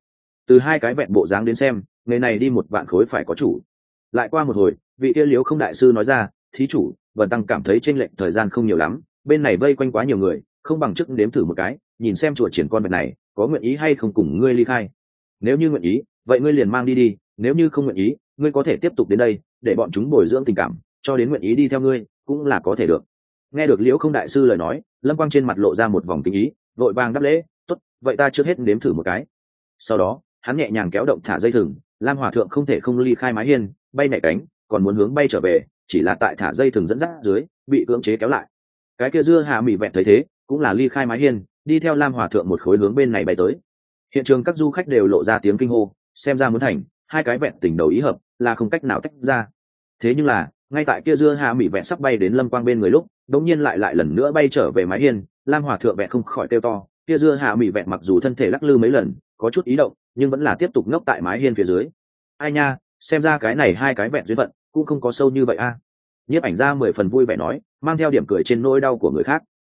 S1: từ hai cái vẹn bộ dáng đến xem ngày này đi một vạn khối phải có chủ. Lại qua một hồi, vị kia Liễu Không đại sư nói ra, thí chủ, Vân tăng cảm thấy chênh lệch thời gian không nhiều lắm, bên này vây quanh quá nhiều người, không bằng trước nếm thử một cái, nhìn xem chùa triển con vật này có nguyện ý hay không cùng ngươi ly khai. Nếu như nguyện ý, vậy ngươi liền mang đi đi, nếu như không nguyện ý, ngươi có thể tiếp tục đến đây, để bọn chúng bồi dưỡng tình cảm, cho đến nguyện ý đi theo ngươi, cũng là có thể được. Nghe được Liễu Không đại sư lời nói, Lâm Quang trên mặt lộ ra một vòng kính ý, vội vàng đáp lễ, tốt, vậy ta trước hết nếm thử một cái. Sau đó, hắn nhẹ nhàng kéo động thả dây thừng, Lam Hòa thượng không thể không ly khai mái hiên, bay nhảy cánh, còn muốn hướng bay trở về, chỉ là tại thả dây thừng dẫn dắt dưới, bị cưỡng chế kéo lại. Cái kia dưa hạ mỉ vẹn thấy thế, cũng là ly khai mái hiên, đi theo Lam Hòa thượng một khối hướng bên này bay tới. Hiện trường các du khách đều lộ ra tiếng kinh hô, xem ra muốn thành, hai cái vẹn tình đầu ý hợp, là không cách nào tách ra. Thế nhưng là, ngay tại kia dưa hạ mỉ vẹn sắp bay đến Lâm Quang bên người lúc, đột nhiên lại lại lần nữa bay trở về mái hiên, Lam Hòa thượng vẹn không khỏi kêu to, kia dưa hạ mỉ vẹn mặc dù thân thể lắc lư mấy lần, có chút ý động, nhưng vẫn là tiếp tục ngốc tại mái hiên phía dưới. Ai nha, xem ra cái này hai cái vẹn duyên phận cũng không có sâu như vậy a. Nhiếp ảnh gia mười phần vui vẻ nói, mang theo điểm cười trên nỗi đau của người khác.